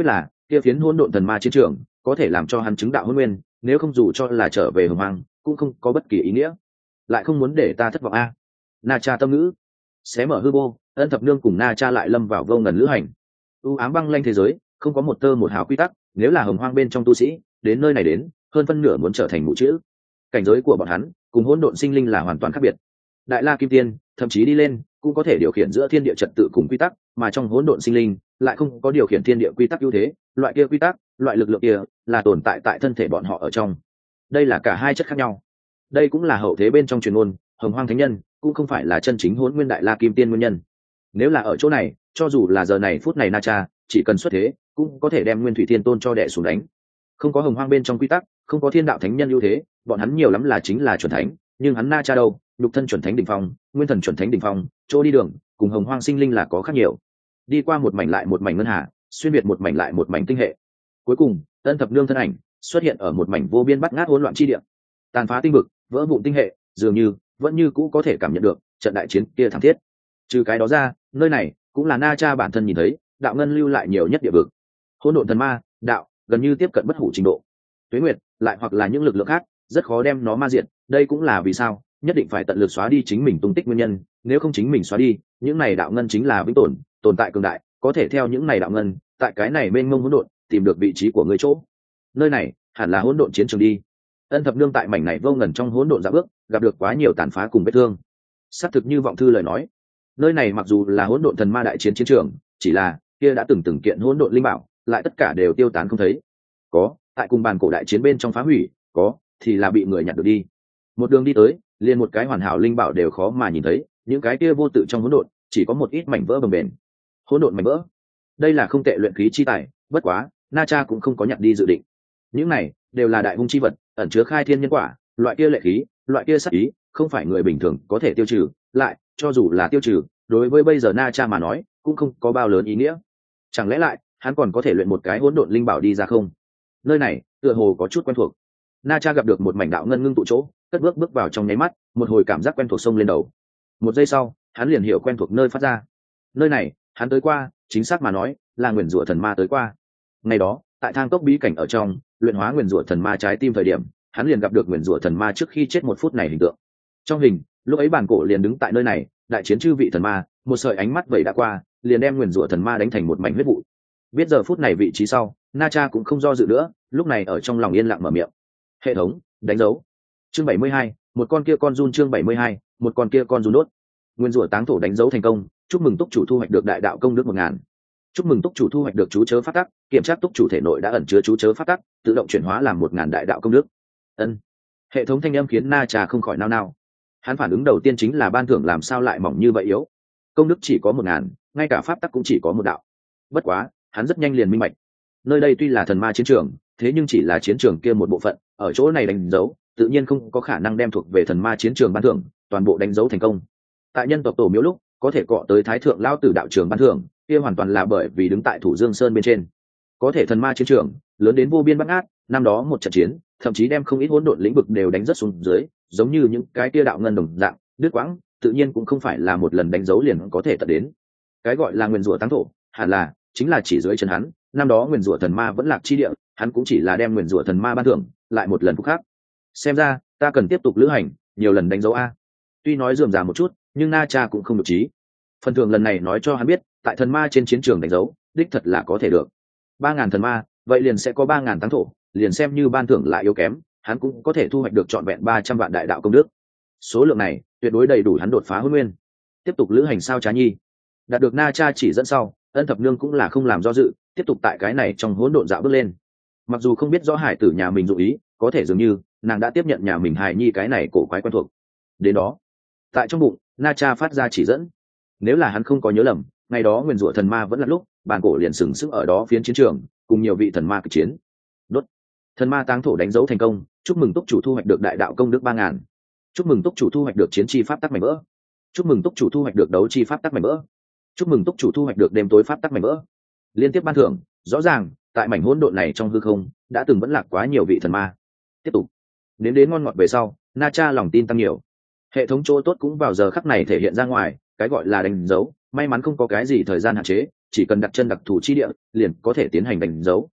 [SPEAKER 1] kia phiến hỗn độn thần ma chiến trường có thể làm cho hắn chứng đạo hôn nguyên, nếu không dù cho là trở về hồng hoang cũng không có bất kỳ ý nghĩa. Lại không muốn để ta thất vọng a. Na Cha tâm ngữ. Xé mở hư vô, Ân Thập Nương cùng Na Cha lại lâm vào vô ngần lữ hành. U ám băng lanh thế giới, không có một tơ một hào quy tắc, nếu là hồng hoang bên trong tu sĩ đến nơi này đến, hơn phân nửa muốn trở thành mụ chữ. Cảnh giới của bọn hắn cùng hỗn độn sinh linh là hoàn toàn khác biệt. Đại La Kim Tiên thậm chí đi lên cũng có thể điều khiển giữa thiên địa trật tự cùng quy tắc, mà trong hỗn độn sinh linh lại không có điều khiển thiên địa quy tắc ưu thế, loại kia quy tắc, loại lực lượng kia là tồn tại tại thân thể bọn họ ở trong. Đây là cả hai chất khác nhau. Đây cũng là hậu thế bên trong truyền ngôn, hồng hoang thánh nhân cũng không phải là chân chính hỗn nguyên đại La Kim Tiên nguyên nhân. Nếu là ở chỗ này, cho dù là giờ này phút này Na Cha chỉ cần xuất thế cũng có thể đem Nguyên Thủy Thiên Tôn cho đè xuống đánh. Không có hồng hoang bên trong quy tắc, không có thiên đạo thánh nhân ưu thế, bọn hắn nhiều lắm là chính là chuẩn thánh, nhưng hắn Na Cha đâu, nhục thân chuẩn thánh đỉnh phong, nguyên thần chuẩn thánh đỉnh phong, chỗ đi đường cùng hồng hoang sinh linh là có khác nhiều. Đi qua một mảnh lại một mảnh ngân hà, xuyên biệt một mảnh lại một mảnh tinh hệ, cuối cùng Ân Thập Nương thân ảnh xuất hiện ở một mảnh vô biên bắt ngát hỗn loạn chi địa, tàn phá tinh vực, vỡ vụn tinh hệ, dường như vẫn như cũ có thể cảm nhận được trận đại chiến kia thảm thiết. Trừ cái đó ra, nơi này cũng là Na Cha bản thân nhìn thấy đạo ngân lưu lại nhiều nhất địa vực. Hỗn độn thần ma đạo gần như tiếp cận bất hủ trình độ. Tuế Nguyệt lại hoặc là những lực lượng khác rất khó đem nó ma diệt, đây cũng là vì sao nhất định phải tận lực xóa đi chính mình tung tích nguyên nhân, nếu không chính mình xóa đi những này đạo ngân chính là vĩnh tồn tồn tại cường đại, có thể theo những này đạo ngân tại cái này mênh mông hỗn độn tìm được vị trí của người chỗ. Nơi này hẳn là hỗn độn chiến trường đi. Ân Thập Nương tại mảnh này vô ngần trong hỗn độn dạo bước, gặp được quá nhiều tàn phá cùng vết thương. Xác thực như vọng thư lời nói, nơi này mặc dù là hỗn độn thần ma đại chiến chiến trường, chỉ là kia đã từng từng kiện hỗn độn linh bảo lại tất cả đều tiêu tán không thấy. Có tại cùng bàn cổ đại chiến bên trong phá hủy, có thì là bị người nhặt được đi. Một đường đi tới, liền một cái hoàn hảo linh bảo đều khó mà nhìn thấy, những cái kia vô tự trong hỗn độn chỉ có một ít mảnh vỡ bồng bềnh. Hỗn độn mảnh vỡ, đây là không tệ luyện khí chi tài, bất quá Na Cha cũng không có nhặt đi dự định. Những này đều là đại hung chi vật, ẩn chứa khai thiên nhân quả, loại kia lệ khí, loại kia sát ý, không phải người bình thường có thể tiêu trừ, lại cho dù là tiêu trừ, đối với bây giờ Na Cha mà nói cũng không có bao lớn ý nghĩa. Chẳng lẽ lại hắn còn có thể luyện một cái hỗn độn linh bảo đi ra không? Nơi này tựa hồ có chút quen thuộc. Na Cha gặp được một mảnh đạo ngân ngưng tụ chỗ, cất bước bước vào trong nháy mắt, một hồi cảm giác quen thuộc xông lên đầu. Một giây sau, hắn liền hiểu quen thuộc nơi phát ra. Nơi này hắn tới qua, chính xác mà nói là nguyền rủa thần ma tới qua. Ngày đó tại thang cốc bí cảnh ở trong luyện hóa nguyền rủa thần ma trái tim thời điểm, hắn liền gặp được nguyền rủa thần ma trước khi chết một phút này hình tượng. Trong hình lúc ấy bản cổ liền đứng tại nơi này đại chiến chư vị thần ma, một sợi ánh mắt vậy đã qua liền đem nguyền rủa thần ma đánh thành một mảnh huyết vụ. Biết giờ phút này vị trí sau, Na Cha cũng không do dự nữa, lúc này ở trong lòng yên lặng mở miệng. Hệ thống đánh dấu. Chương bảy mươi hai, một con kia con run. Chương bảy mươi hai, một con kia con run đốt. Nguyên rủa táng thổ đánh dấu thành công, chúc mừng túc chủ thu hoạch được đại đạo công đức một ngàn. Chúc mừng túc chủ thu hoạch được chú chớ phát tắc, kiểm tra túc chủ thể nội đã ẩn chứa chú chớ phát tắc, tự động chuyển hóa làm một ngàn đại đạo công đức. Ân. Hệ thống thanh âm khiến Na Cha không khỏi nao nao. Hắn phản ứng đầu tiên chính là ban thưởng làm sao lại mỏng như vậy yếu, công đức chỉ có một ngàn, ngay cả pháp tắc cũng chỉ có một đạo. Bất quá hắn rất nhanh liền minh bạch, nơi đây tuy là thần ma chiến trường, thế nhưng chỉ là chiến trường kia một bộ phận, ở chỗ này đánh dấu tự nhiên không có khả năng đem thuộc về thần ma chiến trường ban thưởng toàn bộ đánh dấu thành công. Tại nhân tộc tổ miếu lúc có thể cọ tới thái thượng lao tử đạo trường ban thưởng, kia hoàn toàn là bởi vì đứng tại thủ dương sơn bên trên. Có thể thần ma chiến trường lớn đến vô biên bắt ngát, năm đó một trận chiến thậm chí đem không ít hỗn độn lĩnh vực đều đánh rất xuống dưới, giống như những cái kia đạo ngân đồng dạng đứt quãng, tự nhiên cũng không phải là một lần đánh dấu liền có thể tận đến. Cái gọi là nguyên rủa táng thổ hẳn là chính là chỉ dưới chân hắn, năm đó nguyên rủa thần ma vẫn lạc chi địa, hắn cũng chỉ là đem nguyên rủa thần ma ban thưởng lại một lần phúc khác. Xem ra ta cần tiếp tục lữ hành nhiều lần đánh dấu a. Tuy nói rườm rà một chút, nhưng Na Cha cũng không được trí. Phần thưởng lần này nói cho hắn biết, tại thần ma trên chiến trường đánh dấu đích thật là có thể được. Ba ngàn thần ma, vậy liền sẽ có ba ngàn táng thổ, liền xem như ban thưởng lại yếu kém, hắn cũng có thể thu hoạch được trọn vẹn ba trăm vạn đại đạo công đức. Số lượng này tuyệt đối đầy đủ hắn đột phá hôn nguyên. Tiếp tục lữ hành sao Trá Nhi. Đạt được Na Cha chỉ dẫn sau, Ân Thập Nương cũng là không làm do dự, tiếp tục tại cái này trong hỗn độn dạo bước lên. Mặc dù không biết rõ hải tử nhà mình dụng ý, có thể dường như nàng đã tiếp nhận nhà mình hài nhi cái này cổ quái quen thuộc. Đến đó, tại trong bụng Na Cha phát ra chỉ dẫn. Nếu là hắn không có nhớ lầm, ngày đó nguyên rủa thần ma vẫn là lúc bản cổ liền sừng sững ở đó phiến chiến trường cùng nhiều vị thần ma kịch chiến. Đốt. Thần ma táng thổ đánh dấu thành công, chúc mừng túc chủ thu hoạch được đại đạo công đức ba ngàn. Chúc mừng túc chủ thu hoạch được chiến chi pháp tắc mảnh vỡ. Chúc mừng túc chủ thu hoạch được đấu chi pháp tắc mảnh vỡ. Chúc mừng túc chủ thu hoạch được đêm tối pháp tắc mảnh vỡ. Liên tiếp ban thưởng, rõ ràng tại mảnh hỗn độn này trong hư không đã từng vẫn lạc quá nhiều vị thần ma. Tiếp tục đến đến ngon ngọt về sau, Na Cha lòng tin tăng nhiều. Hệ thống chỗ tốt cũng vào giờ khắc này thể hiện ra ngoài, cái gọi là đánh dấu may mắn không có cái gì thời gian hạn chế, chỉ cần đặt chân đặc thù chi địa liền có thể tiến hành đánh dấu,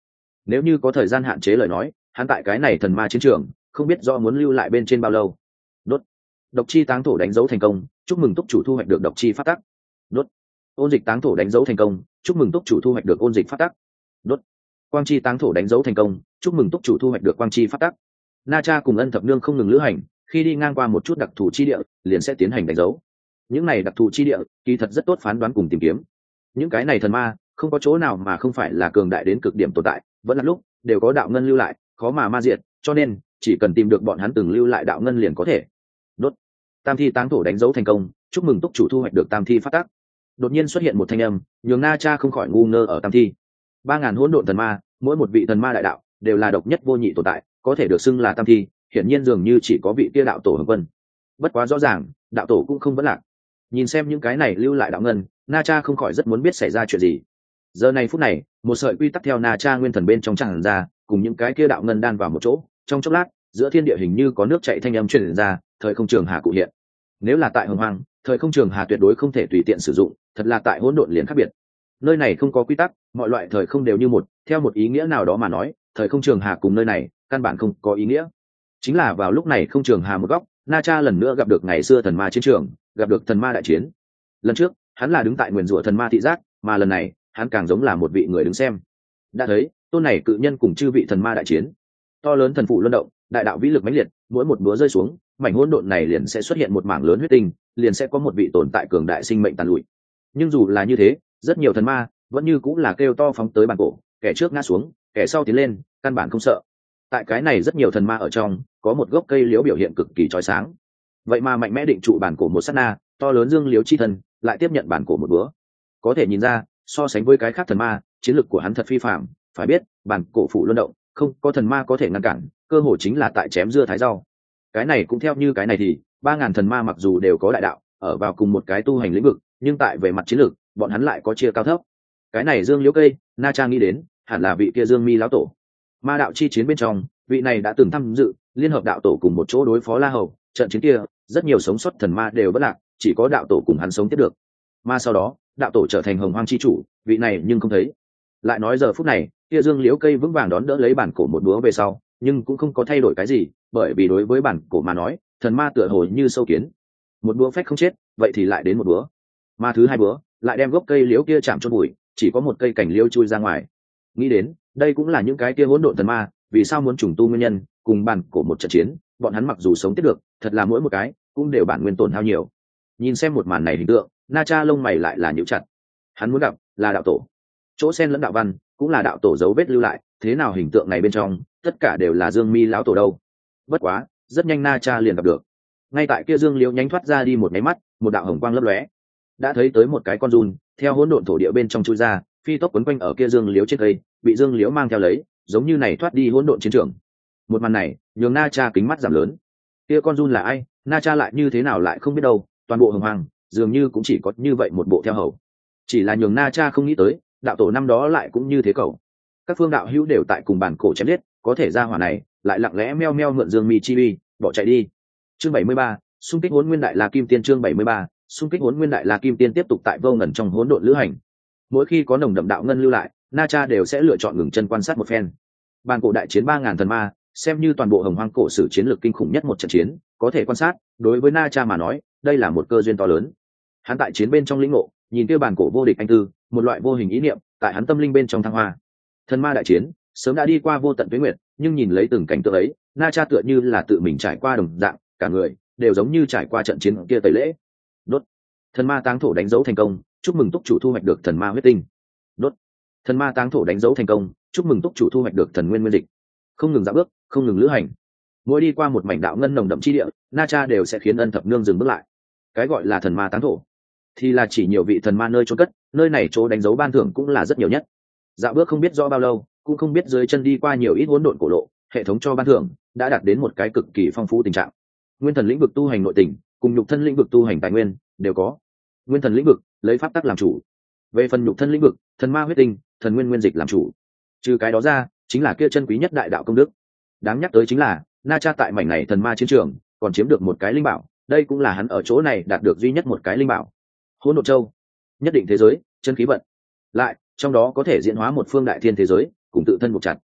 [SPEAKER 1] nếu như có thời gian hạn chế lời nói, hắn tại cái này thần ma chiến trường không biết do muốn lưu lại bên trên bao lâu. Đốt. Độc chi táng thổ đánh dấu thành công, chúc mừng túc chủ thu hoạch được độc chi phát tắc. Đốt. Ôn dịch táng thổ đánh dấu thành công, chúc mừng túc chủ thu hoạch được ôn dịch phát tắc. Đốt. Quang chi táng thổ đánh dấu thành công, chúc mừng túc chủ thu hoạch được quang chi phát tắc. Na Cha cùng Ân Thập Nương không ngừng lữ hành, khi đi ngang qua một chút đặc thù chi địa liền sẽ tiến hành đánh dấu. Những này đặc thù chi địa kỳ thật rất tốt phán đoán cùng tìm kiếm. Những cái này thần ma không có chỗ nào mà không phải là cường đại đến cực điểm tồn tại, vẫn là lúc đều có đạo ngân lưu lại, khó mà ma diệt, cho nên chỉ cần tìm được bọn hắn từng lưu lại đạo ngân liền có thể. Đốt. Tam thi táng thổ đánh dấu thành công, chúc mừng túc chủ thu hoạch được tam thi phát tác. Đột nhiên xuất hiện một thanh âm, nhường Na Cha không khỏi ngu ngơ ở tam thi. Ba ngàn hỗn độn thần ma, mỗi một vị thần ma đại đạo đều là độc nhất vô nhị tồn tại, có thể được xưng là tam thi, hiển nhiên dường như chỉ có vị kia đạo tổ Hồng Quân. Bất quá rõ ràng, đạo tổ cũng không vẫn lạc. Nhìn xem những cái này lưu lại đạo ngân, Na Cha không khỏi rất muốn biết xảy ra chuyện gì. Giờ này phút này, một sợi quy tắc theo Na Cha nguyên thần bên trong tràn ra, cùng những cái kia đạo ngân đan vào một chỗ, trong chốc lát, giữa thiên địa hình như có nước chảy thanh âm truyền ra, thời không trường hà cụ hiện. Nếu là tại Hồng Hoang, thời không trường hà tuyệt đối không thể tùy tiện sử dụng, thật là tại hỗn độn liền khác biệt. Nơi này không có quy tắc, mọi loại thời không đều như một, theo một ý nghĩa nào đó mà nói, thời không trường hà cùng nơi này căn bản không có ý nghĩa. Chính là vào lúc này không trường hà một góc, Na Cha lần nữa gặp được ngày xưa thần ma chiến trường, gặp được thần ma đại chiến. Lần trước, hắn là đứng tại nguyền rủa thần ma thị giác, mà lần này, hắn càng giống là một vị người đứng xem. Đã thấy, tôn này cự nhân cùng chư vị thần ma đại chiến. To lớn thần phụ luân động, đại đạo vĩ lực mãnh liệt, mỗi một búa rơi xuống, mảnh hỗn độn này liền sẽ xuất hiện một mảng lớn huyết tinh, liền sẽ có một vị tồn tại cường đại sinh mệnh tàn lụi. Nhưng dù là như thế, rất nhiều thần ma vẫn như cũng là kêu to phóng tới bàn cổ, kẻ trước ngã xuống, kẻ sau tiến lên, căn bản không sợ. Tại cái này rất nhiều thần ma ở trong, có một gốc cây liễu biểu hiện cực kỳ chói sáng. Vậy mà mạnh mẽ định trụ bản cổ một sát na, to lớn dương liễu chi thân, lại tiếp nhận bản cổ một búa. Có thể nhìn ra, so sánh với cái khác thần ma, chiến lực của hắn thật phi phàm. Phải biết, bản cổ phụ luân động, không có thần ma có thể ngăn cản, cơ hội chính là tại chém dưa thái rau. Cái này cũng theo như cái này thì, ba ngàn thần ma mặc dù đều có đại đạo, ở vào cùng một cái tu hành lĩnh vực, nhưng tại về mặt chiến lược, bọn hắn lại có chia cao thấp. Cái này dương liễu cây, Na Cha nghĩ đến, hẳn là vị kia Dương Mi lão tổ. Ma đạo chi chiến bên trong, vị này đã từng tham dự liên hợp đạo tổ cùng một chỗ đối phó La Hầu, trận chiến kia, rất nhiều sống sót thần ma đều bất lạc, chỉ có đạo tổ cùng hắn sống tiếp được. Mà sau đó, đạo tổ trở thành Hồng Hoang chi chủ, vị này nhưng không thấy. Lại nói giờ phút này, kia dương liễu cây vững vàng đón đỡ lấy bản cổ một búa về sau, nhưng cũng không có thay đổi cái gì, bởi vì đối với bản cổ mà nói, thần ma tựa hồ như sâu kiến. Một búa phách không chết, vậy thì lại đến một búa. Ma thứ hai búa, lại đem gốc cây liễu kia chạm chôn bụi, chỉ có một cây cảnh liễu chui ra ngoài. Nghĩ đến, đây cũng là những cái kia hỗn độn thần ma, vì sao muốn trùng tu nguyên nhân, cùng bản cổ một trận chiến, bọn hắn mặc dù sống tiếp được, thật là mỗi một cái cũng đều bản nguyên tổn hao nhiều. Nhìn xem một màn này hình tượng, Na Cha lông mày lại là nhíu chặt. Hắn muốn gặp là đạo tổ. Chỗ sen lẫn đạo văn, cũng là đạo tổ dấu vết lưu lại, thế nào hình tượng này bên trong, tất cả đều là Dương Mi lão tổ đâu. Bất quá, rất nhanh Na Cha liền gặp được. Ngay tại kia dương liễu nhánh thoát ra đi một máy mắt, một đạo hồng quang lấp lóe. Đã thấy tới một cái con giun, theo hỗn độn thổ địa bên trong chui ra, phi tốc quấn quanh ở kia dương liễu trên cây, bị dương liễu mang theo lấy, giống như này thoát đi hỗn độn chiến trường. Một màn này, nhường Na Cha kính mắt giảm lớn. Kia con giun là ai, Na Cha lại như thế nào lại không biết đâu, toàn bộ hồng hoàng, dường như cũng chỉ có như vậy một bộ theo hầu. Chỉ là nhường Na Cha không nghĩ tới, đạo tổ năm đó lại cũng như thế cậu. Các phương đạo hữu đều tại cùng bản cổ chém giết, có thể ra hỏa này, lại lặng lẽ meo meo mượn Dương Mi chi uy, bỏ chạy đi. Chương bảy mươi ba, xung kích Hỗn Nguyên Đại La Kim Tiên. Chương bảy mươi ba, xung kích Hỗn Nguyên Đại La Kim Tiên tiếp tục tại vô ngần trong hỗn độn lữ hành. Mỗi khi có nồng đậm đạo ngân lưu lại, Na Cha đều sẽ lựa chọn ngừng chân quan sát một phen. Bản cổ đại chiến ba ngàn thần ma, xem như toàn bộ hồng hoang cổ sử chiến lược kinh khủng nhất một trận chiến, có thể quan sát, đối với Na Cha mà nói, đây là một cơ duyên to lớn. Hắn tại chiến bên trong lĩnh ngộ, nhìn kia bản cổ vô địch anh tư, một loại vô hình ý niệm, tại hắn tâm linh bên trong thăng hoa. Thần ma đại chiến, sớm đã đi qua vô tận tuế nguyệt, nhưng nhìn lấy từng cảnh tượng ấy, Na Cha tựa như là tự mình trải qua đồng dạng, cả người đều giống như trải qua trận chiến kia tẩy lễ. Đốt. Thần ma táng thổ đánh dấu thành công, chúc mừng túc chủ thu hoạch được thần ma huyết tinh. Đốt. Thần ma táng thổ đánh dấu thành công, chúc mừng túc chủ thu hoạch được thần nguyên nguyên dịch. Không ngừng dạo bước, không ngừng lữ hành. Mỗi đi qua một mảnh đạo ngân nồng đậm chi địa, Na Cha đều sẽ khiến Ân Thập Nương dừng bước lại. Cái gọi là thần ma táng thổ, thì là chỉ nhiều vị thần ma nơi chôn cất, nơi này chỗ đánh dấu ban thưởng cũng là rất nhiều nhất. Dạo bước không biết rõ bao lâu, cũng không biết dưới chân đi qua nhiều ít hỗn độn cổ lộ, hệ thống cho ban thưởng đã đạt đến một cái cực kỳ phong phú tình trạng. Nguyên thần lĩnh vực tu hành nội tình, cùng nhục thân lĩnh vực tu hành tài nguyên đều có. Nguyên thần lĩnh vực lấy pháp tắc làm chủ, về phần nhục thân lĩnh vực, thần ma huyết tinh, thần nguyên nguyên dịch làm chủ. Trừ cái đó ra, chính là kia chân quý nhất đại đạo công đức. Đáng nhắc tới chính là Na Cha tại mảnh này thần ma chiến trường còn chiếm được một cái linh bảo, đây cũng là hắn ở chỗ này đạt được duy nhất một cái linh bảo. Hỗn độn châu, nhất định thế giới, chân khí vận. Lại, trong đó có thể diễn hóa một phương đại thiên thế giới, cùng tự thân buộc chặt.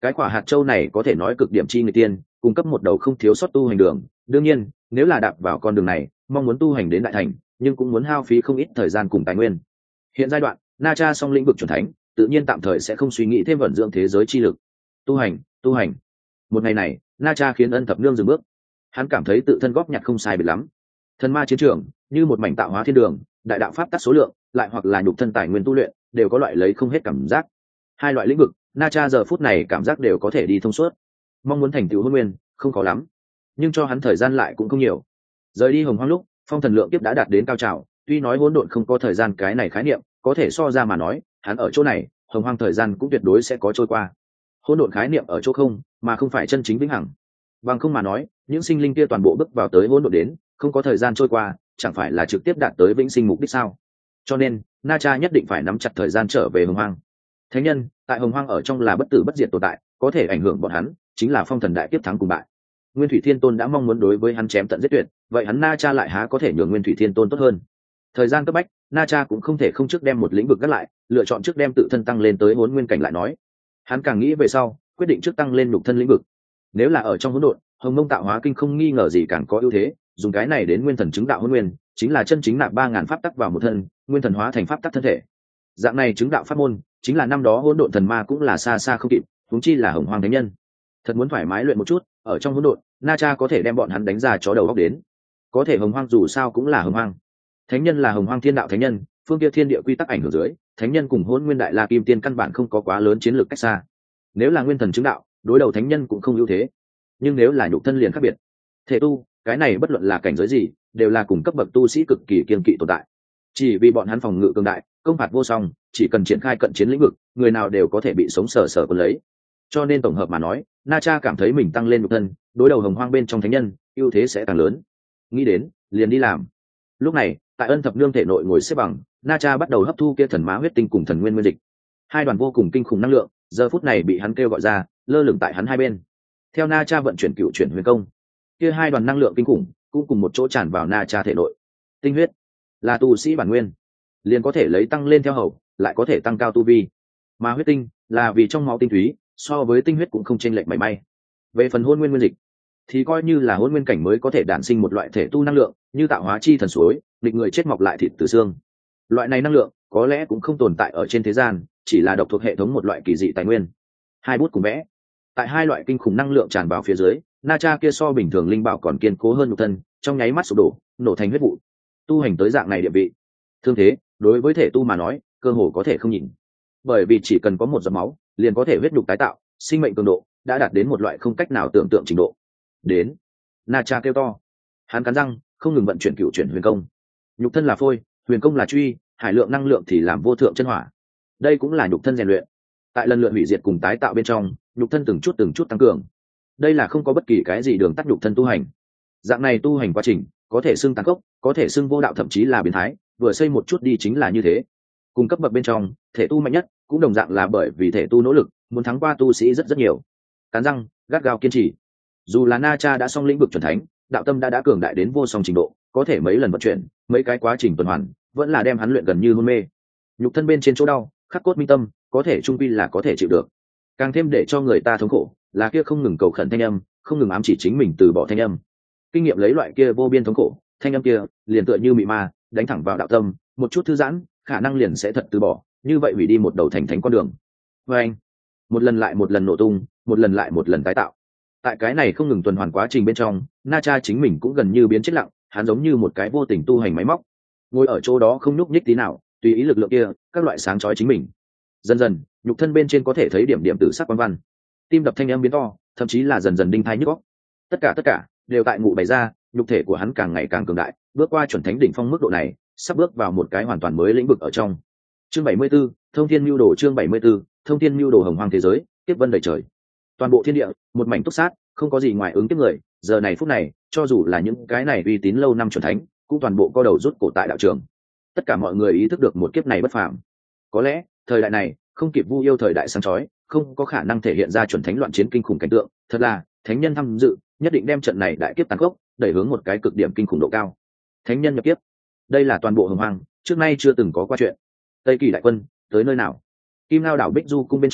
[SPEAKER 1] Cái quả hạt châu này có thể nói cực điểm chi người tiên, cung cấp một đầu không thiếu sót tu hành đường. Đương nhiên, nếu là đạp vào con đường này, mong muốn tu hành đến đại thành, nhưng cũng muốn hao phí không ít thời gian cùng tài nguyên. Hiện giai đoạn, Na Cha song lĩnh vực chuẩn thánh, tự nhiên tạm thời sẽ không suy nghĩ thêm vận dưỡng thế giới chi lực. Tu hành, tu hành. Một ngày này, Na Cha khiến Ân Thập Nương dừng bước. Hắn cảm thấy tự thân góp nhặt không sai biệt lắm. Thần ma chiến trường, như một mảnh tạo hóa thiên đường, đại đạo pháp tắc số lượng, lại hoặc là nhục thân tài nguyên tu luyện, đều có loại lấy không hết cảm giác. Hai loại lĩnh vực, Na Cha giờ phút này cảm giác đều có thể đi thông suốt. Mong muốn thành tựu hôn nguyên, không khó lắm, nhưng cho hắn thời gian lại cũng không nhiều. Rời đi Hồng Hoang lúc, phong thần lượng kiếp đã đạt đến cao trào, tuy nói hỗn độn không có thời gian cái này khái niệm, có thể so ra mà nói, hắn ở chỗ này, Hồng Hoang thời gian cũng tuyệt đối sẽ có trôi qua. Hỗn độn khái niệm ở chỗ không, mà không phải chân chính vĩnh hằng. Bằng không mà nói, những sinh linh kia toàn bộ bước vào tới hỗn độn đến, không có thời gian trôi qua, chẳng phải là trực tiếp đạt tới vĩnh sinh mục đích sao? Cho nên, Na Cha nhất định phải nắm chặt thời gian trở về Hồng Hoang. Thánh nhân, tại Hồng Hoang ở trong là bất tử bất diệt tồn tại, có thể ảnh hưởng bọn hắn, chính là phong thần đại kiếp thắng cùng bại. Nguyên Thủy Thiên Tôn đã mong muốn đối với hắn chém tận giết tuyệt, vậy hắn Na Cha lại há có thể nhường Nguyên Thủy Thiên Tôn tốt hơn? Thời gian cấp bách, Na Cha cũng không thể không trước đem một lĩnh vực gác lại, lựa chọn trước đem tự thân tăng lên tới hỗn nguyên cảnh lại nói. Hắn càng nghĩ về sau, quyết định trước tăng lên nhục thân lĩnh vực. Nếu là ở trong hỗn độn, Hồng Mông Tạo Hóa Kinh không nghi ngờ gì càng có ưu thế, dùng cái này đến nguyên thần chứng đạo hỗn nguyên, chính là chân chính nạp ba ngàn pháp tắc vào một thân, nguyên thần hóa thành pháp tắc thân thể. Dạng này chứng đạo pháp môn, chính là năm đó hỗn độn thần ma cũng là xa xa không kịp, huống chi là Hồng Hoang thánh nhân. Thật muốn thoải mái luyện một chút, ở trong hỗn độn, Na Cha có thể đem bọn hắn đánh ra chó đầu góc đến. Có thể Hồng Hoang dù sao cũng là Hồng Hoang. Thánh nhân là Hồng Hoang thiên đạo thánh nhân, phương kia thiên địa quy tắc ảnh hưởng dưới, thánh nhân cùng hỗn nguyên đại la kim tiên căn bản không có quá lớn chiến lược cách xa. Nếu là nguyên thần chứng đạo, đối đầu thánh nhân cũng không ưu thế. Nhưng nếu là nhục thân liền khác biệt. Thể tu, cái này bất luận là cảnh giới gì, đều là cùng cấp bậc tu sĩ cực kỳ kiên kỵ tồn tại. Chỉ vì bọn hắn phòng ngự cường đại, công phạt vô song, chỉ cần triển khai cận chiến lĩnh vực, người nào đều có thể bị sống sờ sờ cuốn lấy. Cho nên tổng hợp mà nói, Na Cha cảm thấy mình tăng lên nhục thân, đối đầu Hồng Hoang bên trong thánh nhân, ưu thế sẽ càng lớn. Nghĩ đến, liền đi làm. Lúc này, tại Ân Thập Nương thể nội ngồi xếp bằng, Na Cha bắt đầu hấp thu kia thần má huyết tinh cùng thần nguyên nguyên dịch. Hai đoàn vô cùng kinh khủng năng lượng, giờ phút này bị hắn kêu gọi ra, lơ lửng tại hắn hai bên. Theo Na Cha vận chuyển cựu chuyển huyền công, kia hai đoàn năng lượng kinh khủng cũng cùng một chỗ tràn vào Na Cha thể nội. Tinh huyết là tu sĩ bản nguyên, liền có thể lấy tăng lên theo hầu, lại có thể tăng cao tu vi. Mà huyết tinh là vì trong máu tinh túy, so với tinh huyết cũng không chênh lệch mảy may. Về phần hôn nguyên nguyên dịch, thì coi như là hôn nguyên cảnh mới có thể đản sinh một loại thể tu năng lượng, như tạo hóa chi thần suối, định người chết mọc lại thịt từ xương. Loại này năng lượng có lẽ cũng không tồn tại ở trên thế gian, chỉ là độc thuộc hệ thống một loại kỳ dị tài nguyên. Hai bút cùng vẽ, tại hai loại kinh khủng năng lượng tràn vào phía dưới, Na Cha kia so bình thường linh bảo còn kiên cố hơn nhục thân, trong nháy mắt sụp đổ, nổ thành huyết vụ. Tu hành tới dạng này địa vị, thương thế đối với thể tu mà nói, cơ hồ có thể không nhìn. Bởi vì chỉ cần có một giọt máu, liền có thể huyết nhục tái tạo, sinh mệnh cường độ đã đạt đến một loại không cách nào tưởng tượng trình độ. Đến, Na Cha kêu to. Hắn cắn răng, không ngừng vận chuyển cựu chuyển huyền công. Nhục thân là phôi, huyền công là truy, hải lượng năng lượng thì làm vô thượng chân hỏa. Đây cũng là nhục thân rèn luyện. Tại lần lượt hủy diệt cùng tái tạo bên trong, nhục thân từng chút từng chút tăng cường. Đây là không có bất kỳ cái gì đường tắt nhục thân tu hành. Dạng này tu hành quá trình, có thể xưng tàn khốc, có thể xưng vô đạo, thậm chí là biến thái, vừa xây một chút đi chính là như thế. Cùng cấp bậc bên trong, thể tu mạnh nhất, cũng đồng dạng là bởi vì thể tu nỗ lực, muốn thắng qua tu sĩ rất rất nhiều. Cắn răng, gắt gao kiên trì. Dù là Na Cha đã xong lĩnh vực chuẩn thánh, đạo tâm đã đã cường đại đến vô song trình độ, có thể mấy lần vận chuyển, mấy cái quá trình tuần hoàn, vẫn là đem hắn luyện gần như hôn mê. Nhục thân bên trên chỗ đau, khắc cốt minh tâm, có thể trung quy là có thể chịu được. Càng thêm để cho người ta thống khổ, là kia không ngừng cầu khẩn thanh âm, không ngừng ám chỉ chính mình từ bỏ thanh âm. Kinh nghiệm lấy loại kia vô biên thống khổ, thanh âm kia liền tựa như mị ma, đánh thẳng vào đạo tâm, một chút thư giãn, khả năng liền sẽ thật từ bỏ, như vậy hủy đi một đầu thành thánh con đường. Và anh, một lần lại một lần nổ tung, một lần lại một lần tái tạo. Tại cái này không ngừng tuần hoàn quá trình bên trong, Na Cha chính mình cũng gần như biến chết lặng, hắn giống như một cái vô tình tu hành máy móc, ngồi ở chỗ đó không nhúc nhích tí nào, tùy ý lực lượng kia, các loại sáng chói chính mình. Dần dần, nhục thân bên trên có thể thấy điểm điểm tử sắc quang văn, tim đập thanh âm biến to, thậm chí là dần dần đinh thai nhức óc. Tất cả tất cả đều tại ngụ bày ra, nhục thể của hắn càng ngày càng cường đại, bước qua chuẩn thánh đỉnh phong mức độ này, sắp bước vào một cái hoàn toàn mới lĩnh vực ở trong. Chương bảy mươi 74, Thông Thiên Nưu Đồ chương bảy mươi 74, Thông Thiên Nưu Đồ Hồng Hoang thế giới, tiếp vân đầy trời. Toàn bộ thiên địa, một mảnh túc sát, không có gì ngoài ứng tiếp người, giờ này phút này, cho dù là những cái này uy tín lâu năm chuẩn thánh, cũng toàn bộ co đầu rút cổ tại đạo trường. Tất cả mọi người ý thức được một kiếp này bất phàm. Có lẽ, thời đại này, không kịp Vu Yêu thời đại sáng chói, không có khả năng thể hiện ra chuẩn thánh loạn chiến kinh khủng cảnh tượng, thật là, thánh nhân tham dự, nhất định đem trận này đại kiếp tàn khốc, đẩy hướng một cái cực điểm kinh khủng độ cao. Thánh nhân nhập kiếp. Đây là toàn bộ Hồng Hoang, trước nay chưa từng có qua chuyện. Tây Kỳ đại quân, tới nơi nào? Kim Lao đảo Bích Du cung bên trong,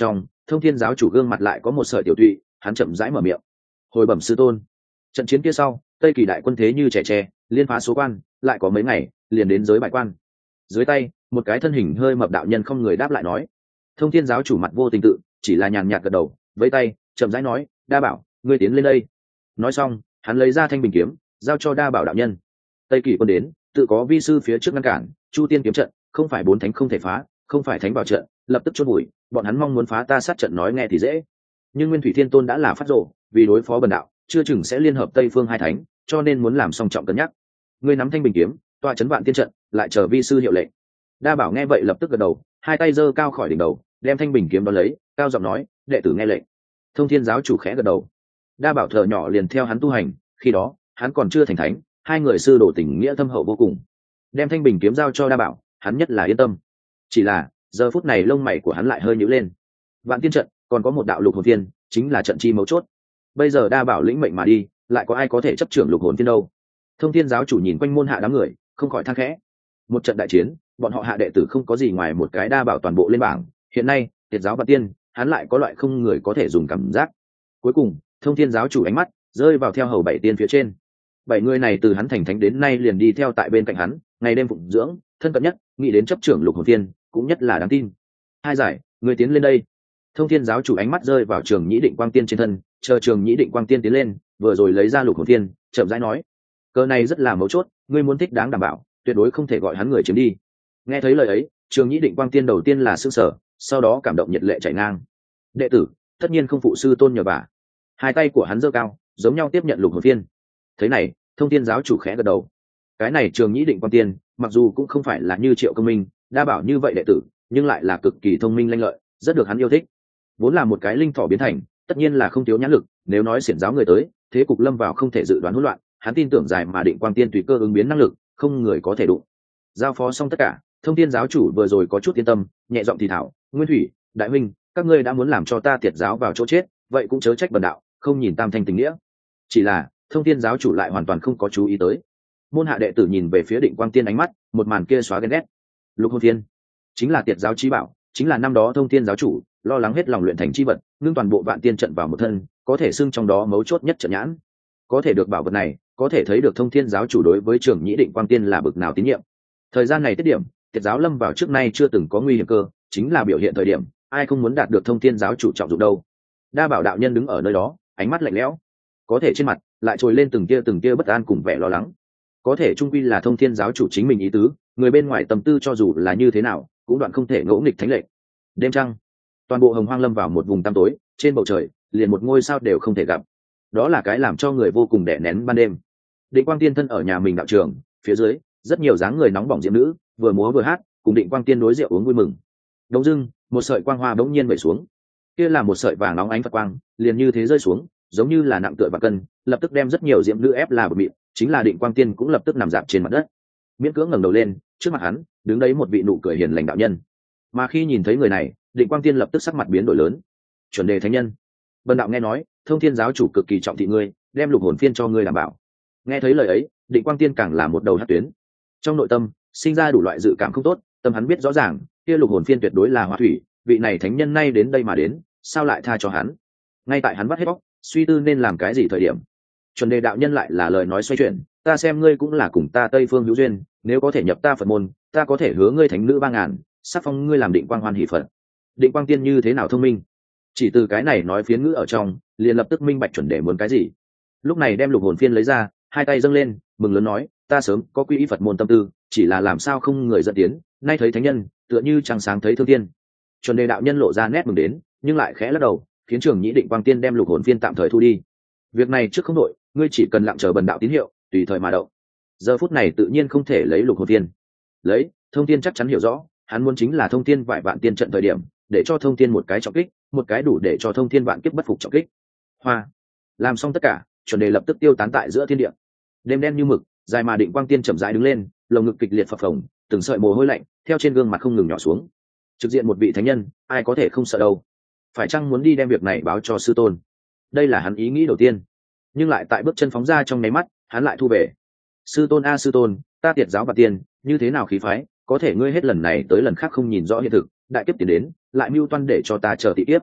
[SPEAKER 1] Thông thiên giáo chủ gương mặt lại có một sợi tiểu tụy, hắn chậm rãi mở miệng: hồi bẩm sư tôn. Trận chiến kia sau, tây kỳ đại quân thế như trẻ tre, liên phá số quan, lại có mấy ngày liền đến giới bại quan. Dưới tay một cái thân hình hơi mập đạo nhân không người đáp lại nói. Thông thiên giáo chủ mặt vô tình tự, chỉ là nhàn nhạt gật đầu, với tay chậm rãi nói: đa bảo, ngươi tiến lên đây. Nói xong hắn lấy ra thanh bình kiếm giao cho đa bảo đạo nhân. Tây kỳ quân đến, tự có vi sư phía trước ngăn cản, chu tiên kiếm trận không phải bốn thánh không thể phá, không phải thánh vào trận lập tức chốt bụi, bọn hắn mong muốn phá ta sát trận nói nghe thì dễ, nhưng nguyên thủy thiên tôn đã là phát rộ, vì đối phó bần đạo chưa chừng sẽ liên hợp tây phương hai thánh, cho nên muốn làm song trọng cân nhắc. Ngươi nắm thanh bình kiếm tọa chấn vạn tiên trận, lại chờ vi sư hiệu lệnh. Đa bảo nghe vậy lập tức gật đầu, hai tay giơ cao khỏi đỉnh đầu, đem thanh bình kiếm đón lấy, cao giọng nói: đệ tử nghe lệnh. Thông thiên giáo chủ khẽ gật đầu. Đa bảo thợ nhỏ liền theo hắn tu hành, khi đó hắn còn chưa thành thánh, hai người sư đồ tình nghĩa thâm hậu vô cùng. Đem thanh bình kiếm giao cho đa bảo, hắn nhất là yên tâm. Chỉ là giờ phút này lông mày của hắn lại hơi nhíu lên. Vạn tiên trận còn có một đạo lục hồn thiên, chính là trận chi mấu chốt. Bây giờ đa bảo lĩnh mệnh mà đi, lại có ai có thể chấp trưởng lục hồn thiên đâu? Thông thiên giáo chủ nhìn quanh môn hạ đám người, không khỏi than khẽ. Một trận đại chiến, bọn họ hạ đệ tử không có gì ngoài một cái đa bảo toàn bộ lên bảng. Hiện nay tiệt giáo vạn tiên, hắn lại có loại không người có thể dùng cảm giác. Cuối cùng thông thiên giáo chủ ánh mắt rơi vào theo hầu bảy tiên phía trên. Bảy người này từ hắn thành thánh đến nay liền đi theo tại bên cạnh hắn, ngày đêm phụng dưỡng, thân cận nhất, nghĩ đến chấp trưởng lục hồn thiên cũng nhất là đáng tin. Hai giải, người tiến lên đây. Thông thiên giáo chủ ánh mắt rơi vào trường nhĩ định quang tiên trên thân, chờ trường nhĩ định quang tiên tiến lên, vừa rồi lấy ra lục hồn thiên, chậm rãi nói: cờ này rất là mấu chốt, ngươi muốn thích đáng đảm bảo, tuyệt đối không thể gọi hắn người chiếm đi. Nghe thấy lời ấy, trường nhĩ định quang tiên đầu tiên là sững sờ, sau đó cảm động nhiệt lệ chảy ngang. Đệ tử tất nhiên không phụ sư tôn nhờ vả. Hai tay của hắn giơ cao, giống nhau tiếp nhận lục hồn thiên. Thế này, thông thiên giáo chủ khẽ gật đầu. Cái này trường nhĩ định quang tiên, mặc dù cũng không phải là như Triệu Công Minh, đa bảo như vậy đệ tử, nhưng lại là cực kỳ thông minh lanh lợi, rất được hắn yêu thích. Vốn là một cái linh thỏ biến thành, tất nhiên là không thiếu nhãn lực, nếu nói xiển giáo người tới, thế cục lâm vào không thể dự đoán hỗn loạn, hắn tin tưởng dài mà định quang tiên tùy cơ ứng biến năng lực, không người có thể đụng. Giao phó xong tất cả, thông thiên giáo chủ vừa rồi có chút yên tâm, nhẹ giọng thì thảo: nguyên thủy, đại huynh, các ngươi đã muốn làm cho ta tiệt giáo vào chỗ chết, vậy cũng chớ trách bần đạo không nhìn tam thanh tình nghĩa. Chỉ là thông thiên giáo chủ lại hoàn toàn không có chú ý tới. Môn hạ đệ tử nhìn về phía định quang tiên ánh mắt, một màn kia xóa ghen ghét. Lục hồn thiên chính là tiệt giáo chí bảo, chính là năm đó thông thiên giáo chủ lo lắng hết lòng luyện thành chi vật, ngưng toàn bộ vạn tiên trận vào một thân, có thể xưng trong đó mấu chốt nhất trận nhãn. Có thể được bảo vật này, có thể thấy được thông thiên giáo chủ đối với trường nhĩ định quang tiên là bực nào tín nhiệm. Thời gian này tiết điểm, tiệt giáo lâm vào trước nay chưa từng có nguy hiểm cơ, chính là biểu hiện thời điểm, ai không muốn đạt được thông thiên giáo chủ trọng dụng đâu. Đa bảo đạo nhân đứng ở nơi đó, ánh mắt lạnh lẽo, có thể trên mặt lại trồi lên từng tia từng tia bất an cùng vẻ lo lắng. Có thể trung quy là thông thiên giáo chủ chính mình ý tứ, người bên ngoài tâm tư cho dù là như thế nào cũng đoạn không thể ngỗ nghịch thánh lệnh. Đêm trăng, toàn bộ hồng hoang lâm vào một vùng tăm tối, trên bầu trời liền một ngôi sao đều không thể gặp. Đó là cái làm cho người vô cùng đè nén ban đêm. Định quang tiên thân ở nhà mình đạo trường, phía dưới rất nhiều dáng người nóng bỏng diễm nữ vừa múa vừa hát, cùng định quang tiên đối rượu uống vui mừng. Đống dưng một sợi quang hoa bỗng nhiên vẩy xuống, kia là một sợi vàng nóng ánh phật quang, liền như thế rơi xuống, giống như là nặng tựa và cân, lập tức đem rất nhiều diễm nữ ép là bờ mịn. Chính là định quang tiên cũng lập tức nằm dạp trên mặt đất. Miễn cưỡng ngẩng đầu lên, trước mặt hắn đứng đấy một vị nụ cười hiền lành đạo nhân. Mà khi nhìn thấy người này, định quang tiên lập tức sắc mặt biến đổi lớn. Chuẩn đề thánh nhân, bần đạo nghe nói thông thiên giáo chủ cực kỳ trọng thị ngươi, đem lục hồn phiên cho ngươi đảm bảo. Nghe thấy lời ấy, định quang tiên càng là một đầu hất tuyến. Trong nội tâm sinh ra đủ loại dự cảm không tốt, tâm hắn biết rõ ràng kia lục hồn phiên tuyệt đối là hỏa thủy, vị này thánh nhân nay đến đây mà đến, sao lại tha cho hắn? Ngay tại hắn bắt hết bóc, suy tư nên làm cái gì thời điểm, chuẩn đề đạo nhân lại là lời nói xoay chuyển: ta xem ngươi cũng là cùng ta tây phương hữu duyên, nếu có thể nhập ta phật môn, ta có thể hứa ngươi thánh nữ ba ngàn, sắc phong ngươi làm định quang hoan hỷ phật. Định quang tiên như thế nào thông minh, chỉ từ cái này nói phiến ngữ ở trong liền lập tức minh bạch chuẩn đề muốn cái gì. Lúc này đem lục hồn phiên lấy ra, hai tay dâng lên, mừng lớn nói: ta sớm có quy y phật môn tâm tư, chỉ là làm sao không người dẫn tiến, nay thấy thánh nhân tựa như trăng sáng thấy thương tiên. Chuẩn đề đạo nhân lộ ra nét mừng đến, nhưng lại khẽ lắc đầu, khiến trưởng nhĩ định quang tiên đem lục hồn phiên tạm thời thu đi. Việc này trước không đội, ngươi chỉ cần lặng chờ bần đạo tín hiệu, tùy thời mà động. Giờ phút này tự nhiên không thể lấy lục hồn tiên. Lấy, thông tiên chắc chắn hiểu rõ, hắn muốn chính là thông tiên vạn vạn tiên trận thời điểm, để cho thông tiên một cái trọng kích, một cái đủ để cho thông tiên vạn kiếp bất phục trọng kích. Hoa, làm xong tất cả, chuẩn đề lập tức tiêu tán tại giữa thiên địa. Đêm đen như mực, dài mà định quang tiên chậm rãi đứng lên, lồng ngực kịch liệt phập phồng, từng sợi mồ hôi lạnh theo trên gương mặt không ngừng nhỏ xuống. Trực diện một vị thánh nhân, ai có thể không sợ đâu? Phải chăng muốn đi đem việc này báo cho sư tôn? Đây là hắn ý nghĩ đầu tiên, nhưng lại tại bước chân phóng ra trong nháy mắt, hắn lại thu về. Sư tôn a sư tôn, ta tiệt giáo bạt tiên, như thế nào khí phái, có thể ngươi hết lần này tới lần khác không nhìn rõ hiện thực, đại kiếp tiến đến, lại mưu toan để cho ta chờ tị kiếp.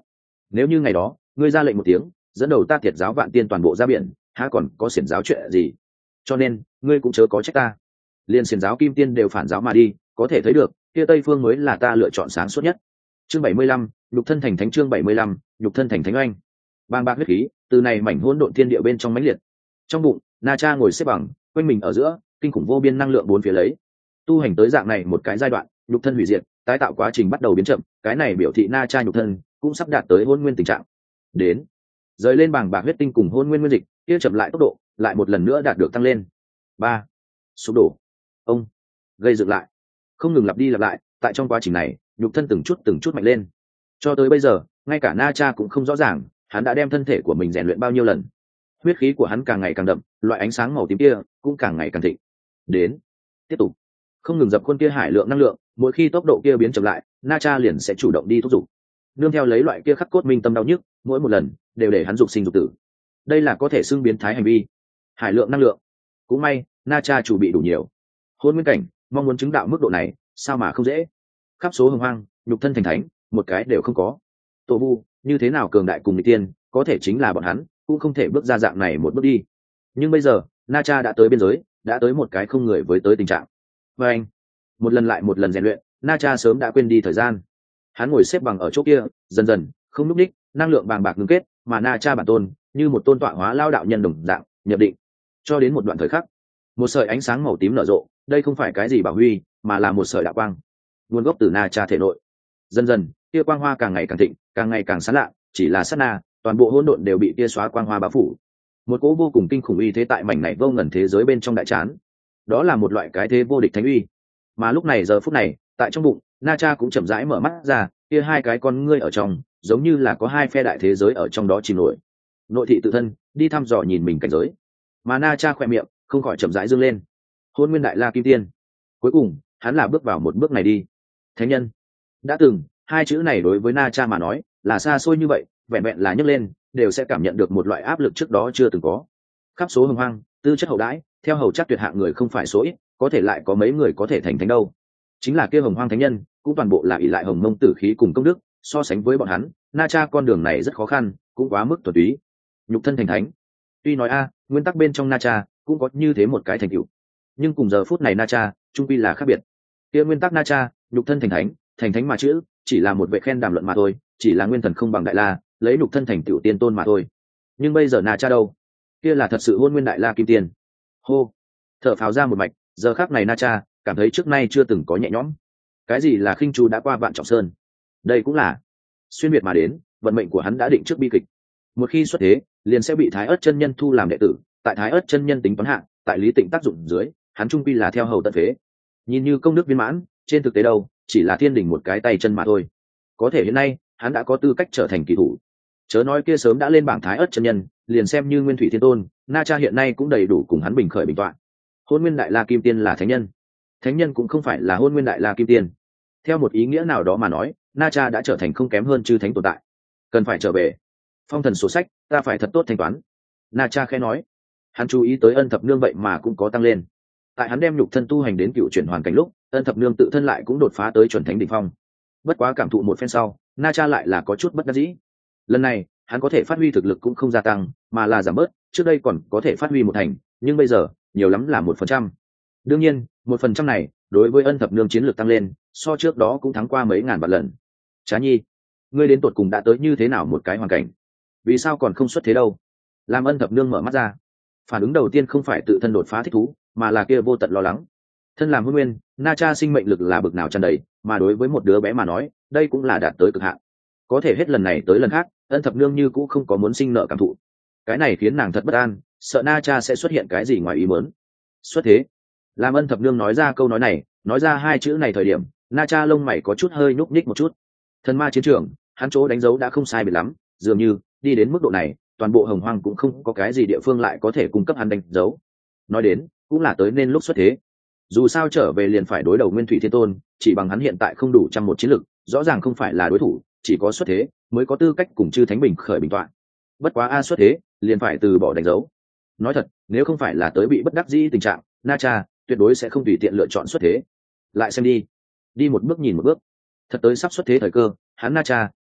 [SPEAKER 1] nếu như ngày đó ngươi ra lệnh một tiếng dẫn đầu ta thiệt giáo vạn tiên toàn bộ ra biển, há còn có xiển giáo chuyện gì? Cho nên ngươi cũng chớ có trách ta. Liên xiển giáo kim tiên đều phản giáo mà đi, có thể thấy được kia tây phương mới là ta lựa chọn sáng suốt nhất. Chương bảy mươi lăm, nhục thân thành thánh. Chương bảy mươi lăm, nhục thân thành thánh oanh. Bang bạc huyết khí từ này mảnh hỗn độn thiên địa bên trong mãnh liệt. Trong bụng Na Cha ngồi xếp bằng, quanh mình ở giữa kinh khủng vô biên năng lượng bốn phía lấy. Tu hành tới dạng này một cái giai đoạn, nhục thân hủy diệt, tái tạo quá trình bắt đầu biến chậm, cái này biểu thị Na Cha nhục thân cũng sắp đạt tới hôn nguyên tình trạng. Đến rời lên bảng bạc huyết tinh cùng hôn nguyên nguyên dịch, kia chậm lại tốc độ, lại một lần nữa đạt được tăng lên. Ba, sụp đổ, ông gây dựng lại, không ngừng lặp đi lặp lại. Tại trong quá trình này, nhục thân từng chút từng chút mạnh lên, cho tới bây giờ ngay cả Na Cha cũng không rõ ràng hắn đã đem thân thể của mình rèn luyện bao nhiêu lần. Huyết khí của hắn càng ngày càng đậm, loại ánh sáng màu tím kia cũng càng ngày càng thịnh. Đến tiếp tục không ngừng dập khuôn kia hải lượng năng lượng, mỗi khi tốc độ kia biến chậm lại, Na Cha liền sẽ chủ động đi thúc giục, nương theo lấy loại kia khắc cốt minh tâm đau nhức, mỗi một lần đều để hắn dục sinh dục tử. Đây là có thể xưng biến thái hành vi. Hải lượng năng lượng, cũng may Na Cha chủ bị đủ nhiều. Hôn nguyên cảnh mong muốn chứng đạo mức độ này sao mà không dễ. Khắp số hồng hoang, nhục thân thành thánh một cái đều không có. Tổ vu như thế nào cường đại cùng nghịch tiên, có thể chính là bọn hắn cũng không thể bước ra dạng này một bước đi. Nhưng bây giờ Na Cha đã tới biên giới, đã tới một cái không người với tới tình trạng. Và anh một lần lại một lần rèn luyện, Na Cha sớm đã quên đi thời gian. Hắn ngồi xếp bằng ở chỗ kia, dần dần không núp đích, năng lượng bàng bạc ngưng kết, mà Na Cha bản tôn như một tôn tọa hóa lao đạo nhân đồng dạng nhập định. Cho đến một đoạn thời khắc, một sợi ánh sáng màu tím nở rộ, đây không phải cái gì bảo huy, mà là một sợi đạo quang, nguồn gốc từ Na Cha thể nội. Dần dần kia quang hoa càng ngày càng thịnh, càng ngày càng sáng lạ, chỉ là sát na, toàn bộ hỗn độn đều bị tia xóa quang hoa bao phủ. Một cỗ vô cùng kinh khủng uy thế tại mảnh này vô ngần thế giới bên trong đại trán. Đó là một loại cái thế vô địch thánh uy. Mà lúc này giờ phút này, tại trong bụng, Na Cha cũng chậm rãi mở mắt ra, kia hai cái con ngươi ở trong, giống như là có hai phe đại thế giới ở trong đó chìm nổi. Nội thị tự thân, đi thăm dò nhìn mình cảnh giới. Mà Na Cha khỏe miệng, không khỏi chậm rãi dương lên. Hôn nguyên đại la kim tiên. Cuối cùng, hắn là bước vào một bước này đi. Thánh nhân. Đã từng, hai chữ này đối với Na Cha mà nói, là xa xôi như vậy, vẹn vẹn là nhấc lên, đều sẽ cảm nhận được một loại áp lực trước đó chưa từng có. Khắp số hồng hoang, tư chất hậu đãi, theo hầu chắc tuyệt hạng người không phải số ít, có thể lại có mấy người có thể thành thánh đâu. Chính là kia hồng hoang thánh nhân, cũng toàn bộ là ỷ lại hồng mông tử khí cùng công đức, so sánh với bọn hắn, Na Cha con đường này rất khó khăn, cũng quá mức thuần túy. Nhục thân thành thánh. Tuy nói a, nguyên tắc bên trong Na Cha cũng có như thế một cái thành tựu, nhưng cùng giờ phút này Na Cha, trung quy là khác biệt. Kia nguyên tắc Na Cha, nhục thân thành thánh, thành thánh mà chữ, chỉ là một vệ khen đàm luận mà thôi, chỉ là nguyên thần không bằng đại la, lấy nhục thân thành tựu tiên tôn mà thôi. Nhưng bây giờ Na Cha đâu? Kia là thật sự hôn nguyên đại la kim tiên. Hô, thở phào ra một mạch, giờ khắc này Na Cha cảm thấy trước nay chưa từng có nhẹ nhõm. Cái gì là khinh chu đã qua vạn trọng sơn, đây cũng là xuyên việt mà đến, vận mệnh của hắn đã định trước bi kịch. Một khi xuất thế, liền sẽ bị Thái Ức chân nhân thu làm đệ tử, tại Thái Ức chân nhân tính toán hạng, tại lý tịnh tác dụng dưới, hắn trung quy là theo hầu tận phế. Nhìn như công đức viên mãn, trên thực tế đâu, chỉ là thiên đình một cái tay chân mà thôi. Có thể hiện nay, hắn đã có tư cách trở thành kỳ thủ. Chớ nói kia sớm đã lên bảng Thái Ức chân nhân, liền xem như Nguyên Thủy Thiên Tôn, Na Cha hiện nay cũng đầy đủ cùng hắn bình khởi bình tọa. Hôn nguyên đại la kim tiên là thánh nhân, thánh nhân cũng không phải là hôn nguyên đại la kim tiên. Theo một ý nghĩa nào đó mà nói, Na Cha đã trở thành không kém hơn chư thánh tồn tại, cần phải trở về. Phong thần sổ sách, ta phải thật tốt thanh toán. Na Cha khẽ nói. Hắn chú ý tới Ân Thập Nương vậy mà cũng có tăng lên. Tại hắn đem nhục thân tu hành đến cựu chuyển hoàn cảnh lúc, Ân Thập Nương tự thân lại cũng đột phá tới chuẩn thánh đỉnh phong. Bất quá cảm thụ một phen sau, Na Cha lại là có chút bất đắc dĩ. Lần này, hắn có thể phát huy thực lực cũng không gia tăng, mà là giảm bớt. Trước đây còn có thể phát huy một thành, nhưng bây giờ nhiều lắm là một phần trăm. Đương nhiên, một phần trăm này đối với Ân Thập Nương chiến lược tăng lên, so trước đó cũng thắng qua mấy ngàn vạn lần. Trá Nhi, ngươi đến tột cùng đã tới như thế nào một cái hoàn cảnh? Vì sao còn không xuất thế đâu? Làm Ân Thập Nương mở mắt ra, phản ứng đầu tiên không phải tự thân đột phá thích thú, mà là kia vô tận lo lắng. Thân làm hôn nguyên, Na Cha sinh mệnh lực là bực nào tràn đầy, mà đối với một đứa bé mà nói, đây cũng là đạt tới cực hạn. Có thể hết lần này tới lần khác, Ân Thập Nương như cũng không có muốn sinh nợ cảm thụ. Cái này khiến nàng thật bất an, sợ Na Cha sẽ xuất hiện cái gì ngoài ý muốn. Xuất thế. Làm Ân Thập Nương nói ra câu nói này, nói ra hai chữ này thời điểm, Na Cha lông mày có chút hơi nhúc nhích một chút. Thần ma chiến trường, hắn chỗ đánh dấu đã không sai biệt lắm, dường như đi đến mức độ này, toàn bộ hồng hoang cũng không có cái gì địa phương lại có thể cung cấp hắn đánh dấu. Nói đến, cũng là tới nên lúc xuất thế. Dù sao trở về liền phải đối đầu Nguyên Thủy Thiên Tôn, chỉ bằng hắn hiện tại không đủ trăm một chiến lực, rõ ràng không phải là đối thủ, chỉ có xuất thế mới có tư cách cùng chư thánh bình khởi bình tọa. Bất quá a xuất thế, liền phải từ bỏ đánh dấu. Nói thật, nếu không phải là tới bị bất đắc dĩ tình trạng, Na Cha tuyệt đối sẽ không tùy tiện lựa chọn xuất thế. Lại xem đi, đi một bước nhìn một bước. Thật tới sắp xuất thế thời cơ, hắn Na Cha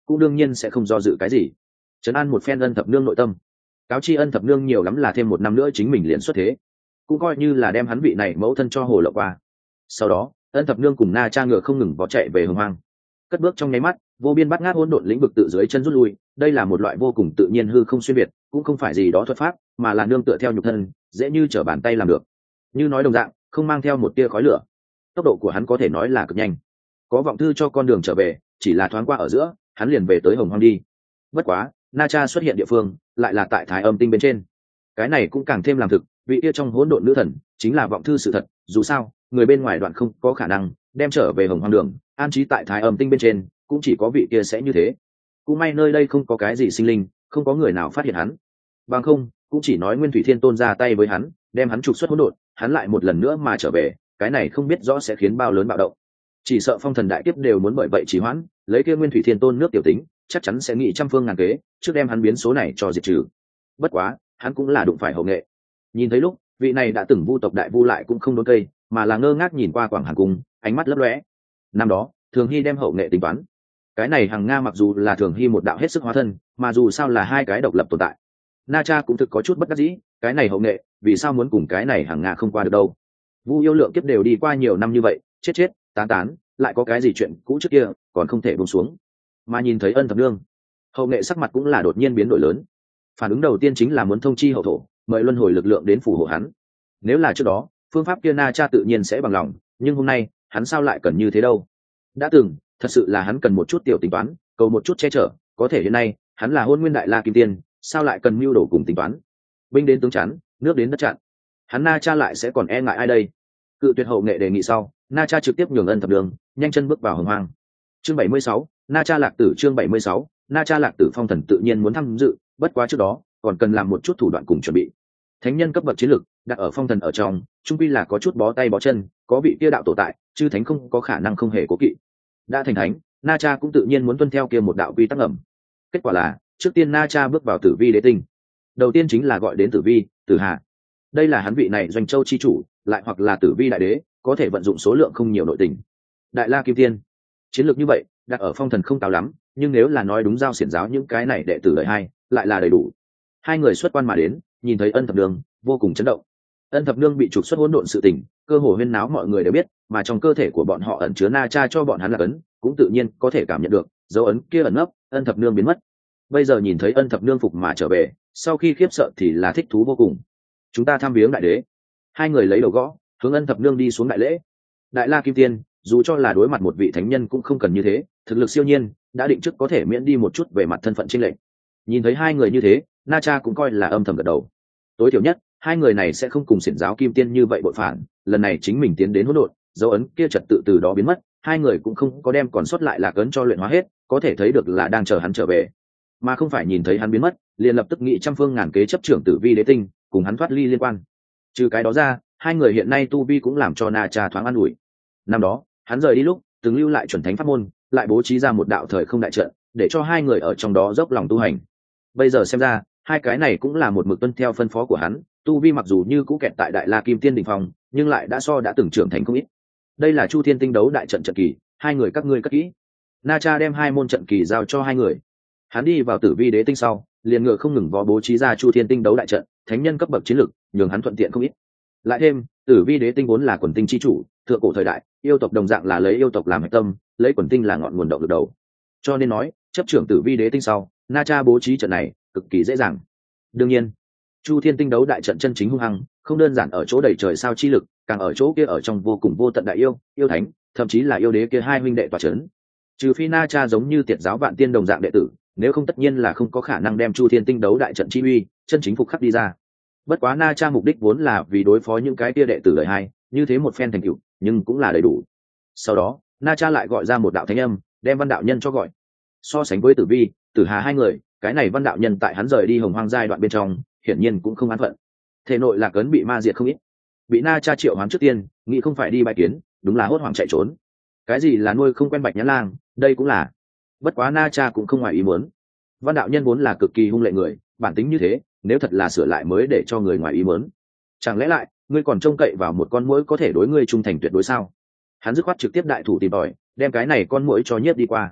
[SPEAKER 1] cũng đương nhiên sẽ không do dự cái gì, trấn an một phen ân thập nương nội tâm. Cáo chi ân thập nương nhiều lắm là thêm một năm nữa chính mình liền xuất thế, cũng coi như là đem hắn vị này mẫu thân cho hồ lộ qua. Sau đó ân thập nương cùng na cha ngựa không ngừng bỏ chạy về hồng hoang, cất bước trong nháy mắt vô biên bát ngát hỗn độn lĩnh vực tự dưới chân rút lui. Đây là một loại vô cùng tự nhiên hư không xuyên biệt, cũng không phải gì đó thuật pháp, mà là nương tựa theo nhục thân, dễ như trở bàn tay làm được. Như nói đồng dạng, không mang theo một tia khói lửa, tốc độ của hắn có thể nói là cực nhanh. Có vọng thư cho con đường trở về, chỉ là thoáng qua ở giữa hắn liền về tới hồng hoang đi. Bất quá na cha xuất hiện địa phương lại là tại thái âm tinh bên trên, cái này cũng càng thêm làm thực vị kia trong hỗn độn nữ thần chính là vọng thư sự thật. Dù sao người bên ngoài đoạn không có khả năng đem trở về hồng hoang đường an trí tại thái âm tinh bên trên, cũng chỉ có vị kia sẽ như thế. Cũng may nơi đây không có cái gì sinh linh, không có người nào phát hiện hắn, bằng không cũng chỉ nói nguyên thủy thiên tôn ra tay với hắn đem hắn trục xuất hỗn độn, hắn lại một lần nữa mà trở về, cái này không biết rõ sẽ khiến bao lớn bạo động. Chỉ sợ phong thần đại kiếp đều muốn bởi vậy trì hoãn, lấy kia nguyên thủy thiên tôn nước tiểu tính chắc chắn sẽ nghĩ trăm phương ngàn kế trước đem hắn biến số này cho diệt trừ. Bất quá hắn cũng là đụng phải hậu nghệ. Nhìn thấy lúc vị này đã từng vu tộc đại vu lại cũng không đốn cây, mà là ngơ ngác nhìn qua quảng hàn cung, ánh mắt lấp lóe. Năm đó thường hy đem hậu nghệ tính toán, cái này hàng nga mặc dù là thường hy một đạo hết sức hóa thân, mà dù sao là hai cái độc lập tồn tại. Na cha cũng thực có chút bất đắc dĩ, cái này hậu nghệ vì sao muốn cùng cái này hàng nga không qua được đâu. Vu yêu lượng kiếp đều đi qua nhiều năm như vậy, chết chết tán tán, lại có cái gì chuyện cũ trước kia còn không thể buông xuống. Mà nhìn thấy ân thập nương, hậu nghệ sắc mặt cũng là đột nhiên biến đổi lớn. Phản ứng đầu tiên chính là muốn thông chi hậu thổ, mời luân hồi lực lượng đến phù hộ hắn. Nếu là trước đó phương pháp kia na cha tự nhiên sẽ bằng lòng, nhưng hôm nay hắn sao lại cần như thế đâu. Đã từng thật sự là hắn cần một chút tiểu tính toán, cầu một chút che chở, có thể hiện nay hắn là hôn nguyên đại la kim tiên, sao lại cần mưu đồ cùng tính toán. Binh đến tướng chắn, nước đến đất chặn, hắn na cha lại sẽ còn e ngại ai đây. Cự tuyệt hậu nghệ đề nghị sau, na cha trực tiếp nhường ân thập đường nhanh chân bước vào hồng hoang. Chương bảy mươi sáu, na cha lạc tử. Chương bảy mươi sáu, na cha lạc tử. Phong thần tự nhiên muốn tham dự, bất quá trước đó còn cần làm một chút thủ đoạn cùng chuẩn bị. Thánh nhân cấp bậc chiến lược đặt ở phong thần ở trong, trung quy là có chút bó tay bó chân, có vị kia đạo tổ tại, chư thánh không có khả năng không hề cố kỵ. Đã thành thánh, na cha cũng tự nhiên muốn tuân theo kia một đạo quy tắc ngầm. Kết quả là trước tiên na cha bước vào tử vi đế tinh, đầu tiên chính là gọi đến tử vi tử hà. Đây là hắn vị này doanh châu chi chủ, lại hoặc là tử vi đại đế, có thể vận dụng số lượng không nhiều nội tình. Đại la kim tiên chiến lược như vậy đặt ở phong thần không cao lắm, nhưng nếu là nói đúng giao xiển giáo những cái này đệ tử đời hai lại là đầy đủ. Hai người xuất quan mà đến, nhìn thấy ân thập nương vô cùng chấn động. Ân thập nương bị trục xuất hỗn độn sự tình cơ hồ huyên náo mọi người đều biết, mà trong cơ thể của bọn họ ẩn chứa na cha cho bọn hắn là ấn, cũng tự nhiên có thể cảm nhận được dấu ấn kia ẩn nấp. Ân thập nương biến mất, bây giờ nhìn thấy ân thập nương phục mà trở về, sau khi khiếp sợ thì là thích thú vô cùng. Chúng ta thăm viếng đại đế. Hai người lấy đầu gõ hướng ân thập nương đi xuống đại lễ. Đại la kim tiên dù cho là đối mặt một vị thánh nhân cũng không cần như thế, thực lực siêu nhiên đã định trước có thể miễn đi một chút về mặt thân phận chênh lệch. Nhìn thấy hai người như thế, na cha cũng coi là âm thầm gật đầu. Tối thiểu nhất hai người này sẽ không cùng xiển giáo kim tiên như vậy bội phản, lần này chính mình tiến đến hỗn độn, dấu ấn kia trật tự từ đó biến mất, hai người cũng không có đem còn sót lại là cấn cho luyện hóa hết, có thể thấy được là đang chờ hắn trở về, mà không phải nhìn thấy hắn biến mất liền lập tức nghĩ trăm phương ngàn kế chấp trưởng tử vi đế tinh cùng hắn thoát ly liên quan. Trừ cái đó ra, hai người hiện nay tu vi cũng làm cho na cha thoáng an ủi. Năm đó hắn rời đi lúc từng lưu lại chuẩn thánh pháp môn, lại bố trí ra một đạo thời không đại trận để cho hai người ở trong đó dốc lòng tu hành. Bây giờ xem ra hai cái này cũng là một mực tuân theo phân phó của hắn, tu vi mặc dù như cũ kẹt tại đại la kim tiên đỉnh phong, nhưng lại đã so đã từng trưởng thành không ít. Đây là chu thiên tinh đấu đại trận trận kỳ, hai người các ngươi cất kỹ. Na cha đem hai môn trận kỳ giao cho hai người. Hắn đi vào tử vi đế tinh sau liền ngựa không ngừng vó bố trí ra chu thiên tinh đấu đại trận, thánh nhân cấp bậc chiến lực nhường hắn thuận tiện không ít. Lại thêm tử vi đế tinh vốn là quần tinh chi chủ, thượng cổ thời đại yêu tộc đồng dạng là lấy yêu tộc làm hệ tâm, lấy quần tinh là ngọn nguồn động lực đầu, cho nên nói chấp trưởng tử vi đế tinh sau, na cha bố trí trận này cực kỳ dễ dàng. Đương nhiên chu thiên tinh đấu đại trận chân chính hung hăng không đơn giản ở chỗ đầy trời sao chi lực, càng ở chỗ kia ở trong vô cùng vô tận đại yêu yêu thánh, thậm chí là yêu đế kia hai huynh đệ tòa chấn. Trừ phi na cha giống như tiệt giáo vạn tiên đồng dạng đệ tử, nếu không tất nhiên là không có khả năng đem chu thiên tinh đấu đại trận chi uy chân chính phục khắc đi ra. Bất quá na cha mục đích vốn là vì đối phó những cái kia đệ tử đời hai, như thế một phen thành tựu nhưng cũng là đầy đủ. Sau đó na cha lại gọi ra một đạo thánh âm đem văn đạo nhân cho gọi. So sánh với tử vi tử hà hai người, cái này văn đạo nhân tại hắn rời đi hồng hoang giai đoạn bên trong hiển nhiên cũng không an phận, thể nội lạc ấn bị ma diệt không ít, bị na cha triệu hoán trước tiên nghĩ không phải đi bãi kiến, đúng là hốt hoảng chạy trốn. Cái gì là nuôi không quen bạch nhãn lang, đây cũng là. Bất quá na cha cũng không ngoài ý muốn, văn đạo nhân vốn là cực kỳ hung lệ người, bản tính như thế nếu thật là sửa lại mới để cho người ngoài ý muốn. Chẳng lẽ lại ngươi còn trông cậy vào một con muỗi có thể đối ngươi trung thành tuyệt đối sao? Hắn dứt khoát trực tiếp đại thủ tìm tòi đem cái này con muỗi cho nhiếp đi qua.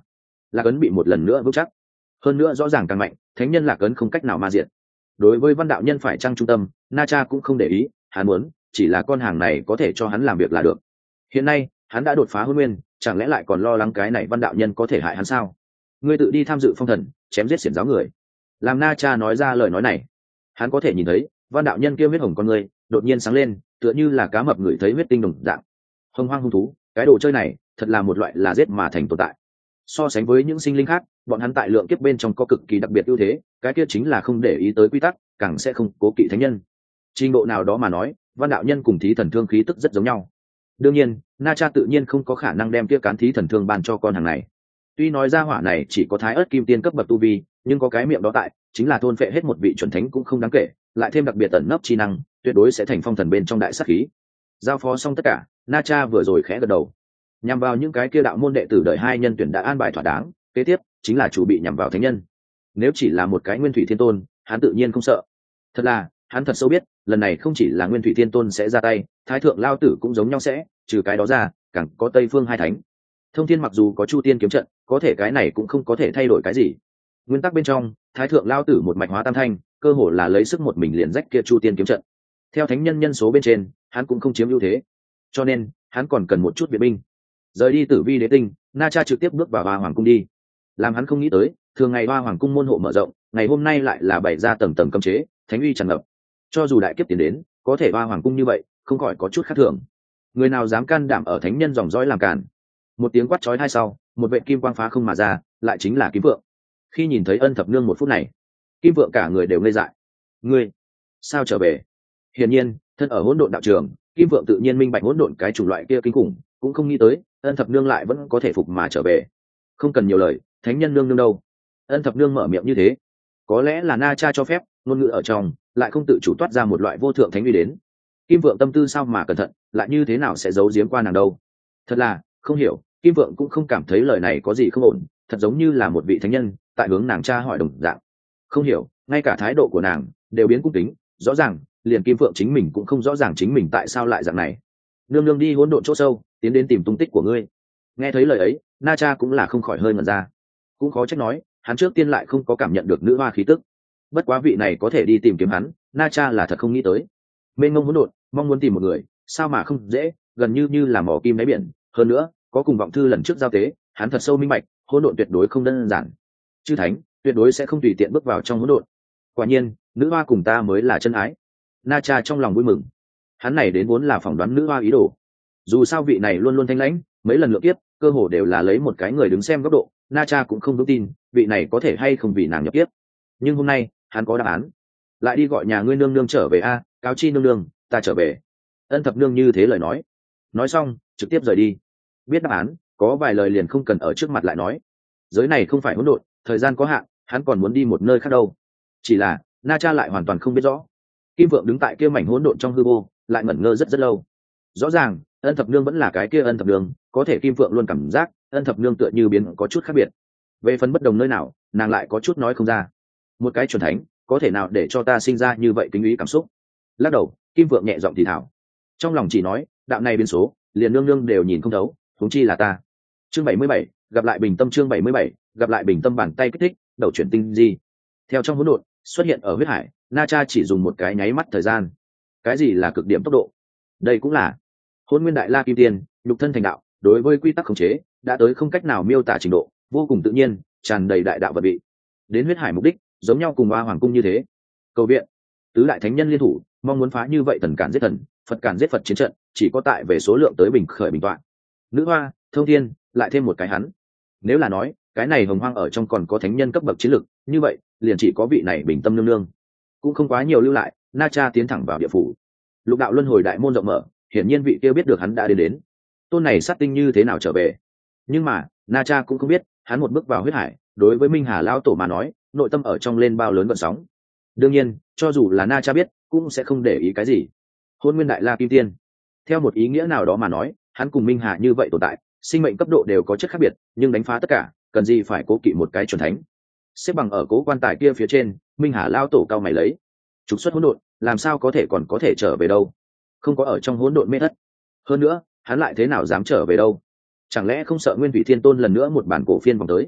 [SPEAKER 1] lạc ấn bị một lần nữa vững chắc. Hơn nữa rõ ràng càng mạnh, thánh nhân lạc ấn không cách nào ma diệt. Đối với văn đạo nhân phải trăng trung tâm, Na Cha cũng không để ý, hắn muốn chỉ là con hàng này có thể cho hắn làm việc là được. Hiện nay hắn đã đột phá hôn nguyên, chẳng lẽ lại còn lo lắng cái này văn đạo nhân có thể hại hắn sao? Ngươi tự đi tham dự phong thần, chém giết xiển giáo người. Làm Na Cha nói ra lời nói này, hắn có thể nhìn thấy văn đạo nhân kia huyết hồng con người đột nhiên sáng lên, tựa như là cá mập người thấy huyết tinh đồng dạng. Hồng hoang hung thú, cái đồ chơi này thật là một loại là giết mà thành tồn tại. So sánh với những sinh linh khác, bọn hắn tại lượng kiếp bên trong có cực kỳ đặc biệt ưu thế, cái kia chính là không để ý tới quy tắc, càng sẽ không cố kỵ thánh nhân. Trình độ nào đó mà nói, văn đạo nhân cùng thí thần thương khí tức rất giống nhau. Đương nhiên, Na Cha tự nhiên không có khả năng đem kia cán thí thần thương ban cho con hàng này. Tuy nói ra hỏa này chỉ có thái ớt kim tiên cấp bậc tu vi, nhưng có cái miệng đó tại, chính là thôn phệ hết một vị chuẩn thánh cũng không đáng kể, lại thêm đặc biệt tẩn nấp chi năng, tuyệt đối sẽ thành phong thần bên trong đại sát khí. Giao phó xong tất cả, Na Cha vừa rồi khẽ gật đầu. Nhằm vào những cái kia đạo môn đệ tử đời hai nhân tuyển đã an bài thỏa đáng, kế tiếp chính là chủ bị nhằm vào thánh nhân. Nếu chỉ là một cái nguyên thủy thiên tôn, hắn tự nhiên không sợ. Thật là, hắn thật sâu biết, lần này không chỉ là nguyên thủy thiên tôn sẽ ra tay, thái thượng lao tử cũng giống nhau sẽ, trừ cái đó ra, càng có tây phương hai thánh. Thông thiên mặc dù có chu tiên kiếm trận, có thể cái này cũng không có thể thay đổi cái gì. Nguyên tắc bên trong, thái thượng lao tử một mạch hóa tam thanh, cơ hồ là lấy sức một mình liền rách kia chu tiên kiếm trận. Theo thánh nhân nhân số bên trên, hắn cũng không chiếm ưu thế, cho nên hắn còn cần một chút viện binh. Rời đi Tử Vi Đế Tinh, Na Cha trực tiếp bước vào Hoa Hoàng cung đi. Làm hắn không nghĩ tới, thường ngày Hoa Hoàng cung môn hộ mở rộng, ngày hôm nay lại là bày ra tầng tầng cấm chế, thánh uy tràn ngập. Cho dù đại kiếp tiến đến, có thể Hoa Hoàng cung như vậy, không khỏi có chút khác thường. Người nào dám can đảm ở thánh nhân dòng dõi làm cản? Một tiếng quát chói tai sau, một vệ kim quang phá không mà ra, lại chính là Kim Vượng. Khi nhìn thấy Ân Thập Nương một phút này, Kim Vượng cả người đều ngây dại. Ngươi, sao trở về? Hiển nhiên, thân ở hỗn độn đạo trường, Kim Vượng tự nhiên minh bạch hỗn độn cái chủng loại kia kinh khủng, cũng không nghĩ tới Ân Thập Nương lại vẫn có thể phục mà trở về. Không cần nhiều lời, thánh nhân nương nương đâu? Ân Thập Nương mở miệng như thế, có lẽ là Na Cha cho phép, ngôn ngữ ở trong lại không tự chủ toát ra một loại vô thượng thánh uy đến. Kim Vượng tâm tư sao mà cẩn thận, lại như thế nào sẽ giấu giếm qua nàng đâu? Thật là không hiểu. Kim Vượng cũng không cảm thấy lời này có gì không ổn, thật giống như là một vị thánh nhân tại hướng nàng Cha hỏi đồng dạng. Không hiểu, ngay cả thái độ của nàng đều biến cung kính, rõ ràng liền Kim Vượng chính mình cũng không rõ ràng chính mình tại sao lại dạng này. Nương nương đi hỗn độn chỗ sâu, tiến đến tìm tung tích của ngươi. Nghe thấy lời ấy, Na Cha cũng là không khỏi hơi ngẩn ra. Cũng khó trách nói, hắn trước tiên lại không có cảm nhận được nữ hoa khí tức. Bất quá vị này có thể đi tìm kiếm hắn, Na Cha là thật không nghĩ tới. Mênh mông hỗn độn, mong muốn tìm một người, sao mà không dễ, gần như như là mỏ kim đáy biển. Hơn nữa, có cùng vọng thư lần trước giao tế, hắn thật sâu minh bạch, hỗn độn tuyệt đối không đơn giản. Chư thánh tuyệt đối sẽ không tùy tiện bước vào trong hỗn độn. Quả nhiên, nữ hoa cùng ta mới là chân ái. Na Cha trong lòng vui mừng. Hắn này đến vốn là phỏng đoán nữ hoa ý đồ. Dù sao vị này luôn luôn thanh lãnh, mấy lần lượt tiếp, cơ hồ đều là lấy một cái người đứng xem góc độ, Na Cha cũng không vững tin, vị này có thể hay không vì nàng nhập tiếp. Nhưng hôm nay, hắn có đáp án. Lại đi gọi nhà ngươi nương nương trở về a, cáo chi nương nương, ta trở về. Ân Thập Nương như thế lời nói. Nói xong, trực tiếp rời đi. Biết đáp án, có vài lời liền không cần ở trước mặt lại nói. Giới này không phải hỗn độn, thời gian có hạn, hắn còn muốn đi một nơi khác đâu. Chỉ là, Na Cha lại hoàn toàn không biết rõ. Kim Vượng đứng tại kia mảnh hỗn độn trong hư vô, lại ngẩn ngơ rất rất lâu. Rõ ràng, Ân Thập Nương vẫn là cái kia Ân Thập Nương, có thể Kim Vượng luôn cảm giác Ân Thập Nương tựa như biến có chút khác biệt. Về phần bất đồng nơi nào, nàng lại có chút nói không ra. Một cái chuẩn thánh, có thể nào để cho ta sinh ra như vậy kính ý cảm xúc? Lắc đầu, Kim Vượng nhẹ giọng thì thảo. Trong lòng chỉ nói, đạo này biến số, liền nương nương đều nhìn không thấu, huống chi là ta. Chương bảy mươi bảy, gặp lại bình tâm chương bảy mươi bảy, gặp lại bình tâm bàn tay kích thích, đầu chuyển tinh di. Theo trong hỗn độn, xuất hiện ở huyết hải, Na Cha chỉ dùng một cái nháy mắt thời gian. Cái gì là cực điểm tốc độ? Đây cũng là Hỗn Nguyên Đại La Kim Tiên, nhục thân thành đạo, đối với quy tắc khống chế, đã tới không cách nào miêu tả trình độ, vô cùng tự nhiên, tràn đầy đại đạo vật vị. Đến huyết hải mục đích, giống nhau cùng Hoa Hoàng cung như thế. Cầu viện, tứ đại thánh nhân liên thủ, mong muốn phá như vậy thần cản giết thần, Phật cản giết Phật chiến trận, chỉ có tại về số lượng tới bình khởi bình toạn. Nữ hoa, Thông Thiên, lại thêm một cái hắn. Nếu là nói, cái này hồng hoang ở trong còn có thánh nhân cấp bậc chiến lực, như vậy, liền chỉ có vị này Bình Tâm nương nương. Cũng không quá nhiều lưu lại, Na Cha tiến thẳng vào địa phủ. Lục đạo luân hồi đại môn rộng mở, hiển nhiên vị kia biết được hắn đã đến đến. Tôn này sát tinh như thế nào trở về? Nhưng mà, Na Cha cũng không biết, hắn một bước vào huyết hải, đối với Minh Hà lão tổ mà nói, nội tâm ở trong lên bao lớn gợn sóng. Đương nhiên, cho dù là Na Cha biết, cũng sẽ không để ý cái gì. Hôn Nguyên Đại La Kim Tiên, theo một ý nghĩa nào đó mà nói, hắn cùng Minh Hà như vậy tồn tại, sinh mệnh cấp độ đều có chất khác biệt, nhưng đánh phá tất cả, cần gì phải cố kỵ một cái chuẩn thánh. Xếp bằng ở cố quan tài kia phía trên, Minh Hà lão tổ cao mày lấy. Trục xuất hỗn độn, làm sao có thể còn có thể trở về đâu? Không có ở trong hỗn độn mê thất. Hơn nữa, hắn lại thế nào dám trở về đâu? Chẳng lẽ không sợ Nguyên Thủy Thiên Tôn lần nữa một bản cổ phiên vòng tới?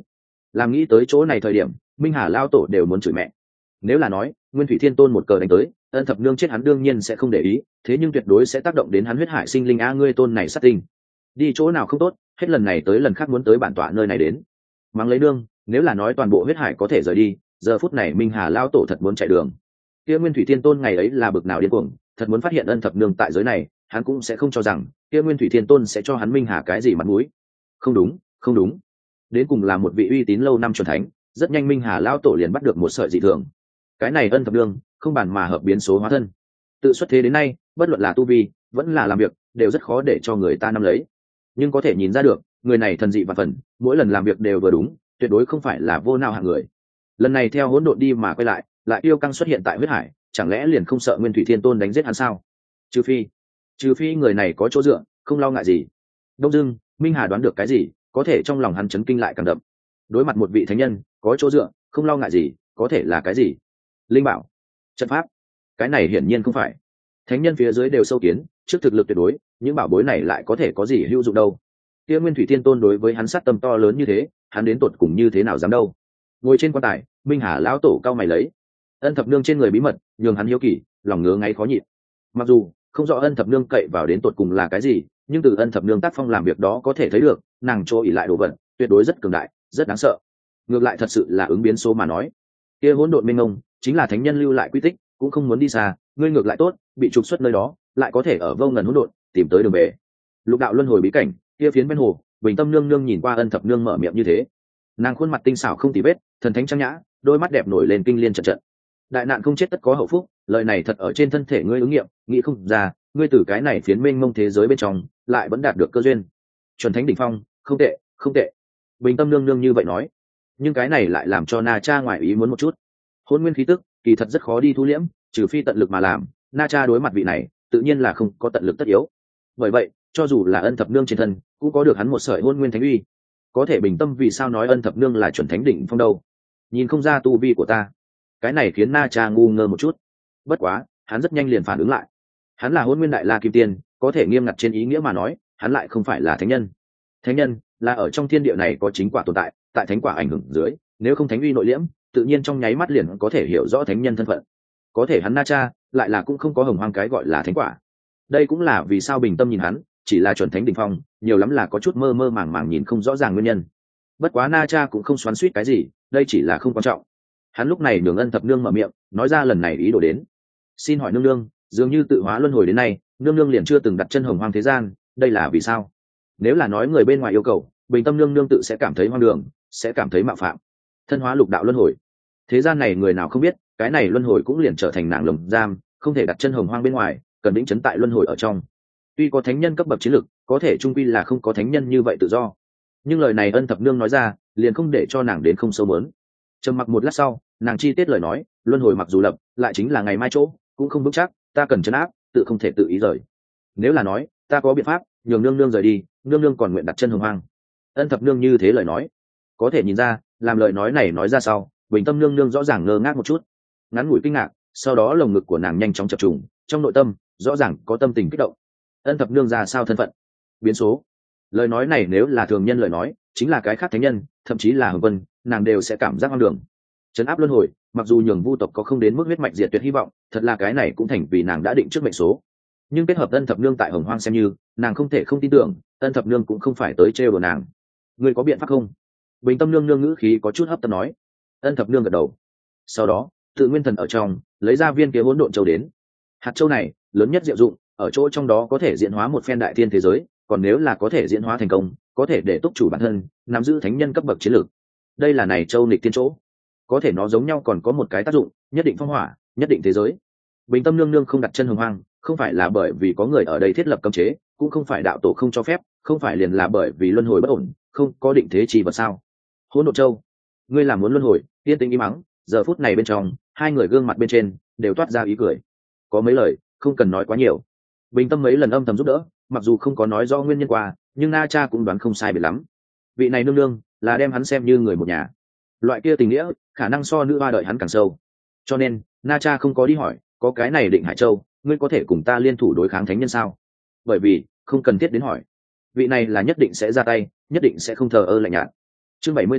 [SPEAKER 1] làm nghĩ tới chỗ này thời điểm minh hà lao tổ đều muốn chửi mẹ. Nếu là nói nguyên thủy thiên tôn một cờ đánh tới, ân thập nương chết hắn đương nhiên sẽ không để ý, thế nhưng tuyệt đối sẽ tác động đến hắn huyết hải sinh linh a ngươi tôn này sát tinh đi chỗ nào không tốt, hết lần này tới lần khác muốn tới bản tọa nơi này đến mắng lấy nương. Nếu là nói toàn bộ huyết hải có thể rời đi, giờ phút này minh hà lao tổ thật muốn chạy đường. Kia nguyên thủy thiên tôn ngày ấy là bực nào điên cuồng, thật muốn phát hiện ân thập nương tại giới này, hắn cũng sẽ không cho rằng kia nguyên thủy thiên tôn sẽ cho hắn minh hà cái gì mặt mũi. Không đúng, không đúng, đến cùng là một vị uy tín lâu năm chuẩn thánh, rất nhanh minh hà lao tổ liền bắt được một sợi dị thường. Cái này ân thập nương không bàn mà hợp biến số hóa thân, tự xuất thế đến nay bất luận là tu vi vẫn là làm việc đều rất khó để cho người ta nắm lấy, nhưng có thể nhìn ra được người này thần dị và phần, mỗi lần làm việc đều vừa đúng, tuyệt đối không phải là vô nào hạng người. Lần này theo hỗn độn đi mà quay lại, lại yêu căng xuất hiện tại huyết hải, chẳng lẽ liền không sợ nguyên thủy thiên tôn đánh giết hắn sao? Trừ phi trừ phi người này có chỗ dựa, không lo ngại gì. Đông dưng minh hà đoán được cái gì, có thể trong lòng hắn chấn kinh lại càng đậm. Đối mặt một vị thánh nhân có chỗ dựa không lo ngại gì, có thể là cái gì? Linh bảo, trận pháp? Cái này hiển nhiên không phải. Thánh nhân phía dưới đều sâu kiến, trước thực lực tuyệt đối, những bảo bối này lại có thể có gì hữu dụng đâu. Kia nguyên thủy thiên tôn đối với hắn sát tâm to lớn như thế, hắn đến tột cùng như thế nào dám đâu. Ngồi trên quan tài, minh hà lão tổ cao mày lấy. Ân thập nương trên người bí mật nhường hắn hiếu kỳ, lòng ngứa ngáy khó nhịn. Mặc dù không rõ ân thập nương cậy vào đến tột cùng là cái gì, nhưng từ ân thập nương tác phong làm việc đó có thể thấy được nàng chỗ ỉ lại đồ vật tuyệt đối rất cường đại, rất đáng sợ. Ngược lại thật sự là ứng biến số mà nói, kia hỗn độn minh ông chính là thánh nhân lưu lại quy tích, cũng không muốn đi xa. Ngươi ngược lại tốt, bị trục xuất nơi đó lại có thể ở vô ngần hỗn độn tìm tới đường về. Lục đạo luân hồi bí cảnh kia phiến bên hồ, bình tâm nương nương nhìn qua ân thập nương mở miệng như thế, nàng khuôn mặt tinh xảo không tì vết, thần thánh trang nhã, đôi mắt đẹp nổi lên kinh liên trận trận. Đại nạn không chết tất có hậu phúc, lời này thật ở trên thân thể ngươi ứng nghiệm, nghĩ không ra ngươi từ cái này phiến mênh mông thế giới bên trong lại vẫn đạt được cơ duyên. Chuẩn thánh đỉnh phong, không tệ, không tệ. Bình tâm nương nương như vậy nói, nhưng cái này lại làm cho Na Cha ngoài ý muốn một chút. Hôn nguyên khí tức kỳ thật rất khó đi thu liễm, trừ phi tận lực mà làm. Na Cha đối mặt vị này tự nhiên là không có tận lực tất yếu, bởi vậy cho dù là ân thập nương trên thân cũng có được hắn một sợi hôn nguyên thánh uy. Có thể bình tâm vì sao nói ân thập nương là chuẩn thánh đỉnh phong đâu? Nhìn không ra tu vi của ta. Cái này khiến Na Cha ngu ngơ một chút, bất quá hắn rất nhanh liền phản ứng lại. Hắn là hôn nguyên đại la kim tiên, có thể nghiêm ngặt trên ý nghĩa mà nói hắn lại không phải là thánh nhân. Thánh nhân là ở trong thiên địa này có chính quả tồn tại, tại thánh quả ảnh hưởng dưới, nếu không thánh uy nội liễm, tự nhiên trong nháy mắt liền có thể hiểu rõ thánh nhân thân phận. Có thể hắn Na Cha lại là cũng không có hồng hoang cái gọi là thánh quả. Đây cũng là vì sao bình tâm nhìn hắn chỉ là chuẩn thánh đỉnh phong, nhiều lắm là có chút mơ mơ màng màng nhìn không rõ ràng nguyên nhân. Bất quá Na Cha cũng không xoắn xuýt cái gì, đây chỉ là không quan trọng. Hắn lúc này nhường ân thập nương mở miệng nói ra lần này ý đồ đến. Xin hỏi nương nương, dường như tự hóa luân hồi đến nay nương nương liền chưa từng đặt chân hồng hoang thế gian, đây là vì sao? Nếu là nói người bên ngoài yêu cầu, bình tâm nương nương tự sẽ cảm thấy hoang đường, sẽ cảm thấy mạo phạm. Thân hóa lục đạo luân hồi, thế gian này người nào không biết, cái này luân hồi cũng liền trở thành nàng lồng giam, không thể đặt chân hồng hoang bên ngoài, cần đĩnh chấn tại luân hồi ở trong. Tuy có thánh nhân cấp bậc chiến lực, có thể trung quy là không có thánh nhân như vậy tự do. Nhưng lời này ân thập nương nói ra liền không để cho nàng đến không sâu mớn. Trầm mặc một lát sau, nàng chi tiết lời nói, luân hồi mặc dù lập lại chính là ngày mai chỗ cũng không vững chắc, ta cần chấn áp, tự không thể tự ý rời. Nếu là nói ta có biện pháp nhường nương nương rời đi, nương nương còn nguyện đặt chân hồng hoang. Ân thập nương như thế lời nói, có thể nhìn ra làm lời nói này nói ra sau, bình tâm nương nương rõ ràng ngơ ngác một chút, ngắn ngủi kinh ngạc, sau đó lồng ngực của nàng nhanh chóng chập trùng, trong nội tâm rõ ràng có tâm tình kích động. Ân thập nương ra sao thân phận biến số? Lời nói này nếu là thường nhân lời nói, chính là cái khác thánh nhân, thậm chí là hồng vân, nàng đều sẽ cảm giác hoang đường. Trấn áp luân hồi, mặc dù nhường vu tộc có không đến mức huyết mạch diệt tuyệt hy vọng, thật là cái này cũng thành vì nàng đã định trước mệnh số. Nhưng kết hợp ân thập nương tại hồng hoang xem như, nàng không thể không tin tưởng, ân thập nương cũng không phải tới trêu đùa nàng. Ngươi có biện pháp không? Bình tâm nương nương ngữ khí có chút hấp tấp nói. Ân thập nương gật đầu, sau đó tự nguyên thần ở trong lấy ra viên kia hỗn độn châu đến. Hạt châu này lớn nhất diệu dụng ở chỗ trong đó có thể diễn hóa một phen đại thiên thế giới, còn nếu là có thể diễn hóa thành công, có thể để túc chủ bản thân nắm giữ thánh nhân cấp bậc chiến lược. Đây là này châu nghịch tiên chỗ, có thể nó giống nhau còn có một cái tác dụng nhất định phong hỏa, nhất định thế giới. Bình tâm nương nương không đặt chân hồng hoang, không phải là bởi vì có người ở đây thiết lập cấm chế, cũng không phải đạo tổ không cho phép, không phải liền là bởi vì luân hồi bất ổn, không có định thế chi vật sao? Hỗn độn châu, ngươi làm muốn luân hồi? Tiên tính ý mắng, giờ phút này bên trong hai người gương mặt bên trên đều toát ra ý cười. Có mấy lời không cần nói quá nhiều. Bình tâm mấy lần âm thầm giúp đỡ, mặc dù không có nói rõ nguyên nhân qua, nhưng Na Cha cũng đoán không sai biệt lắm. Vị này nương nương là đem hắn xem như người một nhà, loại kia tình nghĩa khả năng so nữ hoa đợi hắn càng sâu. Cho nên Na Cha không có đi hỏi, có cái này Định Hải Châu, ngươi có thể cùng ta liên thủ đối kháng thánh nhân sao? Bởi vì không cần thiết đến hỏi, vị này là nhất định sẽ ra tay, nhất định sẽ không thờ ơ lạnh nhạt. Chương bảy mươi tám,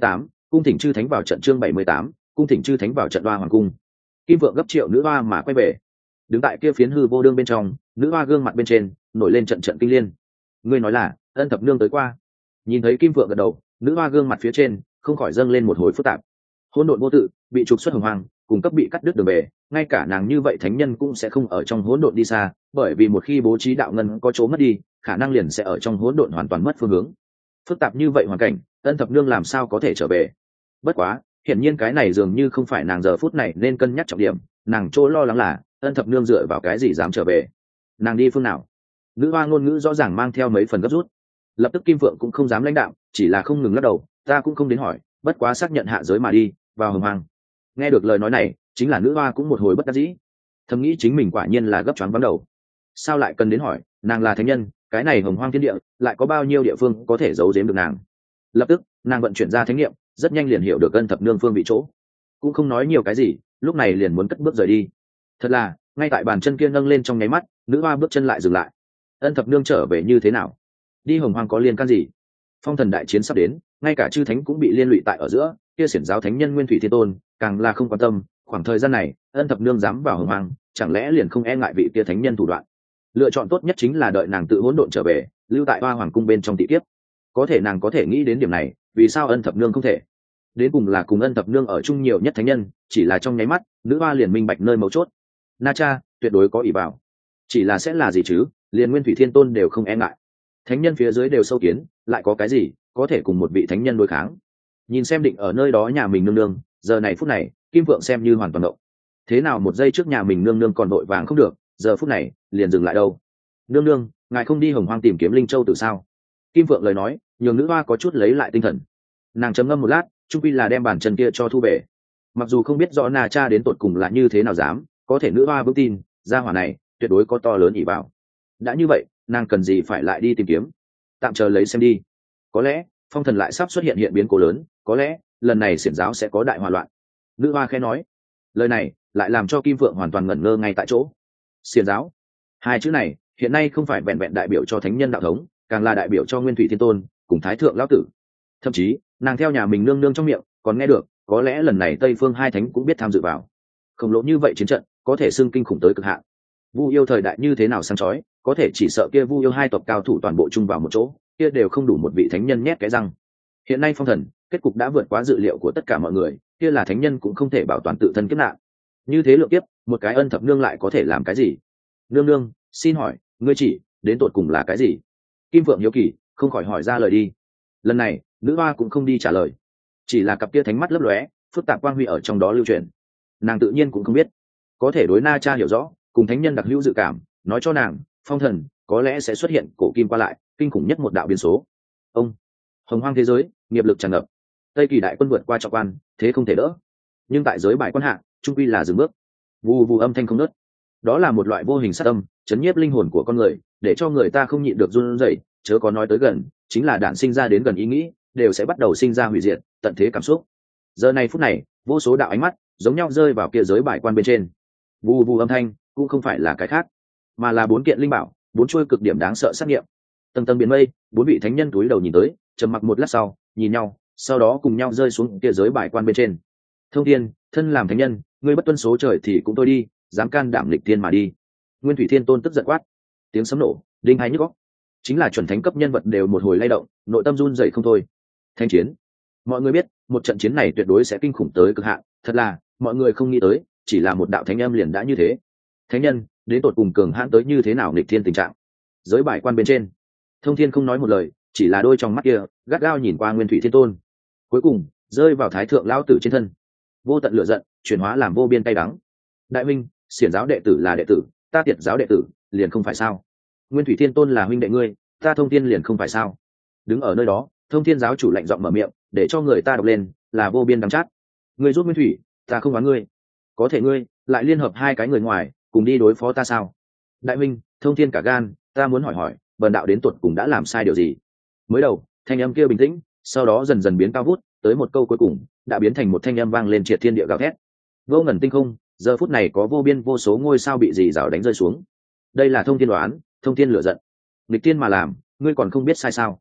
[SPEAKER 1] Cung thỉnh chư thánh vào trận chương bảy mươi tám, cung thỉnh chư thánh vào trận đoa hoàng cung. Kim vượng gấp triệu nữ hoa mà quay về. Đứng tại kia phiến hư vô đương bên trong, nữ hoa gương mặt bên trên nổi lên trận trận kinh liên. Ngươi nói là Ân thập nương tới qua? Nhìn thấy Kim vượng gật đầu, nữ hoa gương mặt phía trên không khỏi dâng lên một hồi phức tạp. Hỗn độn vô tự, bị trục xuất hồng hoàng, cùng cấp bị cắt đứt đường về, ngay cả nàng như vậy thánh nhân cũng sẽ không ở trong hỗn độn đi xa, bởi vì một khi bố trí đạo ngân có chỗ mất đi, khả năng liền sẽ ở trong hỗn độn hoàn toàn mất phương hướng. Phức tạp như vậy hoàn cảnh, Ân thập nương làm sao có thể trở về? Bất quá, hiển nhiên cái này dường như không phải nàng giờ phút này nên cân nhắc trọng điểm, nàng chỗ lo lắng là Ân thập nương dựa vào cái gì dám trở về? Nàng đi phương nào? Nữ hoa ngôn ngữ rõ ràng mang theo mấy phần gấp rút. Lập tức Kim Phượng cũng không dám lãnh đạo, chỉ là không ngừng lắc đầu, ta cũng không đến hỏi, bất quá xác nhận hạ giới mà đi, vào hồng hoàng. Nghe được lời nói này, chính là nữ hoa cũng một hồi bất đắc dĩ, thầm nghĩ chính mình quả nhiên là gấp choáng vắng đầu. Sao lại cần đến hỏi, nàng là thánh nhân, cái này hồng hoang thiên địa lại có bao nhiêu địa phương có thể giấu giếm được nàng? Lập tức nàng vận chuyển ra thánh nghiệm, rất nhanh liền hiểu được Ân thập nương phương vị chỗ, cũng không nói nhiều cái gì, lúc này liền muốn cất bước rời đi. Thật là, ngay tại bàn chân kia nâng lên trong nháy mắt, nữ hoa bước chân lại dừng lại. Ân thập nương trở về như thế nào? Đi hồng hoang có liên can gì? Phong thần đại chiến sắp đến, ngay cả chư thánh cũng bị liên lụy tại ở giữa, kia xiển giáo thánh nhân Nguyên Thủy Thiên Tôn càng là không quan tâm. Khoảng thời gian này, Ân thập nương dám vào hồng hoang, chẳng lẽ liền không e ngại vị kia thánh nhân thủ đoạn? Lựa chọn tốt nhất chính là đợi nàng tự hỗn độn trở về, lưu tại hoa hoàng cung bên trong tị kiếp. Có thể nàng có thể nghĩ đến điểm này, vì sao Ân thập nương không thể? Đến cùng là cùng Ân thập nương ở chung nhiều nhất thánh nhân, chỉ là trong nháy mắt, nữ hoa liền minh bạch nơi mấu chốt. Na cha tuyệt đối có ỷ bảo, chỉ là sẽ là gì chứ? Liền Nguyên Thủy Thiên Tôn đều không e ngại, thánh nhân phía dưới đều sâu kiến, lại có cái gì có thể cùng một vị thánh nhân đối kháng? Nhìn xem định ở nơi đó nhà mình nương nương, giờ này phút này Kim Vượng xem như hoàn toàn ngộng. Thế nào một giây trước nhà mình nương nương còn vội vàng không được, giờ phút này liền dừng lại đâu? Nương nương, ngài không đi hồng hoang tìm kiếm linh châu từ sao? Kim Vượng lời nói nhường nữ hoa có chút lấy lại tinh thần. Nàng trầm ngâm một lát, trung quy là đem bàn chân kia cho thu về. Mặc dù không biết rõ Na cha đến tột cùng là như thế nào dám, có thể nữ hoa vững tin gia hỏa này tuyệt đối có to lớn ỷ vào. Đã như vậy, nàng cần gì phải lại đi tìm kiếm? Tạm chờ lấy xem đi. Có lẽ phong thần lại sắp xuất hiện hiện biến cố lớn, có lẽ lần này xiển giáo sẽ có đại hòa loạn. Nữ hoa khẽ nói. Lời này lại làm cho Kim Vượng hoàn toàn ngẩn ngơ ngay tại chỗ. Xiển giáo, hai chữ này hiện nay không phải vẹn vẹn đại biểu cho thánh nhân đạo thống, càng là đại biểu cho Nguyên Thủy Thiên Tôn cùng Thái Thượng lão tử. Thậm chí nàng theo nhà mình nương nương trong miệng còn nghe được, có lẽ lần này Tây Phương hai thánh cũng biết tham dự vào. Khổng lồ như vậy chiến trận có thể xưng kinh khủng tới cực hạn. Vu yêu thời đại như thế nào sáng chói, có thể chỉ sợ kia Vu yêu hai tộc cao thủ toàn bộ chung vào một chỗ, kia đều không đủ một vị thánh nhân nhét cái răng. Hiện nay phong thần kết cục đã vượt quá dự liệu của tất cả mọi người, kia là thánh nhân cũng không thể bảo toàn tự thân kiếp nạn. Như thế lượng kiếp, một cái Ân thập nương lại có thể làm cái gì? Nương nương, xin hỏi, ngươi chỉ đến tột cùng là cái gì? Kim Vượng hiếu kỳ không khỏi hỏi ra lời đi. Lần này nữ hoa cũng không đi trả lời, chỉ là cặp kia thánh mắt lấp lóe, phức tạp quang huy ở trong đó lưu truyền. Nàng tự nhiên cũng không biết, có thể đối Na cha hiểu rõ, cùng thánh nhân đặc hữu dự cảm nói cho nàng, phong thần có lẽ sẽ xuất hiện cổ kim qua lại, kinh khủng nhất một đạo biến số. Ông hồng hoang thế giới nghiệp lực tràn ngập, Tây Kỳ đại quân vượt qua trọng quan, thế không thể đỡ. Nhưng tại giới bài quân hạ, trung quy là dừng bước. Vù vù âm thanh không nớt, đó là một loại vô hình sát âm, chấn nhiếp linh hồn của con người, để cho người ta không nhịn được run rẩy. Chớ có nói tới gần, chính là đạn sinh ra đến gần ý nghĩ, đều sẽ bắt đầu sinh ra hủy diệt, tận thế cảm xúc. Giờ này phút này, vô số đạo ánh mắt giống nhau rơi vào kia giới bài quan bên trên. Vù vù âm thanh cũng không phải là cái khác, mà là bốn kiện linh bảo, bốn chuôi cực điểm đáng sợ sát nghiệm. Tầng tầng biển mây, bốn vị thánh nhân túi đầu nhìn tới, trầm mặc một lát sau, nhìn nhau, sau đó cùng nhau rơi xuống kia giới bài quan bên trên. Thông Thiên, thân làm thánh nhân, ngươi bất tuân số trời thì cũng tôi đi, dám can đảm lịch tiên mà đi. Nguyên Thủy Thiên Tôn tức giận quát, tiếng sấm nổ, đinh hai nhức óc. Chính là chuẩn thánh cấp nhân vật đều một hồi lay động, nội tâm run rẩy không thôi. Thanh chiến, mọi người biết, một trận chiến này tuyệt đối sẽ kinh khủng tới cực hạn, thật là, mọi người không nghĩ tới, chỉ là một đạo thánh âm liền đã như thế. Thánh nhân, đến tột cùng cường hãn tới như thế nào nghịch thiên tình trạng. Giới bài quan bên trên, Thông Thiên không nói một lời, chỉ là đôi trong mắt kia gắt gao nhìn qua Nguyên Thủy Thiên Tôn, cuối cùng rơi vào Thái Thượng lão tử trên thân. Vô tận lửa giận chuyển hóa làm vô biên cay đắng. Đại minh, xiển giáo đệ tử là đệ tử, ta tiệt giáo đệ tử liền không phải sao? Nguyên Thủy Thiên Tôn là huynh đệ ngươi, ta Thông Thiên liền không phải sao? Đứng ở nơi đó, Thông Thiên giáo chủ lạnh giọng mở miệng, để cho người ta đọc lên, là vô biên đắng chát. Ngươi giúp Nguyên Thủy, ta không oán ngươi. Có thể ngươi lại liên hợp hai cái người ngoài cùng đi đối phó ta sao? Đại minh, Thông Thiên cả gan, ta muốn hỏi hỏi, bần đạo đến tuột cùng đã làm sai điều gì? Mới đầu thanh âm kia bình tĩnh, sau đó dần dần biến cao vút, tới một câu cuối cùng đã biến thành một thanh âm vang lên triệt thiên địa gào thét. Vô ngần tinh không, giờ phút này có vô biên vô số ngôi sao bị dì rào đánh rơi xuống. Đây là Thông Thiên đoán, Thông Thiên lửa giận, nghịch tiên mà làm, ngươi còn không biết sai sao?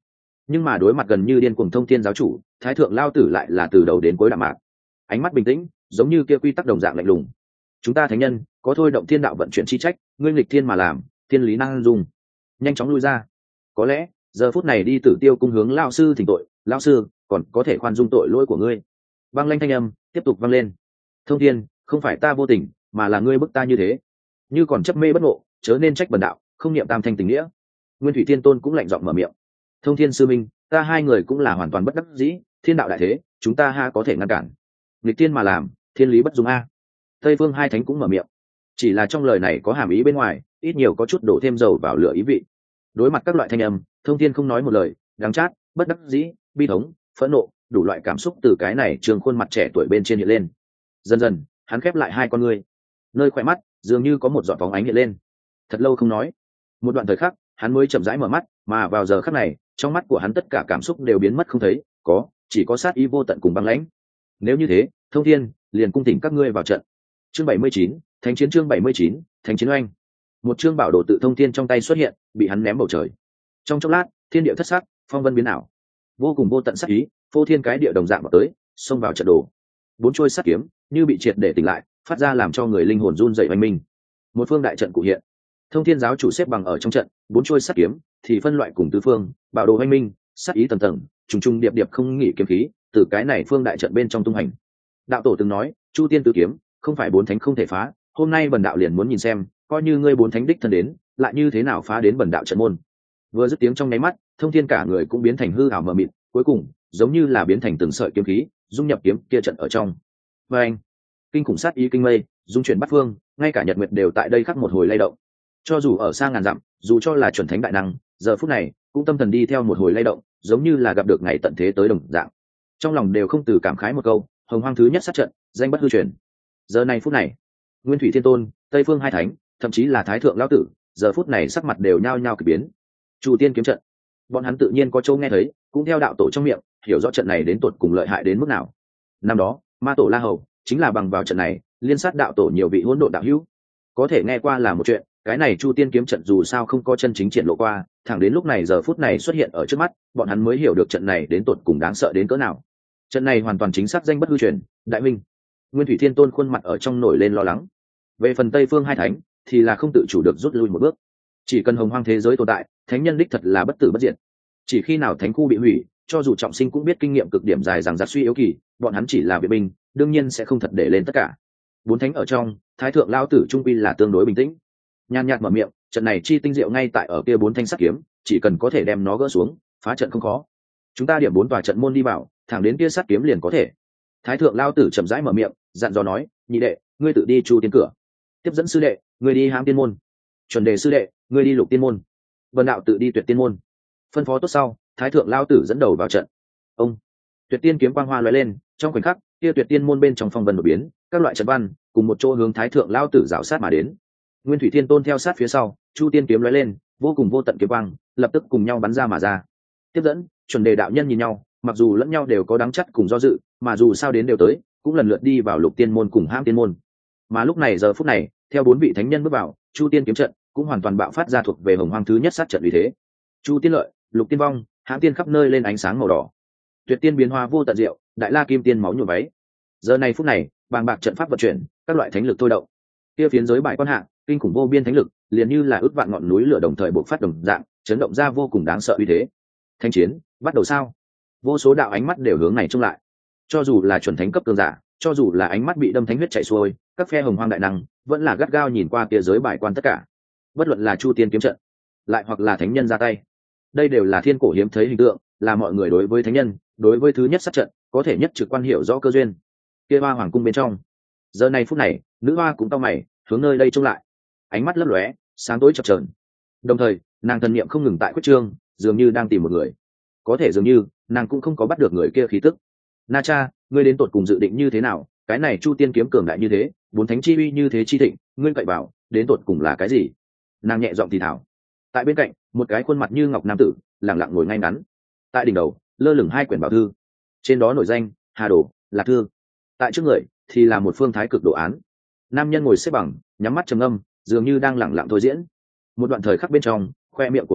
[SPEAKER 1] Nhưng mà đối mặt gần như điên cuồng thông thiên giáo chủ, thái thượng lao tử lại là từ đầu đến cuối đạm mạc, ánh mắt bình tĩnh, giống như kia quy tắc đồng dạng lạnh lùng. Chúng ta thánh nhân có thôi động thiên đạo vận chuyển chi trách, ngươi nghịch thiên mà làm, thiên lý năng dung, nhanh chóng lui ra. Có lẽ giờ phút này đi Tử Tiêu cung hướng lao sư thỉnh tội, lao sư còn có thể khoan dung tội lỗi của ngươi. Băng lanh thanh âm tiếp tục vang lên. Thông thiên, không phải ta vô tình, mà là ngươi bức ta như thế. Như còn chấp mê bất ngộ, chớ nên trách bần đạo, không niệm tam thanh tình nghĩa. Nguyên Thủy Thiên Tôn cũng lạnh giọng mở miệng. Thông thiên sư minh, ta hai người cũng là hoàn toàn bất đắc dĩ, thiên đạo đại thế, chúng ta ha có thể ngăn cản. Nghịch thiên mà làm, thiên lý bất dung a. Tây Phương hai thánh cũng mở miệng. Chỉ là trong lời này có hàm ý bên ngoài, ít nhiều có chút đổ thêm dầu vào lửa ý vị. Đối mặt các loại thanh âm, Thông thiên không nói một lời, đắng chát, bất đắc dĩ, bi thống, phẫn nộ, đủ loại cảm xúc từ cái này trường khuôn mặt trẻ tuổi bên trên hiện lên. Dần dần, hắn khép lại hai con ngươi, nơi khỏe mắt dường như có một giọt bóng ánh hiện lên. Thật lâu không nói, một đoạn thời khắc, hắn mới chậm rãi mở mắt, mà vào giờ khắc này, trong mắt của hắn tất cả cảm xúc đều biến mất không thấy, có chỉ có sát ý vô tận cùng băng lãnh. Nếu như thế, Thông thiên liền cung thỉnh các ngươi vào trận. Chương bảy mươi chín, Thánh chiến chương bảy mươi chín, Thánh chiến oanh. Một chương bảo đồ tự Thông thiên trong tay xuất hiện, bị hắn ném bầu trời. Trong chốc lát, thiên địa thất sắc, phong vân biến ảo, vô cùng vô tận sát ý, phô thiên cái địa đồng dạng vào tới, xông vào trận đồ. Bốn chuôi sắt kiếm như bị triệt để tỉnh lại, phát ra làm cho người linh hồn run rẩy oanh minh. Một phương đại trận cụ hiện, Thông thiên giáo chủ xếp bằng ở trong trận, bốn chuôi sắt kiếm thì phân loại cùng tứ phương, bảo đồ oanh minh, sát ý tầng tầng, trùng trùng điệp điệp không nghỉ kiếm khí, từ cái này phương đại trận bên trong tung hành. Đạo tổ từng nói, Chu tiên tứ kiếm, không phải bốn thánh không thể phá, hôm nay bần đạo liền muốn nhìn xem, coi như ngươi bốn thánh đích thân đến, lại như thế nào phá đến bần đạo trận môn. Vừa dứt tiếng trong nháy mắt, Thông thiên cả người cũng biến thành hư ảo mờ mịt, cuối cùng giống như là biến thành từng sợi kiếm khí, dung nhập kiếm kia trận ở trong. Và anh, kinh khủng sát ý kinh mây, dung chuyển bát phương, ngay cả nhật nguyệt đều tại đây khắc một hồi lay động. Cho dù ở xa ngàn dặm, dù cho là chuẩn thánh đại năng, giờ phút này cũng tâm thần đi theo một hồi lay động, giống như là gặp được ngày tận thế tới đồng dạng. Trong lòng đều không từ cảm khái một câu, hồng hoang thứ nhất sát trận, danh bất hư truyền. Giờ này phút này, Nguyên Thủy Thiên Tôn, Tây Phương hai thánh, thậm chí là Thái thượng lão tử, giờ phút này sắc mặt đều nhao nhao kỳ biến. Chu tiên kiếm trận, bọn hắn tự nhiên có châu nghe thấy, cũng theo đạo tổ trong miệng hiểu rõ trận này đến tột cùng lợi hại đến mức nào. Năm đó ma tổ La Hầu chính là bằng vào trận này liên sát đạo tổ nhiều vị hỗn độn đạo hữu, có thể nghe qua là một chuyện, cái này Chu tiên kiếm trận dù sao không có chân chính triển lộ qua, thẳng đến lúc này giờ phút này xuất hiện ở trước mắt, bọn hắn mới hiểu được trận này đến tột cùng đáng sợ đến cỡ nào. Trận này hoàn toàn chính xác danh bất hư truyền. Đại minh, Nguyên Thủy Thiên Tôn khuôn mặt ở trong nổi lên lo lắng. Về phần Tây Phương hai thánh thì là không tự chủ được rút lui một bước. Chỉ cần hồng hoang thế giới tồn tại, thánh nhân đích thật là bất tử bất diệt. Chỉ khi nào thánh khu bị hủy, cho dù trọng sinh cũng biết kinh nghiệm cực điểm dài rằng giặc suy yếu kỳ, bọn hắn chỉ là viện binh, đương nhiên sẽ không thật để lên tất cả. Bốn thánh ở trong, Thái thượng lao tử trung quy là tương đối bình tĩnh, nhàn nhạt mở miệng, trận này chi tinh diệu ngay tại ở kia bốn thanh sắt kiếm, chỉ cần có thể đem nó gỡ xuống, phá trận không khó. Chúng ta điểm bốn tòa trận môn đi vào, thẳng đến kia sắt kiếm liền có thể. Thái thượng lao tử chậm rãi mở miệng, dặn dò nói, nhị đệ, ngươi tự đi Chu tiên cửa, tiếp dẫn sư đệ, ngươi đi hãm tiên môn, chuẩn đề sư đệ, ngươi đi lục tiên môn, vân đạo tự đi tuyệt tiên môn. Phân phó tốt sau, Thái thượng lao tử dẫn đầu vào trận. Ông tuyệt tiên kiếm quang hoa lóe lên, trong khoảnh khắc kia tuyệt tiên môn bên trong phong vân đột biến, các loại trận văn cùng một chỗ hướng Thái thượng lao tử rảo sát mà đến. Nguyên Thủy Thiên Tôn theo sát phía sau, Chu tiên kiếm lóe lên, vô cùng vô tận kiếm quang lập tức cùng nhau bắn ra mà ra. Tiếp dẫn, chuẩn đề đạo nhân nhìn nhau, mặc dù lẫn nhau đều có đáng chắc cùng do dự, mà dù sao đến đều tới, cũng lần lượt đi vào lục tiên môn cùng hãm tiên môn. Mà lúc này giờ phút này, theo bốn vị thánh nhân bước vào, Chu tiên kiếm trận cũng hoàn toàn bạo phát ra thuộc về hồng hoang thứ nhất sát trận uy thế. Chu tiên lợi, lục tiên vong, hãm tiên khắp nơi lên ánh sáng màu đỏ. Tuyệt tiên biến hoa vô tận diệu, đại la kim tiên máu nhuộm váy. Giờ này phút này, bàng bạc trận pháp vận chuyển, các loại thánh lực thôi động. Kia phiến giới bại quan hạ, kinh khủng vô biên thánh lực, liền như là ước vạn ngọn núi lửa đồng thời bộc phát đồng dạng, chấn động ra vô cùng đáng sợ uy thế. Thanh chiến, bắt đầu sao? Vô số đạo ánh mắt đều hướng này trông lại. Cho dù là chuẩn thánh cấp cường giả, cho dù là ánh mắt bị đâm thánh huyết chảy xuôi, các phe hồng hoang đại năng vẫn là gắt gao nhìn qua kia giới bại quan tất cả. Bất luận là Chu tiên kiếm trận, lại hoặc là thánh nhân ra tay, đây đều là thiên cổ hiếm thấy hình tượng, là mọi người đối với thánh nhân, đối với thứ nhất sát trận, có thể nhất trực quan hiểu rõ cơ duyên. Kia hoa hoàng cung bên trong, giờ này phút này, nữ hoa cũng cau mày, hướng nơi đây trông lại, ánh mắt lấp lóe, sáng tối chập chờn. Đồng thời, nàng thần niệm không ngừng tại quyết trương, dường như đang tìm một người. Có thể dường như nàng cũng không có bắt được người kia khí tức. Na cha, ngươi đến tột cùng dự định như thế nào? Cái này Chu tiên kiếm cường đại như thế, bốn thánh chi uy như thế chi thịnh, ngươi cậy bảo, đến tột cùng là cái gì? Nàng nhẹ giọng thì thảo. Tại bên cạnh, một cái khuôn mặt như ngọc nam tử, lặng lặng ngồi ngay ngắn. Tại đỉnh đầu, lơ lửng hai quyển bảo thư, trên đó nổi danh Hà Đồ, Lạc Thư. Tại trước người thì là một phương thái cực đồ án. Nam nhân ngồi xếp bằng, nhắm mắt trầm ngâm, dường như đang lặng lặng thôi diễn. Một đoạn thời khắc bên trong, khoe miệng của hắn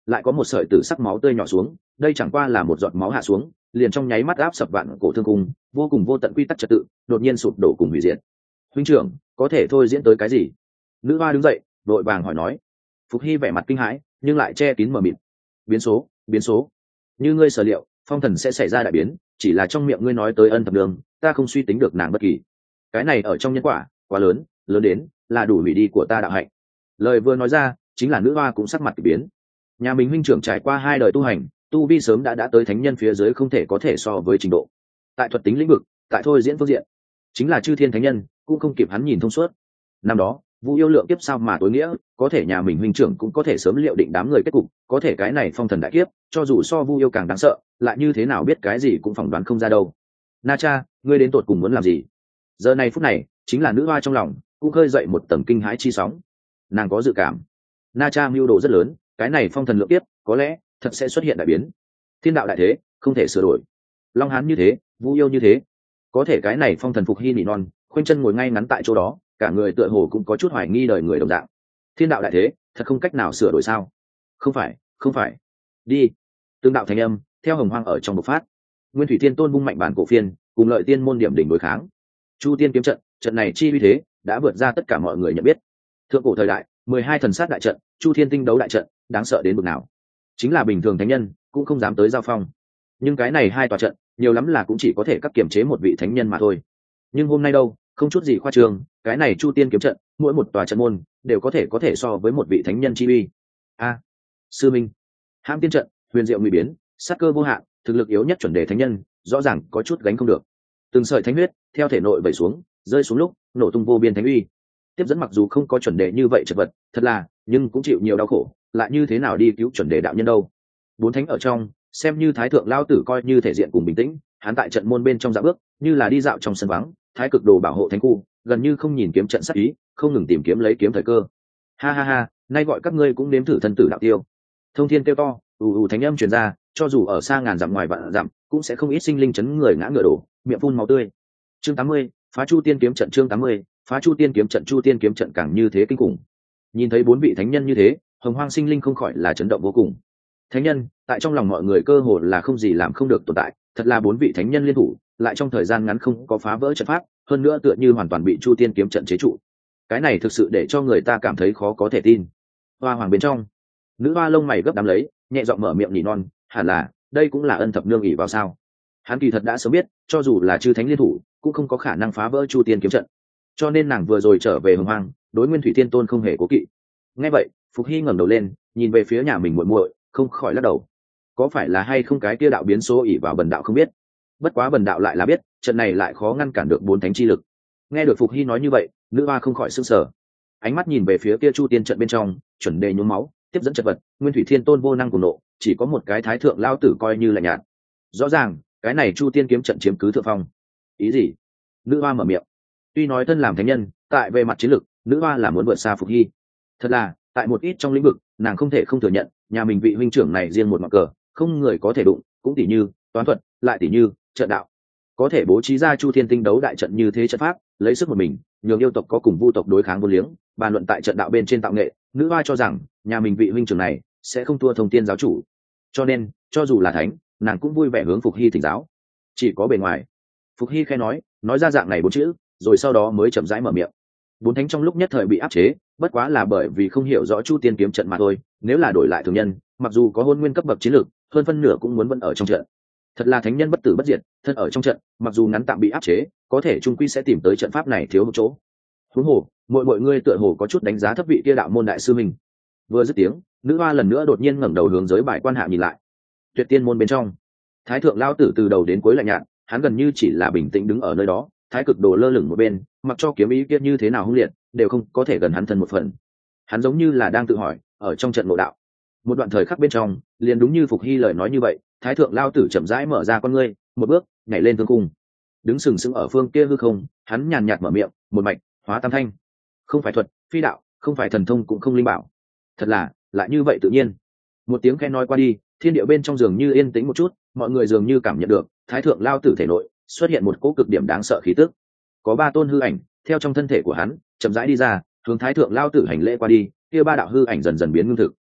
[SPEAKER 1] lại có một sợi tử sắc máu tươi nhỏ xuống, đây chẳng qua là một giọt máu hạ xuống, liền trong nháy mắt áp sập vạn cổ thương cung, vô cùng vô tận quy tắc trật tự đột nhiên sụp đổ cùng hủy diệt. Huynh trưởng, có thể thôi diễn tới cái gì? Nữ hoa đứng dậy vội vàng hỏi nói. Phục Hy vẻ mặt kinh hãi nhưng lại che kín mờ mịt. Biến số, biến số. Như ngươi sở liệu, phong thần sẽ xảy ra đại biến, chỉ là trong miệng ngươi nói tới ân thập đường, ta không suy tính được nàng bất kỳ. Cái này ở trong nhân quả quá lớn, lớn đến là đủ hủy đi của ta đạo hạnh. Lời vừa nói ra, chính là nữ hoa cũng sắc mặt kỳ biến. Nhà mình huynh trưởng trải qua hai đời tu hành, tu vi sớm đã đã tới thánh nhân phía dưới không thể có thể so với trình độ. Tại thuật tính lĩnh vực, tại thôi diễn phương diện, chính là chư thiên thánh nhân cũng không kịp hắn nhìn thông suốt. Năm đó Vu yêu lượng kiếp sao mà tối nghĩa, có thể nhà mình huynh trưởng cũng có thể sớm liệu định đám người kết cục, có thể cái này phong thần đại kiếp, cho dù so Vu yêu càng đáng sợ, lại như thế nào biết cái gì cũng phỏng đoán không ra đâu. Na cha, ngươi đến tột cùng muốn làm gì? Giờ này phút này, chính là nữ hoa trong lòng cũng khơi dậy một tầng kinh hãi chi sóng. Nàng có dự cảm, Na cha mưu đồ rất lớn, cái này phong thần lượng kiếp có lẽ thật sẽ xuất hiện đại biến. Thiên đạo đại thế không thể sửa đổi, Long Hán như thế, Vu yêu như thế, có thể cái này phong thần Phục Hy nỉ non, khoanh chân ngồi ngay ngắn tại chỗ đó, cả người tựa hồ cũng có chút hoài nghi đời người đồng dạng. Thiên đạo đại thế thật không cách nào sửa đổi sao? Không phải, không phải. Đi. Tương đạo thành âm theo hồng hoang ở trong bộc phát. Nguyên Thủy Thiên Tôn bung mạnh bản cổ phiên, cùng Lợi Tiên môn điểm đỉnh đối kháng. Chu Tiên kiếm trận, trận này chi uy thế đã vượt ra tất cả mọi người nhận biết. Thượng cổ thời đại, mười hai thần sát đại trận, Chu Thiên tinh đấu đại trận, đáng sợ đến mức nào? Chính là bình thường thánh nhân cũng không dám tới giao phong. Nhưng cái này hai tòa trận, nhiều lắm là cũng chỉ có thể cắt kiểm chế một vị thánh nhân mà thôi. Nhưng hôm nay đâu, không chút gì khoa trương, cái này Chu Tiên kiếm trận, mỗi một tòa trận môn đều có thể có thể so với một vị thánh nhân chi uy. A, sư minh, Hãm Tiên trận, huyền diệu nguy biến, sát cơ vô hạn, thực lực yếu nhất chuẩn đề thánh nhân, rõ ràng có chút gánh không được. Từng sợi thánh huyết theo thể nội vẩy xuống, rơi xuống lúc nổ tung vô biên thánh uy. Tiếp dẫn mặc dù không có chuẩn đề như vậy chật vật, thật là, nhưng cũng chịu nhiều đau khổ, lại như thế nào đi cứu chuẩn đề đạo nhân đâu? Bốn thánh ở trong, xem như thái thượng lao tử coi như thể diện cùng bình tĩnh, hắn tại trận môn bên trong dạo bước, như là đi dạo trong sân vắng, thái cực đồ bảo hộ thánh khu, gần như không nhìn kiếm trận sát ý, không ngừng tìm kiếm lấy kiếm thời cơ. Ha ha ha, nay gọi các ngươi cũng nếm thử thân tử đạo tiêu. Thông thiên kêu to, ù ù thánh âm truyền ra, cho dù ở xa ngàn dặm ngoài vạn dặm, cũng sẽ không ít sinh linh chấn người ngã ngựa đổ, miệng phun máu tươi. Chương tám mươi, phá Chu Tiên kiếm trận. Chương tám mươi, phá Chu Tiên kiếm trận. Chu Tiên kiếm trận càng như thế kinh khủng. Nhìn thấy bốn vị thánh nhân như thế, hồng hoang sinh linh không khỏi là chấn động vô cùng. Thánh nhân tại trong lòng mọi người cơ hồ là không gì làm không được tồn tại, thật là bốn vị thánh nhân liên thủ, lại trong thời gian ngắn không có phá vỡ trận pháp, hơn nữa tựa như hoàn toàn bị Chu Tiên kiếm trận chế trụ. Cái này thực sự để cho người ta cảm thấy khó có thể tin. Hoa hoàng bên trong, nữ hoa lông mày gấp đám lấy, nhẹ giọng mở miệng nhỉ non, hẳn là đây cũng là ân thập nương ỷ vào sao? Hắn kỳ thật đã sớm biết, cho dù là chư thánh liên thủ, cũng không có khả năng phá vỡ Chu Tiên kiếm trận. Cho nên nàng vừa rồi trở về hồng hoang, đối Nguyên Thủy Thiên Tôn không hề cố kỵ. Nghe vậy, Phục Hy ngẩng đầu lên, nhìn về phía nhà mình muội muội, không khỏi lắc đầu. Có phải là hay không cái kia đạo biến số ỷ vào bần đạo không biết. Bất quá bần đạo lại là biết, trận này lại khó ngăn cản được bốn thánh chi lực. Nghe được Phục Hy nói như vậy, nữ hoa không khỏi sửng sở. Ánh mắt nhìn về phía kia Chu Tiên trận bên trong, chuẩn đề nhuốm máu, tiếp dẫn chật vật, Nguyên Thủy Thiên Tôn vô năng cùng nộ, chỉ có một cái thái thượng lao tử coi như là nhạt. Rõ ràng, cái này Chu Tiên kiếm trận chiếm cứ thượng phong. Ý gì? Nữ hoa mở miệng. Tuy nói thân làm thánh nhân, tại về mặt chiến lược, nữ hoa là muốn vượt xa Phục Hy. Thật là, tại một ít trong lĩnh vực, nàng không thể không thừa nhận, nhà mình vị huynh trưởng này riêng một mặt cờ, không người có thể đụng, cũng tỉ như toán thuật, lại tỉ như trận đạo, có thể bố trí ra Chu Thiên tinh đấu đại trận như thế trận pháp, lấy sức một mình, nhường yêu tộc có cùng vu tộc đối kháng vô liếng, bàn luận tại trận đạo bên trên tạo nghệ, nữ hoa cho rằng nhà mình vị huynh trưởng này sẽ không thua Thông Tiên giáo chủ. Cho nên, cho dù là thánh, nàng cũng vui vẻ hướng Phục Hy thỉnh giáo. Chỉ có bề ngoài, Phục Hy khẽ nói, nói ra dạng này bốn chữ, rồi sau đó mới chậm rãi mở miệng. Bốn thánh trong lúc nhất thời bị áp chế, bất quá là bởi vì không hiểu rõ Chu Tiên kiếm trận mà thôi, nếu là đổi lại thường nhân, mặc dù có hôn nguyên cấp bậc chiến lược, hơn phân nửa cũng muốn vẫn ở trong trận. Thật là thánh nhân bất tử bất diệt, thân ở trong trận, mặc dù ngắn tạm bị áp chế, có thể trung quy sẽ tìm tới trận pháp này thiếu một chỗ. Huống hồ, mọi mọi người tựa hồ có chút đánh giá thấp vị kia đạo môn đại sư mình. Vừa dứt tiếng, nữ hoa lần nữa đột nhiên ngẩng đầu hướng giới bài quan hạ nhìn lại. Tuyệt Tiên môn bên trong, thái thượng lao tử từ đầu đến cuối lạnh nhạt, hắn gần như chỉ là bình tĩnh đứng ở nơi đó, thái cực đồ lơ lửng một bên, mặc cho kiếm ý kia như thế nào hung liệt, đều không có thể gần hắn thân một phần. Hắn giống như là đang tự hỏi, ở trong trận ngộ đạo. Một đoạn thời khắc bên trong, liền đúng như Phục Hy lời nói như vậy, thái thượng lao tử chậm rãi mở ra con ngươi, một bước nhảy lên thương cung, đứng sừng sững ở phương kia hư không, hắn nhàn nhạt mở miệng, một mạch hóa tam thanh, không phải thuật, phi đạo, không phải thần thông cũng không linh bảo, thật là lại như vậy tự nhiên. Một tiếng khen nói qua đi, thiên địa bên trong dường như yên tĩnh một chút, mọi người dường như cảm nhận được thái thượng lao tử thể nội xuất hiện một cỗ cực điểm đáng sợ khí tức. Có ba tôn hư ảnh theo trong thân thể của hắn chậm rãi đi ra, hướng thái thượng lao tử hành lễ qua đi, kia ba đạo hư ảnh dần dần biến ngưng thực.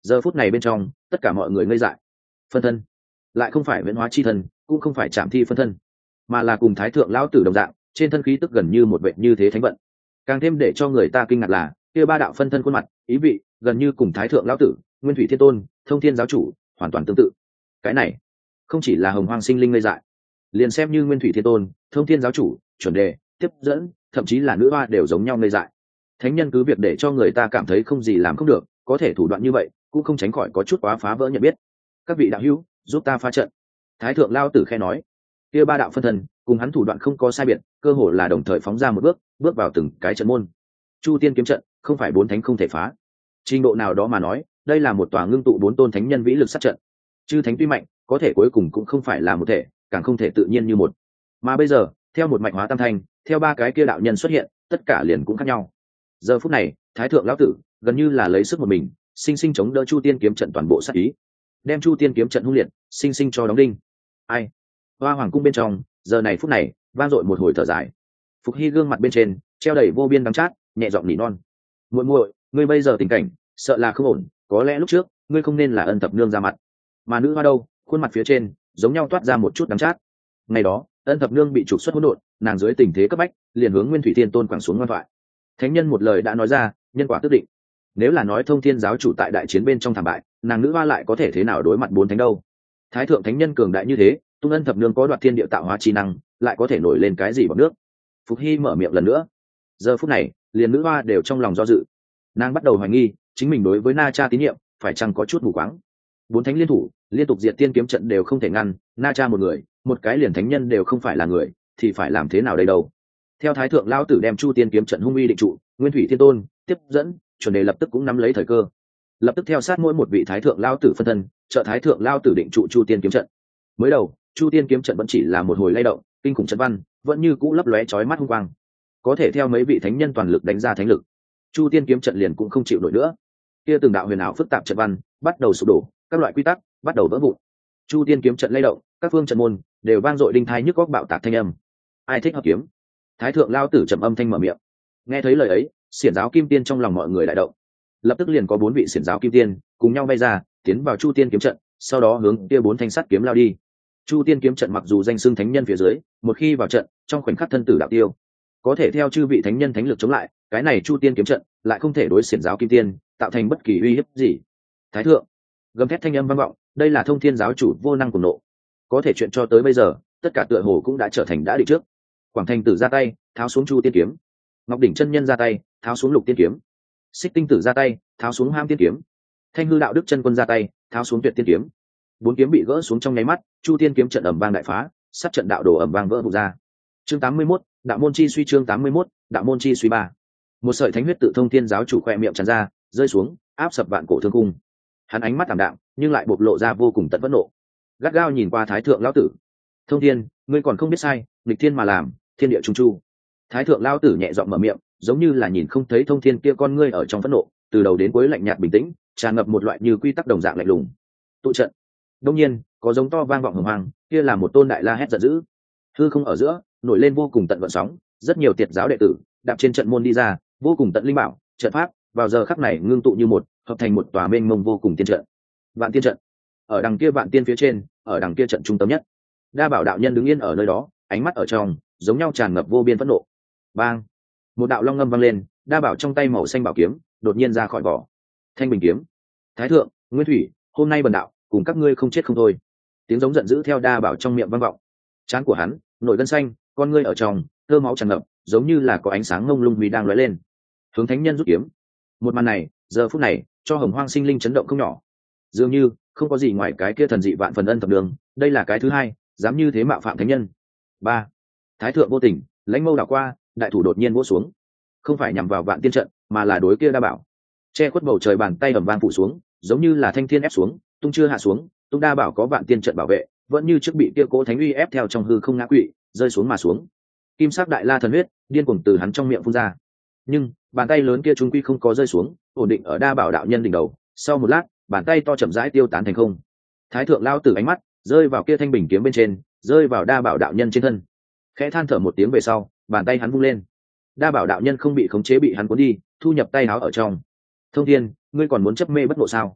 [SPEAKER 1] Giờ phút này bên trong tất cả mọi người ngây dại. Phân thân lại không phải viễn hóa chi thân, cũng không phải chạm thi phân thân, mà là cùng thái thượng lão tử đồng dạng, trên thân khí tức gần như một vệ như thế thánh vận. Càng thêm để cho người ta kinh ngạc là kia ba đạo phân thân khuôn mặt ý vị gần như cùng thái thượng lão tử, nguyên thủy thiên tôn, thông thiên giáo chủ hoàn toàn tương tự. Cái này không chỉ là hồng hoang sinh linh ngây dại, liền xem như nguyên thủy thiên tôn, thông thiên giáo chủ, chuẩn đề, tiếp dẫn, thậm chí là nữ hoa đều giống nhau ngây dại. Thánh nhân cứ việc để cho người ta cảm thấy không gì làm không được, có thể thủ đoạn như vậy cũng không tránh khỏi có chút quá phá vỡ nhận biết. Các vị đạo hữu, giúp ta phá trận. Thái thượng lao tử khe nói. Kia ba đạo phân thân cùng hắn thủ đoạn không có sai biệt, cơ hồ là đồng thời phóng ra một bước, bước vào từng cái trận môn. Chu tiên kiếm trận không phải bốn thánh không thể phá. Trình độ nào đó mà nói, đây là một tòa ngưng tụ bốn tôn thánh nhân vĩ lực sát trận. Chư thánh tuy mạnh, có thể cuối cùng cũng không phải là một thể, càng không thể tự nhiên như một. Mà bây giờ, theo một mạnh hóa tam thanh, theo ba cái kia đạo nhân xuất hiện, tất cả liền cũng khác nhau. Giờ phút này, thái thượng lão tử gần như là lấy sức một mình, sinh sinh chống đỡ chu tiên kiếm trận toàn bộ sát ý, đem chu tiên kiếm trận hung liệt sinh sinh cho đóng đinh. Ai? Hoa hoàng cung bên trong, giờ này phút này vang dội một hồi thở dài. Phục Hy gương mặt bên trên treo đầy vô biên đắng chát, nhẹ giọng nỉ non: muội muội, ngươi bây giờ tình cảnh sợ là không ổn, có lẽ lúc trước ngươi không nên là ân thập nương ra mặt. Mà nữ hoa đâu, khuôn mặt phía trên giống nhau toát ra một chút đắng chát. Ngày đó ân thập nương bị trục xuất hỗn độn, nàng dưới tình thế cấp bách liền hướng nguyên thủy thiên tôn quẳng xuống ngoan thoại. Thánh nhân một lời đã nói ra, nhân quả tức định. Nếu là nói thông thiên giáo chủ tại đại chiến bên trong thảm bại, nàng nữ hoa lại có thể thế nào đối mặt bốn thánh đâu? Thái thượng thánh nhân cường đại như thế, tung ân thập nương có đoạt thiên địa tạo hóa chi năng, lại có thể nổi lên cái gì bằng nước? Phục Hy mở miệng lần nữa. Giờ phút này liền nữ hoa đều trong lòng do dự, nàng bắt đầu hoài nghi chính mình đối với na cha tín nhiệm phải chăng có chút mù quáng. Bốn thánh liên thủ liên tục diệt tiên kiếm trận đều không thể ngăn, na cha một người, một cái liền thánh nhân đều không phải là người, thì phải làm thế nào đây đâu? Theo thái thượng lão tử đem chu tiên kiếm trận hung uy định trụ, nguyên thủy thiên tôn, tiếp dẫn, chuẩn đề lập tức cũng nắm lấy thời cơ, lập tức theo sát mỗi một vị thái thượng lão tử phân thân, trợ thái thượng lão tử định trụ chu tiên kiếm trận. Mới đầu chu tiên kiếm trận vẫn chỉ là một hồi lay động, kinh khủng trận văn vẫn như cũ lấp lóe chói mắt hung quang, có thể theo mấy vị thánh nhân toàn lực đánh ra thánh lực, chu tiên kiếm trận liền cũng không chịu nổi nữa. Kia từng đạo huyền ảo phức tạp trận văn bắt đầu sụp đổ, các loại quy tắc bắt đầu vỡ vụn. Chu tiên kiếm trận lay động, các phương trận môn đều vang dội đinh thai nhức góc bạo tạc thanh âm. Ai thích hợp kiếm? Thái thượng lao tử trầm âm thanh mở miệng. Nghe thấy lời ấy, xiển giáo kim tiên trong lòng mọi người đại động, lập tức liền có bốn vị xiển giáo kim tiên cùng nhau bay ra, tiến vào chu tiên kiếm trận, sau đó hướng kia bốn thanh sắt kiếm lao đi. Chu tiên kiếm trận mặc dù danh xưng thánh nhân phía dưới, một khi vào trận, trong khoảnh khắc thân tử đạo tiêu, có thể theo chư vị thánh nhân thánh lực chống lại, cái này chu tiên kiếm trận lại không thể đối xiển giáo kim tiên tạo thành bất kỳ uy hiếp gì. Thái thượng gầm thét thanh âm vang vọng, đây là thông thiên giáo chủ vô năng cùng nộ, có thể chuyện cho tới bây giờ tất cả tựa hồ cũng đã trở thành đã định trước. Quảng Thành tử ra tay tháo xuống chu tiên kiếm, Ngọc Đỉnh chân nhân ra tay tháo xuống lục tiên kiếm, Xích Tinh tử ra tay tháo xuống ham tiên kiếm, Thanh Hư đạo đức chân quân ra tay tháo xuống tuyệt tiên kiếm. Bốn kiếm bị gỡ xuống trong nháy mắt, chu tiên kiếm trận ầm vang đại phá, sát trận đạo đồ ầm vang vỡ vụn ra. Chương tám mươi mốt, đạo môn chi suy. Chương tám mươi mốt, đạo môn chi suy ba. Một sợi thánh huyết tự thông thiên giáo chủ khoe miệng tràn ra, rơi xuống, áp sập vạn cổ thương cung. Hắn ánh mắt thảm đạm, nhưng lại bộc lộ ra vô cùng tận phẫn nộ, gắt gao nhìn qua thái thượng lão tử. Thông thiên, ngươi còn không biết sai, nghịch thiên mà làm, thiên địa trung chu. Thái thượng lão tử nhẹ giọng mở miệng, giống như là nhìn không thấy thông thiên kia con ngươi ở trong phẫn nộ, từ đầu đến cuối lạnh nhạt bình tĩnh, tràn ngập một loại như quy tắc đồng dạng lạnh lùng. Tụ trận. Đông nhiên, có giống to vang vọng hùng hoàng, kia là một tôn đại la hét giận dữ. Hư không ở giữa nổi lên vô cùng tận vận sóng, rất nhiều tiệt giáo đệ tử đạp trên trận môn đi ra, vô cùng tận linh bảo, trận pháp vào giờ khắc này ngưng tụ như một, hợp thành một tòa mênh mông vô cùng tiên trận. Vạn tiên trận. Ở đằng kia vạn tiên phía trên, ở đằng kia trận trung tâm nhất, Đa Bảo đạo nhân đứng yên ở nơi đó, ánh mắt ở trong giống nhau tràn ngập vô biên phẫn nộ. Bang! Một đạo long ngâm vang lên, Đa Bảo trong tay màu xanh bảo kiếm đột nhiên ra khỏi vỏ. Thanh bình kiếm. Thái thượng, Nguyên Thủy, hôm nay bần đạo cùng các ngươi không chết không thôi. Tiếng giống giận dữ theo Đa Bảo trong miệng vang vọng. Trán của hắn nổi gân xanh, con ngươi ở trong tơ máu tràn ngập, giống như là có ánh sáng ngông lung huy đang lóe lên. Hướng thánh nhân rút kiếm. Một màn này, giờ phút này, cho hồng hoang sinh linh chấn động không nhỏ. Dường như không có gì ngoài cái kia thần dị vạn phần ân thập đường, đây là cái thứ hai dám như thế mạo phạm thánh nhân. Ba. Thái thượng vô tình, lãnh mâu đảo qua, đại thủ đột nhiên vỗ xuống, không phải nhằm vào vạn tiên trận, mà là đối kia Đa Bảo. Che khuất bầu trời bàn tay ầm vang phủ xuống, giống như là thanh thiên ép xuống, tung chưa hạ xuống, tung Đa Bảo có vạn tiên trận bảo vệ, vẫn như trước bị kia cố thánh uy ép theo trong hư không ngã quỵ, rơi xuống mà xuống. Kim sắc đại la thần huyết điên cuồng từ hắn trong miệng phun ra, nhưng bàn tay lớn kia trung quy không có rơi xuống, ổn định ở Đa Bảo đạo nhân đỉnh đầu. Sau một lát, bàn tay to chậm rãi tiêu tán thành không. Thái thượng lao tử ánh mắt rơi vào kia thanh bình kiếm bên trên, rơi vào Đa Bảo đạo nhân trên thân, khẽ than thở một tiếng về sau, bàn tay hắn vung lên. Đa Bảo đạo nhân không bị khống chế bị hắn cuốn đi, thu nhập tay áo ở trong. Thông thiên, ngươi còn muốn chấp mê bất ngộ sao?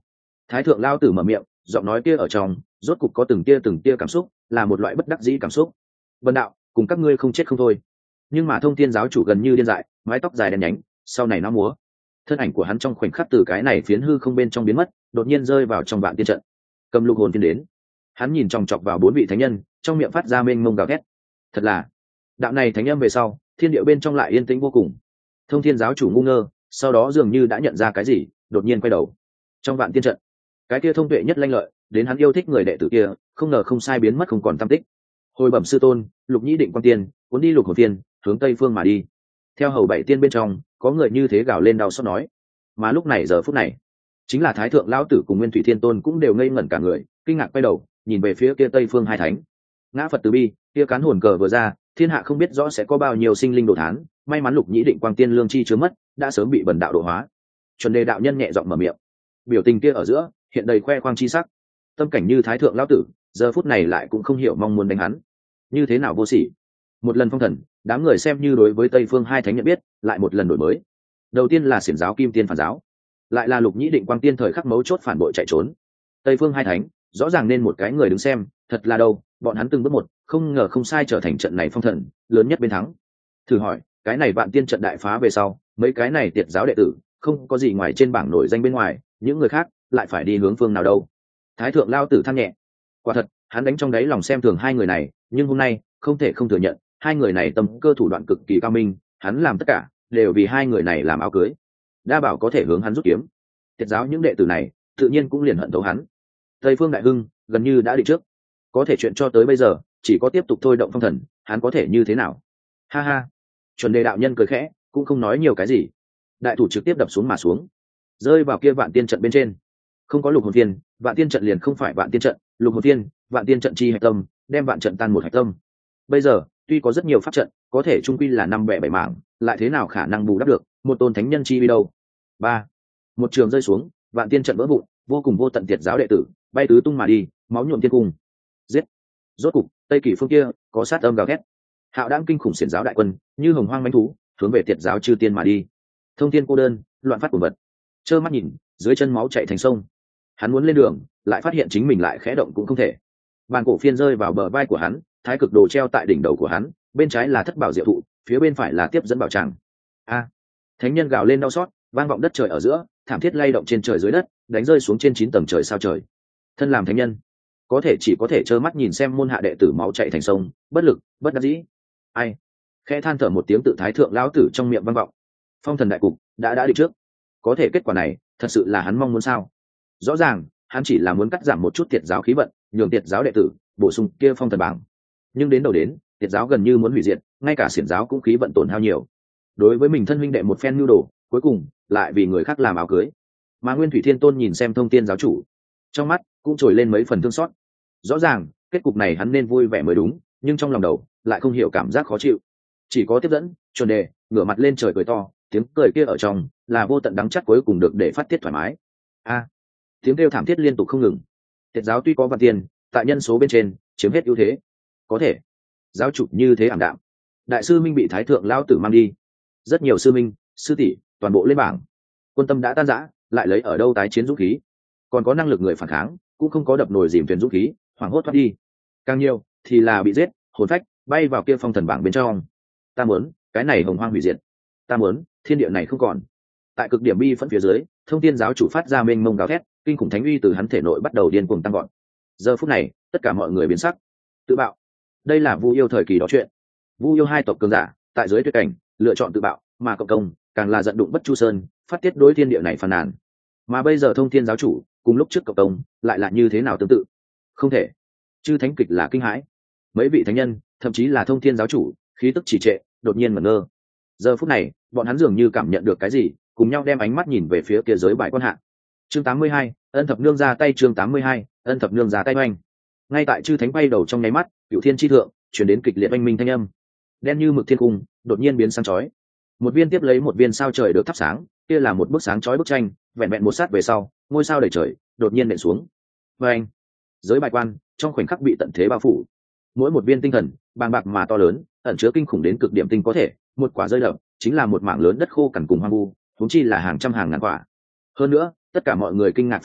[SPEAKER 1] Thái thượng lao tử mở miệng, giọng nói kia ở trong rốt cục có từng tia từng tia cảm xúc, là một loại bất đắc dĩ cảm xúc. Vân đạo cùng các ngươi không chết không thôi. Nhưng mà thông thiên giáo chủ gần như điên dại, mái tóc dài đen nhánh sau này nó múa, thân ảnh của hắn trong khoảnh khắc từ cái này phiến hư không bên trong biến mất, đột nhiên rơi vào trong vạn tiên trận. Cầm lục hồn tiên đến, hắn nhìn chòng chọc vào bốn vị thánh nhân, trong miệng phát ra mênh mông gào thét. Thật là đạo này thánh âm về sau, thiên địa bên trong lại yên tĩnh vô cùng. Thông thiên giáo chủ ngu ngơ, sau đó dường như đã nhận ra cái gì, đột nhiên quay đầu. Trong vạn tiên trận, cái kia thông tuệ nhất lanh lợi, đến hắn yêu thích người đệ tử kia, không ngờ không sai biến mất không còn tăm tích. Hồi bẩm sư tôn, Lục Nhĩ Định Quang Tiên cuốn đi lục hồn tiên, hướng tây phương mà đi. Theo hầu bảy tiên bên trong, có người như thế gào lên đau xót nói. Mà lúc này giờ phút này, chính là Thái thượng lão tử cùng Nguyên Thủy Thiên Tôn cũng đều ngây ngẩn cả người, kinh ngạc quay đầu, nhìn về phía kia tây phương hai thánh. Ngã Phật từ bi, kia cán hồn cờ vừa ra, thiên hạ không biết rõ sẽ có bao nhiêu sinh linh đồ thán, may mắn Lục Nhĩ Định Quang Tiên lương chi chứa mất, đã sớm bị bần đạo độ hóa. Chuẩn Đề đạo nhân nhẹ giọng mở miệng, biểu tình kia ở giữa hiện đầy khoe khoang chi sắc. Tâm cảnh như Thái thượng lão tử, giờ phút này lại cũng không hiểu mong muốn đánh hắn như thế nào vô sỉ. Một lần phong thần, đám người xem như đối với tây phương hai thánh nhận biết lại một lần đổi mới. Đầu tiên là xiển giáo Kim Tiên phản giáo, lại là Lục Nhĩ Định Quang Tiên thời khắc mấu chốt phản bội chạy trốn. Tây phương hai thánh rõ ràng nên một cái người đứng xem, thật là đâu bọn hắn từng bước một, không ngờ không sai trở thành trận này phong thần lớn nhất bên thắng. Thử hỏi cái này vạn tiên trận đại phá về sau, mấy cái này tiệt giáo đệ tử không có gì ngoài trên bảng nổi danh bên ngoài, những người khác lại phải đi hướng phương nào đâu. Thái thượng lao tử than nhẹ, quả thật hắn đánh trong đáy lòng xem thường hai người này, nhưng hôm nay không thể không thừa nhận hai người này tâm cơ thủ đoạn cực kỳ cao minh, hắn làm tất cả đều vì hai người này làm áo cưới. Đa bảo có thể hướng hắn rút kiếm, tiệt giáo những đệ tử này tự nhiên cũng liền hận thấu hắn. Tây phương đại hưng gần như đã định trước, có thể chuyện cho tới bây giờ chỉ có tiếp tục thôi động phong thần, hắn có thể như thế nào? Ha ha. Chuẩn Đề đạo nhân cười khẽ, cũng không nói nhiều cái gì. Đại thủ trực tiếp đập xuống mà xuống, rơi vào kia vạn tiên trận bên trên. Không có lục hồn tiên, vạn tiên trận liền không phải vạn tiên trận, lục hồn tiên, vạn tiên trận chi hạch tâm, đem vạn trận tan một hạch tâm. Bây giờ tuy có rất nhiều pháp trận, có thể trung quy là năm bẻ bảy mảng, lại thế nào khả năng bù đắp được một tôn thánh nhân chi vi đâu. Ba, một trường rơi xuống, vạn tiên trận vỡ vụn, vô cùng vô tận tiệt giáo đệ tử bay tứ tung mà đi, máu nhuộm thiên cung. Giết! Rốt cục tây kỳ phương kia có sát âm gào thét, hạo đang kinh khủng xiển giáo đại quân như hồng hoang mãnh thú hướng về tiệt giáo chư tiên mà đi. Thông thiên cô đơn loạn phát của vật, trơ mắt nhìn dưới chân máu chảy thành sông. Hắn muốn lên đường, lại phát hiện chính mình lại khẽ động cũng không thể. Bàn cổ phiên rơi vào bờ vai của hắn, thái cực đồ treo tại đỉnh đầu của hắn, bên trái là thất bảo diệu thụ, phía bên phải là tiếp dẫn bảo tràng. A! Thánh nhân gào lên đau xót, vang vọng đất trời ở giữa, thảm thiết lay động trên trời dưới đất, đánh rơi xuống trên chín tầng trời sao trời. Thân làm thánh nhân, có thể chỉ có thể trơ mắt nhìn xem môn hạ đệ tử máu chảy thành sông, bất lực, bất đắc dĩ. Ai? Khẽ than thở một tiếng tự thái thượng lão tử trong miệng vang vọng. Phong thần đại cục đã đã định trước, có thể kết quả này thật sự là hắn mong muốn sao? Rõ ràng hắn chỉ là muốn cắt giảm một chút tiệt giáo khí vận, nhường tiệt giáo đệ tử bổ sung kia phong thần bảng, nhưng đến đầu đến tiệt giáo gần như muốn hủy diệt, ngay cả xiển giáo cũng khí vận tổn hao nhiều. Đối với mình thân huynh đệ một phen nhu đồ, cuối cùng lại vì người khác làm áo cưới. Mà Nguyên Thủy Thiên Tôn nhìn xem thông tiên giáo chủ, trong mắt cũng trồi lên mấy phần thương xót. Rõ ràng kết cục này hắn nên vui vẻ mới đúng, nhưng trong lòng đầu lại không hiểu cảm giác khó chịu. Chỉ có tiếp dẫn Chuẩn Đề ngửa mặt lên trời cười to, tiếng cười kia ở trong là vô tận đắng chát cuối cùng được để phát tiết thoải mái. A! Tiếng kêu thảm thiết liên tục không ngừng. Tiệt giáo tuy có vạn tiền, tại nhân số bên trên chiếm hết ưu thế, có thể giáo chủ như thế ảm đạm. Đại sư minh bị thái thượng lao tử mang đi, rất nhiều sư minh sư tỷ toàn bộ lên bảng, quân tâm đã tan rã, lại lấy ở đâu tái chiến dũng khí? Còn có năng lực người phản kháng cũng không có, đập nồi dìm thuyền dũng khí, hoảng hốt thoát đi. Càng nhiều thì là bị giết, hồn phách bay vào kia phong thần bảng bên trong. Ta muốn cái này hồng hoang hủy diệt, ta muốn thiên địa này không còn. Tại cực điểm bi phẫn phía dưới, thông thiên giáo chủ phát ra mênh mông gào thét, kinh khủng thánh uy từ hắn thể nội bắt đầu điên cuồng tăng gọn. Giờ phút này tất cả mọi người biến sắc. Tự bạo, đây là Vu Yêu thời kỳ đó chuyện. Vu Yêu hai tộc cường giả tại dưới tuyệt cảnh lựa chọn tự bạo, mà cộng công càng là giận đụng bất chu sơn, phát tiết đối thiên địa này phàn nàn. Mà bây giờ thông thiên giáo chủ cùng lúc trước cộng công lại là như thế nào tương tự? Không thể. Chư thánh kịch là kinh hãi, mấy vị thánh nhân thậm chí là thông thiên giáo chủ khí tức trì trệ, đột nhiên ngẩn ngơ. Giờ phút này bọn hắn dường như cảm nhận được cái gì, cùng nhau đem ánh mắt nhìn về phía kia giới bại quan hạ. Chương tám mươi hai, ân thập nương ra tay. Chương tám mươi hai, ân thập nương ra tay oanh. Ngay tại chư thánh bay đầu trong nháy mắt, cửu thiên chi thượng chuyển đến kịch liệt oanh minh thanh âm. Đen như mực thiên cung đột nhiên biến sáng chói, một viên tiếp lấy một viên sao trời được thắp sáng, kia là một bức sáng chói bức tranh, vẹn vẹn một sát về sau, ngôi sao đầy trời đột nhiên nện xuống. Và anh, giới bại quan trong khoảnh khắc bị tận thế bao phủ. Mỗi một viên tinh thần bàng bạc mà to lớn, ẩn chứa kinh khủng đến cực điểm tinh có thể, một quả rơi đập chính là một mảng lớn đất khô cằn cùng hoang vu, huống chi là hàng trăm hàng ngàn quả. Hơn nữa, tất cả mọi người kinh ngạc phát hiện,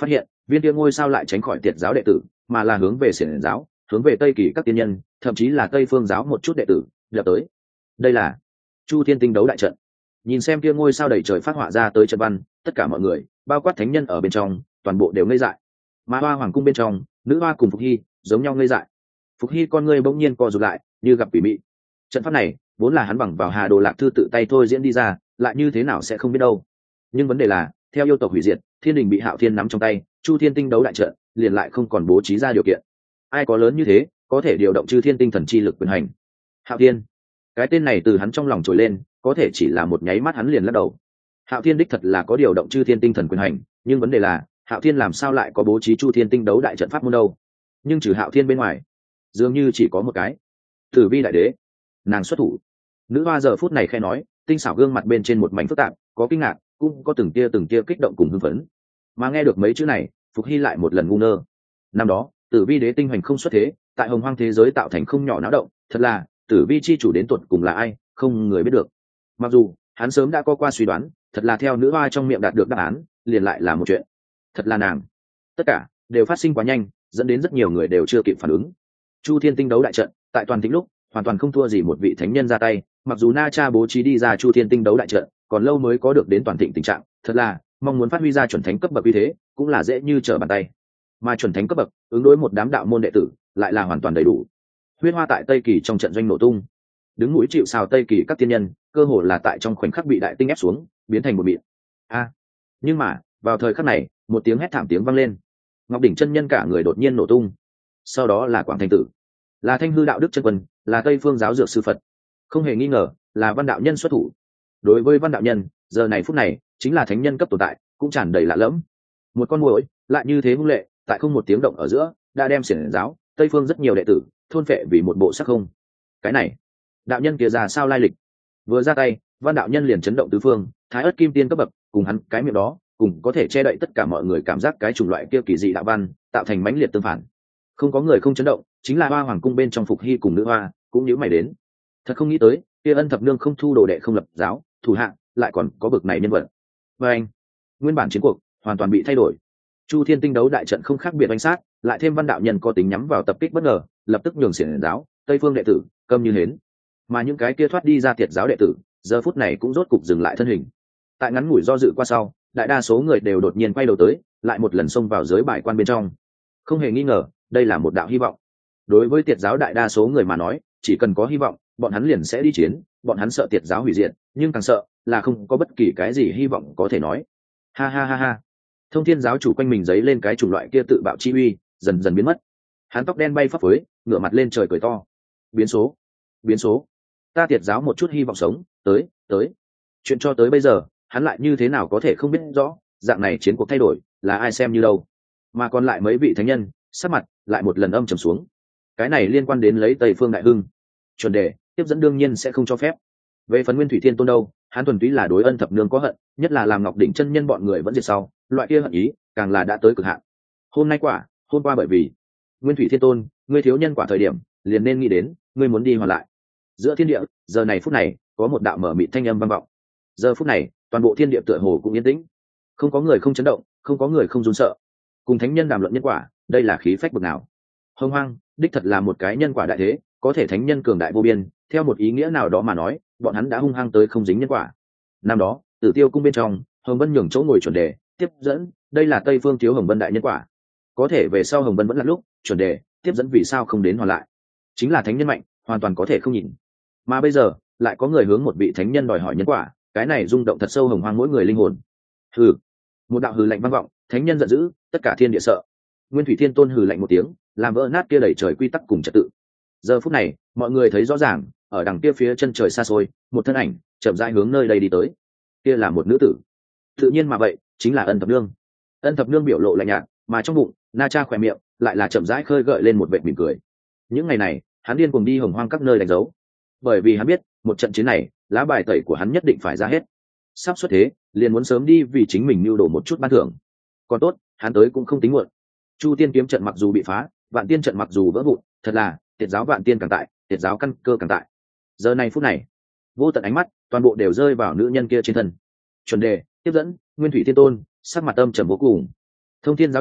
[SPEAKER 1] viên kia ngôi sao lại tránh khỏi tiệt giáo đệ tử, mà là hướng về xiển giáo, hướng về tây kỳ các tiên nhân, thậm chí là tây phương giáo một chút đệ tử lập tới. Đây là Chu Thiên Tinh đấu đại trận. Nhìn xem kia ngôi sao đầy trời phát họa ra tới trận văn, tất cả mọi người, bao quát thánh nhân ở bên trong, toàn bộ đều ngây dại. Mà hoa hoàng cung bên trong, nữ hoa cùng Phục Hy giống nhau ngây dại. Phục Hy con ngươi bỗng nhiên co rụt lại, như gặp quỷ mị. Trận pháp này vốn là hắn bằng vào Hà Đồ Lạc Thư tự tay thôi diễn đi ra, lại như thế nào sẽ không biết đâu. Nhưng vấn đề là, theo yêu tộc hủy diệt, thiên đình bị Hạo Thiên nắm trong tay, Chu Thiên Tinh đấu đại trận liền lại không còn bố trí ra điều kiện. Ai có lớn như thế, có thể điều động chư thiên tinh thần chi lực quyền hành? Hạo Thiên. Cái tên này từ hắn trong lòng trồi lên, có thể chỉ là một nháy mắt hắn liền lắc đầu. Hạo Thiên đích thật là có điều động chư thiên tinh thần quyền hành, nhưng vấn đề là, Hạo Thiên làm sao lại có bố trí Chu Thiên Tinh đấu đại trận pháp môn đâu? Nhưng trừ Hạo Thiên bên ngoài, dường như chỉ có một cái. Tử Vi đại đế, nàng xuất thủ. Nữ hoa giờ phút này khẽ nói, tinh xảo gương mặt bên trên một mảnh phức tạp, có kinh ngạc, cũng có từng tia từng tia kích động cùng hưng phấn. Mà nghe được mấy chữ này, Phục Hy lại một lần ngu ngơ. Năm đó, Tử Vi đế tinh hành không xuất thế, tại hồng hoang thế giới tạo thành không nhỏ náo động, thật là Tử Vi chi chủ đến tuột cùng là ai, không người biết được. Mặc dù hắn sớm đã có qua suy đoán, thật là theo nữ hoa trong miệng đạt được đáp án, liền lại là một chuyện. Thật là nàng. Tất cả đều phát sinh quá nhanh, dẫn đến rất nhiều người đều chưa kịp phản ứng. Chu Thiên Tinh đấu đại trận, tại toàn thịnh lúc, hoàn toàn không thua gì một vị thánh nhân ra tay, mặc dù Na Cha bố trí đi ra Chu Thiên Tinh đấu đại trận, còn lâu mới có được đến toàn thịnh tình trạng, thật là mong muốn phát huy ra chuẩn thánh cấp bậc uy thế, cũng là dễ như trở bàn tay. Mà chuẩn thánh cấp bậc, ứng đối một đám đạo môn đệ tử, lại là hoàn toàn đầy đủ. Huyết hoa tại Tây Kỳ trong trận doanh nổ tung, đứng mũi chịu sào Tây Kỳ các tiên nhân, cơ hồ là tại trong khoảnh khắc bị đại tinh ép xuống, biến thành một mịn. A! Nhưng mà, vào thời khắc này, một tiếng hét thảm tiếng vang lên. Ngọc đỉnh chân nhân cả người đột nhiên nổ tung. Sau đó là Quảng Thành Tử, là Thanh Hư đạo đức chân quân, là Tây Phương giáo dược sư Phật. Không hề nghi ngờ, là Văn đạo nhân xuất thủ. Đối với Văn đạo nhân, giờ này phút này, chính là thánh nhân cấp tồn tại, cũng tràn đầy lạ lẫm. Một con muỗi, lại như thế hung lệ, tại không một tiếng động ở giữa, đã đem xiển giáo, Tây Phương rất nhiều đệ tử, thôn phệ vì một bộ sắc không. Cái này, đạo nhân kia ra sao lai lịch? Vừa ra tay, Văn đạo nhân liền chấn động tứ phương, Thái Ức Kim Tiên cấp bậc, cùng hắn cái miệng đó, cùng có thể che đậy tất cả mọi người cảm giác cái chủng loại kia kỳ dị đạo văn, tạo thành mãnh liệt tương phản. Không có người không chấn động, chính là Hoa Hoàng cung bên trong Phục Hy cùng nữ hoa, cũng nhíu mày đến. Thật không nghĩ tới, kia Ân Thập Nương không thu đồ đệ không lập giáo, thủ hạ lại còn có bậc này nhân vật. Và anh, nguyên bản chiến cuộc hoàn toàn bị thay đổi. Chu Thiên Tinh đấu đại trận không khác biệt oanh sát, lại thêm Văn đạo nhân có tính nhắm vào tập kích bất ngờ, lập tức nhường xiển giáo, Tây Phương đệ tử câm như hến. Mà những cái kia thoát đi ra tiệt giáo đệ tử, giờ phút này cũng rốt cục dừng lại thân hình. Tại ngắn ngủi do dự qua sau, đại đa số người đều đột nhiên quay đầu tới, lại một lần xông vào giới bài quan bên trong. Không hề nghi ngờ, đây là một đạo hy vọng. Đối với tiệt giáo đại đa số người mà nói, chỉ cần có hy vọng, bọn hắn liền sẽ đi chiến, bọn hắn sợ tiệt giáo hủy diệt, nhưng càng sợ là không có bất kỳ cái gì hy vọng có thể nói. Ha ha ha ha. Thông Thiên giáo chủ quanh mình giấy lên cái chủng loại kia tự bạo chi uy, dần dần biến mất. Hắn tóc đen bay phấp phới, ngửa mặt lên trời cười to. Biến số, biến số. Ta tiệt giáo một chút hy vọng sống, tới, tới. Chuyện cho tới bây giờ, hắn lại như thế nào có thể không biết rõ, dạng này chiến cuộc thay đổi, là ai xem như đâu. Mà còn lại mấy vị thánh nhân, sắc mặt lại một lần âm trầm xuống. Cái này liên quan đến lấy Tây Phương đại hưng. Chuẩn đề, tiếp dẫn đương nhiên sẽ không cho phép. Về phần Nguyên Thủy Thiên Tôn đâu, hắn thuần túy là đối Ân Thập Nương có hận, nhất là làm Ngọc đỉnh chân nhân bọn người vẫn diệt sau, loại kia hận ý, càng là đã tới cực hạn. Hôm nay quả, hôm qua bởi vì Nguyên Thủy Thiên Tôn, ngươi thiếu nhân quả thời điểm, liền nên nghĩ đến, ngươi muốn đi hoàn lại. Giữa thiên địa, giờ này phút này, có một đạo mở mịt thanh âm vang vọng. Giờ phút này, toàn bộ thiên địa tựa hồ cũng yên tĩnh, không có người không chấn động, không có người không run sợ. Cùng thánh nhân đàm luận nhân quả, đây là khí phách bậc nào? Hồng Hoang, đích thật là một cái nhân quả đại thế, có thể thánh nhân cường đại vô biên, theo một ý nghĩa nào đó mà nói, bọn hắn đã hung hăng tới không dính nhân quả. Năm đó, Tử Tiêu cung bên trong, Hồng Vân nhường chỗ ngồi chuẩn đề, tiếp dẫn, đây là Tây Phương thiếu Hồng Vân đại nhân quả. Có thể về sau Hồng Vân vẫn là lúc, chuẩn đề, tiếp dẫn vì sao không đến hoàn lại? Chính là thánh nhân mạnh, hoàn toàn có thể không nhìn. Mà bây giờ, lại có người hướng một vị thánh nhân đòi hỏi nhân quả, cái này rung động thật sâu Hồng Hoang mỗi người linh hồn. Hừ, một đạo hừ lạnh vang vọng, thánh nhân giận dữ, tất cả thiên địa sợ. Nguyên Thủy Thiên Tôn hừ lạnh một tiếng, làm vỡ nát kia đẩy trời quy tắc cùng trật tự. Giờ phút này, mọi người thấy rõ ràng, ở đằng kia phía chân trời xa xôi, một thân ảnh chậm rãi hướng nơi đây đi tới. Kia là một nữ tử. Tự nhiên mà vậy, chính là Ân Thập Nương. Ân Thập Nương biểu lộ lạnh nhạt, mà trong bụng, Na Cha khỏe miệng lại là chậm rãi khơi gợi lên một vệt mỉm cười. Những ngày này, hắn điên cuồng đi hồng hoang các nơi đánh dấu, bởi vì hắn biết, một trận chiến này, lá bài tẩy của hắn nhất định phải ra hết. Sắp xuất thế, liền muốn sớm đi vì chính mình mưu đồ một chút ban thưởng. Còn tốt, hắn tới cũng không tính muộn. Chu Tiên kiếm trận mặc dù bị phá, Vạn Tiên trận mặc dù vỡ vụn, thật là tiệt giáo Vạn Tiên càng tại, tiệt giáo căn cơ càng tại. Giờ này phút này, vô tận ánh mắt, toàn bộ đều rơi vào nữ nhân kia trên thân. Chuẩn đề, tiếp dẫn, Nguyên Thủy Thiên Tôn, sắc mặt âm trầm vô cùng. Thông Thiên giáo chủ,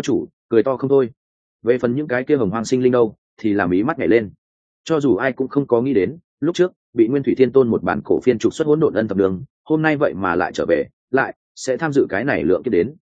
[SPEAKER 1] cười to không thôi. Về phần những cái kia hồng hoang sinh linh đâu thì làm ý mắt nhảy lên. Cho dù ai cũng không có nghĩ đến, lúc trước bị Nguyên Thủy Thiên Tôn một bản cổ phiên trục xuất hỗn độn ân thập đường, hôm nay vậy mà lại trở về, lại sẽ tham dự cái này lượng kiếp đến.